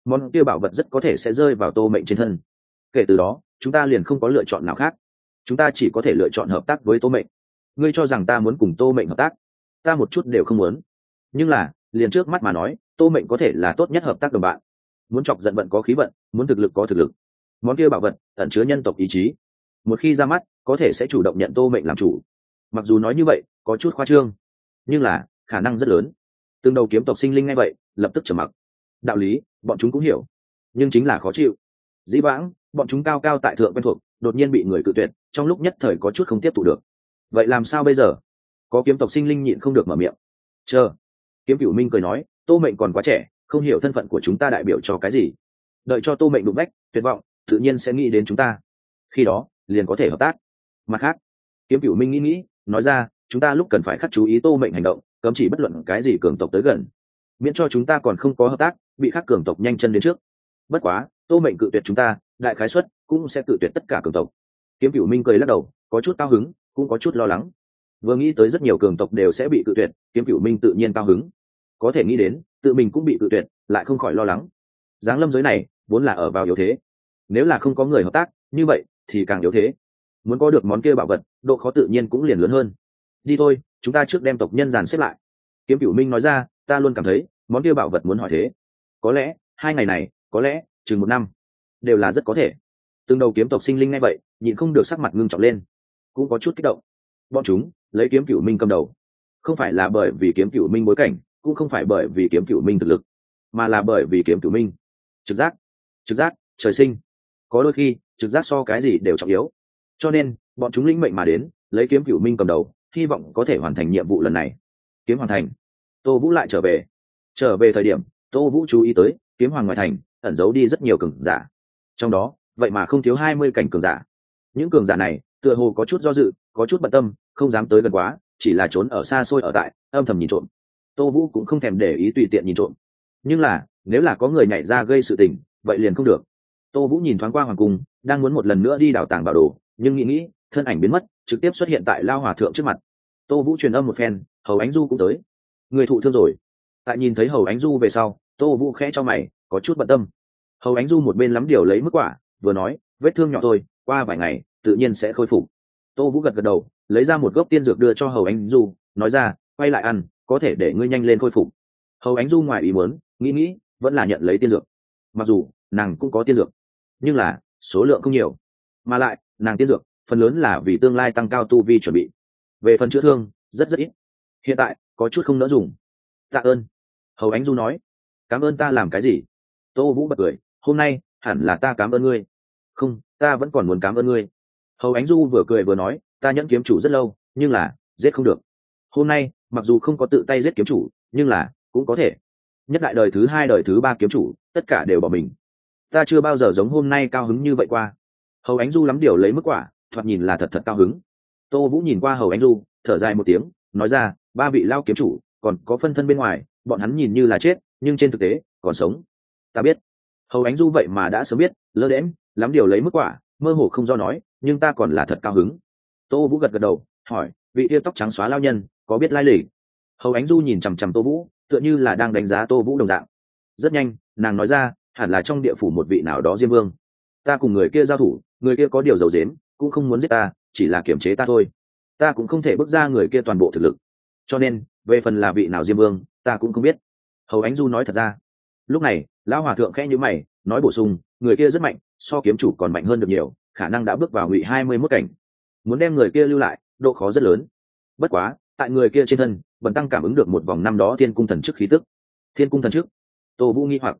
món kia bảo vật rất có thể sẽ rơi vào Tô Mệnh trên thân. Kể từ đó chúng ta liền không có lựa chọn nào khác, chúng ta chỉ có thể lựa chọn hợp tác với Tô Mệnh. Ngươi cho rằng ta muốn cùng Tô Mệnh hợp tác? Ta một chút đều không muốn. Nhưng là liền trước mắt mà nói, Tô Mệnh có thể là tốt nhất hợp tác đồng bạn. Muốn chọc giận vận có khí vận, muốn thực lực có thực lực. Món kia bảo vật ẩn chứa nhân tộc ý chí, một khi ra mắt có thể sẽ chủ động nhận Tô Mệnh làm chủ. Mặc dù nói như vậy có chút khoa trương, nhưng là khả năng rất lớn. Từng đầu kiếm tộc sinh linh ngay vậy lập tức trầm mặc. Đạo lý bọn chúng cũng hiểu, nhưng chính là khó chịu. Dĩ vãng bọn chúng cao cao tại thượng quen thuộc, đột nhiên bị người cự tuyệt, trong lúc nhất thời có chút không tiếp thụ được. Vậy làm sao bây giờ? Có kiếm tộc sinh linh nhịn không được mở miệng. Chờ. Kiếm Cửu Minh cười nói, Tô Mệnh còn quá trẻ, không hiểu thân phận của chúng ta đại biểu cho cái gì. Đợi cho Tô Mệnh đụng vách tuyệt vọng, tự nhiên sẽ nghĩ đến chúng ta, khi đó liền có thể hợp tác. Mặt khác, Kiếm Cửu Minh nghĩ nói ra, chúng ta lúc cần phải khắc chú ý Tô Mệnh hành động, cấm chỉ bất luận cái gì cường tộc tới gần, miễn cho chúng ta còn không có hợp tác bị khắc cường tộc nhanh chân đến trước. Bất quá Tô Mệnh cự tuyệt chúng ta, đại khái suất cũng sẽ cự tuyệt tất cả cường tộc. Kiếm Cửu Minh cười lắc đầu, có chút cao hứng cũng có chút lo lắng. Vừa nghĩ tới rất nhiều cường tộc đều sẽ bị cự tuyệt, Kiếm Cửu Minh tự nhiên cao hứng. Có thể nghĩ đến tự mình cũng bị cự tuyệt, lại không khỏi lo lắng. Giáng lâm giới này vốn là ở vào yếu thế, nếu là không có người hợp tác như vậy thì càng yếu thế. Muốn có được món kia bảo vật, độ khó tự nhiên cũng liền lớn hơn. Đi thôi, chúng ta trước đem tộc nhân dàn xếp lại. Kiếm Cửu Minh nói ra, ta luôn cảm thấy món kia bảo vật muốn hỏi thế. Có lẽ 2 ngày này, có lẽ chừng 1 năm, đều là rất có thể. Từng đầu kiếm tộc sinh linh ngay vậy nhịn không được sắc mặt ngưng trọng lên, cũng có chút kích động. Bọn chúng lấy Kiếm Cửu Minh cầm đầu, không phải là bởi vì Kiếm Cửu Minh bối cảnh, cũng không phải bởi vì Kiếm Cửu Minh thực lực, mà là bởi vì Kiếm Cửu Minh trực giác trời sinh. Có đôi khi trực giác so cái gì đều trọng yếu, cho nên bọn chúng lĩnh mệnh mà đến, lấy Kiếm Cửu Minh cầm đầu, hy vọng có thể hoàn thành nhiệm vụ lần này. Kiếm hoàn thành, Tô Vũ lại trở về thời điểm Tô Vũ chú ý tới kiếm hoàng ngoại thành ẩn giấu đi rất nhiều cường giả, trong đó vậy mà không thiếu 20 cảnh cường giả. Những cường giả này tựa hồ có chút do dự, có chút bận tâm, không dám tới gần quá, chỉ là trốn ở xa xôi ở tại, âm thầm nhìn trộm. Tô Vũ cũng không thèm để ý tùy tiện nhìn trộm, nhưng là nếu là có người nhảy ra gây sự tình vậy liền không được. Tô Vũ nhìn thoáng qua hoàng cung, đang muốn một lần nữa đi đào tàng bảo đồ, nhưng nghĩ thân ảnh biến mất, trực tiếp xuất hiện tại Lao Hòa Thượng trước mặt. Tô Vũ truyền âm một phen, Hầu Ánh Du cũng tới. Người thụ thương rồi? Tại nhìn thấy Hầu Ánh Du về sau, Tô Vũ khẽ cho mày, có chút bận tâm. Hầu Ánh Du một bên lắm điều lấy mức quả, vừa nói, vết thương nhỏ thôi, qua vài ngày tự nhiên sẽ khôi phục. Tô Vũ gật gật đầu, lấy ra một gốc tiên dược đưa cho Hầu Ánh Du, nói ra, quay lại ăn, có thể để ngươi nhanh lên khôi phục. Hầu Ánh Du ngoài ý muốn, nghĩ vẫn là nhận lấy tiên dược. Mặc dù nàng cũng có tiên dược, nhưng là số lượng không nhiều, mà lại nàng tiên dược phần lớn là vì tương lai tăng cao tu vi chuẩn bị, về phần chữa thương rất ít, hiện tại có chút không nỡ dùng. Tạ ơn. Hầu Ánh Du nói. Cảm ơn ta làm cái gì? Tô Vũ bật cười, hôm nay hẳn là ta cảm ơn ngươi. Không, ta vẫn còn muốn cảm ơn ngươi. Hầu Ánh Du vừa cười vừa nói, ta nhẫn kiếm chủ rất lâu, nhưng là giết không được. Hôm nay mặc dù không có tự tay giết kiếm chủ, nhưng là cũng có thể. Nhất đại đời thứ 2 đời thứ 3 kiếm chủ tất cả đều bỏ mình, ta chưa bao giờ giống hôm nay cao hứng như vậy qua. Hầu Ánh Du lắm điều lấy mức quả, thoạt nhìn là thật cao hứng. Tô Vũ nhìn qua Hầu Ánh Du, thở dài một tiếng, nói ra, 3 vị lao kiếm chủ còn có phân thân bên ngoài, bọn hắn nhìn như là chết nhưng trên thực tế còn sống. Ta biết. Hầu Ánh Du vậy mà đã sớm biết, lơ đễm lắm điều lấy mức quả, mơ hồ không do nói, nhưng ta còn là thật cao hứng. Tô Vũ gật gật đầu, hỏi, vị kia tóc trắng xóa lao nhân có biết lai lịch? Hầu Ánh Du nhìn chằm chằm Tô Vũ, tựa như là đang đánh giá Tô Vũ đồng dạng. Rất nhanh nàng nói ra, hẳn là trong địa phủ một vị nào đó Diêm Vương. Ta cùng người kia giao thủ, người kia có điều giấu giếm, cũng không muốn giết ta, chỉ là kiềm chế ta thôi. Ta cũng không thể bước ra người kia toàn bộ thực lực, cho nên về phần là vị nào Diêm Vương ta cũng không biết. Hầu Ánh Du nói thật ra. Lúc này lão hòa thượng khẽ nhíu mày, nói bổ sung, người kia rất mạnh, so kiếm chủ còn mạnh hơn được nhiều, khả năng đã bước vào ngụy 21 cảnh. Muốn đem người kia lưu lại độ khó rất lớn. Bất quá tại người kia trên thân bần tăng cảm ứng được một vòng năm đó thiên cung thần chức khí tức. Thiên cung thần chức? Tô Vũ nghi hoặc.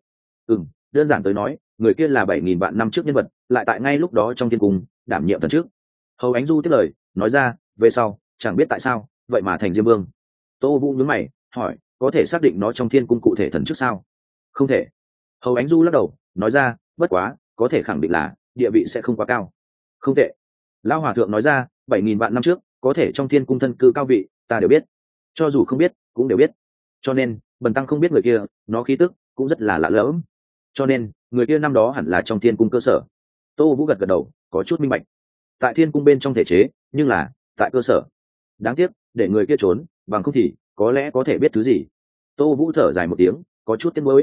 Đơn giản tới nói, người kia là 7.000 vạn năm trước nhân vật, lại tại ngay lúc đó trong thiên cung đảm nhiệm thần trước. Hầu Ánh Du tiếp lời nói ra, về sau chẳng biết tại sao vậy mà thành Diêm Vương. Tô Vũ nhướng mày hỏi, có thể xác định nó trong thiên cung cụ thể thần trước sao? Không thể. Hầu Ánh Du lắc đầu nói ra, bất quá có thể khẳng định là địa vị sẽ không quá cao. Không tệ. Lão hòa thượng nói ra, 7.000 vạn năm trước có thể trong thiên cung thân cư cao vị, ta đều biết, cho dù không biết cũng đều biết, cho nên bần tăng không biết người kia, nó khí tức cũng rất là lạ lẫm, cho nên người kia năm đó hẳn là trong thiên cung cơ sở. Tô Vũ gật gật đầu, có chút minh bạch. Tại thiên cung bên trong thể chế, nhưng là tại cơ sở. Đáng tiếc để người kia trốn, bằng không thì có lẽ có thể biết thứ gì. Tô Vũ thở dài một tiếng, có chút tiếc nuối.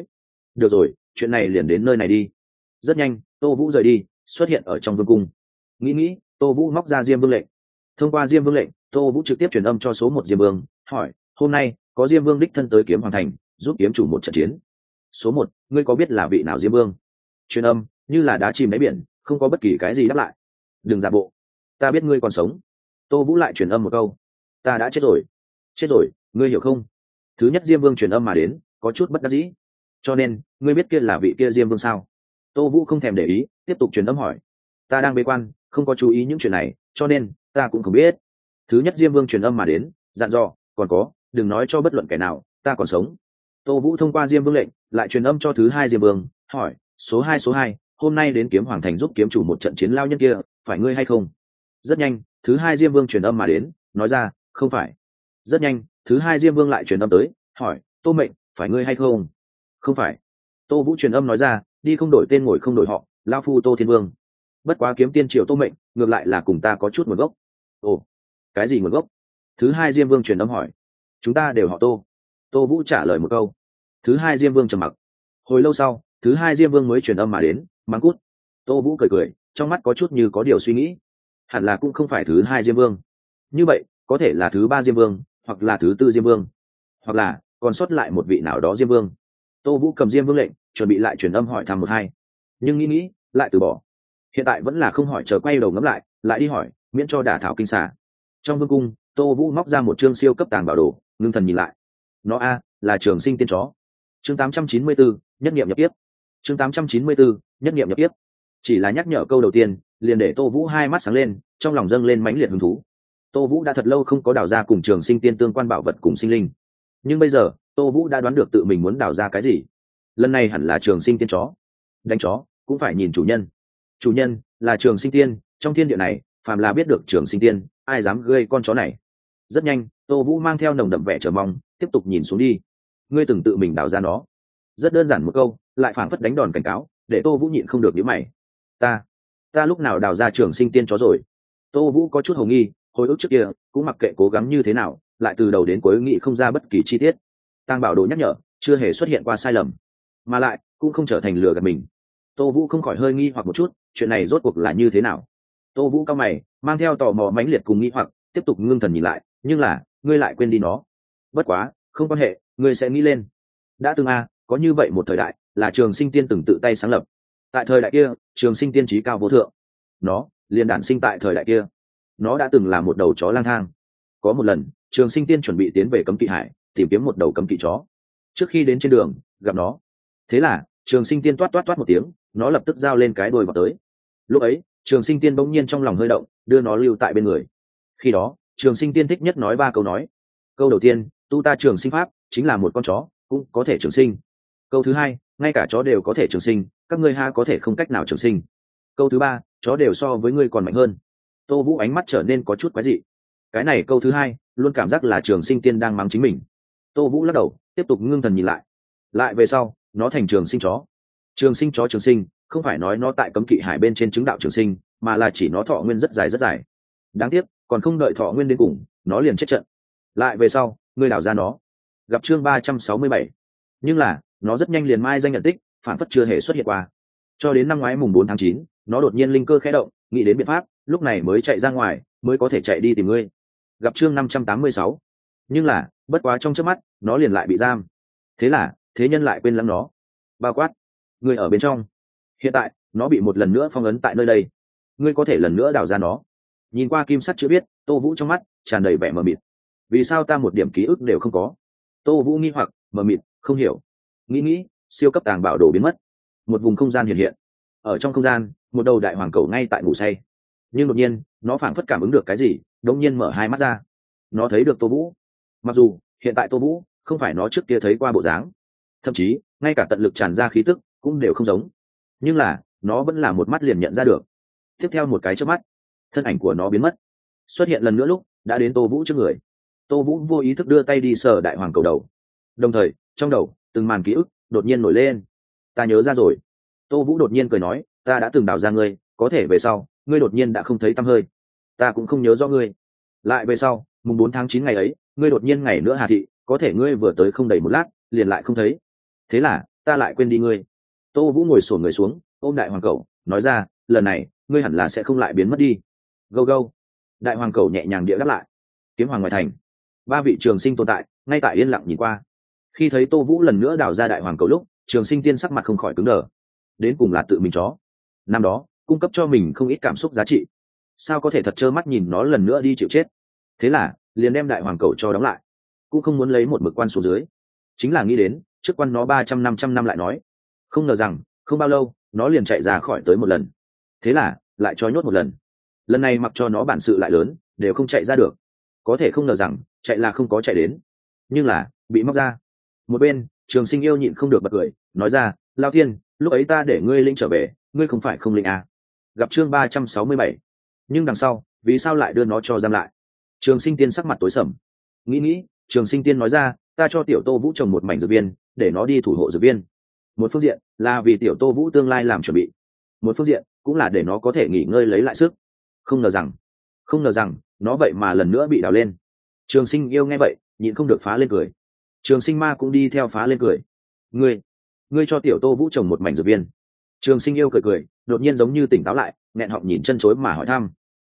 được rồi, chuyện này liền đến nơi này đi. Rất nhanh Tô Vũ rời đi, xuất hiện ở trong vương cung. Nghĩ Tô Vũ móc ra Diêm Vương lệnh. Thông qua Diêm Vương lệnh, Tô Vũ trực tiếp truyền âm cho số 1 Diêm Vương, hỏi: hôm nay có Diêm Vương đích thân tới Kiếm Hoàng thành, giúp kiếm chủ một trận chiến. Số 1, ngươi có biết là vị nào Diêm Vương? Truyền âm như là đá chìm đáy biển, không có bất kỳ cái gì đáp lại. Đừng giả bộ, ta biết ngươi còn sống. Tô Vũ lại truyền âm một câu: ta đã chết rồi. Chết rồi, ngươi hiểu không? Thứ nhất Diêm Vương truyền âm mà đến, có chút bất đắc dĩ. Cho nên ngươi biết kia là vị kia Diêm Vương sao? Tô Vũ không thèm để ý, tiếp tục truyền âm hỏi: ta đang bế quan, không có chú ý những chuyện này, cho nên ta cũng không biết. Thứ nhất Diêm Vương truyền âm mà đến, dặn dò: còn có, đừng nói cho bất luận kẻ nào ta còn sống. Tô Vũ thông qua Diêm Vương lệnh lại truyền âm cho thứ hai Diêm Vương, hỏi: số 2, hôm nay đến Kiếm Hoàng thành giúp kiếm chủ một trận chiến lao nhân kia, phải ngươi hay không? Rất nhanh thứ hai Diêm Vương truyền âm mà đến, nói ra: không phải. Rất nhanh thứ hai Diêm Vương lại truyền âm tới, hỏi: Tô Mệnh, phải ngươi hay không? Không phải. Tô Vũ truyền âm nói ra: đi không đổi tên ngồi không đổi họ, lao phu Tô Thiên Vương. Bất quá kiếm tiên triều Tô Mệnh ngược lại là cùng ta có chút nguồn gốc. Ồ, cái gì nguồn gốc? Thứ hai Diêm Vương truyền âm hỏi. Chúng ta đều họ Tô. Tô Vũ trả lời một câu. Thứ hai Diêm Vương trầm mặc. Hồi lâu sau thứ hai Diêm Vương mới truyền âm mà đến, mắng cút. Tô Vũ cười, trong mắt có chút như có điều suy nghĩ. Hẳn là cũng không phải thứ hai Diêm Vương. Như vậy có thể là thứ ba Diêm Vương, hoặc là thứ tư Diêm Vương, hoặc là còn sót lại một vị nào đó Diêm Vương. Tô Vũ cầm Diêm Vương lệnh, chuẩn bị lại truyền âm hỏi thăm một hai, nhưng nghĩ lại từ bỏ. Hiện tại vẫn là không hỏi, chờ quay đầu ngẫm lại đi hỏi, miễn cho đả thảo kinh xà. Trong vương cung, Tô Vũ móc ra một chương siêu cấp tàng bảo đồ, ngưng thần nhìn lại. Nó là Trường Sinh tiên chó. Chương 894, nhất nghiệm nhập tiếp. Chương 894, nhất nghiệm nhập tiếp. Chỉ là nhắc nhở câu đầu tiên, liền để Tô Vũ hai mắt sáng lên, trong lòng dâng lên mãnh liệt hứng thú. Tô Vũ đã thật lâu không có đào ra cùng Trường Sinh tiên tương quan bảo vật cùng sinh linh, nhưng bây giờ Tô Vũ đã đoán được tự mình muốn đào ra cái gì. Lần này hẳn là Trường Sinh tiên chó. Đánh chó cũng phải nhìn chủ nhân. Chủ nhân là Trường Sinh tiên, trong thiên địa này phàm là biết được Trường Sinh tiên, ai dám gây con chó này. Rất nhanh Tô Vũ mang theo nồng đậm vẻ chờ mong, tiếp tục nhìn xuống đi. Ngươi từng tự mình đào ra nó. Rất đơn giản một câu, lại phảng phất đánh đòn cảnh cáo, để Tô Vũ nhịn không được nhíu mày. Ta lúc nào đào ra Trường Sinh tiên chó rồi? Tô Vũ có chút hồ nghi, hồi ức trước kia cũng mặc kệ cố gắng như thế nào, lại từ đầu đến cuối nghĩ không ra bất kỳ chi tiết. Tàng bảo đồ nhắc nhở chưa hề xuất hiện qua sai lầm, mà lại cũng không trở thành lừa gạt mình. Tô Vũ không khỏi hơi nghi hoặc một chút, chuyện này rốt cuộc là như thế nào? Tô Vũ cao mày, mang theo tò mò mãnh liệt cùng nghi hoặc, tiếp tục ngưng thần nhìn lại, nhưng là ngươi lại quên đi nó. Bất quá không quan hệ, ngươi sẽ nghĩ lên. Đã từng có như vậy một thời đại, là Trường Sinh tiên từng tự tay sáng lập. Tại thời đại kia Trường Sinh tiên trí cao vô thượng, nó liền đản sinh tại thời đại kia. Nó đã từng là một đầu chó lang thang. Có một lần Trường Sinh tiên chuẩn bị tiến về Cấm Kỵ Hải, tìm kiếm một đầu cấm kỵ chó. Trước khi đến trên đường gặp nó, thế là Trường Sinh tiên toát một tiếng, nó lập tức giao lên cái đuôi vào tới. Lúc ấy Trường Sinh tiên bỗng nhiên trong lòng hơi động, đưa nó lưu tại bên người. Khi đó Trường Sinh tiên thích nhất nói 3 câu nói. Câu đầu tiên, tu ta trường sinh pháp, chính là một con chó cũng có thể trường sinh. Câu thứ hai, ngay cả chó đều có thể trường sinh, các ngươi có thể không cách nào trường sinh. Câu thứ ba, chó đều so với ngươi còn mạnh hơn. Tô Vũ ánh mắt trở nên có chút quái dị. Cái này câu thứ hai luôn cảm giác là Trường Sinh tiên đang mắng chính mình. Tô Vũ lắc đầu, tiếp tục ngưng thần nhìn lại về sau nó thành trường sinh chó. Trường sinh chó trường sinh không phải nói nó tại Cấm Kỵ Hải bên trên chứng đạo trường sinh, mà là chỉ nó thọ nguyên rất dài. Đáng tiếc còn không đợi thọ nguyên đến cùng, nó liền chết trận. Lại về sau ngươi đào ra nó, gặp chương 367. Nhưng là nó rất nhanh liền mai danh nhận tích, phản phất chưa hề xuất hiện qua. Cho đến năm ngoái mùng 4 tháng 9, nó đột nhiên linh cơ khẽ động, nghĩ đến biện pháp, lúc này mới chạy ra ngoài, mới có thể chạy đi tìm ngươi. Gặp chương 586. Nhưng là bất quá trong chớp mắt nó liền lại bị giam. Thế là thế nhân lại quên lãng nó. Bao quát ngươi ở bên trong. Hiện tại nó bị một lần nữa phong ấn tại nơi đây, ngươi có thể lần nữa đào ra nó. Nhìn qua kim sắt chữ viết, Tô Vũ trong mắt tràn đầy vẻ mờ mịt. Vì sao ta một điểm ký ức đều không có? Tô Vũ nghi hoặc, mờ mịt, không hiểu. Nghĩ siêu cấp tàng bảo đồ biến mất. Một vùng không gian hiện hiện. Ở trong không gian, một đầu đại hoàng cẩu ngay tại ngủ say. Nhưng đột nhiên nó phảng phất cảm ứng được cái gì, đột nhiên mở hai mắt ra. Nó thấy được Tô Vũ. Mặc dù hiện tại Tô Vũ không phải nó trước kia thấy qua bộ dáng, thậm chí ngay cả tận lực tràn ra khí tức cũng đều không giống, nhưng là nó vẫn là một mắt liền nhận ra được. Tiếp theo một cái chớp mắt, thân ảnh của nó biến mất, xuất hiện lần nữa lúc đã đến Tô Vũ trước người. Tô Vũ vô ý thức đưa tay đi sờ đại hoàng cầu đầu, đồng thời trong đầu từng màn ký ức đột nhiên nổi lên. Ta nhớ ra rồi. Tô Vũ đột nhiên cười nói, ta đã từng đào ra ngươi, có thể về sau ngươi đột nhiên đã không thấy tăm hơi, ta cũng không nhớ rõ ngươi. Lại về sau mùng 4 tháng 9 ngày ấy, ngươi đột nhiên ngày nữa Hà thị, có thể ngươi vừa tới không đầy một lát liền lại không thấy. Thế là ta lại quên đi ngươi. Tô Vũ ngồi xổm người xuống ôm đại hoàng cẩu nói ra, lần này ngươi hẳn là sẽ không lại biến mất đi. Gâu gâu. Đại hoàng cẩu nhẹ nhàng địa đáp lại. Kiếm hoàng ngoài thành, ba vị trường sinh tồn tại ngay tại yên lặng nhìn qua. Khi thấy Tô Vũ lần nữa đào ra đại hoàng cẩu lúc, trường sinh tiên sắc mặt không khỏi cứng đờ. Đến cùng là tự mình chó năm đó cung cấp cho mình không ít cảm xúc giá trị, sao có thể thật trơ mắt nhìn nó lần nữa đi chịu chết. Thế là liền đem đại hoàng cẩu cho đóng lại, cũng không muốn lấy một mực quan xuống dưới. Chính là nghĩ đến trước quan nó 300-500 năm lại nói, không ngờ rằng không bao lâu nó liền chạy ra khỏi tới một lần. Thế là lại cho nhốt một lần. Lần này mặc cho nó bản sự lại lớn đều không chạy ra được. Có thể không ngờ rằng chạy là không có chạy đến, nhưng là bị móc ra. Một bên trường sinh yêu nhịn không được bật cười nói ra, Lao Thiên, lúc ấy ta để ngươi linh trở về, ngươi không phải không linh à. Gặp chương 367. Nhưng đằng sau vì sao lại đưa nó cho giam lại? Trường sinh tiên sắc mặt tối sầm. Nghĩ trường sinh tiên nói ra, ta cho tiểu Tô Vũ trồng một mảnh dược viên để nó đi thủ hộ dược viên. Một phương diện là vì tiểu Tô Vũ tương lai làm chuẩn bị, một phương diện cũng là để nó có thể nghỉ ngơi lấy lại sức. Không ngờ rằng nó vậy mà lần nữa bị đào lên. Trường sinh yêu nghe vậy nhịn không được phá lên cười. Trường sinh ma cũng đi theo phá lên cười. Ngươi cho tiểu Tô Vũ trồng một mảnh dược viên? Trường sinh yêu cười đột nhiên giống như tỉnh táo lại, nghẹn họng nhìn chân chối mà hỏi thăm.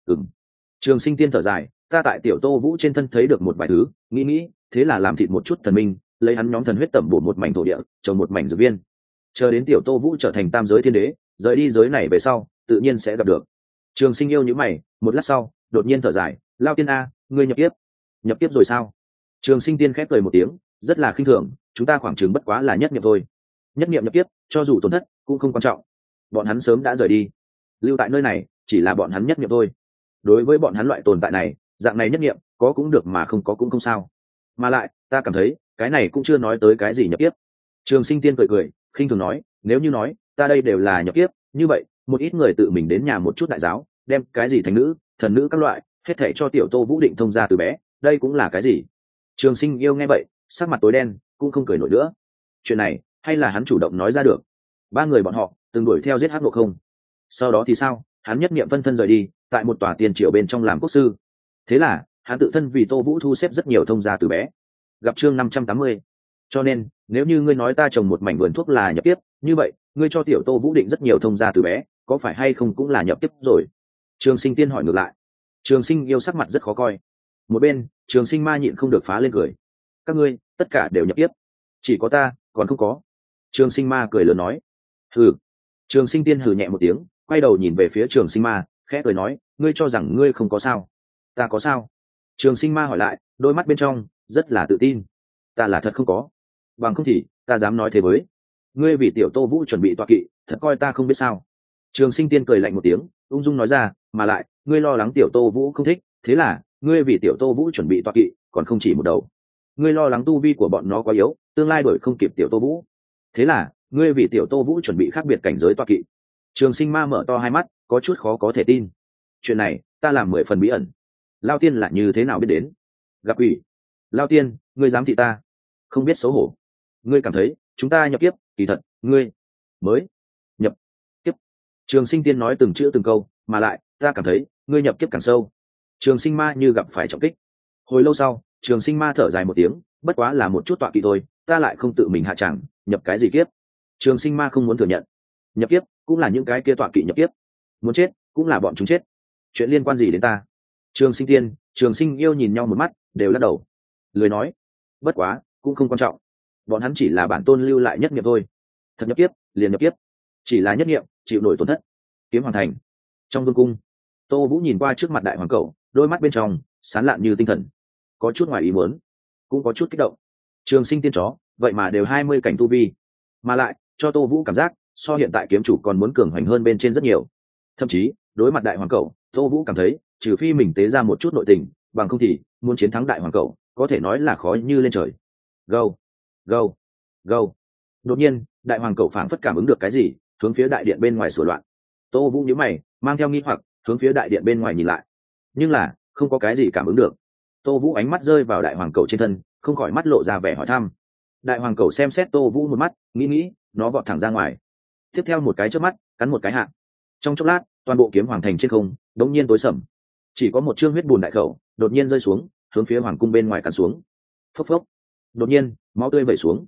Trường sinh tiên thở dài, ta tại tiểu Tô Vũ trên thân thấy được một vài thứ, nghĩ thế là làm thịt một chút thần minh, lấy hắn nhóm thần huyết tẩm bổ một mảnh thổ địa, trồng một mảnh dược viên. Chờ đến tiểu Tô Vũ trở thành tam giới thiên đế, rời đi giới này về sau tự nhiên sẽ gặp được. Trường sinh yêu nhíu mày một lát sau đột nhiên thở dài, Lao Tiên a, ngươi nhập kiếp rồi sao? Trường sinh tiên khép cười một tiếng, rất là khinh thường, chúng ta khoảng chừng bất quá là nhất niệm thôi. Nhất niệm nhập kiếp, cho dù tổn thất cũng không quan trọng. Bọn hắn sớm đã rời đi, lưu tại nơi này chỉ là bọn hắn nhất niệm thôi. Đối với bọn hắn loại tồn tại này, dạng này nhất niệm có cũng được mà không có cũng không sao. Mà lại ta cảm thấy cái này cũng chưa nói tới cái gì nhập kiếp. Trường sinh tiên cười khinh thường nói, nếu như nói ta đây đều là nhập kiếp, như vậy một ít người tự mình đến nhà một chút đại giáo, đem cái gì thánh nữ thần nữ các loại hết thảy cho tiểu Tô Vũ định thông ra từ bé, đây cũng là cái gì? Trường sinh yêu nghe vậy sắc mặt tối đen, cũng không cười nổi nữa. Chuyện này hay là hắn chủ động nói ra được. Ba người bọn họ từng đuổi theo giết Hắc Ngộ Không, sau đó thì sao? Hắn nhất niệm phân thân rời đi, tại một tòa tiền triệu bên trong làm quốc sư. Thế là hắn tự thân vì Tô Vũ thu xếp rất nhiều thông gia từ bé. Gặp chương 580. Cho nên nếu như ngươi nói ta trồng một mảnh vườn thuốc là nhập tiếp, như vậy ngươi cho tiểu Tô Vũ định rất nhiều thông gia từ bé, có phải hay không cũng là nhập tiếp rồi? Trường sinh tiên hỏi ngược lại. Trường sinh yêu sắc mặt rất khó coi. Một bên trường sinh ma nhịn không được phá lên cười, các ngươi tất cả đều nhập tiếp, chỉ có ta còn không có. Trường sinh ma cười lớn nói. Hừ. Trường sinh tiên hừ nhẹ một tiếng, quay đầu nhìn về phía trường sinh ma, khẽ cười nói, ngươi cho rằng ngươi không có sao? Ta có sao? Trường sinh ma hỏi lại, đôi mắt bên trong rất là tự tin. Ta là thật không có, bằng không thì ta dám nói thế với ngươi, vì tiểu Tô Vũ chuẩn bị tọa kỵ, thật coi ta không biết sao? Trường sinh tiên cười lạnh một tiếng, ung dung nói ra, mà lại ngươi lo lắng tiểu Tô Vũ không thích, thế là ngươi vì tiểu Tô Vũ chuẩn bị tọa kỵ còn không chỉ một đầu. Ngươi lo lắng tu vi của bọn nó quá yếu, tương lai đổi không kịp tiểu Tô Vũ, thế là ngươi vì tiểu Tô Vũ chuẩn bị khác biệt cảnh giới tọa kỵ. Trường sinh ma mở to hai mắt, có chút khó có thể tin. Chuyện này ta làm 10 phần bí ẩn, Lao Tiên là như thế nào biết đến? Gặp ủy, Lao Tiên, ngươi dám thị ta, không biết xấu hổ. Ngươi cảm thấy chúng ta nhập kiếp, kỳ thật ngươi mới nhập kiếp. Trường sinh tiên nói từng chữ từng câu, mà lại ta cảm thấy ngươi nhập kiếp càng sâu. Trường sinh ma như gặp phải trọng kích. Hồi lâu sau trường sinh ma thở dài một tiếng, bất quá là một chút tọa kỵ thôi, ta lại không tự mình hạ tràng, nhập cái gì kiếp? Trường sinh ma không muốn thừa nhận. Nhập kiếp cũng là những cái kia tọa kỵ nhập kiếp, muốn chết cũng là bọn chúng chết, chuyện liên quan gì đến ta? Trường sinh tiên, trường sinh yêu nhìn nhau một mắt, đều lắc đầu lười nói. Bất quá cũng không quan trọng, bọn hắn chỉ là bản tôn lưu lại nhất niệm thôi. Thật nhập kiếp liền nhập kiếp, chỉ là nhất niệm chịu nổi tổn thất. Kiếm Hoàng thành, trong vương cung, Tô Vũ nhìn qua trước mặt đại hoàng cẩu, đôi mắt bên trong sán lạn như tinh thần, có chút ngoài ý muốn, cũng có chút kích động. Trường sinh tiên chó vậy mà đều 20 cảnh tu vi, mà lại cho Tô Vũ cảm giác so hiện tại kiếm chủ còn muốn cường hoành hơn bên trên rất nhiều. Thậm chí đối mặt đại hoàng cẩu, Tô Vũ cảm thấy trừ phi mình tế ra một chút nội tình, bằng không thì muốn chiến thắng đại hoàng cẩu có thể nói là khó như lên trời. Gâu gâu gâu. Đột nhiên đại hoàng cẩu phảng phất cảm ứng được cái gì, hướng phía đại điện bên ngoài sửa loạn. Tô Vũ nhíu mày, mang theo nghi hoặc hướng phía đại điện bên ngoài nhìn lại, nhưng là không có cái gì cảm ứng được. Tô Vũ ánh mắt rơi vào đại hoàng cẩu trên thân, không khỏi mắt lộ ra vẻ hỏi thăm. Đại hoàng cẩu xem xét Tô Vũ một mắt, nghĩ nó vọt thẳng ra ngoài, tiếp theo một cái chớp mắt cắn một cái hạ. Trong chốc lát toàn bộ kiếm hoàng thành trên không đống nhiên tối sầm, chỉ có một trương huyết bùn đại khẩu đột nhiên rơi xuống, hướng phía hoàng cung bên ngoài cắn xuống. Phốc phốc. Đột nhiên máu tươi vẩy xuống,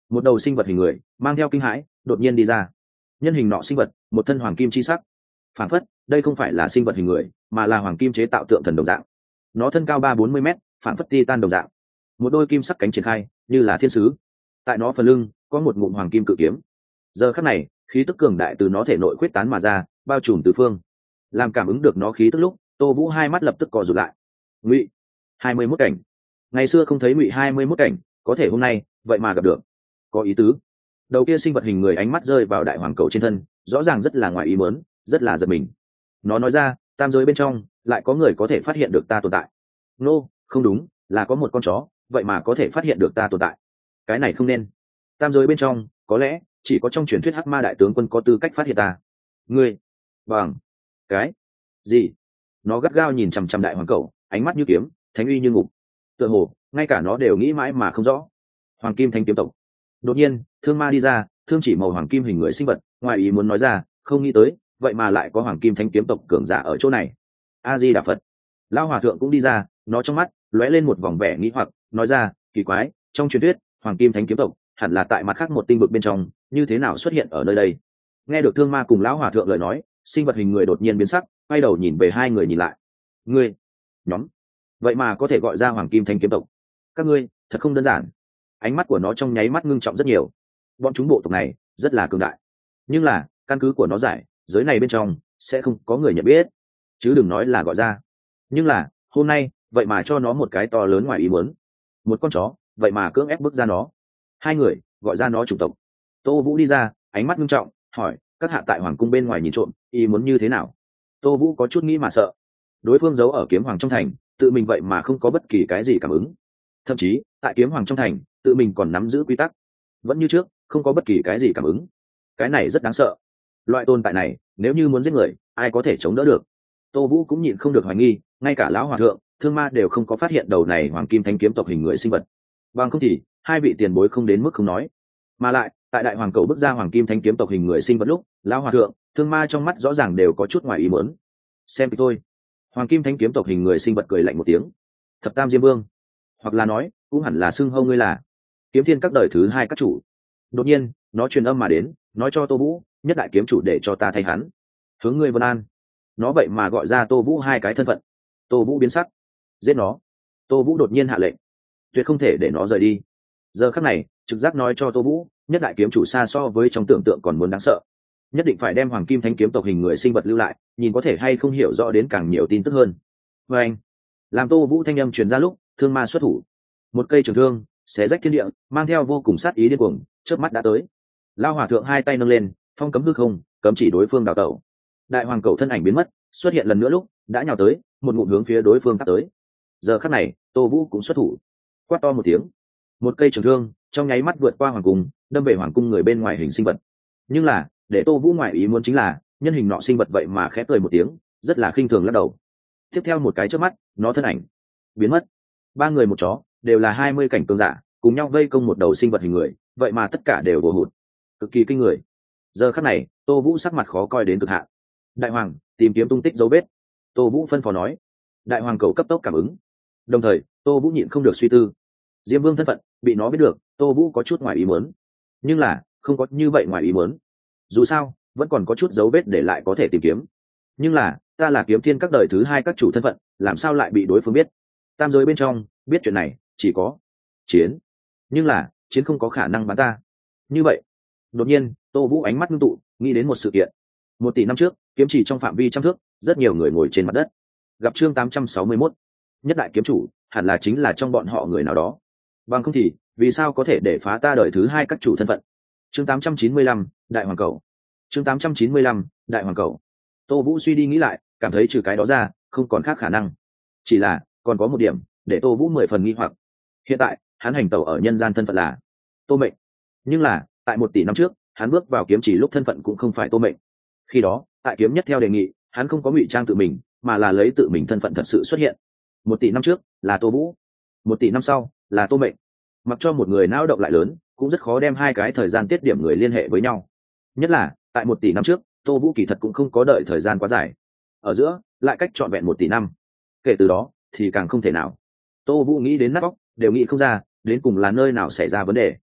một đầu sinh vật hình người mang theo kinh hãi đột nhiên đi ra. Nhân hình nọ sinh vật một thân hoàng kim chi sắc, phản phất đây không phải là sinh vật hình người mà là hoàng kim chế tạo tượng thần đồng dạng. Nó thân cao 30-40 mét, phản phất titan đồng dạng, một đôi kim sắc cánh triển khai như là thiên sứ. Tại nó phần lưng có một ngụm hoàng kim cự kiếm. Giờ khắc này khí tức cường đại từ nó thể nội quyết tán mà ra, bao trùm tứ phương. Làm cảm ứng được nó khí tức lúc, Tô Vũ hai mắt lập tức co rụt lại. Ngụy 21 cảnh, ngày xưa không thấy Ngụy 21 cảnh, có thể hôm nay vậy mà gặp được, có ý tứ. Đầu kia sinh vật hình người ánh mắt rơi vào đại hoàng cầu trên thân, rõ ràng rất là ngoài ý muốn, rất là giật mình. Nó nói ra, tam giới bên trong lại có người có thể phát hiện được ta tồn tại. Nô, không đúng, là có một con chó vậy mà có thể phát hiện được ta tồn tại. Cái này không nên. Tam giới bên trong có lẽ chỉ có trong truyền thuyết hắc ma đại tướng quân có tư cách phát hiện ta. Ngươi bằng cái gì? Nó gắt gao nhìn chằm chằm đại hoàng cầu, ánh mắt như kiếm, thánh uy như ngục. Tựa hồ ngay cả nó đều nghĩ mãi mà không rõ. Hoàng kim thánh kiếm tộc. Đột nhiên thương ma đi ra, thương chỉ màu hoàng kim hình người sinh vật, ngoài ý muốn nói ra, không nghĩ tới vậy mà lại có hoàng kim thánh kiếm tộc cường giả ở chỗ này. A Di Đà Phật. Lão hòa thượng cũng đi ra, nó trong mắt lóe lên một vòng vẻ nghĩ hoặc, nói ra, kỳ quái, trong truyền thuyết hoàng kim thánh kiếm tộc hẳn là tại mặt khác một tinh vực bên trong, như thế nào xuất hiện ở nơi đây? Nghe được thương ma cùng lão hòa thượng lời nói, sinh vật hình người đột nhiên biến sắc, quay đầu nhìn về hai người nhìn lại. Ngươi nhóm vậy mà có thể gọi ra hoàng kim thánh kiếm tộc, các ngươi thật không đơn giản. Ánh mắt của nó trong nháy mắt ngưng trọng rất nhiều. Bọn chúng bộ tộc này rất là cường đại, nhưng là căn cứ của nó giải, giới này bên trong sẽ không có người nhận biết, chứ đừng nói là gọi ra. Nhưng là hôm nay vậy mà cho nó một cái to lớn ngoài ý muốn, một con chó vậy mà cưỡng ép bước ra nó. Hai người gọi ra nó chủng tộc. Tô Vũ đi ra, ánh mắt ngưng trọng hỏi, các hạ tại hoàng cung bên ngoài nhìn trộm, ý muốn như thế nào? Tô Vũ có chút nghĩ mà sợ. Đối phương giấu ở kiếm hoàng trong thành, tự mình vậy mà không có bất kỳ cái gì cảm ứng. Thậm chí tại kiếm hoàng trong thành, tự mình còn nắm giữ quy tắc, vẫn như trước không có bất kỳ cái gì cảm ứng. Cái này rất đáng sợ. Loại tồn tại này nếu như muốn giết người, ai có thể chống đỡ được? Tô Vũ cũng nhịn không được hoài nghi, ngay cả lão hòa thượng thương ma đều không có phát hiện đầu này hoàng kim thánh kiếm tộc hình người sinh vật. Bằng không thì hai vị tiền bối không đến mức không nói. Mà lại tại đại hoàng cầu bước ra hoàng kim thánh kiếm tộc hình người sinh vật lúc, lão hòa thượng thương ma trong mắt rõ ràng đều có chút ngoài ý muốn. Xem thôi. Hoàng kim thánh kiếm tộc hình người sinh vật cười lạnh một tiếng. Thập tam diêm vương, hoặc là nói cũng hẳn là xưng hô ngươi là kiếm thiên các đời thứ hai các chủ. Đột nhiên nó truyền âm mà đến, nói cho Tô Vũ, nhất đại kiếm chủ để cho ta thay hắn hướng ngươi vân an. Nó vậy mà gọi ra Tô Vũ hai cái thân phận. Tô Vũ biến sắc. Giết nó. Tô Vũ đột nhiên hạ lệnh, tuyệt không thể để nó rời đi. Giờ khắc này trực giác nói cho Tô Vũ, nhất đại kiếm chủ xa so với trong tưởng tượng còn muốn đáng sợ. Nhất định phải đem hoàng kim thánh kiếm tộc hình người sinh vật lưu lại, nhìn có thể hay không hiểu rõ đến càng nhiều tin tức hơn. Và anh làm Tô Vũ thanh âm truyền ra lúc, thương ma xuất thủ. Một cây trường thương xé rách thiên địa, mang theo vô cùng sát ý điên cuồng, chớp mắt đã tới. Lao hòa thượng hai tay nâng lên, phong cấm hư không, cấm chỉ đối phương đào tẩu. Đại hoàng cầu thân ảnh biến mất, xuất hiện lần nữa lúc đã nhào tới, một ngụm hướng phía đối phương tắt tới. Giờ khắc này Tô Vũ cũng xuất thủ, quát to một tiếng, một cây trường thương trong nháy mắt vượt qua hoàng cung, đâm về hoàng cung người bên ngoài hình sinh vật. Nhưng là để Tô Vũ ngoại ý muốn chính là, nhân hình nọ sinh vật vậy mà khẽ cười một tiếng, rất là khinh thường lắc đầu. Tiếp theo một cái chớp mắt, nó thân ảnh biến mất. Ba người một chó đều là 20 cảnh cường giả, cùng nhau vây công một đầu sinh vật hình người, vậy mà tất cả đều vô hụt, cực kỳ kinh người. Giờ khắc này Tô Vũ sắc mặt khó coi đến cực hạn. Đại hoàng, tìm kiếm tung tích dấu vết. Tô Vũ phân phó nói. Đại hoàng cầu cấp tốc cảm ứng. Đồng thời Tô Vũ nhịn không được suy tư, Diêm Vương thân phận bị nó biết được, Tô Vũ có chút ngoài ý muốn. Nhưng là không có như vậy ngoài ý muốn. Dù sao vẫn còn có chút dấu vết để lại có thể tìm kiếm. Nhưng là ta là kiếm thiên các đời thứ hai các chủ thân phận, làm sao lại bị đối phương biết? Tam giới bên trong biết chuyện này chỉ có chiến, nhưng là chiến không có khả năng bắn ta. Như vậy đột nhiên Tô Vũ ánh mắt ngưng tụ, nghĩ đến một sự kiện. 1 tỷ năm trước, kiếm chỉ trong phạm vi trăm thước, rất nhiều người ngồi trên mặt đất. Gặp chương 861, nhất đại kiếm chủ hẳn là chính là trong bọn họ người nào đó. Bằng không thì vì sao có thể để phá ta đời thứ hai các chủ thân phận? Chương 895, đại hoàng cầu. Chương 895, đại hoàng cầu. Tô Vũ suy đi nghĩ lại, cảm thấy trừ cái đó ra không còn khác khả năng. Chỉ là còn có một điểm để Tô Vũ 10 phần nghi hoặc. Hiện tại hắn hành tẩu ở nhân gian thân phận là Tô Mệnh, nhưng là tại 1 tỷ năm trước hắn bước vào kiếm chỉ lúc thân phận cũng không phải Tô Mệnh. Khi đó tại kiếm nhất theo đề nghị, hắn không có ngụy trang tự mình, mà là lấy tự mình thân phận thật sự xuất hiện. 1 tỷ năm trước là Tô Vũ, 1 tỷ năm sau là Tô Mệnh. Mặc cho một người não động lại lớn, cũng rất khó đem hai cái thời gian tiết điểm người liên hệ với nhau. Nhất là tại 1 tỷ năm trước, Tô Vũ kỳ thật cũng không có đợi thời gian quá dài, ở giữa lại cách trọn vẹn 1 tỷ năm. Kể từ đó thì càng không thể nào. Tô Vũ nghĩ đến nát óc đều nghĩ không ra đến cùng là nơi nào xảy ra vấn đề.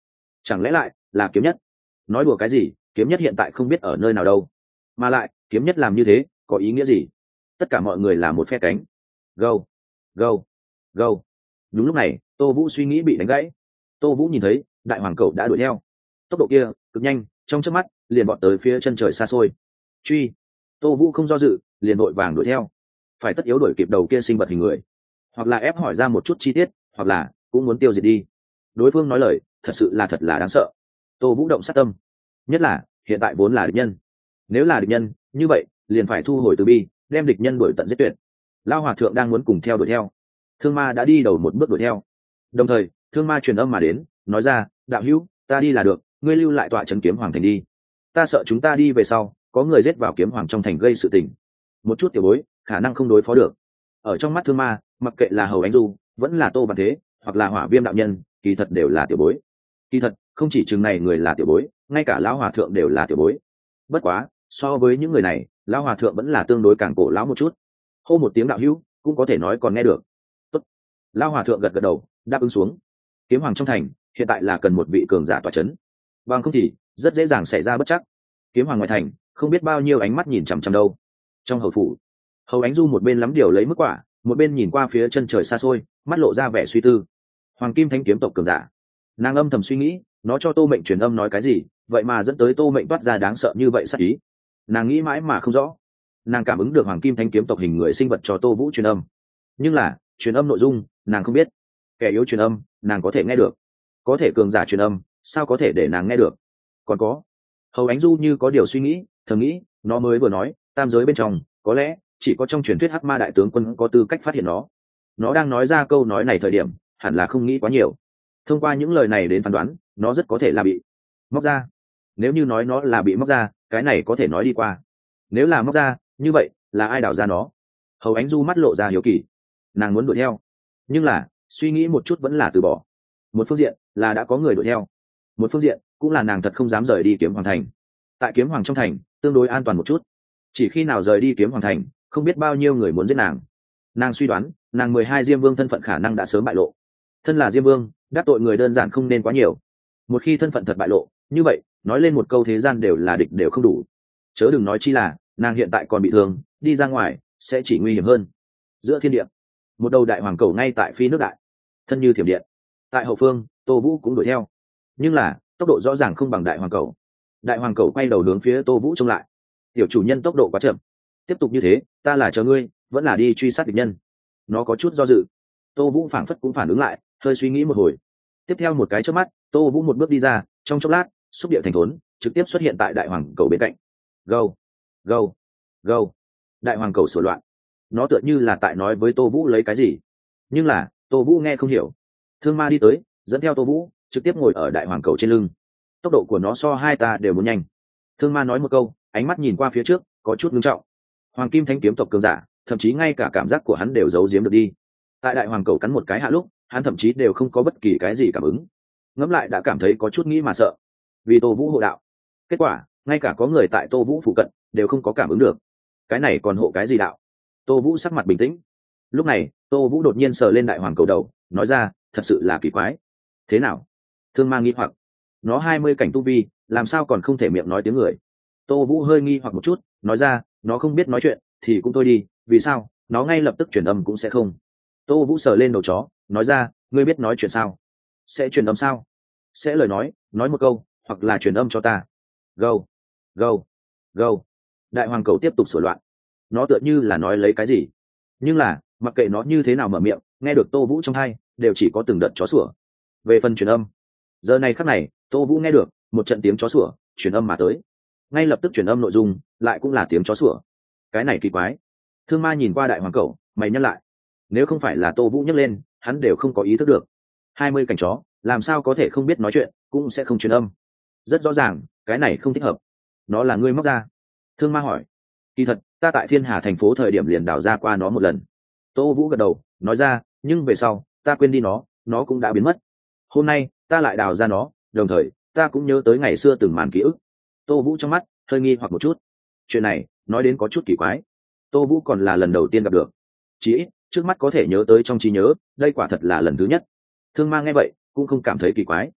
Chẳng lẽ lại là kiếm nhất? Nói đùa cái gì, kiếm nhất hiện tại không biết ở nơi nào đâu. Mà lại kiếm nhất làm như thế có ý nghĩa gì? Tất cả mọi người là một phe cánh. Gâu, gâu, gâu. Đúng lúc này Tô Vũ suy nghĩ bị đánh gãy. Tô Vũ nhìn thấy đại hoàng cẩu đã đuổi theo, tốc độ kia cực nhanh, trong chớp mắt liền bọn tới phía chân trời xa xôi. Truy. Tô Vũ không do dự, liền vội vàng đuổi theo. Phải tất yếu đuổi kịp đầu kia sinh vật hình người, hoặc là ép hỏi ra một chút chi tiết, hoặc là cũng muốn tiêu diệt đi. Đối phương nói lời thật sự là thật là đáng sợ. Tô Vũ động sát tâm, nhất là hiện tại vốn là địch nhân. Nếu là địch nhân như vậy liền phải thu hồi từ bi, đem địch nhân đuổi tận giết tuyệt. Lao hòa thượng đang muốn cùng theo đuổi theo, thương ma đã đi đầu một bước đuổi theo. Đồng thời thương ma truyền âm mà đến, nói ra: đạo hữu, ta đi là được, ngươi lưu lại tọa trấn kiếm hoàng thành đi. Ta sợ chúng ta đi về sau có người giết vào kiếm hoàng trong thành gây sự tình, một chút tiểu bối khả năng không đối phó được. Ở trong mắt thương ma, mặc kệ là hầu ánh du vẫn là tô bàn thế hoặc là hỏa viêm đạo nhân, kỳ thật đều là tiểu bối. Kỳ thật không chỉ chừng này người là tiểu bối, ngay cả lão hòa thượng đều là tiểu bối. Bất quá so với những người này, lão hòa thượng vẫn là tương đối càng cổ lão một chút. Hô một tiếng đạo hữu cũng có thể nói còn nghe được. Tốt. Lão hòa thượng gật gật đầu đáp ứng xuống. Kiếm hoàng trong thành hiện tại là cần một vị cường giả tọa chấn, bằng không thì rất dễ dàng xảy ra bất chắc. Kiếm hoàng ngoài thành không biết bao nhiêu ánh mắt nhìn chằm chằm đâu. Trong hầu phủ, hầu ánh du một bên lắm điều lấy mức quả, một bên nhìn qua phía chân trời xa xôi, mắt lộ ra vẻ suy tư. Hoàng kim thanh kiếm tộc cường giả, nàng âm thầm suy nghĩ, nó cho tô mệnh truyền âm nói cái gì vậy mà dẫn tới tô mệnh toát ra đáng sợ như vậy sắc ý. Nàng nghĩ mãi mà không rõ. Nàng cảm ứng được hoàng kim thanh kiếm tộc hình người sinh vật cho tô vũ truyền âm, nhưng là truyền âm nội dung nàng không biết. Kẻ yếu truyền âm nàng có thể nghe được, có thể cường giả truyền âm sao có thể để nàng nghe được. Còn có, hầu ánh du như có điều suy nghĩ, thầm nghĩ, nó mới vừa nói tam giới bên trong có lẽ chỉ có trong truyền thuyết hắc ma đại tướng quân có tư cách phát hiện nó. Nó đang nói ra câu nói này thời điểm hẳn là không nghĩ quá nhiều. Thông qua những lời này đến phán đoán, nó rất có thể là bị móc ra. Nếu như nói nó là bị móc ra, cái này có thể nói đi qua. Nếu là móc ra, như vậy là ai đào ra nó? Hầu ánh du mắt lộ ra hiếu kỳ, nàng muốn đuổi theo, nhưng là suy nghĩ một chút vẫn là từ bỏ. Một phương diện là đã có người đuổi theo, một phương diện cũng là nàng thật không dám rời đi kiếm hoàng thành. Tại kiếm hoàng trong thành tương đối an toàn một chút, chỉ khi nào rời đi kiếm hoàng thành không biết bao nhiêu người muốn giết nàng. Nàng suy đoán nàng 12 diêm vương thân phận khả năng đã sớm bại lộ. Thân là diêm vương, đắc tội người đơn giản không nên quá nhiều. Một khi thân phận thật bại lộ, như vậy nói lên một câu thế gian đều là địch đều không đủ. Chớ đừng nói chi là nàng hiện tại còn bị thương, đi ra ngoài sẽ chỉ nguy hiểm hơn. Giữa thiên địa, một đầu đại hoàng cầu ngay tại phi nước đại, thân như thiểm điện. Tại hậu phương tô vũ cũng đuổi theo, nhưng là tốc độ rõ ràng không bằng đại hoàng cầu. Đại hoàng cầu quay đầu hướng phía tô vũ trông lại: tiểu chủ nhân tốc độ quá chậm, tiếp tục như thế ta là chờ ngươi vẫn là đi truy sát địch nhân? Nó có chút do dự. Tô vũ phảng phất cũng phản ứng lại, hơi suy nghĩ một hồi. Tiếp theo một cái chớp mắt, tô vũ một bước đi ra, trong chốc lát xúc địa thành thốn, trực tiếp xuất hiện tại đại hoàng cầu bên cạnh. Gâu, gâu, gâu. Đại hoàng cầu sửa loạn, nó tựa như là tại nói với tô vũ lấy cái gì, nhưng là tô vũ nghe không hiểu. Thương ma đi tới, dẫn theo tô vũ trực tiếp ngồi ở đại hoàng cầu trên lưng. Tốc độ của nó so hai ta đều muốn nhanh. Thương ma nói một câu, ánh mắt nhìn qua phía trước có chút ngưng trọng. Hoàng kim thanh kiếm tộc cường giả, thậm chí ngay cả cảm giác của hắn đều giấu giếm được đi. Tại đại hoàng cầu cắn một cái hạ lúc, hắn thậm chí đều không có bất kỳ cái gì cảm ứng. Ngẫm lại đã cảm thấy có chút nghĩ mà sợ. Vì tô vũ hộ đạo, kết quả ngay cả có người tại tô vũ phụ cận đều không có cảm ứng được. Cái này còn hộ cái gì đạo? Tô vũ sắc mặt bình tĩnh. Lúc này tô vũ đột nhiên sờ lên đại hoàng cầu đầu, nói ra: thật sự là kỳ quái. Thế nào? Thương ma nghi hoặc. Nó 20 cảnh tu vi, làm sao còn không thể miệng nói tiếng người? Tô vũ hơi nghi hoặc một chút, nói ra: nó không biết nói chuyện thì cũng thôi đi, vì sao nó ngay lập tức truyền âm cũng sẽ không? Tô vũ sờ lên đầu chó, nói ra: ngươi biết nói chuyện sao? Sẽ truyền âm sao? Sẽ lời nói một câu, hoặc là truyền âm cho ta. Gâu, gâu, gâu. Đại hoàng cầu tiếp tục sửa loạn, nó tựa như là nói lấy cái gì, nhưng là mặc kệ nó như thế nào mở miệng, nghe được tô vũ trong hai đều chỉ có từng đợt chó sủa. Về phần truyền âm, giờ này khắc này tô vũ nghe được một trận tiếng chó sủa truyền âm mà tới, ngay lập tức truyền âm nội dung lại cũng là tiếng chó sủa. Cái này kỳ quái. Thương ma nhìn qua đại hoàng cầu, mày nhắc lại. Nếu không phải là tô vũ nhắc lên, hắn đều không có ý thức được. 20 cảnh chó làm sao có thể không biết nói chuyện, cũng sẽ không truyền âm. Rất rõ ràng cái này không thích hợp. Nó là ngươi móc ra? Thương ma hỏi. Kỳ thật ta tại thiên hà thành phố thời điểm liền đào ra qua nó một lần. Tô vũ gật đầu, nói ra: nhưng về sau ta quên đi nó cũng đã biến mất. Hôm nay ta lại đào ra nó, đồng thời ta cũng nhớ tới ngày xưa từng màn ký ức. Tô vũ trong mắt hơi nghi hoặc một chút. Chuyện này nói đến có chút kỳ quái. Tô vũ còn là lần đầu tiên gặp được, chỉ ít trước mắt có thể nhớ tới trong trí nhớ, đây quả thật là lần thứ nhất. Thương ma nghe vậy cũng không cảm thấy kỳ quái.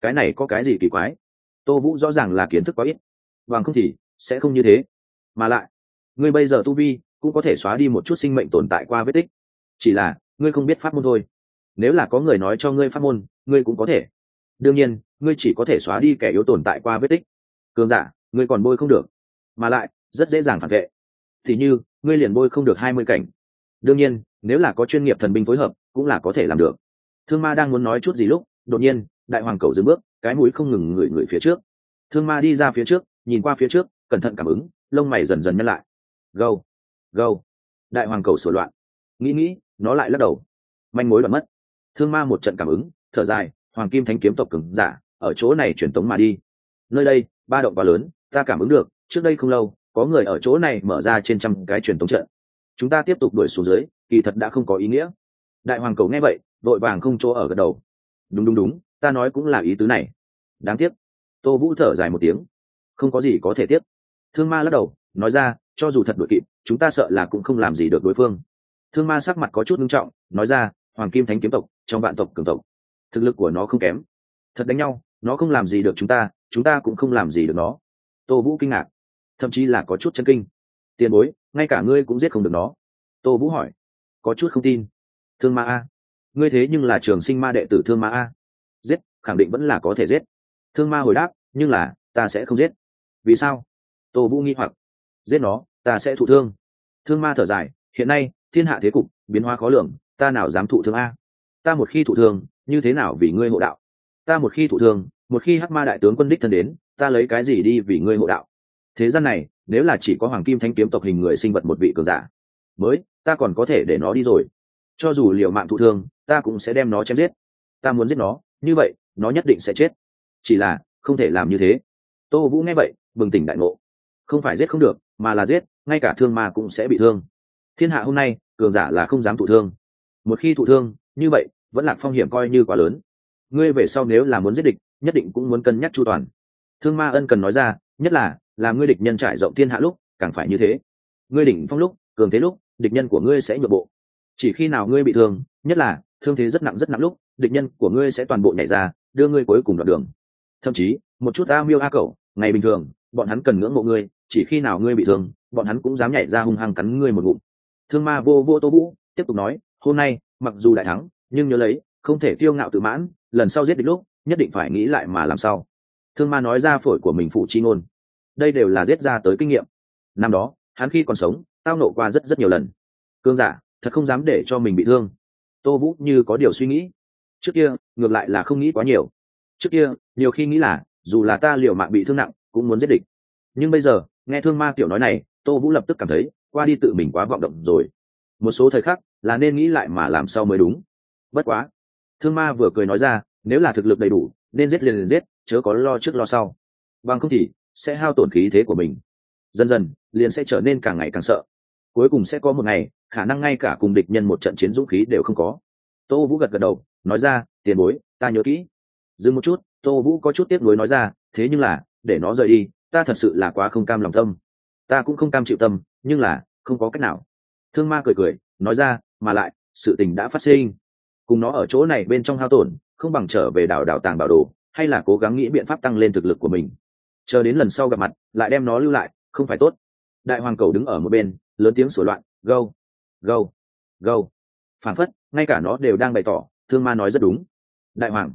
cái này có cái gì kỳ quái? Tô Vũ rõ ràng là kiến thức quá ít, bằng không thì sẽ không như thế. Mà lại, ngươi bây giờ tu vi cũng có thể xóa đi một chút sinh mệnh tồn tại qua vết tích, chỉ là ngươi không biết pháp môn thôi. Nếu là có người nói cho ngươi pháp môn, ngươi cũng có thể. Đương nhiên, ngươi chỉ có thể xóa đi kẻ yếu tồn tại qua vết tích. Cường giả, ngươi còn bôi không được, mà lại rất dễ dàng phản vệ. Thì như, ngươi liền bôi không được 20 cảnh. Đương nhiên, nếu là có chuyên nghiệp thần binh phối hợp, cũng là có thể làm được. Thương Ma đang muốn nói chút gì lúc, đột nhiên, đại hoàng cầu dừng bước, cái mũi không ngừng ngửi ngửi phía trước. Thương Ma đi ra phía trước, nhìn qua phía trước, cẩn thận cảm ứng, lông mày dần dần nhăn lại. Gâu, gâu. Đại hoàng cầu sửa loạn. Nghĩ, nó lại lắc đầu. Manh mối đoạn mất. Thương Ma một trận cảm ứng, thở dài, hoàng kim thánh kiếm tộc cường giả ở chỗ này truyền tống mà đi. Nơi đây ba động quá lớn, ta cảm ứng được, trước đây không lâu có người ở chỗ này mở ra trên trăm cái truyền tống trận. Chúng ta tiếp tục đuổi xuống dưới, kỳ thật đã không có ý nghĩa. Đại hoàng cầu nghe vậy, vội vàng không chỗ ở gật đầu. Đúng, ta nói cũng là ý tứ này. Đáng tiếc. Tô Vũ thở dài một tiếng. Không có gì có thể tiếc. Thương Ma lắc đầu, nói ra, cho dù thật đuổi kịp, chúng ta sợ là cũng không làm gì được đối phương. Thương Ma sắc mặt có chút nghiêm trọng, nói ra, hoàng kim thánh kiếm tộc trong vạn tộc cường tộc, thực lực của nó không kém. Thật đánh nhau, nó không làm gì được chúng ta cũng không làm gì được nó. Tô Vũ kinh ngạc, thậm chí là có chút chấn kinh. Tiền bối, ngay cả ngươi cũng giết không được nó. Tô Vũ hỏi, có chút không tin. Thương Ma a, ngươi thế nhưng là trường sinh ma đệ tử Thương Ma a, giết khẳng định vẫn là có thể giết. Thương Ma hồi đáp, nhưng là ta sẽ không giết. Vì sao? Tô Vũ nghi hoặc. Giết nó, ta sẽ thụ thương. Thương Ma thở dài, hiện nay thiên hạ thế cục biến hóa khó lường, ta nào dám thụ thương a? Ta một khi thụ thương, như thế nào vì ngươi hộ đạo? Ta một khi thụ thương, một khi Hắc Ma đại tướng quân đích thân đến, ta lấy cái gì đi vì ngươi hộ đạo? Thế gian này, nếu là chỉ có hoàng kim thanh kiếm tộc hình người sinh vật một vị cường giả mới, ta còn có thể để nó đi rồi. Cho dù liều mạng thụ thương, ta cũng sẽ đem nó chém giết. Ta muốn giết nó, như vậy nó nhất định sẽ chết. Chỉ là không thể làm như thế. Tô Vũ nghe vậy, bừng tỉnh đại ngộ. Không phải giết không được, mà là giết, ngay cả thương ma cũng sẽ bị thương. Thiên hạ hôm nay, cường giả là không dám thụ thương. Một khi thụ thương, như vậy vẫn là phong hiểm coi như quá lớn. Ngươi về sau nếu là muốn giết địch, nhất định cũng muốn cân nhắc chu toàn. Thương Ma ân cần nói ra, nhất là làm ngươi địch nhân trải rộng thiên hạ lúc, càng phải như thế. Ngươi đỉnh phong lúc, cường thế lúc, địch nhân của ngươi sẽ nhượng bộ. Chỉ khi nào ngươi bị thương, nhất là thương thế rất nặng lúc, địch nhân của ngươi sẽ toàn bộ nhảy ra, đưa ngươi cuối cùng đoạn đường. Thậm chí, một chút a miêu a cẩu, ngày bình thường, bọn hắn cần ngưỡng mộ ngươi, chỉ khi nào ngươi bị thương, bọn hắn cũng dám nhảy ra hung hăng cắn ngươi một ngụm. Thương Ma vô Tô Vũ tiếp tục nói, hôm nay mặc dù đại thắng, nhưng nhớ lấy, không thể kiêu ngạo tự mãn, lần sau giết địch lúc, nhất định phải nghĩ lại mà làm sao. Thương Ma nói ra phổi của mình phụ chi ngôn, đây đều là giết ra tới kinh nghiệm. Năm đó, hắn khi còn sống, tao nộ qua rất nhiều lần. Cương giả, thật không dám để cho mình bị thương. Tô Vũ như có điều suy nghĩ. Trước kia, ngược lại là không nghĩ quá nhiều. Trước kia, nhiều khi nghĩ là, dù là ta liều mạng bị thương nặng, cũng muốn giết địch. Nhưng bây giờ, nghe Thương Ma kiểu nói này, Tô Vũ lập tức cảm thấy, qua đi tự mình quá vọng động rồi. Một số thời khắc, là nên nghĩ lại mà làm sao mới đúng. Bất quá. Thương Ma vừa cười nói ra, nếu là thực lực đầy đủ, nên giết liền giết, chớ có lo trước lo sau. Bằng không thì, sẽ hao tổn khí thế của mình. Dần dần, liền sẽ trở nên càng ngày càng sợ. Cuối cùng sẽ có một ngày, khả năng ngay cả cùng địch nhân một trận chiến dũng khí đều không có. Tô Vũ gật đầu, nói ra, tiền bối, ta nhớ kỹ. Dừng một chút, Tô Vũ có chút tiếc nuối nói ra, thế nhưng là, để nó rời đi, ta thật sự là quá không cam lòng tâm. Ta cũng không cam chịu tâm, nhưng là, không có cách nào. Thương Ma cười, nói ra, mà lại, sự tình đã phát sinh. Cùng nó ở chỗ này bên trong hao tổn, không bằng trở về đảo tàng bảo đồ, hay là cố gắng nghĩ biện pháp tăng lên thực lực của mình. Chờ đến lần sau gặp mặt, lại đem nó lưu lại, không phải tốt. Đại hoàng cầu đứng ở một bên, lớn tiếng sủa loạn, gâu, gâu, gâu. Phản phất, ngay cả nó đều đang bày tỏ, Thương Ma nói rất đúng. Đại hoàng,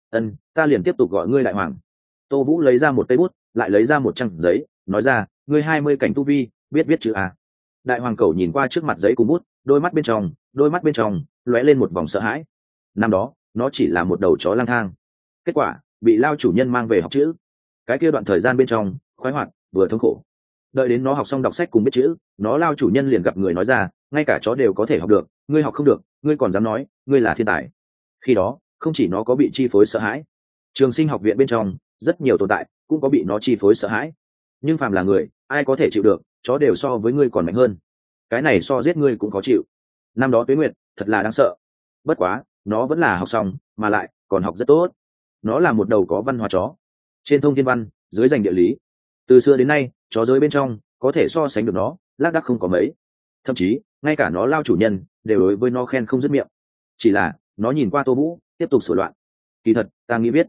ta liền tiếp tục gọi ngươi đại hoàng. Tô Vũ lấy ra một cây bút, lại lấy ra một trang giấy, nói ra, ngươi 20 cảnh tu vi, biết viết chữ à? Đại hoàng cầu nhìn qua trước mặt giấy cùng bút, đôi mắt bên trong lóe lên một vòng sợ hãi. Năm đó, nó chỉ là một đầu chó lang thang. Kết quả, bị lao chủ nhân mang về học chữ. Cái kia đoạn thời gian bên trong, khoái hoạt, vừa thống khổ. Đợi đến nó học xong đọc sách cùng biết chữ, nó lao chủ nhân liền gặp người nói ra, ngay cả chó đều có thể học được, ngươi học không được, ngươi còn dám nói, ngươi là thiên tài. Khi đó, không chỉ nó có bị chi phối sợ hãi, trường sinh học viện bên trong, rất nhiều tồn tại, cũng có bị nó chi phối sợ hãi. Nhưng phàm là người, ai có thể chịu được, chó đều so với ngươi còn mạnh hơn. Cái này so giết ngươi cũng khó chịu. Năm đó Tuế Nguyệt, thật là đáng sợ. Bất quá, nó vẫn là học xong, mà lại, còn học rất tốt. Nó là một đầu có văn hóa chó. Trên thông thiên văn, dưới dành địa lý. Từ xưa đến nay, chó giới bên trong, có thể so sánh được nó, lác đác không có mấy. Thậm chí, ngay cả nó lao chủ nhân, đều đối với nó khen không dứt miệng. Chỉ là, nó nhìn qua Tô Vũ, tiếp tục sửa loạn. Kỳ thật, ta nghĩ biết.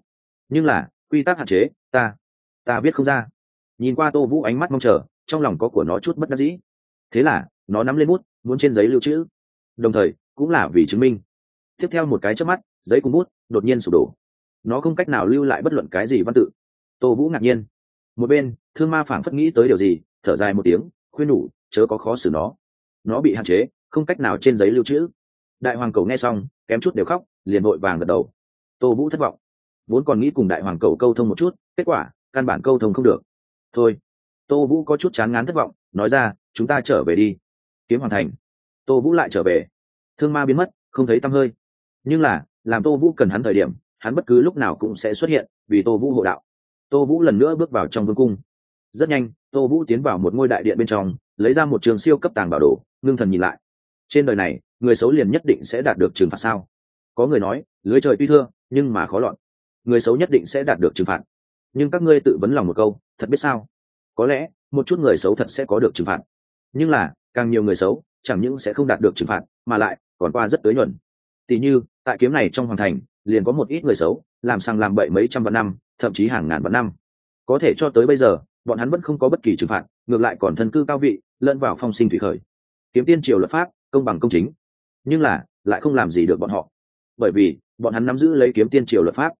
nhưng là quy tắc hạn chế, ta viết không ra. Nhìn qua Tô Vũ ánh mắt mong chờ, trong lòng có của nó chút bất đắc dĩ. Thế là nó nắm lên bút, muốn trên giấy lưu trữ, đồng thời cũng là vì chứng minh. Tiếp theo một cái chớp mắt, giấy cùng bút đột nhiên sụp đổ, nó không cách nào lưu lại bất luận cái gì văn tự. Tô Vũ ngạc nhiên. Một bên Thương Ma phảng phất nghĩ tới điều gì, thở dài một tiếng, khuyên nhủ chớ có khó xử nó bị hạn chế, không cách nào trên giấy lưu trữ. Đại hoàng cầu nghe xong kém chút đều khóc, liền vội vàng gật đầu. Tô Vũ thất vọng, vốn còn nghĩ cùng đại hoàng cầu câu thông một chút, kết quả căn bản câu thông không được. Thôi, Tô Vũ có chút chán ngán thất vọng, nói ra chúng ta trở về đi. Kiếm hoàn thành, Tô Vũ lại trở về. Thương Ma biến mất không thấy tăm hơi, nhưng là làm Tô Vũ cần hắn thời điểm, hắn bất cứ lúc nào cũng sẽ xuất hiện, vì Tô Vũ hộ đạo. Tô Vũ lần nữa bước vào trong vương cung. Rất nhanh, Tô Vũ tiến vào một ngôi đại điện bên trong, lấy ra một trường siêu cấp tàng bảo đồ, ngưng thần nhìn lại. Trên đời này, người xấu liền nhất định sẽ đạt được trừng phạt sao? Có người nói, lưới trời tuy thưa, nhưng mà khó lọt. Người xấu nhất định sẽ đạt được trừng phạt. Nhưng các ngươi tự vấn lòng một câu, thật biết sao? Có lẽ, một chút người xấu thật sẽ có được trừng phạt. Nhưng là, càng nhiều người xấu, chẳng những sẽ không đạt được trừng phạt, mà lại còn qua rất tới nhuần. Tỷ như, tại kiếm này trong hoàng thành, liền có một ít người xấu, làm sang làm bậy mấy trăm vạn năm, thậm chí hàng ngàn vạn năm. Có thể cho tới bây giờ, bọn hắn vẫn không có bất kỳ trừng phạt, ngược lại còn thân cư cao vị, lẫn vào phong sinh thủy khởi. Kiếm tiên triều luật pháp, công bằng công chính, nhưng là lại không làm gì được bọn họ, bởi vì bọn hắn nắm giữ lấy kiếm tiên triều luật pháp.